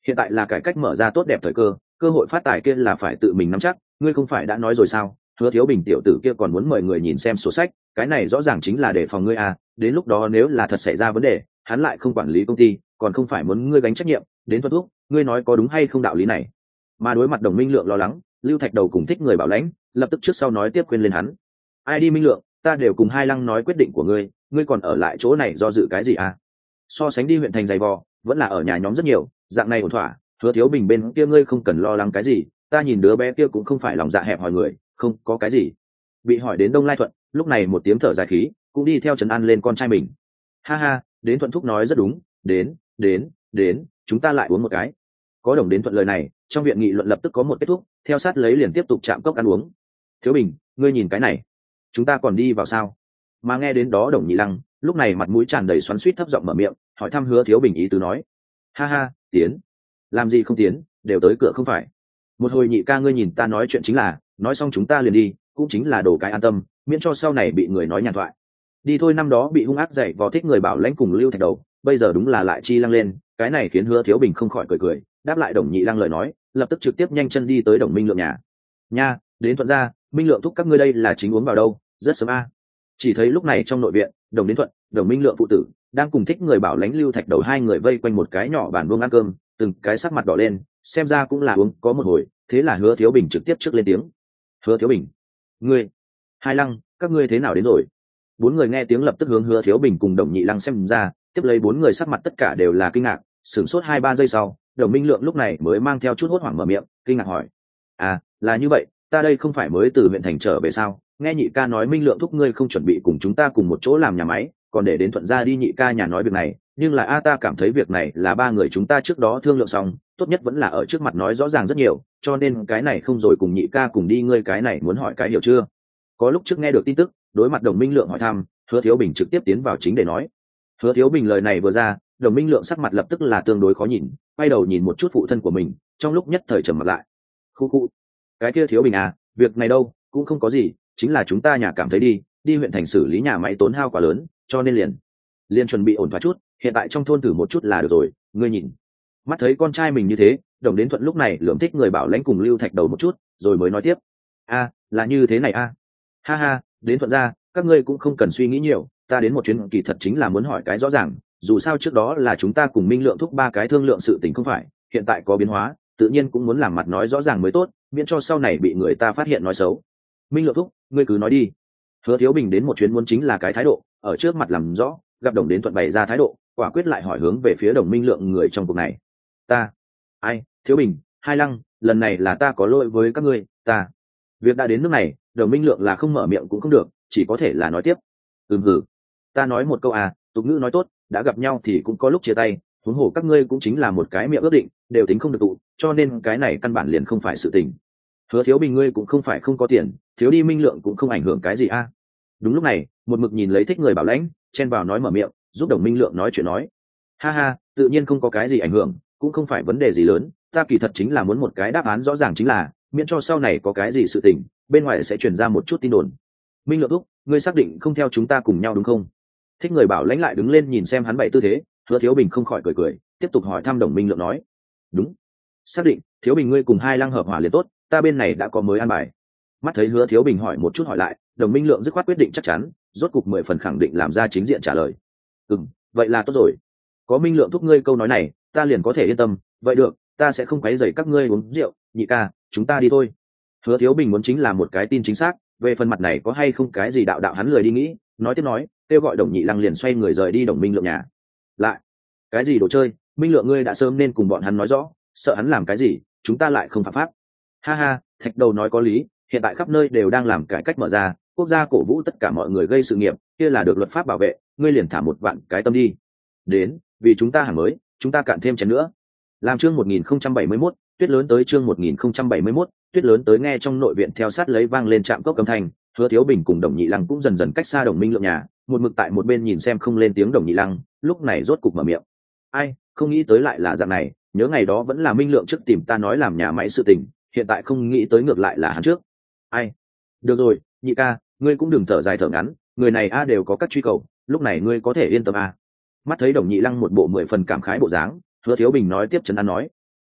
hiện tại là cải cách mở ra tốt đẹp thời cơ, cơ hội phát tài kia là phải tự mình nắm chắc, ngươi không phải đã nói rồi sao? Hứa Thiếu Bình tiểu tử kia còn muốn mời người nhìn xem sổ sách, cái này rõ ràng chính là để phòng ngươi à, đến lúc đó nếu là thật xảy ra vấn đề, hắn lại không quản lý công ty, còn không phải muốn ngươi gánh trách nhiệm, đến thuận thuốc, ngươi nói có đúng hay không đạo lý này. Mà đối mặt Đồng Minh Lượng lo lắng, Lưu Thạch Đầu cùng Thích Người Bảo Lãnh, lập tức trước sau nói tiếp khuyên lên hắn. Ai đi Minh Lượng, ta đều cùng Hai Lăng nói quyết định của ngươi, ngươi còn ở lại chỗ này do dự cái gì à? So sánh đi huyện thành dày vò, vẫn là ở nhà nhóm rất nhiều, dạng này ổn thỏa, Hứa Thiếu Bình bên kia ngươi không cần lo lắng cái gì, ta nhìn đứa bé kia cũng không phải lòng dạ hẹp hòi người, không có cái gì. Bị hỏi đến Đông Lai Thuận, lúc này một tiếng thở dài khí, cũng đi theo trấn an lên con trai mình. Ha ha, đến Thuận thúc nói rất đúng, đến, đến, đến, chúng ta lại uống một cái. Có Đồng đến Thuận lời này, trong viện nghị luận lập tức có một kết thúc, theo sát lấy liền tiếp tục chạm cốc ăn uống. Thiếu Bình, ngươi nhìn cái này, chúng ta còn đi vào sao? Mà nghe đến đó Đồng Nhị Lăng, lúc này mặt mũi tràn đầy xoắn xuýt thấp giọng mở miệng, hỏi thăm Hứa Thiếu Bình ý tứ nói. Ha ha, tiến. Làm gì không tiến, đều tới cửa không phải. Một hồi nhị ca ngươi nhìn ta nói chuyện chính là, nói xong chúng ta liền đi, cũng chính là đồ cái an tâm, miễn cho sau này bị người nói nhàn thoại. Đi thôi, năm đó bị hung ác dạy vò Thích Người Bảo Lãnh cùng Lưu Thạch Đầu, bây giờ đúng là lại chi lăng lên, cái này khiến Hứa Thiếu Bình không khỏi cười cười, đáp lại Đồng Nhị Lăng lời nói, lập tức trực tiếp nhanh chân đi tới Đồng Minh Lượng nhà. Nha, đến Thuận gia, Minh Lượng thúc các ngươi đây là chính uống vào đâu, rất sớm a. Chỉ thấy lúc này trong nội viện, Đồng Đến Thuận, Đồng Minh Lượng phụ tử đang cùng Thích Người Bảo Lãnh Lưu Thạch Đầu hai người vây quanh một cái nhỏ bàn vuông ăn cơm, từng cái sắc mặt đỏ lên, xem ra cũng là uống có một hồi, thế là Hứa Thiếu Bình trực tiếp trước lên tiếng. Hứa Thiếu Bình, ngươi, Hai Lăng, các ngươi thế nào đến rồi? Bốn người nghe tiếng lập tức hướng Hứa Thiếu Bình cùng Đồng Nhị Lăng xem ra, tiếp lấy bốn người sắc mặt tất cả đều là kinh ngạc, sửng sốt hai ba giây sau, Đồng Minh Lượng lúc này mới mang theo chút hốt hoảng mở miệng, kinh ngạc hỏi: à, là như vậy, ta đây không phải mới từ huyện thành trở về sao? Nghe nhị ca nói Minh Lượng thúc ngươi không chuẩn bị cùng chúng ta cùng một chỗ làm nhà máy, còn để đến Thuận gia đi nhị ca nhà nói việc này, nhưng là a ta cảm thấy việc này là ba người chúng ta trước đó thương lượng xong, tốt nhất vẫn là ở trước mặt nói rõ ràng rất nhiều, cho nên cái này không rồi cùng nhị ca cùng đi, ngươi cái này muốn hỏi cái hiểu chưa? Có lúc trước nghe được tin tức, đối mặt Đồng Minh Lượng hỏi thăm, Hứa Thiếu Bình trực tiếp tiến vào chính để nói. Hứa Thiếu Bình lời này vừa ra, Đồng Minh Lượng sắc mặt lập tức là tương đối khó nhìn, quay đầu nhìn một chút phụ thân của mình, trong lúc nhất thời trầm mặt lại. Khu khu, cái kia Thiếu Bình à, việc này đâu cũng không có gì, chính là chúng ta nhà cảm thấy đi đi huyện thành xử lý nhà máy tốn hao quá lớn, cho nên liền liền chuẩn bị ổn thỏa chút, hiện tại trong thôn thử một chút là được rồi, ngươi nhìn. Mắt thấy con trai mình như thế, Đồng Đến Thuận lúc này lườm Thích Người Bảo Lãnh cùng Lưu Thạch Đầu một chút, rồi mới nói tiếp. A, là như thế này a. Ha ha, Đến Thuận gia, các ngươi cũng không cần suy nghĩ nhiều, ta đến một chuyến kỳ thật chính là muốn hỏi cái rõ ràng, dù sao trước đó là chúng ta cùng Minh Lượng thúc ba cái thương lượng sự tình không phải, hiện tại có biến hóa, tự nhiên cũng muốn làm mặt nói rõ ràng mới tốt, miễn cho sau này bị người ta phát hiện nói xấu. Minh Lượng thúc, ngươi cứ nói đi. Hứa Thiếu Bình đến một chuyến muốn chính là cái thái độ, ở trước mặt làm rõ, gặp Đồng Đến Thuận bày ra thái độ, quả quyết lại hỏi hướng về phía Đồng Minh Lượng người trong cuộc này. Ta, ai, Thiếu Bình, Hai Lăng, lần này là ta có lỗi với các ngươi, ta. Việc đã đến nước này, Đồng Minh Lượng là không mở miệng cũng không được, chỉ có thể là nói tiếp. Ừm hử, ta nói một câu à, tục ngữ nói tốt, đã gặp nhau thì cũng có lúc chia tay, huống hồ các ngươi cũng chính là một cái miệng ước định, đều tính không được tụ, cho nên cái này căn bản liền không phải sự tình. Hứa Thiếu Bình ngươi cũng không phải không có tiền, thiếu đi Minh Lượng cũng không ảnh hưởng cái gì a. À. Đúng lúc này, một mực nhìn lấy Thích Người Bảo Lãnh, chen vào nói mở miệng, giúp Đồng Minh Lượng nói chuyện nói. Ha ha, tự nhiên không có cái gì ảnh hưởng, cũng không phải vấn đề gì lớn, ta kỳ thật chính là muốn một cái đáp án rõ ràng chính là, miễn cho sau này có cái gì sự tình, bên ngoài sẽ truyền ra một chút tin đồn. Minh Lượng thúc, ngươi xác định không theo chúng ta cùng nhau đúng không? Thích Người Bảo Lãnh lại đứng lên nhìn xem hắn bày tư thế, Hứa Thiếu Bình không khỏi cười cười, tiếp tục hỏi thăm Đồng Minh Lượng nói. Đúng, xác định, Thiếu Bình ngươi cùng Hai Lăng hợp hỏa liền tốt, ta bên này đã có mới an bài. Mắt thấy Hứa Thiếu Bình hỏi một chút hỏi lại, Đồng Minh Lượng dứt khoát quyết định chắc chắn, rốt cục mười phần khẳng định làm ra chính diện trả lời. Ừm, vậy là tốt rồi. Có Minh Lượng thúc ngươi câu nói này, ta liền có thể yên tâm, vậy được, ta sẽ không quấy rầy các ngươi uống rượu, nhị ca, chúng ta đi thôi. Hứa Thiếu Bình muốn chính là một cái tin chính xác, về phần mặt này có hay không cái gì đạo đạo hắn lười đi nghĩ, nói tiếp nói, kêu gọi Đồng Nhị Lăng liền xoay người rời đi Đồng Minh Lượng nhà. Lại, cái gì đồ chơi, Minh Lượng ngươi đã sớm nên cùng bọn hắn nói rõ, sợ hắn làm cái gì, chúng ta lại không phạm pháp. Ha ha, Thạch Đầu nói có lý, hiện tại khắp nơi đều đang làm cải cách mở ra, quốc gia cổ vũ tất cả mọi người gây sự nghiệp, kia là được luật pháp bảo vệ, ngươi liền thả một vạn cái tâm đi. Đến, vì chúng ta hàng mới, chúng ta cạn thêm chén nữa. Làm chương một nghìn không trăm bảy mươi mốt, tuyết lớn tới chương một nghìn không trăm bảy mươi mốt, tuyết lớn tới nghe trong nội viện theo sát lấy vang lên trạm cốc âm thanh, Hứa Thiếu Bình cùng Đồng Nhị Lăng cũng dần dần cách xa Đồng Minh Lượng nhà, một mực tại một bên nhìn xem không lên tiếng Đồng Nhị Lăng, lúc này rốt cục mở miệng. Ai, không nghĩ tới lại là dạng này, nhớ ngày đó vẫn là Minh Lượng trước tìm ta nói làm nhà máy sự tình, hiện tại không nghĩ tới ngược lại là hắn trước. Ai? Được rồi, nhị ca, ngươi cũng đừng thở dài thở ngắn, người này a đều có các truy cầu, lúc này ngươi có thể yên tâm a. Mắt thấy Đồng Nhị Lăng một bộ mười phần cảm khái bộ dáng, Hứa Thiếu Bình nói tiếp trấn an nói.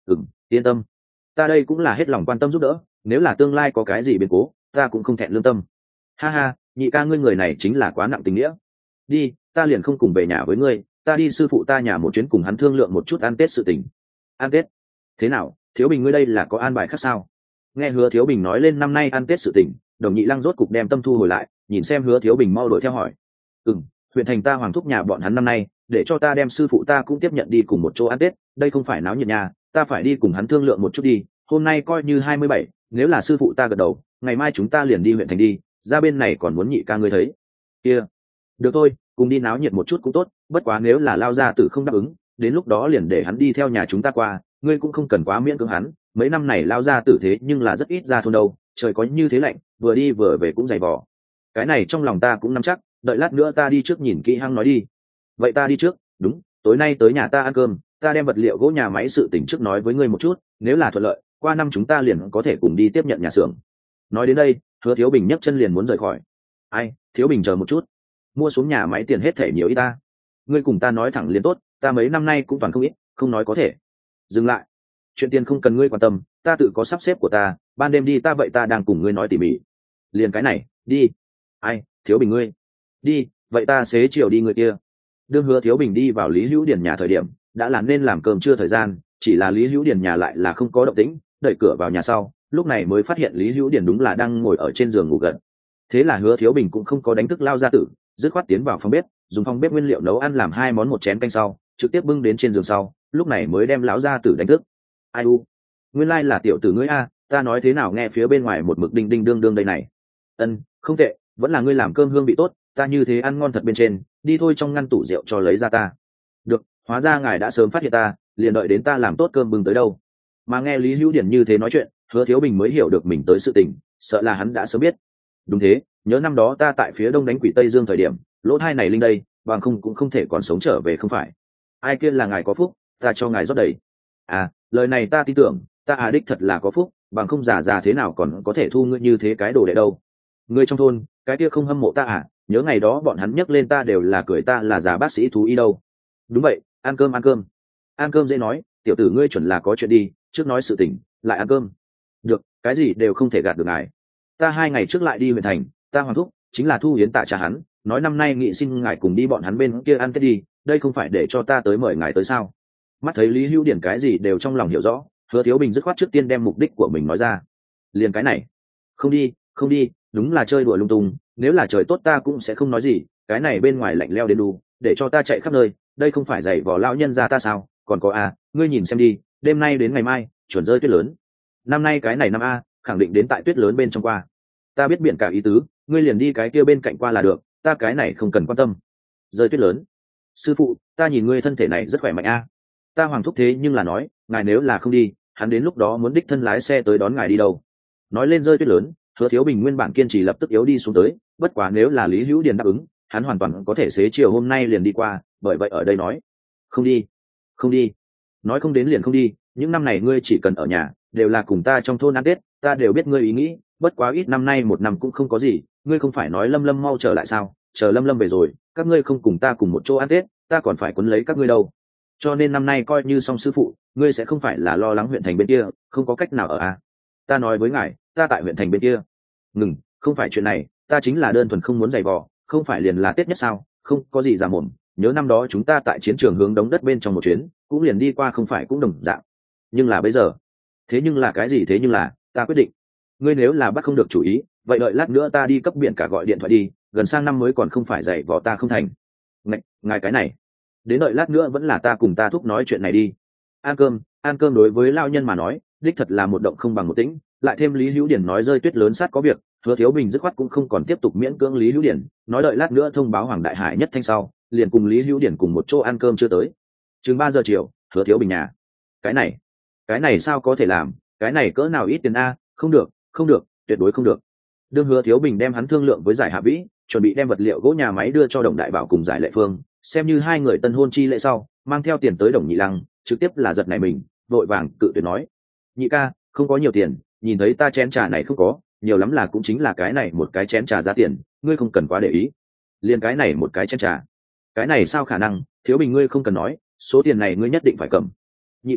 Ừm, yên tâm, ta đây cũng là hết lòng quan tâm giúp đỡ, nếu là tương lai có cái gì biến cố ta cũng không thẹn lương tâm. Ha ha, nhị ca ngươi người này chính là quá nặng tình nghĩa. Đi, ta liền không cùng về nhà với ngươi, ta đi sư phụ ta nhà một chuyến cùng hắn thương lượng một chút ăn tết sự tình. Ăn tết? Thế nào, Thiếu Bình ngươi đây là có an bài khác sao? Nghe Hứa Thiếu Bình nói lên năm nay ăn tết sự tình, Đồng Nhị Lăng rốt cục đem tâm thu hồi lại, nhìn xem Hứa Thiếu Bình mau đuổi theo hỏi. Ừm, huyện thành ta hoàng thúc nhà bọn hắn năm nay để cho ta đem sư phụ ta cũng tiếp nhận đi cùng một chỗ ăn tết, đây không phải náo nhiệt nhà, ta phải đi cùng hắn thương lượng một chút đi. Hôm nay coi như hai mươi bảy, nếu là sư phụ ta gật đầu, ngày mai chúng ta liền đi huyện thành đi, ra bên này còn muốn nhị ca ngươi thấy. Kia, được thôi, cùng đi náo nhiệt một chút cũng tốt, bất quá nếu là Lao gia tử không đáp ứng, đến lúc đó liền để hắn đi theo nhà chúng ta qua, ngươi cũng không cần quá miễn cưỡng hắn, mấy năm này Lao gia tử thế nhưng là rất ít ra thôn đâu, trời có như thế lạnh, vừa đi vừa về cũng dày vò. Cái này trong lòng ta cũng nắm chắc, đợi lát nữa ta đi trước nhìn kỹ hăng nói đi. Vậy ta đi trước. Đúng, tối nay tới nhà ta ăn cơm, ta đem vật liệu gỗ nhà máy sự tình trước nói với ngươi một chút, nếu là thuận lợi qua năm chúng ta liền có thể cùng đi tiếp nhận nhà xưởng. Nói đến đây Hứa Thiếu Bình nhấc chân liền muốn rời khỏi. Ai, Thiếu Bình chờ một chút, mua xuống nhà máy tiền hết thể nhiều ít ta, ngươi cùng ta nói thẳng liền tốt, ta mấy năm nay cũng toàn không ít, không nói có thể. Dừng lại, chuyện tiền không cần ngươi quan tâm, ta tự có sắp xếp của ta, ban đêm đi ta vậy ta đang cùng ngươi nói tỉ mỉ. Liền cái này đi. Ai, Thiếu Bình ngươi đi, vậy ta xế chiều đi người kia. Đương Hứa Thiếu Bình đi vào Lý Hữu Điền nhà thời điểm đã là nên làm cơm trưa thời gian, chỉ là Lý Hữu Điền nhà lại là không có động tĩnh, đẩy cửa vào nhà sau lúc này mới phát hiện Lý Hữu Điền đúng là đang ngồi ở trên giường ngủ gật. Thế là Hứa Thiếu Bình cũng không có đánh thức Lao gia tử, dứt khoát tiến vào phòng bếp dùng phòng bếp nguyên liệu nấu ăn làm hai món một chén canh sau trực tiếp bưng đến trên giường sau lúc này mới đem lão gia tử đánh thức. Ai u, nguyên lai là tiểu tử ngươi a, ta nói thế nào nghe phía bên ngoài một mực đinh đinh đương đương đây này. Ân, không tệ, vẫn là ngươi làm cơm hương vị tốt, ta như thế ăn ngon thật bên trên, đi thôi trong ngăn tủ rượu cho lấy ra ta. Được, hóa ra ngài đã sớm phát hiện ta, liền đợi đến ta làm tốt cơm bưng tới đâu. Mà nghe Lý Hữu Điển như thế nói chuyện, Hứa Thiếu Bình mới hiểu được mình tới sự tình, sợ là hắn đã sớm biết. Đúng thế, nhớ năm đó ta tại phía đông đánh quỷ Tây Dương thời điểm, lỗ thai này linh đây, bằng không cũng không thể còn sống trở về không phải. Ai kia là ngài có phúc, ta cho ngài rót đầy. À, lời này ta tin tưởng, ta à đích thật là có phúc, bằng không già già thế nào còn có thể thu ngươi như thế cái đồ đệ đâu. Ngươi trong thôn, cái kia không hâm mộ ta à, nhớ ngày đó bọn hắn nhắc lên ta đều là cười ta là già bác sĩ thú y đâu. Đúng vậy, ăn cơm ăn cơm. Ăn cơm dễ nói, tiểu tử ngươi chuẩn là có chuyện đi, trước nói sự tình, lại ăn cơm. Được, cái gì đều không thể gạt được ngài. Ta hai ngày trước lại đi huyện thành, ta hoàng thúc chính là Thu Hiến tạ trả hắn, nói năm nay nghị xin ngài cùng đi bọn hắn bên kia ăn tết đi, đây không phải để cho ta tới mời ngài tới sao? Mắt thấy Lý Hữu Điển cái gì đều trong lòng hiểu rõ, Hứa Thiếu Bình dứt khoát trước tiên đem mục đích của mình nói ra. Liền cái này, không đi, không đi, đúng là chơi đùa lung tung, nếu là trời tốt ta cũng sẽ không nói gì, cái này bên ngoài lạnh leo đến đu, để cho ta chạy khắp nơi, đây không phải giày vò lão nhân ra ta sao? Còn có a, ngươi nhìn xem đi, đêm nay đến ngày mai, chuẩn rơi tuyết lớn. Năm nay cái này năm a, khẳng định đến tại tuyết lớn bên trong qua. Ta biết biển cả ý tứ, ngươi liền đi cái kia bên cạnh qua là được, ta cái này không cần quan tâm. Rơi tuyết lớn. Sư phụ, ta nhìn ngươi thân thể này rất khỏe mạnh a. Ta hoàng thúc thế nhưng là nói, ngài nếu là không đi, hắn đến lúc đó muốn đích thân lái xe tới đón ngài đi đâu. Nói lên rơi tuyết lớn, Hứa Thiếu Bình nguyên bản kiên trì lập tức yếu đi xuống tới, bất quá nếu là Lý Hữu Điền đáp ứng, hắn hoàn toàn có thể xế chiều hôm nay liền đi qua, bởi vậy ở đây nói, không đi, không đi, nói không đến liền không đi, những năm này ngươi chỉ cần ở nhà, đều là cùng ta trong thôn ăn Tết, ta đều biết ngươi ý nghĩ, bất quá ít năm nay một năm cũng không có gì, ngươi không phải nói Lâm Lâm mau trở lại sao, chờ Lâm Lâm về rồi, các ngươi không cùng ta cùng một chỗ ăn Tết, ta còn phải quấn lấy các ngươi đâu. Cho nên năm nay coi như xong sư phụ, ngươi sẽ không phải là lo lắng huyện thành bên kia không có cách nào ở à. Ta nói với ngài, ta tại huyện thành bên kia. Ngừng, không phải chuyện này, ta chính là đơn thuần không muốn giày vò, không phải liền là Tết nhất sao, không có gì giả mồm, nhớ năm đó chúng ta tại chiến trường hướng đống đất bên trong một chuyến, cũng liền đi qua không phải cũng đồng dạng. Nhưng là bây giờ, thế nhưng là cái gì thế nhưng là, ta quyết định. Ngươi nếu là bắt không được chủ ý, vậy đợi lát nữa ta đi cấp biển cả gọi điện thoại đi, gần sang năm mới còn không phải giày vò ta không thành. Ngạch, ngài cái này, đến đợi lát nữa vẫn là ta cùng ta thúc nói chuyện này đi. Ăn cơm, ăn cơm đối với lao nhân mà nói, đích thật là một động không bằng một tĩnh, lại thêm Lý Hữu Điển nói rơi tuyết lớn sát có việc, Hứa Thiếu Bình dứt khoát cũng không còn tiếp tục miễn cưỡng Lý Hữu Điển, nói đợi lát nữa thông báo Hoàng Đại Hải nhất thanh sau, liền cùng Lý Hữu Điển cùng một chỗ ăn cơm chưa tới. Chừng ba giờ chiều, Hứa Thiếu Bình nhà. Cái này, cái này sao có thể làm, cái này cỡ nào ít tiền a, không được, không được, tuyệt đối không được. Đương Hứa Thiếu Bình đem hắn thương lượng với Giải Hạ Vĩ, chuẩn bị đem vật liệu gỗ nhà máy đưa cho Đồng Đại Bảo cùng Giải Lệ Phương, xem như hai người tân hôn chi lễ sau, mang theo tiền tới Đồng Nhị Lăng, trực tiếp là giật nảy mình, vội vàng cự tuyệt nói: "Nhị ca, không có nhiều tiền, nhìn thấy ta chén trà này không có, nhiều lắm là cũng chính là cái này một cái chén trà giá tiền, ngươi không cần quá để ý. Liên cái này một cái chén trà, cái này sao khả năng, Thiếu Bình ngươi không cần nói, số tiền này ngươi nhất định phải cầm. Nhị ca,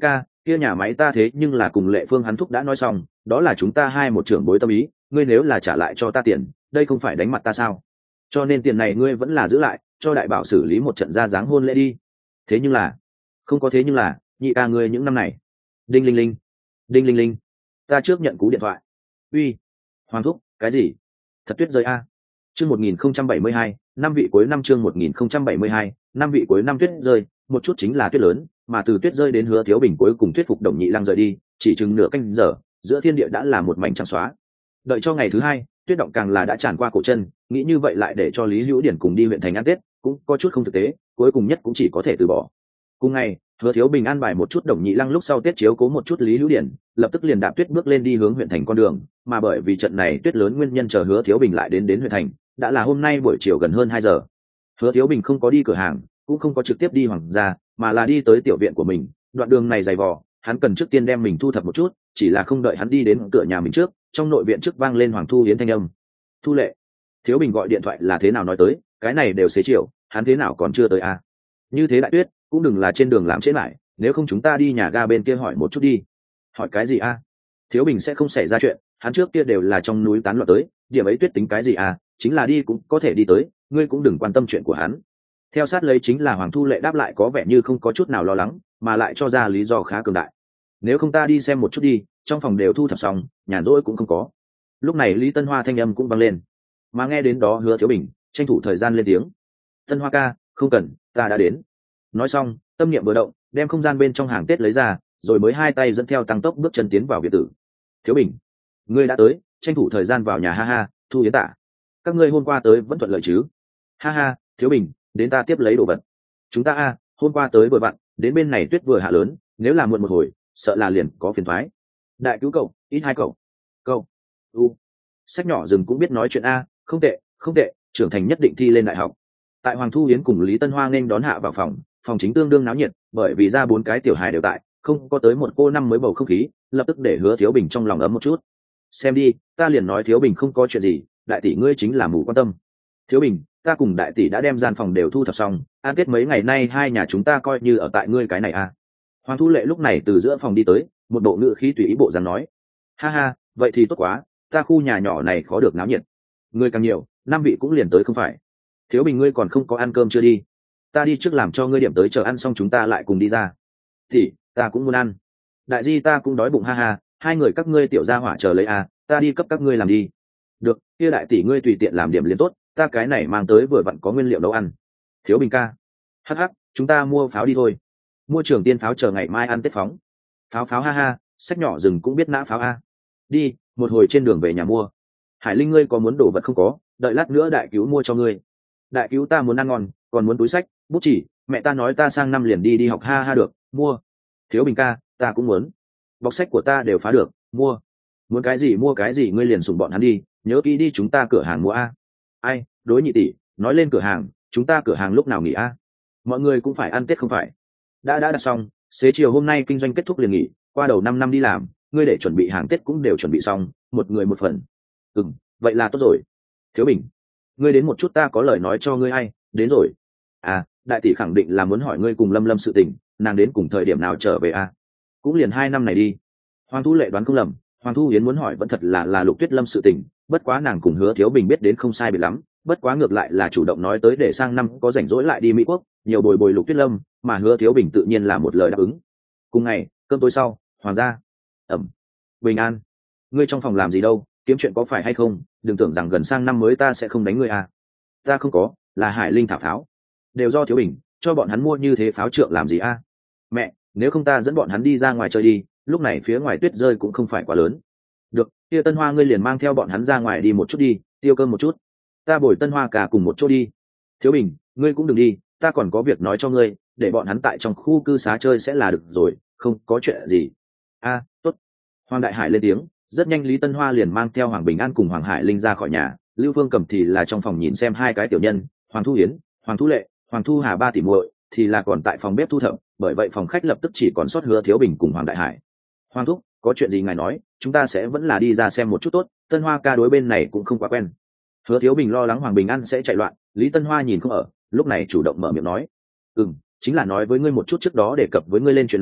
kia nhà máy ta thế nhưng là cùng Lệ Phương hắn thúc đã nói xong, đó là chúng ta hai một trưởng bối tâm ý, ngươi nếu là trả lại cho ta tiền, đây không phải đánh mặt ta sao? Cho nên tiền này ngươi vẫn là giữ lại, cho đại bảo xử lý một trận ra dáng hôn lễ đi. Thế nhưng là, không có thế nhưng là, nhị ca ngươi những năm này. Đinh linh linh, đinh linh linh, ta trước nhận cú điện thoại. Uy, Hoàng thúc, cái gì? Thật tuyết rơi a. Chương một nghìn không trăm bảy mươi hai, năm vị cuối năm chương một nghìn không trăm bảy mươi hai, năm vị cuối năm tuyết rơi, một chút chính là tuyết lớn, mà từ tuyết rơi đến Hứa Thiếu Bình cuối cùng thuyết phục Đồng Nhị Lăng rời đi, chỉ chừng nửa canh giờ, giữa thiên địa đã là một mảnh trắng xóa. Đợi cho ngày thứ hai, tuyết động càng là đã tràn qua cổ chân, nghĩ như vậy lại để cho Lý Hữu Điển cùng đi huyện thành ăn Tết, cũng có chút không thực tế, cuối cùng nhất cũng chỉ có thể từ bỏ. Cùng ngày, Hứa Thiếu Bình an bài một chút Đồng Nhị Lăng lúc sau Tết chiếu cố một chút Lý Hữu Điển, lập tức liền đạp tuyết bước lên đi hướng huyện thành con đường, mà bởi vì trận này tuyết lớn nguyên nhân chờ Hứa Thiếu Bình lại đến đến huyện thành, đã là hôm nay buổi chiều gần hơn hai giờ. Hứa Thiếu Bình không có đi cửa hàng, cũng không có trực tiếp đi hoàng gia, mà là đi tới tiểu viện của mình. Đoạn đường này dày vò, hắn cần trước tiên đem mình thu thập một chút, chỉ là không đợi hắn đi đến cửa nhà mình trước, trong nội viện trước vang lên Hoàng Thu Hiến thanh âm. Thu Lệ, Thiếu Bình gọi điện thoại là thế nào nói tới, cái này đều xế chiều, hắn thế nào còn chưa tới à? Như thế đại tuyết, cũng đừng là trên đường làm trễ lại, nếu không chúng ta đi nhà ga bên kia hỏi một chút đi. Hỏi cái gì à? Thiếu Bình sẽ không xảy ra chuyện, hắn trước kia đều là trong núi tán loạn tới, điểm ấy tuyết tính cái gì à? Chính là đi cũng có thể đi tới, ngươi cũng đừng quan tâm chuyện của hắn. Theo sát lấy chính là Hoàng Thu Lệ đáp lại có vẻ như không có chút nào lo lắng, mà lại cho ra lý do khá cường đại. Nếu không ta đi xem một chút đi, trong phòng đều thu thập xong, nhàn rỗi cũng không có. Lúc này Lý Tân Hoa thanh âm cũng vang lên, mà nghe đến đó Hứa Thiếu Bình tranh thủ thời gian lên tiếng. Tân Hoa ca, không cần, ta đã đến. Nói xong, tâm niệm vừa động, đem không gian bên trong hàng Tết lấy ra, rồi mới hai tay dẫn theo tăng tốc bước chân tiến vào biệt tử. Thiếu Bình, ngươi đã tới, tranh thủ thời gian vào nhà ha ha. Thu Yến Tả, các ngươi hôm qua tới vẫn thuận lợi chứ? Ha ha, Thiếu Bình, đến ta tiếp lấy đồ vật. Chúng ta a, hôm qua tới vừa vặn, đến bên này tuyết vừa hạ lớn, nếu là muộn một hồi, sợ là liền có phiền toái. Đại cứu cậu, ít hai cậu. Cậu. U. Sách nhỏ rừng cũng biết nói chuyện a, không tệ, không tệ, trưởng thành nhất định thi lên đại học. Tại Hoàng Thu Yến cùng Lý Tân Hoa nên đón hạ vào phòng, phòng chính tương đương náo nhiệt, bởi vì ra bốn cái tiểu hài đều tại, không có tới một cô năm mới bầu không khí, lập tức để Hứa Thiếu Bình trong lòng ấm một chút. Xem đi, ta liền nói Thiếu Bình không có chuyện gì, đại tỷ ngươi chính là mù quan tâm. Thiếu Bình, ta cùng đại tỷ đã đem gian phòng đều thu thập xong, ăn Tết mấy ngày nay hai nhà chúng ta coi như ở tại ngươi cái này à. Hoàng Thu Lệ lúc này từ giữa phòng đi tới, một bộ ngữ khí tùy ý bộ dáng nói. Ha ha, vậy thì tốt quá, ta khu nhà nhỏ này khó được náo nhiệt. Ngươi càng nhiều, năm vị cũng liền tới không phải. Thiếu Bình ngươi còn không có ăn cơm chưa đi? Ta đi trước làm cho ngươi điểm tới chờ ăn xong chúng ta lại cùng đi ra. Thì, ta cũng muốn ăn. Đại di ta cũng đói bụng ha ha, hai người các ngươi tiểu gia hỏa chờ lấy à, ta đi cấp các ngươi làm đi. Được, kia đại tỷ ngươi tùy tiện làm điểm liền tốt, ta cái này mang tới vừa vặn có nguyên liệu nấu ăn. Thiếu Bình ca, hắc hắc, chúng ta mua pháo đi thôi. Mua Trường Tiên pháo chờ ngày mai ăn Tết phóng. Pháo pháo ha ha, sách nhỏ rừng cũng biết nã pháo a. Đi, một hồi trên đường về nhà mua. Hải Linh ngươi có muốn đồ vật không có, đợi lát nữa đại cứu mua cho ngươi. Đại cứu ta muốn ăn ngon, còn muốn túi sách, bút chỉ, mẹ ta nói ta sang năm liền đi đi học ha ha được, mua. Thiếu Bình ca, ta cũng muốn. Bọc sách của ta đều phá được, mua. Muốn cái gì mua cái gì ngươi liền sủng bọn hắn đi, nhớ kỹ đi chúng ta cửa hàng mua a. Ai, đối nhị tỷ, nói lên cửa hàng, chúng ta cửa hàng lúc nào nghỉ a? Mọi người cũng phải ăn Tết không phải? Đã đã đặt xong, xế chiều hôm nay kinh doanh kết thúc liền nghỉ, qua đầu năm năm đi làm, ngươi để chuẩn bị hàng Tết cũng đều chuẩn bị xong, một người một phần. Ừm, vậy là tốt rồi. Thiếu Bình, ngươi đến một chút ta có lời nói cho ngươi hay, đến rồi. À, đại tỷ khẳng định là muốn hỏi ngươi cùng Lâm Lâm sự tình, nàng đến cùng thời điểm nào trở về a? Cũng liền hai năm này đi. Hoàng Thu Lệ đoán không lầm, Hoàng Thu Yến muốn hỏi vẫn thật là là Lục Tuyết Lâm sự tình, bất quá nàng cùng Hứa Thiếu Bình biết đến không sai biệt lắm, bất quá ngược lại là chủ động nói tới để sang năm có rảnh rỗi lại đi Mỹ Quốc, nhiều bồi bồi Lục Tuyết Lâm, mà Hứa Thiếu Bình tự nhiên là một lời đáp ứng. Cùng ngày, cơm tối sau, Hoàng gia. Ẩm. Bình an. Ngươi trong phòng làm gì đâu, kiếm chuyện có phải hay không, đừng tưởng rằng gần sang năm mới ta sẽ không đánh ngươi à. Ta không có, là Hải Linh thả pháo. Đều do Thiếu Bình, cho bọn hắn mua như thế pháo trượng làm gì a? Mẹ, nếu không ta dẫn bọn hắn đi ra ngoài chơi đi, lúc này phía ngoài tuyết rơi cũng không phải quá lớn. Được, kia Tân Hoa ngươi liền mang theo bọn hắn ra ngoài đi một chút đi, tiêu cơm một chút. Ta bồi Tân Hoa cả cùng một chỗ đi. Thiếu Bình, ngươi cũng đừng đi, ta còn có việc nói cho ngươi, để bọn hắn tại trong khu cư xá chơi sẽ là được rồi, không có chuyện gì. A, tốt. Hoàng Đại Hải lên tiếng, rất nhanh Lý Tân Hoa liền mang theo Hoàng Bình An cùng Hoàng Hải Linh ra khỏi nhà, Lưu Phương Cầm thì là trong phòng nhìn xem hai cái tiểu nhân, Hoàng Thu Hiến, Hoàng Thu Lệ, Hoàng Thu Hà ba tỷ muội thì là còn tại phòng bếp thu thập, bởi vậy phòng khách lập tức chỉ còn sót Hứa Thiếu Bình cùng Hoàng Đại Hải. Hoàng thúc, có chuyện gì ngài nói, chúng ta sẽ vẫn là đi ra xem một chút tốt, Tân Hoa ca đối bên này cũng không quá quen. Hứa Thiếu Bình lo lắng Hoàng Bình An sẽ chạy loạn, Lý Tân Hoa nhìn không ở, lúc này chủ động mở miệng nói. Ừm, chính là nói với ngươi một chút trước đó đề cập với ngươi lên chuyện này,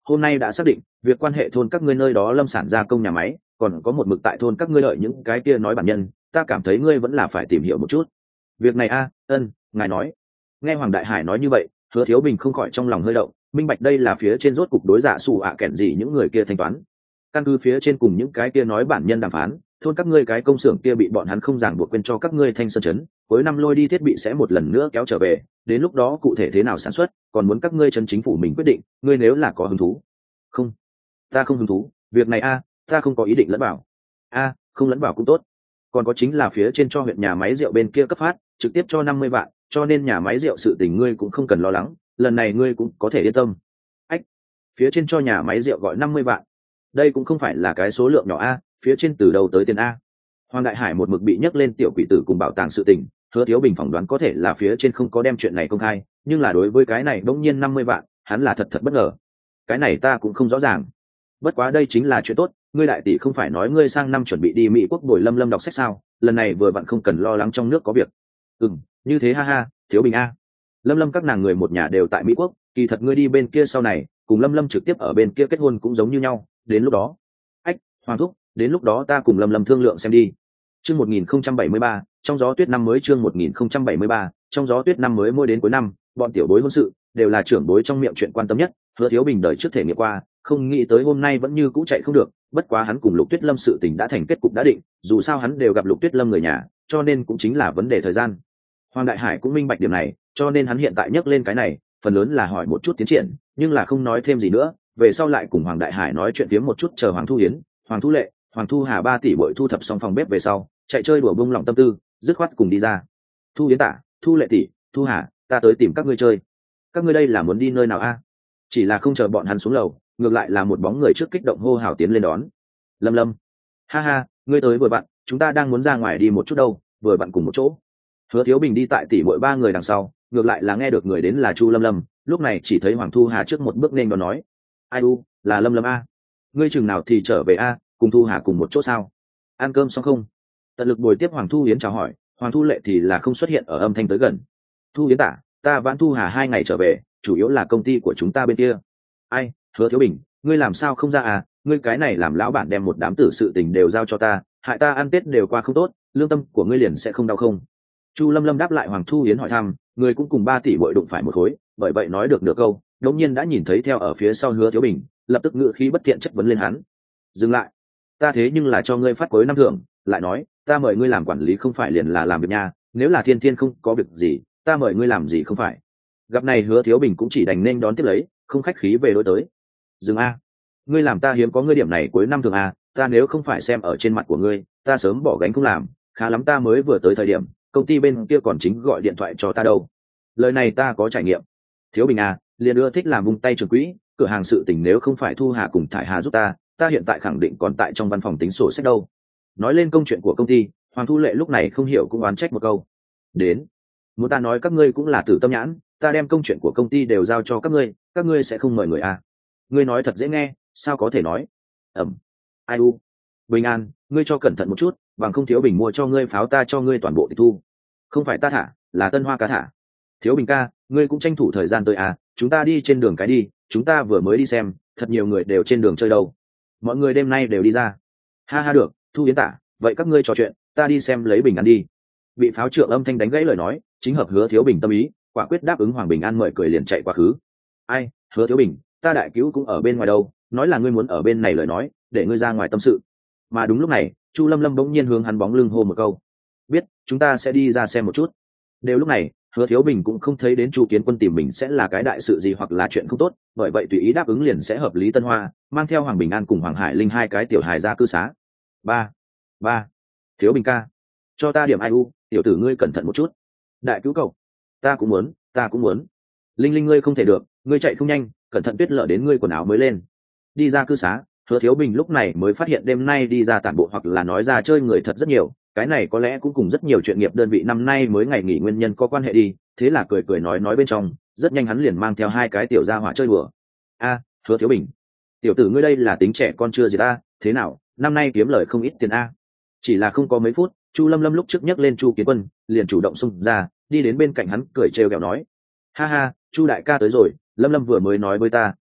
hôm nay đã xác định việc quan hệ thôn các ngươi nơi đó lâm sản gia công nhà máy, còn có một mực tại thôn các ngươi lợi những cái kia nói bản nhân, ta cảm thấy ngươi vẫn là phải tìm hiểu một chút việc này a. Ân, ngài nói. Nghe Hoàng Đại Hải nói như vậy, Hứa Thiếu Bình không khỏi trong lòng hơi động, minh bạch đây là phía trên rốt cục đối giả sủ ạ kẹn gì những người kia thanh toán. Căn cứ phía trên cùng những cái kia nói bản nhân đàm phán, thôn các ngươi cái công xưởng kia bị bọn hắn không ràng buộc quên cho các ngươi thanh sơn chấn, cuối năm lôi đi thiết bị sẽ một lần nữa kéo trở về, đến lúc đó cụ thể thế nào sản xuất, còn muốn các ngươi chấn chính phủ mình quyết định, ngươi nếu là có hứng thú. Không, ta không hứng thú, việc này a, ta không có ý định lẫn vào. A, không lẫn vào cũng tốt. Còn có chính là phía trên cho huyện nhà máy rượu bên kia cấp phát, trực tiếp cho năm mươi vạn, cho nên nhà máy rượu sự tình ngươi cũng không cần lo lắng, lần này ngươi cũng có thể yên tâm. Ách, phía trên cho nhà máy rượu gọi năm mươi vạn, đây cũng không phải là cái số lượng nhỏ a, phía trên từ đầu tới tiền a. Hoàng Đại Hải một mực bị nhắc lên tiểu quỷ tử cùng bảo tàng sự tình, Hứa Thiếu Bình phỏng đoán có thể là phía trên không có đem chuyện này công khai, nhưng là đối với cái này đống nhiên năm mươi vạn, hắn là thật thật bất ngờ. Cái này ta cũng không rõ ràng. Bất quá đây chính là chuyện tốt, ngươi đại tỷ không phải nói ngươi sang năm chuẩn bị đi Mỹ quốc bồi Lâm Lâm đọc sách sao, lần này vừa vặn không cần lo lắng trong nước có việc. Ừm, như thế ha ha, Thiếu Bình a. Lâm Lâm các nàng người một nhà đều tại Mỹ quốc, kỳ thật ngươi đi bên kia sau này, cùng Lâm Lâm trực tiếp ở bên kia kết hôn cũng giống như nhau, đến lúc đó. Ách, Hoàng thúc, đến lúc đó ta cùng Lâm Lâm thương lượng xem đi. Chương một nghìn không trăm bảy mươi ba, trong gió tuyết năm mới chương một nghìn không trăm bảy mươi ba, trong gió tuyết năm mới mỗi đến cuối năm, bọn tiểu bối hôn sự đều là trưởng bối trong miệng chuyện quan tâm nhất, Hứa Thiếu Bình đời trước thể nghiệm qua, không nghĩ tới hôm nay vẫn như cũ chạy không được, bất quá hắn cùng Lục Tuyết Lâm sự tình đã thành kết cục đã định, dù sao hắn đều gặp Lục Tuyết Lâm người nhà, cho nên cũng chính là vấn đề thời gian. Hoàng Đại Hải cũng minh bạch điểm này, cho nên hắn hiện tại nhắc lên cái này, phần lớn là hỏi một chút tiến triển, nhưng là không nói thêm gì nữa, về sau lại cùng Hoàng Đại Hải nói chuyện phiếm một chút chờ Hoàng Thu Hiến, Hoàng Thu Lệ, Hoàng Thu Hà ba tỷ bội thu thập xong phòng bếp về sau, chạy chơi đùa bông lòng tâm tư, dứt khoát cùng đi ra. Thu Hiến tả, Thu Lệ tỷ, Thu Hà, ta tới tìm các ngươi chơi. Các ngươi đây là muốn đi nơi nào a? Chỉ là không chờ bọn hắn xuống lầu, ngược lại là một bóng người trước kích động hô hào tiến lên đón. Lâm Lâm, ha ha, ngươi tới vừa bạn, chúng ta đang muốn ra ngoài đi một chút đâu, vừa bạn cùng một chỗ. Hứa Thiếu Bình đi tại tỷ muội ba người đằng sau, ngược lại là nghe được người đến là Chu Lâm Lâm, lúc này chỉ thấy Hoàng Thu Hà trước một bước nên đón nói, ai u, là Lâm Lâm a, ngươi chừng nào thì trở về a, cùng Thu Hà cùng một chỗ sao? Ăn cơm xong không? Tận lực bồi tiếp Hoàng Thu Hiến chào hỏi, Hoàng Thu Lệ thì là không xuất hiện ở âm thanh tới gần. Thu Hiến tả, ta vãn Thu Hà hai ngày trở về, chủ yếu là công ty của chúng ta bên kia. Ai, Hứa Thiếu Bình, ngươi làm sao không ra à? Ngươi cái này làm lão bản đem một đám tử sự tình đều giao cho ta, hại ta ăn Tết đều qua không tốt, lương tâm của ngươi liền sẽ không đau không? Chu Lâm Lâm đáp lại Hoàng Thu Hiến hỏi thăm, người cũng cùng ba tỷ bội đụng phải một khối, bởi vậy nói được được câu, đống nhiên đã nhìn thấy theo ở phía sau Hứa Thiếu Bình, lập tức ngữ khí bất thiện chất vấn lên hắn. Dừng lại, ta thế nhưng là cho ngươi phát cuối năm thưởng, lại nói, ta mời ngươi làm quản lý không phải liền là làm việc nha, nếu là thiên thiên không có việc gì, ta mời ngươi làm gì không phải. Gặp này Hứa Thiếu Bình cũng chỉ đành nên đón tiếp lấy, không khách khí về đối tới. Dừng a, ngươi làm ta hiếm có ngươi điểm này cuối năm thường a, ta nếu không phải xem ở trên mặt của ngươi, ta sớm bỏ gánh không làm, khá lắm ta mới vừa tới thời điểm, công ty bên kia còn chính gọi điện thoại cho ta đâu. Lời này ta có trải nghiệm. Thiếu Bình à, liền ưa thích làm vung tay trường quỹ, cửa hàng sự tình nếu không phải Thu Hà cùng Thải Hà giúp ta, ta hiện tại khẳng định còn tại trong văn phòng tính sổ sách đâu. Nói lên công chuyện của công ty, Hoàng Thu Lệ lúc này không hiểu cũng oán trách một câu. Đến, muốn ta nói các ngươi cũng là tử tâm nhãn, ta đem công chuyện của công ty đều giao cho các ngươi, các ngươi sẽ không mời người à? Ngươi nói thật dễ nghe, sao có thể nói? Ẩm. Ai u. Bình an, ngươi cho cẩn thận một chút, bằng không Thiếu Bình mua cho ngươi pháo ta cho ngươi toàn bộ tịch thu. Không phải ta thả, là Tân Hoa cá thả. Thiếu Bình ca, ngươi cũng tranh thủ thời gian tới à, chúng ta đi trên đường cái đi, chúng ta vừa mới đi xem, thật nhiều người đều trên đường chơi đâu. Mọi người đêm nay đều đi ra. Ha ha được, Thu Yến tả, vậy các ngươi trò chuyện, ta đi xem lấy Bình an đi. Bị pháo trượng âm thanh đánh gãy lời nói, chính hợp Hứa Thiếu Bình tâm ý, quả quyết đáp ứng Hoàng Bình An mời cười liền chạy quá khứ. Ai, Hứa Thiếu Bình, ta đại cứu cũng ở bên ngoài đâu, nói là ngươi muốn ở bên này lời nói, để ngươi ra ngoài tâm sự. Mà đúng lúc này, Chu Lâm Lâm bỗng nhiên hướng hắn bóng lưng hô một câu. Biết, chúng ta sẽ đi ra xem một chút. Đều lúc này, Hứa Thiếu Bình cũng không thấy đến Chu Kiến Quân tìm mình sẽ là cái đại sự gì hoặc là chuyện không tốt, bởi vậy tùy ý đáp ứng liền sẽ hợp lý Tân Hoa, mang theo Hoàng Bình An cùng Hoàng Hải Linh hai cái tiểu hài ra cư xá. Ba, ba, Thiếu Bình ca, cho ta điểm ai u, tiểu tử ngươi cẩn thận một chút. Đại cứu cậu, ta cũng muốn, ta cũng muốn. Linh Linh ngươi không thể được, ngươi chạy không nhanh, cẩn thận tuyết lở đến ngươi quần áo mới lên. Đi ra cư xá, Hứa Thiếu Bình lúc này mới phát hiện đêm nay đi ra tản bộ hoặc là nói ra chơi người thật rất nhiều, cái này có lẽ cũng cùng rất nhiều chuyện nghiệp đơn vị năm nay mới ngày nghỉ nguyên nhân có quan hệ đi, thế là cười cười nói nói bên trong, rất nhanh hắn liền mang theo hai cái tiểu gia hỏa chơi đùa. A, Hứa Thiếu Bình, tiểu tử ngươi đây là tính trẻ con chưa gì ta, thế nào, năm nay kiếm lời không ít tiền a. Chỉ là không có mấy phút, Chu Lâm Lâm lúc trước nhấc lên Chu Kiến Quân, liền chủ động xung ra, đi đến bên cạnh hắn cười trêu ghẹo nói: "Ha ha, Chu đại ca tới rồi, Lâm Lâm vừa mới nói với ta,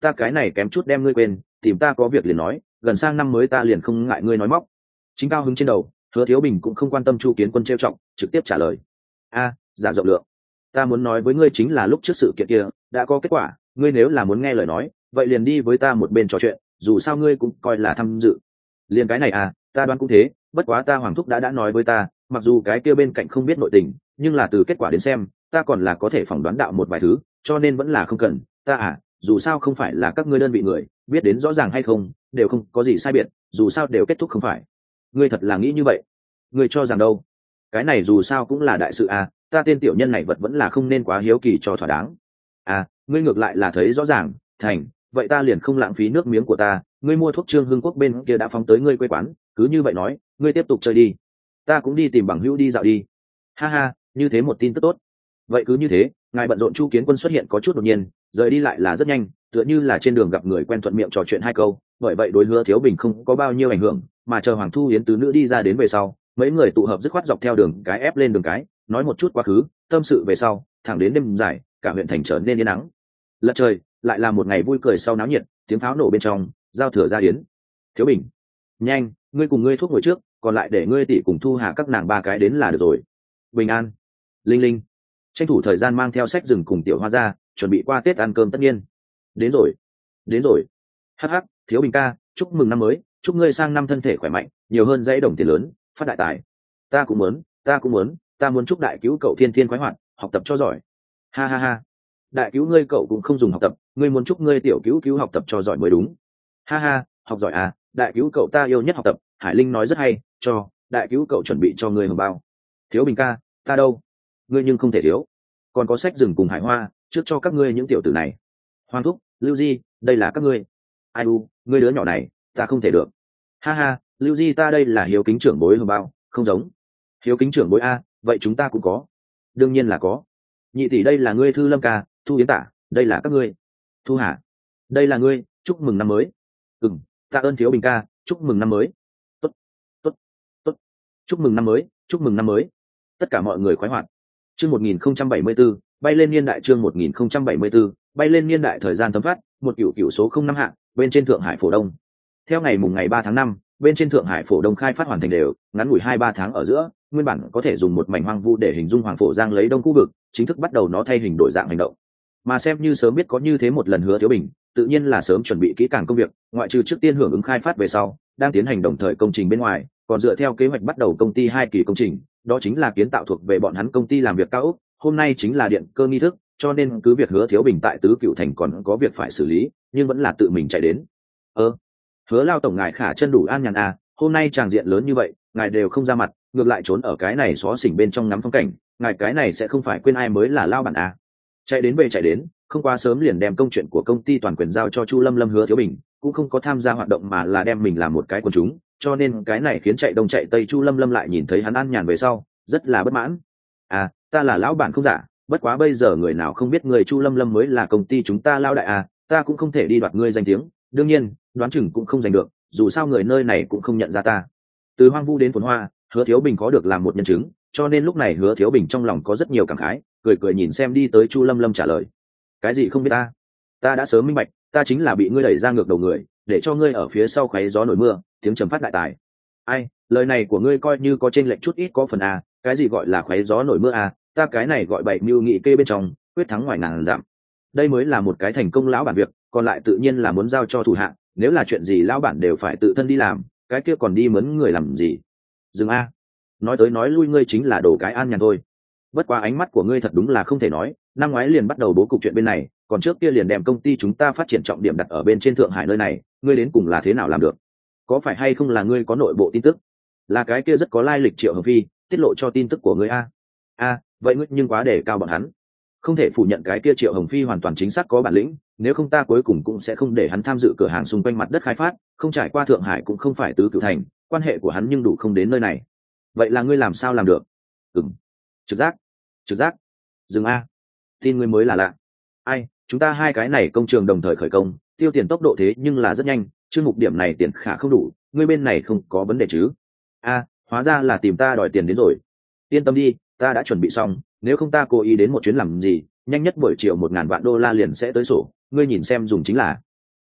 ta cái này kém chút đem ngươi quên, tìm ta có việc liền nói, gần sang năm mới ta liền không ngại ngươi nói móc. Chính cao hứng trên đầu, Hứa Thiếu Bình cũng không quan tâm Chu Kiến Quân trêu chọc, trực tiếp trả lời. A, giả rộng lượng. Ta muốn nói với ngươi chính là lúc trước sự kiện kia đã có kết quả, ngươi nếu là muốn nghe lời nói, vậy liền đi với ta một bên trò chuyện, dù sao ngươi cũng coi là tham dự. Liền cái này à, ta đoán cũng thế, bất quá ta Hoàng thúc đã đã nói với ta, mặc dù cái kia bên cạnh không biết nội tình, nhưng là từ kết quả đến xem, ta còn là có thể phỏng đoán đạo một vài thứ, cho nên vẫn là không cần. Ta à, dù sao không phải là các ngươi đơn vị người, biết đến rõ ràng hay không, đều không có gì sai biệt, dù sao đều kết thúc không phải. Ngươi thật là nghĩ như vậy? Ngươi cho rằng đâu? Cái này dù sao cũng là đại sự à, ta tên tiểu nhân này vật vẫn là không nên quá hiếu kỳ cho thỏa đáng. À, ngươi ngược lại là thấy rõ ràng, thành, vậy ta liền không lãng phí nước miếng của ta, ngươi mua thuốc Trương Hưng Quốc bên kia đã phóng tới ngươi quê quán, cứ như vậy nói, ngươi tiếp tục chơi đi, ta cũng đi tìm bằng hữu đi dạo đi. Ha ha, như thế một tin tức tốt. Vậy cứ như thế, ngài bận rộn. Chu Kiến Quân xuất hiện có chút đột nhiên, rời đi lại là rất nhanh, tựa như là trên đường gặp người quen thuận miệng trò chuyện hai câu, bởi vậy đối Hứa Thiếu Bình không có bao nhiêu ảnh hưởng, mà chờ Hoàng Thu Yến tứ nữ đi ra đến về sau, mấy người tụ hợp dứt khoát dọc theo đường cái ép lên đường cái, nói một chút quá khứ, tâm sự về sau, thẳng đến đêm dài, cả huyện thành trở nên yên nắng. Lật trời, lại là một ngày vui cười sau náo nhiệt, tiếng pháo nổ bên trong, giao thừa ra yến. Thiếu Bình, nhanh, ngươi cùng ngươi thuốc ngồi trước, còn lại để ngươi tỷ cùng Thu Hà các nàng ba cái đến là được rồi. Bình an, Linh Linh, tranh thủ thời gian mang theo sách rừng cùng Tiểu Hoa ra, chuẩn bị qua Tết ăn cơm tất nhiên. Đến rồi, đến rồi. Hắc hắc, Thiếu Bình ca, chúc mừng năm mới, chúc ngươi sang năm thân thể khỏe mạnh, nhiều hơn dãy đồng tiền lớn, phát đại tài. Ta cũng muốn, ta cũng muốn, ta muốn chúc đại cứu cậu thiên thiên khoái hoạt, học tập cho giỏi. Ha ha ha. Đại cứu ngươi cậu cũng không dùng học tập, ngươi muốn chúc ngươi tiểu cứu cứu học tập cho giỏi mới đúng. Ha ha, học giỏi à, đại cứu cậu ta yêu nhất học tập, Hải Linh nói rất hay, cho, đại cứu cậu chuẩn bị cho ngươi hồng bao. Thiếu Bình ca, ta đâu? Ngươi nhưng không thể thiếu. Còn có sách rừng cùng Hải Hoa, trước cho các ngươi những tiểu tử này. Hoàng thúc, Lưu Di, đây là các ngươi. Ai u, ngươi đứa nhỏ này, ta không thể được. Ha ha, Lưu Di ta đây là hiếu kính trưởng bối hồng bao, không giống. Hiếu kính trưởng bối a, vậy chúng ta cũng có. Đương nhiên là có. Nhị tỷ đây là ngươi Thư Lâm ca, Thu Yến tả, đây là các ngươi. Thu Hà, đây là ngươi, chúc mừng năm mới. Ừm, tạ ơn Thiếu Bình ca, chúc mừng năm mới. Tốt, tốt, tốt. Chúc mừng năm mới, chúc mừng năm mới. Tất cả mọi người khoái hoạt. Chương một nghìn không trăm bảy mươi 74, bay lên niên đại chương một nghìn không trăm bảy mươi 74, bay lên niên đại thời gian thấm phát, một cửu cửu số không năm hạng, bên trên Thượng Hải phổ Đông. Theo ngày mùng ngày ba tháng năm, bên trên Thượng Hải phổ Đông khai phát hoàn thành đều, ngắn ngủi hai ba tháng ở giữa, nguyên bản có thể dùng một mảnh hoang vu để hình dung Hoàng Phổ Giang lấy đông khu vực, chính thức bắt đầu nó thay hình đổi dạng hành động. Mà xem như sớm biết có như thế một lần Hứa Thiếu Bình, tự nhiên là sớm chuẩn bị kỹ càng công việc, ngoại trừ trước tiên hưởng ứng khai phát về sau, đang tiến hành đồng thời công trình bên ngoài, còn dựa theo kế hoạch bắt đầu công ty hai kỳ công trình, đó chính là kiến tạo thuộc về bọn hắn công ty làm việc cao ốc, hôm nay chính là điện cơ nghi thức, cho nên cứ việc Hứa Thiếu Bình tại Tứ Cửu Thành còn có việc phải xử lý, nhưng vẫn là tự mình chạy đến. Ơ, Hứa Lao tổng ngài khả chân đủ an nhàn à, hôm nay tràng diện lớn như vậy, ngài đều không ra mặt, ngược lại trốn ở cái này xó xỉnh bên trong ngắm phong cảnh, ngài cái này sẽ không phải quên ai mới là lao bản à. Chạy đến về chạy đến, không quá sớm liền đem công chuyện của công ty toàn quyền giao cho Chu Lâm Lâm. Hứa Thiếu Bình cũng không có tham gia hoạt động mà là đem mình làm một cái quần chúng, cho nên cái này khiến chạy đông chạy tây Chu Lâm Lâm lại nhìn thấy hắn an nhàn về sau, rất là bất mãn. À, ta là lão bản không giả, bất quá bây giờ người nào không biết người Chu Lâm Lâm mới là công ty chúng ta lao đại à, ta cũng không thể đi đoạt ngươi danh tiếng, đương nhiên, đoán chừng cũng không giành được, dù sao người nơi này cũng không nhận ra ta. Từ hoang vu đến phồn hoa, Hứa Thiếu Bình có được làm một nhân chứng, cho nên lúc này Hứa Thiếu Bình trong lòng có rất nhiều cảm khái, cười cười nhìn xem đi tới Chu Lâm Lâm trả lời. Cái gì không biết ta? Ta đã sớm minh bạch, ta chính là bị ngươi đẩy ra ngược đầu người, để cho ngươi ở phía sau khoé gió nổi mưa, tiếng trầm phát đại tài. Ai, lời này của ngươi coi như có trên lệnh chút ít có phần à, cái gì gọi là khoé gió nổi mưa à, ta cái này gọi bảy mưu nghị kê bên trong, quyết thắng ngoài ngàn dặm. Đây mới là một cái thành công lão bản việc, còn lại tự nhiên là muốn giao cho thủ hạ, nếu là chuyện gì lão bản đều phải tự thân đi làm, cái kia còn đi mướn người làm gì? Dừng a. Nói tới nói lui ngươi chính là đồ cái an nhàn thôi. Bất quá ánh mắt của ngươi thật đúng là không thể nói, năm ngoái liền bắt đầu bố cục chuyện bên này, còn trước kia liền đem công ty chúng ta phát triển trọng điểm đặt ở bên trên Thượng Hải nơi này, ngươi đến cùng là thế nào làm được? Có phải hay không là ngươi có nội bộ tin tức? Là cái kia rất có lai lịch Triệu Hồng Phi tiết lộ cho tin tức của ngươi a? A, vậy ngươi nhưng quá để cao bọn hắn. Không thể phủ nhận cái kia Triệu Hồng Phi hoàn toàn chính xác có bản lĩnh, nếu không ta cuối cùng cũng sẽ không để hắn tham dự cửa hàng xung quanh mặt đất khai phát, không trải qua Thượng Hải cũng không phải Tứ Cửu Thành, quan hệ của hắn nhưng đủ không đến nơi này. Vậy là ngươi làm sao làm được? Ừm, trực giác, trực giác. Dừng a, tin ngươi mới là lạ. Ai, chúng ta hai cái này công trường đồng thời khởi công, tiêu tiền tốc độ thế nhưng là rất nhanh, chương mục điểm này tiền khả không đủ, ngươi bên này không có vấn đề chứ? A, hóa ra là tìm ta đòi tiền đến rồi. Yên tâm đi, ta đã chuẩn bị xong, nếu không ta cố ý đến một chuyến làm gì, nhanh nhất buổi chiều một ngàn vạn đô la liền sẽ tới sổ, ngươi nhìn xem dùng chính là.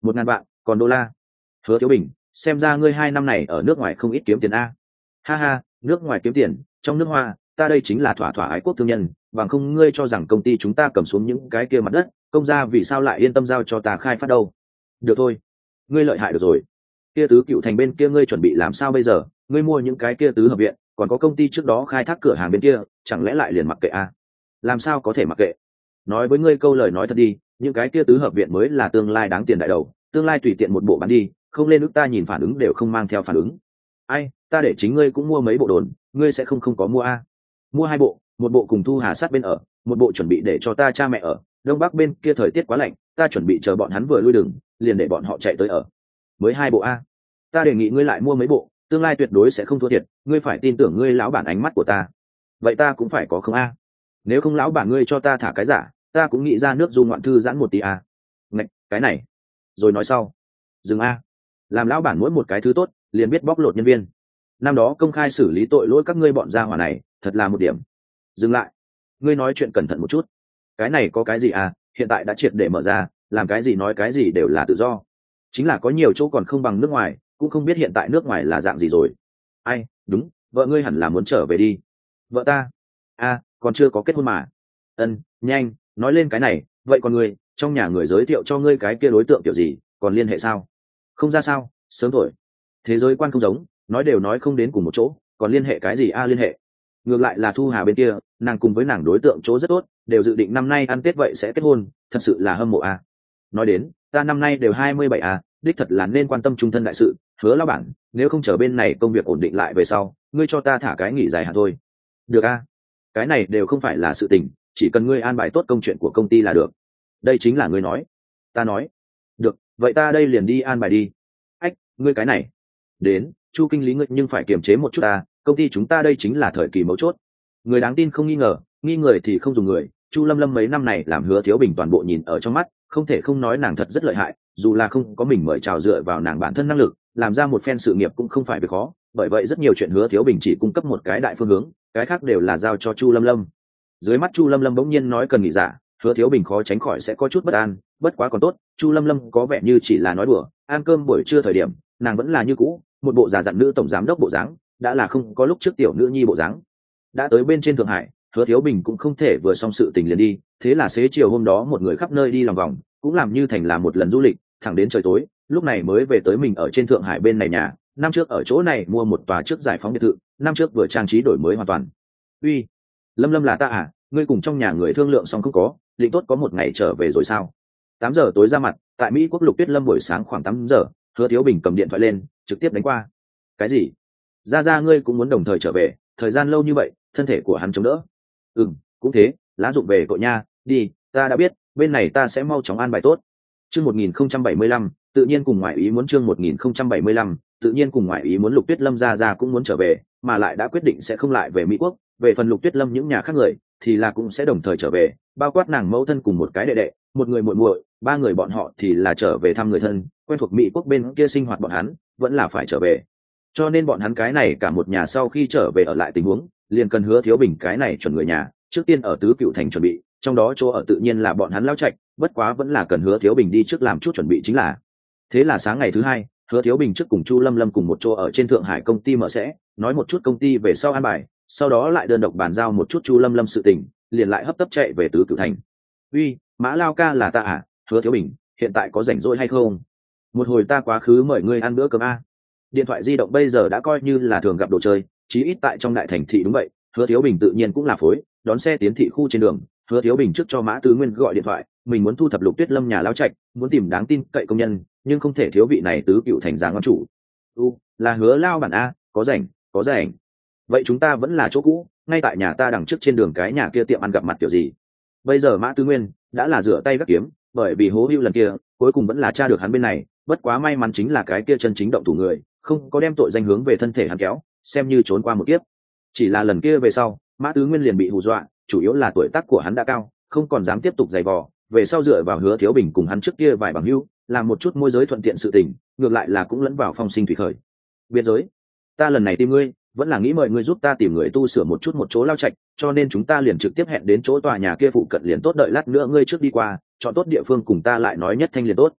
Một ngàn vạn còn đô la? Hứa Thiếu Bình, xem ra ngươi hai năm này ở nước ngoài không ít kiếm tiền a. Ha ha, nước ngoài kiếm tiền, trong nước hoa, ta đây chính là thỏa thỏa ái quốc thương nhân, bằng không ngươi cho rằng công ty chúng ta cầm xuống những cái kia mặt đất, công gia vì sao lại yên tâm giao cho ta khai phát đâu? Được thôi, ngươi lợi hại được rồi. Kia tứ cựu thành bên kia ngươi chuẩn bị làm sao bây giờ? Ngươi mua những cái kia tứ hợp viện, còn có công ty trước đó khai thác cửa hàng bên kia, chẳng lẽ lại liền mặc kệ a? Làm sao có thể mặc kệ? Nói với ngươi câu lời nói thật đi, những cái kia tứ hợp viện mới là tương lai đáng tiền đại đầu, tương lai tùy tiện một bộ bán đi, không lên nước ta nhìn phản ứng đều không mang theo phản ứng. Ai, ta để chính ngươi cũng mua mấy bộ đồn, ngươi sẽ không không có mua a? Mua hai bộ, một bộ cùng Thu Hà sát bên ở, một bộ chuẩn bị để cho ta cha mẹ ở. Đông Bắc bên kia thời tiết quá lạnh, ta chuẩn bị chờ bọn hắn vừa lui đường, liền để bọn họ chạy tới ở. Mới hai bộ a? Ta đề nghị ngươi lại mua mấy bộ, tương lai tuyệt đối sẽ không thua thiệt, ngươi phải tin tưởng ngươi lão bản ánh mắt của ta. Vậy ta cũng phải có không a? Nếu không lão bản ngươi cho ta thả cái giả, ta cũng nghĩ ra nước du ngoạn thư giãn một tí a. Ngạch, cái này. Rồi nói sau. Dừng a. Làm lão bản mỗi một cái thứ tốt, liền biết bóc lột nhân viên. Năm đó công khai xử lý tội lỗi các ngươi bọn gia hỏa này, thật là một điểm. Dừng lại. Ngươi nói chuyện cẩn thận một chút. Cái này có cái gì à, hiện tại đã triệt để mở ra, làm cái gì nói cái gì đều là tự do. Chính là có nhiều chỗ còn không bằng nước ngoài, cũng không biết hiện tại nước ngoài là dạng gì rồi. Ai, đúng, vợ ngươi hẳn là muốn trở về đi. Vợ ta? A, còn chưa có kết hôn mà. Ân, nhanh, nói lên cái này, vậy còn ngươi, trong nhà người giới thiệu cho ngươi cái kia đối tượng kiểu gì, còn liên hệ sao? Không ra sao, sớm thôi. Thế giới quan không giống, nói đều nói không đến cùng một chỗ, còn liên hệ cái gì a? Liên hệ. Ngược lại là Thu Hà bên kia, nàng cùng với nàng đối tượng chỗ rất tốt, đều dự định năm nay ăn Tết vậy sẽ kết hôn, thật sự là hâm mộ a. Nói đến, ta năm nay đều hai mươi bảy a, đích thật là nên quan tâm trung thân đại sự, Hứa lão bản, nếu không chờ bên này công việc ổn định lại về sau, ngươi cho ta thả cái nghỉ dài hạn thôi. Được a. Cái này đều không phải là sự tình, chỉ cần ngươi an bài tốt công chuyện của công ty là được. Đây chính là ngươi nói. Ta nói. Được, vậy ta đây liền đi an bài đi. Ách, ngươi cái này. Đến, Chu kinh lý ngươi nhưng phải kiềm chế một chút ta, công ty chúng ta đây chính là thời kỳ mấu chốt. Người đáng tin không nghi ngờ, nghi người thì không dùng người. Chu Lâm Lâm mấy năm này làm Hứa Thiếu Bình toàn bộ nhìn ở trong mắt, không thể không nói nàng thật rất lợi hại, dù là không có mình mời chào dựa vào nàng bản thân năng lực, làm ra một phen sự nghiệp cũng không phải việc khó. Bởi vậy rất nhiều chuyện Hứa Thiếu Bình chỉ cung cấp một cái đại phương hướng, cái khác đều là giao cho Chu Lâm Lâm. Dưới mắt Chu Lâm Lâm bỗng nhiên nói cần nghỉ giả, Hứa Thiếu Bình khó tránh khỏi sẽ có chút bất an, bất quá còn tốt, Chu Lâm Lâm có vẻ như chỉ là nói đùa, ăn cơm buổi trưa thời điểm, nàng vẫn là như cũ, một bộ già dặn nữ tổng giám đốc bộ dáng, đã là không có lúc trước tiểu nữ nhi bộ dáng. Đã tới bên trên Thượng Hải, Hứa Thiếu Bình cũng không thể vừa xong sự tình liền đi, thế là xế chiều hôm đó một người khắp nơi đi lòng vòng, cũng làm như thành là một lần du lịch, thẳng đến trời tối, lúc này mới về tới mình ở trên Thượng Hải bên này nhà, năm trước ở chỗ này mua một tòa trước giải phóng biệt thự, năm trước vừa trang trí đổi mới hoàn toàn. Uy, Lâm Lâm là ta à, ngươi cùng trong nhà người thương lượng xong không có, định tốt có một ngày trở về rồi sao? Tám giờ tối ra mặt, tại Mỹ Quốc Lục Tuyết Lâm buổi sáng khoảng tám giờ, Hứa Thiếu Bình cầm điện thoại lên, trực tiếp đánh qua. Cái gì? Ra ra ngươi cũng muốn đồng thời trở về, thời gian lâu như vậy, thân thể của hắn chống đỡ. Ừm, cũng thế, lá dụng về cậu nha, đi, ta đã biết, bên này ta sẽ mau chóng an bài tốt. Chương một nghìn không trăm bảy mươi lăm, tự nhiên cùng ngoại ý muốn chương một nghìn không trăm bảy mươi lăm, tự nhiên cùng ngoại ý muốn Lục Tuyết Lâm ra ra cũng muốn trở về, mà lại đã quyết định sẽ không lại về Mỹ Quốc, về phần Lục Tuyết Lâm những nhà khác người thì là cũng sẽ đồng thời trở về, bao quát nàng mẫu thân cùng một cái đệ đệ, một người muội muội, ba người bọn họ thì là trở về thăm người thân, quen thuộc Mỹ Quốc bên kia sinh hoạt bọn hắn, vẫn là phải trở về. Cho nên bọn hắn cái này cả một nhà sau khi trở về ở lại tình huống, liền cần Hứa Thiếu Bình cái này chuẩn người nhà, trước tiên ở Tứ Cựu Thành chuẩn bị, trong đó chỗ ở tự nhiên là bọn hắn lao trạch, bất quá vẫn là cần Hứa Thiếu Bình đi trước làm chút chuẩn bị chính là. Thế là sáng ngày thứ hai, Hứa Thiếu Bình trước cùng Chu Lâm Lâm cùng một chỗ ở trên Thượng Hải công ty mở sẽ, nói một chút công ty về sau an bài, sau đó lại đơn độc bàn giao một chút Chu Lâm Lâm sự tình, liền lại hấp tấp chạy về Tứ Cựu Thành. Uy, Mã Lao ca là ta à, Hứa Thiếu Bình, hiện tại có rảnh rỗi hay không? Một hồi ta quá khứ mời ngươi ăn bữa cơm a. Điện thoại di động bây giờ đã coi như là thường gặp đồ chơi, chí ít tại trong đại thành thị đúng vậy. Hứa Thiếu Bình tự nhiên cũng là phối, đón xe tiến thị khu trên đường, Hứa Thiếu Bình trước cho Mã Tứ Nguyên gọi điện thoại, mình muốn thu thập Lục Tuyết Lâm nhà lao trạch, muốn tìm đáng tin cậy công nhân, nhưng không thể thiếu vị này Tứ Cựu Thành giáng ngon chủ. U, là Hứa Lao bản a, có rảnh, có rảnh. Vậy chúng ta vẫn là chỗ cũ, ngay tại nhà ta đằng trước trên đường cái nhà kia tiệm ăn gặp mặt kiểu gì. Bây giờ Mã Tứ Nguyên đã là rửa tay gác kiếm, bởi vì hố hưu lần kia, cuối cùng vẫn là tra được hắn bên này, bất quá may mắn chính là cái kia chân chính động thủ người, không có đem tội danh hướng về thân thể hắn kéo, xem như trốn qua một kiếp. Chỉ là lần kia về sau, Mã Tứ Nguyên liền bị hù dọa, chủ yếu là tuổi tác của hắn đã cao, không còn dám tiếp tục giày vò, về sau dựa vào Hứa Thiếu Bình cùng hắn trước kia vài bằng hưu, làm một chút môi giới thuận tiện sự tình, ngược lại là cũng lẫn vào phong sinh thủy khởi. Biệt giới, ta lần này tìm ngươi, vẫn là nghĩ mời ngươi giúp ta tìm người tu sửa một chút một chỗ lao trạch, cho nên chúng ta liền trực tiếp hẹn đến chỗ tòa nhà kia phụ cận liền tốt, đợi lát nữa ngươi trước đi qua, chọn tốt địa phương cùng ta lại nói nhất thanh liền tốt.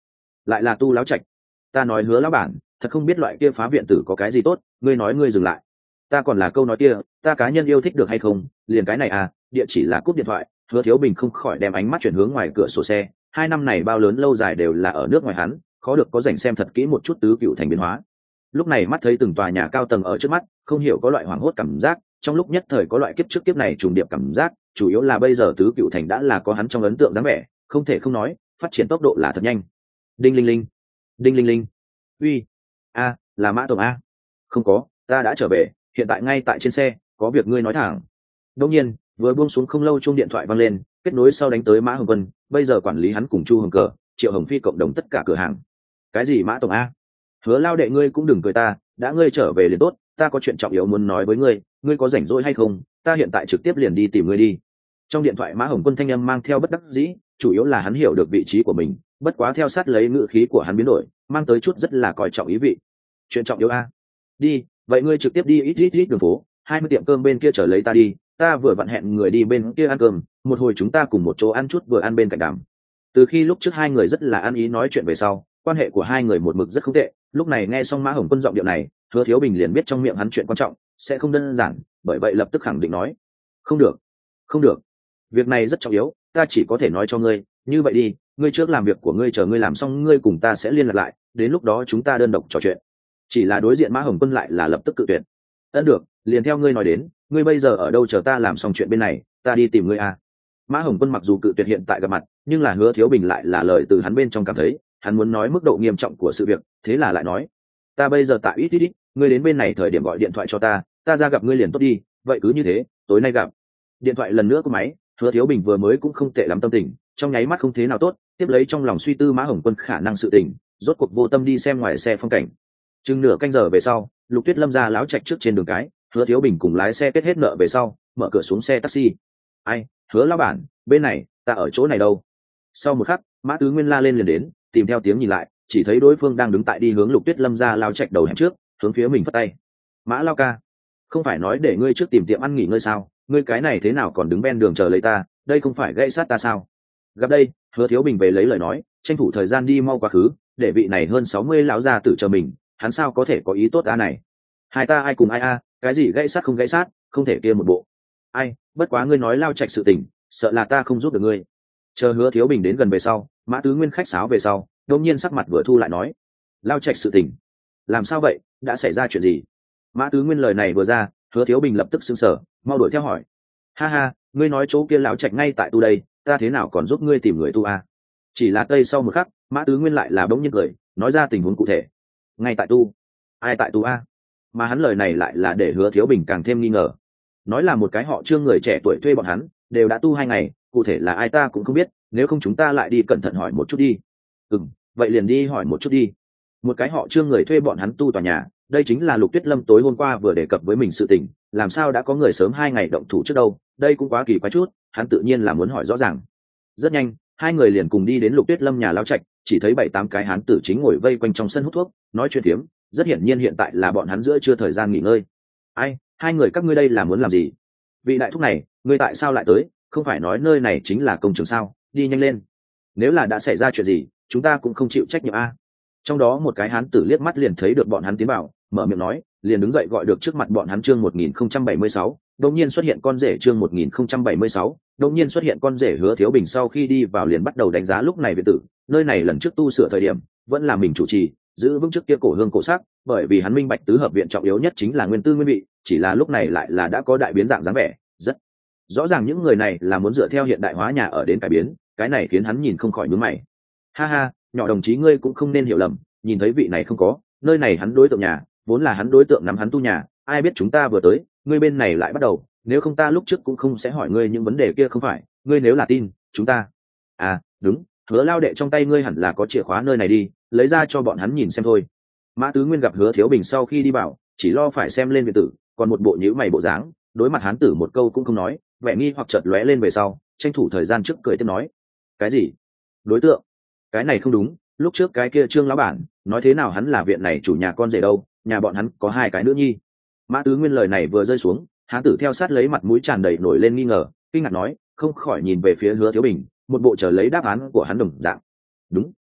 lại là tu lão trạch. Ta nói hứa lão bản, thật không biết loại kia phá viện tử có cái gì tốt, ngươi nói ngươi dừng lại. Ta còn là câu nói kia, ta cá nhân yêu thích được hay không, liền cái này à, địa chỉ là cúp điện thoại. Hứa Thiếu Bình không khỏi đem ánh mắt chuyển hướng ngoài cửa sổ xe. Hai năm này bao lớn lâu dài đều là ở nước ngoài hắn, khó được có rảnh xem thật kỹ một chút tứ cựu thành biến hóa. Lúc này mắt thấy từng tòa nhà cao tầng ở trước mắt, không hiểu có loại hoảng hốt cảm giác, trong lúc nhất thời có loại kiếp trước kiếp này trùng điệp cảm giác, chủ yếu là bây giờ tứ cựu thành đã là có hắn trong ấn tượng dáng vẻ, không thể không nói, phát triển tốc độ là thật nhanh. Đinh linh linh, đinh linh linh, uy, a, là Mã tổng a. Không có, ta đã trở về, hiện tại ngay tại trên xe, có việc ngươi nói thẳng. Đương nhiên, vừa buông xuống không lâu chuông điện thoại vang lên, kết nối sau đánh tới Mã Hồng Vân, bây giờ quản lý hắn cùng Chu Hồng Cờ, Triệu Hồng Phi cộng đồng tất cả cửa hàng. Cái gì Mã tổng a? Hứa lao đệ ngươi cũng đừng cười ta, đã ngươi trở về liền tốt, ta có chuyện trọng yếu muốn nói với ngươi, ngươi có rảnh rỗi hay không? Ta hiện tại trực tiếp liền đi tìm ngươi đi. Trong điện thoại Mã Hồng Quân thanh âm mang theo bất đắc dĩ, chủ yếu là hắn hiểu được vị trí của mình, bất quá theo sát lấy ngữ khí của hắn biến đổi, mang tới chút rất là coi trọng ý vị. Chuyện trọng yếu a? Đi, vậy ngươi trực tiếp đi ít ít ít đường phố, hai mươi tiệm cơm bên kia chờ lấy ta đi, ta vừa vặn hẹn người đi bên kia ăn cơm, một hồi chúng ta cùng một chỗ ăn chút vừa ăn bên cạnh đàm. Từ khi lúc trước hai người rất là ăn ý nói chuyện về sau, quan hệ của hai người một mực rất không tệ, lúc này nghe xong Mã Hồng Quân giọng điệu này, Hứa Thiếu Bình liền biết trong miệng hắn chuyện quan trọng sẽ không đơn giản, bởi vậy lập tức khẳng định nói: "Không được, không được. Việc này rất trọng yếu, ta chỉ có thể nói cho ngươi, như vậy đi, ngươi trước làm việc của ngươi, chờ ngươi làm xong ngươi cùng ta sẽ liên lạc lại, đến lúc đó chúng ta đơn độc trò chuyện." Chỉ là đối diện Mã Hồng Quân lại là lập tức cự tuyệt. "Ấn được, liền theo ngươi nói đến, ngươi bây giờ ở đâu, chờ ta làm xong chuyện bên này, ta đi tìm ngươi à." Mã Hồng Quân mặc dù cự tuyệt hiện tại gặp mặt, nhưng là Hứa Thiếu Bình lại là lời từ hắn bên trong cảm thấy, hắn muốn nói mức độ nghiêm trọng của sự việc, thế là lại nói: "Ta bây giờ tại ít ít ít, ngươi đến bên này thời điểm gọi điện thoại cho ta, ta ra gặp ngươi liền tốt đi, vậy cứ như thế, tối nay gặp." Điện thoại lần nữa có máy, Hứa Thiếu Bình vừa mới cũng không tệ lắm tâm tình, trong nháy mắt không thế nào tốt, tiếp lấy trong lòng suy tư Mã Hồng Quân khả năng sự tình, rốt cuộc vô tâm đi xem ngoài xe phong cảnh. Chừng nửa canh giờ về sau, Lục Tuyết Lâm ra láo trạch trước trên đường cái, Hứa Thiếu Bình cùng lái xe kết hết nợ về sau, mở cửa xuống xe taxi. "Ai, Hứa lão bản, bên này, ta ở chỗ này đâu?" Sau một khắc, Mã Tứ Nguyên la lên liền đến, tìm theo tiếng nhìn lại, chỉ thấy đối phương đang đứng tại đi hướng Lục Tuyết Lâm ra lao trạch đầu hẻm trước, hướng phía mình phất tay. "Mã lao ca, không phải nói để ngươi trước tìm tiệm ăn nghỉ ngơi sao, ngươi cái này thế nào còn đứng ven đường chờ lấy ta, đây không phải gây sát ta sao?" Gặp đây, Hứa Thiếu Bình về lấy lời nói, tranh thủ thời gian đi mau quá khứ, để vị này hơn sáu mươi lão gia tử chờ mình, hắn sao có thể có ý tốt a này. Hai ta ai cùng ai a, cái gì gãy sát không gãy sát, không thể kia một bộ. Ai, bất quá ngươi nói lao trạch sự tình, sợ là ta không giúp được ngươi. Chờ Hứa Thiếu Bình đến gần về sau, Mã Tứ Nguyên khách sáo về sau, đột nhiên sắc mặt vừa thu lại nói: "Lao trạch sự tình, làm sao vậy, đã xảy ra chuyện gì?" Mã Tứ Nguyên lời này vừa ra, Hứa Thiếu Bình lập tức sững sờ, mau đuổi theo hỏi: "Ha ha, ngươi nói chỗ kia lão trạch ngay tại tu đây, ta thế nào còn giúp ngươi tìm người tu a?" Chỉ là tây sau một khắc, Mã Tứ Nguyên lại là bỗng nhiên cười, nói ra tình huống cụ thể. "Ngay tại tu? Ai tại tu a?" Mà hắn lời này lại là để Hứa Thiếu Bình càng thêm nghi ngờ. Nói là một cái họ Trương người trẻ tuổi thuê bọn hắn, đều đã tu hai ngày, cụ thể là ai ta cũng không biết, nếu không chúng ta lại đi cẩn thận hỏi một chút đi. "Ừm, vậy liền đi hỏi một chút đi." Một cái họ Trương người thuê bọn hắn tu tòa nhà, đây chính là Lục Tuyết Lâm tối hôm qua vừa đề cập với mình sự tình, làm sao đã có người sớm hai ngày động thủ trước đâu, đây cũng quá kỳ quái chút, hắn tự nhiên là muốn hỏi rõ ràng. Rất nhanh, hai người liền cùng đi đến Lục Tuyết Lâm nhà lão trạch, chỉ thấy bảy tám cái hán tử chính ngồi vây quanh trong sân hút thuốc, nói chuyện phiếm, rất hiển nhiên hiện tại là bọn hắn giữa trưa thời gian nghỉ ngơi. "Ai, hai người các ngươi đây là muốn làm gì? Vị đại thúc này, ngươi tại sao lại tới, không phải nói nơi này chính là công trường sao, đi nhanh lên. Nếu là đã xảy ra chuyện gì, chúng ta cũng không chịu trách nhiệm a." Trong đó một cái hán tử liếc mắt liền thấy được bọn hắn tiến vào, mở miệng nói, liền đứng dậy gọi được trước mặt bọn hắn chương một nghìn không trăm bảy mươi sáu, đột nhiên xuất hiện con rể chương một nghìn không trăm bảy mươi sáu, đột nhiên xuất hiện con rể. Hứa Thiếu Bình sau khi đi vào liền bắt đầu đánh giá lúc này viện tử, nơi này lần trước tu sửa thời điểm, vẫn là mình chủ trì, giữ vững trước kia cổ hương cổ sắc, bởi vì hắn minh bạch tứ hợp viện trọng yếu nhất chính là nguyên tư nguyên vị, chỉ là lúc này lại là đã có đại biến dạng dáng vẻ, rất rõ ràng những người này là muốn dựa theo hiện đại hóa nhà ở đến cải biến, cái này khiến hắn nhìn không khỏi nhướng mày. "Ha ha, nhỏ đồng chí ngươi cũng không nên hiểu lầm, nhìn thấy vị này không có, nơi này hắn đối tượng nhà, vốn là hắn đối tượng nắm hắn tu nhà, ai biết chúng ta vừa tới, ngươi bên này lại bắt đầu, nếu không ta lúc trước cũng không sẽ hỏi ngươi những vấn đề kia không phải, ngươi nếu là tin, chúng ta." "À, đúng, Hứa lao đệ trong tay ngươi hẳn là có chìa khóa nơi này đi, lấy ra cho bọn hắn nhìn xem thôi." Mã Tứ Nguyên gặp Hứa Thiếu Bình sau khi đi bảo, chỉ lo phải xem lên viện tử, còn một bộ nhíu mày bộ dáng, đối mặt hán tử một câu cũng không nói, vẻ nghi hoặc chợt lóe lên về sau, tranh thủ thời gian trước cười tiếp nói: "Cái gì? Đối tượng? Cái này không đúng, lúc trước cái kia Trương lão bản nói thế nào hắn là viện này chủ nhà con rể đâu, nhà bọn hắn có hai cái nữ nhi." Mã Tứ Nguyên lời này vừa rơi xuống, hán tử theo sát lấy mặt mũi tràn đầy nổi lên nghi ngờ, kinh ngạc nói, không khỏi nhìn về phía Hứa Thiếu Bình, một bộ chờ lấy đáp án của hắn đồng dạng. "Đúng,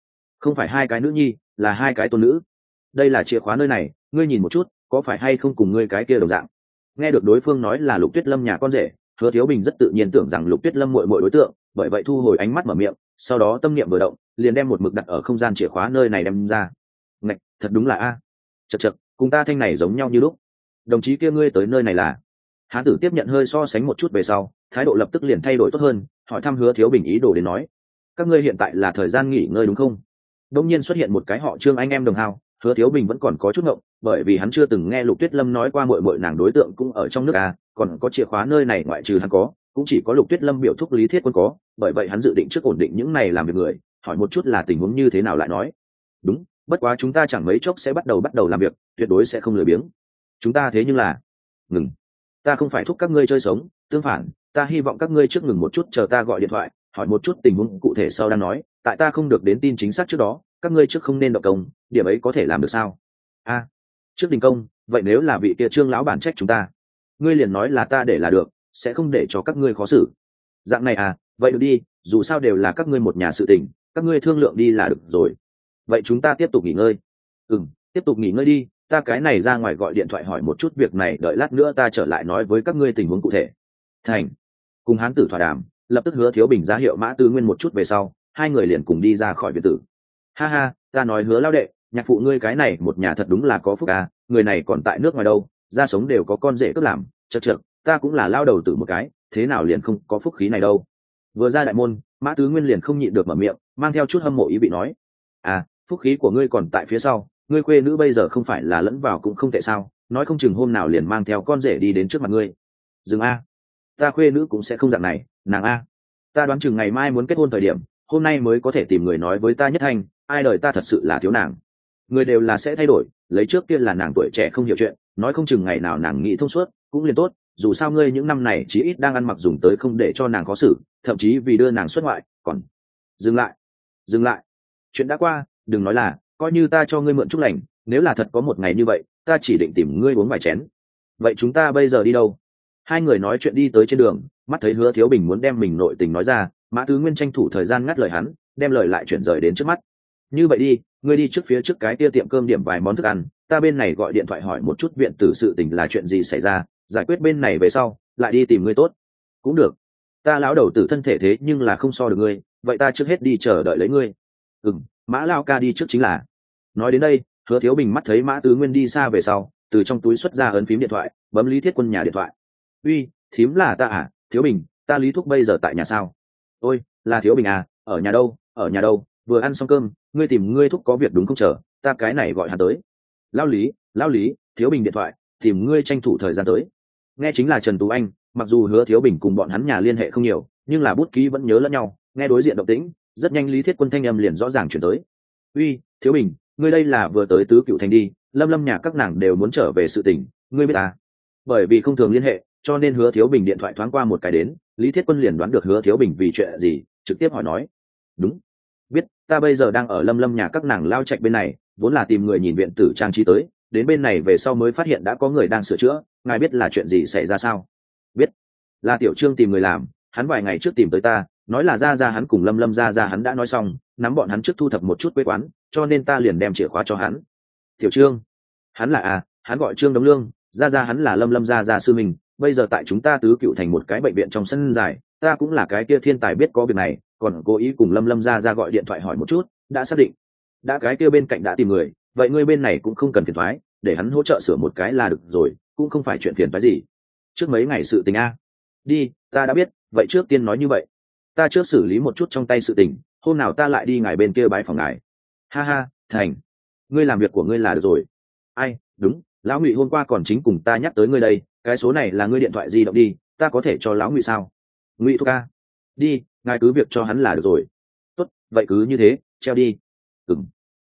Không phải hai cái nữ nhi, là hai cái tôn nữ. Đây là chìa khóa nơi này, ngươi nhìn một chút, có phải hay không cùng ngươi cái kia đồng dạng? Nghe được đối phương nói là Lục Tuyết Lâm nhà con rể, Hứa Thiếu Bình rất tự nhiên tưởng rằng Lục Tuyết Lâm muội muội đối tượng, bởi vậy thu hồi ánh mắt mở miệng, sau đó tâm niệm vừa động, liền đem một mực đặt ở không gian chìa khóa nơi này đem ra. Ngạch, thật đúng là a. Chậc chậc, cùng ta thanh này giống nhau như lúc. Đồng chí kia ngươi tới nơi này là? Hán tử tiếp nhận hơi so sánh một chút về sau, thái độ lập tức liền thay đổi tốt hơn, hỏi thăm Hứa Thiếu Bình ý đồ đến nói: "Các ngươi hiện tại là thời gian nghỉ ngơi đúng không?" Đột nhiên xuất hiện một cái họ Trương anh em đồng hào, Hứa Thiếu Bình vẫn còn có chút ngộng, bởi vì hắn chưa từng nghe Lục Tuyết Lâm nói qua muội muội nàng đối tượng cũng ở trong nước a, còn có chìa khóa nơi này ngoại trừ hắn có, cũng chỉ có Lục Tuyết Lâm biểu thúc Lý Thiết Quân có, bởi vậy hắn dự định trước ổn định những này làm việc người, hỏi một chút là tình huống như thế nào lại nói. Đúng, bất quá chúng ta chẳng mấy chốc sẽ bắt đầu bắt đầu làm việc, tuyệt đối sẽ không lười biếng. Chúng ta thế nhưng là ngừng. Ta không phải thúc các ngươi chơi sống, tương phản, ta hy vọng các ngươi trước ngừng một chút chờ ta gọi điện thoại, hỏi một chút tình huống cụ thể sau đang nói, tại ta không được đến tin chính xác trước đó, các ngươi trước không nên động công, điểm ấy có thể làm được sao? A, trước đình công, vậy nếu là vị kia Trương lão bản trách chúng ta, ngươi liền nói là ta để là được, sẽ không để cho các ngươi khó xử. Dạng này à, vậy được đi, dù sao đều là các ngươi một nhà sự tình, các ngươi thương lượng đi là được rồi. Vậy chúng ta tiếp tục nghỉ ngơi. Ừm, tiếp tục nghỉ ngơi đi, ta cái này ra ngoài gọi điện thoại hỏi một chút việc này, đợi lát nữa ta trở lại nói với các ngươi tình huống cụ thể. Thành. Cùng hán tử thỏa đàm, lập tức Hứa Thiếu Bình ra hiệu Mã Tư Nguyên một chút về sau, hai người liền cùng đi ra khỏi biệt tử. Ha ha, ta nói Hứa lão đệ, nhạc phụ ngươi cái này một nhà thật đúng là có phúc à, người này còn tại nước ngoài đâu, ra sống đều có con rể cướp làm, chậc chậc, ta cũng là lao đầu tử một cái, thế nào liền không có phúc khí này đâu. Vừa ra đại môn, Mã Tứ Nguyên liền không nhịn được mở miệng, mang theo chút hâm mộ ý vị nói: "À, phúc khí của ngươi còn tại phía sau, ngươi khuê nữ bây giờ không phải là lẫn vào cũng không tệ sao, nói không chừng hôm nào liền mang theo con rể đi đến trước mặt ngươi." "Dừng a, ta khuê nữ cũng sẽ không dạng này, nàng a, ta đoán chừng ngày mai muốn kết hôn thời điểm, hôm nay mới có thể tìm người nói với ta nhất hành, ai đời ta thật sự là thiếu nàng. Người đều là sẽ thay đổi, lấy trước kia là nàng tuổi trẻ không hiểu chuyện, nói không chừng ngày nào nàng nghĩ thông suốt, cũng liền tốt, dù sao ngươi những năm này chí ít đang ăn mặc dùng tới không để cho nàng khó xử, thậm chí vì đưa nàng xuất ngoại, còn..." "Dừng lại, dừng lại, chuyện đã qua, đừng nói là, coi như ta cho ngươi mượn chút lành, nếu là thật có một ngày như vậy, ta chỉ định tìm ngươi uống vài chén. Vậy chúng ta bây giờ đi đâu?" Hai người nói chuyện đi tới trên đường, mắt thấy Hứa Thiếu Bình muốn đem mình nội tình nói ra, Mã Tứ Nguyên tranh thủ thời gian ngắt lời hắn, đem lời lại chuyển rời đến trước mắt. "Như vậy đi, ngươi đi trước phía trước cái kia tiệm cơm điểm vài món thức ăn, ta bên này gọi điện thoại hỏi một chút viện tử sự tình là chuyện gì xảy ra, giải quyết bên này về sau, lại đi tìm ngươi tốt." "Cũng được, ta lão đầu tử thân thể thế nhưng là không so được ngươi, vậy ta trước hết đi chờ đợi lấy ngươi." "Ừm, Mã lao ca đi trước chính là." Nói đến đây, Hứa Thiếu Bình mắt thấy Mã Tứ Nguyên đi xa về sau, từ trong túi xuất ra ấn phím điện thoại, bấm Lý Thiết Quân nhà điện thoại. "Uy, thím là ta à, Thiếu Bình, ta Lý Thúc bây giờ tại nhà sao?" "Ôi, là Thiếu Bình à, ở nhà đâu, ở nhà đâu, vừa ăn xong cơm, ngươi tìm ngươi Thúc có việc đúng không, chờ, ta cái này gọi hắn tới." "Lão Lý, lão Lý, Thiếu Bình điện thoại, tìm ngươi tranh thủ thời gian tới." Nghe chính là Trần Tú Anh, mặc dù Hứa Thiếu Bình cùng bọn hắn nhà liên hệ không nhiều, nhưng là bút ký vẫn nhớ lẫn nhau, nghe đối diện động tĩnh, rất nhanh Lý Thiết Quân thanh âm liền rõ ràng chuyển tới. "Uy, Thiếu Bình, ngươi đây là vừa tới Tứ Cựu Thành đi, Lâm Lâm nhà các nàng đều muốn trở về sự tình, ngươi biết à?" Bởi vì không thường liên hệ, cho nên Hứa Thiếu Bình điện thoại thoáng qua một cái đến, Lý Thiết Quân liền đoán được Hứa Thiếu Bình vì chuyện gì, trực tiếp hỏi nói: "Đúng, biết, ta bây giờ đang ở Lâm Lâm nhà các nàng lao trạch bên này, vốn là tìm người nhìn viện tử trang trí tới, đến bên này về sau mới phát hiện đã có người đang sửa chữa, ngài biết là chuyện gì xảy ra sao?" "Biết, là Tiểu Trương tìm người làm, hắn vài ngày trước tìm tới ta, nói là ra ra hắn cùng Lâm Lâm ra ra hắn đã nói xong, nắm bọn hắn trước thu thập một chút quê quán, cho nên ta liền đem chìa khóa cho hắn." "Tiểu Trương? Hắn là à, hắn gọi Trương Đống Lương, ra ra hắn là Lâm Lâm ra ra sư mình, bây giờ tại chúng ta Tứ Cựu Thành một cái bệnh viện trong sân dài, ta cũng là cái kia thiên tài biết có việc này, còn cố ý cùng Lâm Lâm ra ra gọi điện thoại hỏi một chút, đã xác định, đã cái kia bên cạnh đã tìm người, vậy ngươi bên này cũng không cần phiền thoái, để hắn hỗ trợ sửa một cái là được rồi, cũng không phải chuyện phiền phái gì. Trước mấy ngày sự tình a." "Đi, ta đã biết, vậy trước tiên nói như vậy, ta trước xử lý một chút trong tay sự tình, hôm nào ta lại đi ngài bên kia bái phòng ngài." "Ha ha, Thành, ngươi làm việc của ngươi là được rồi." "Ai, đúng, lão Ngụy hôm qua còn chính cùng ta nhắc tới ngươi đây, cái số này là ngươi điện thoại di động đi, ta có thể cho lão Ngụy sao?" "Ngụy thúc ca, đi, ngài cứ việc cho hắn là được rồi." "Tốt, vậy cứ như thế, treo đi." "Ừm."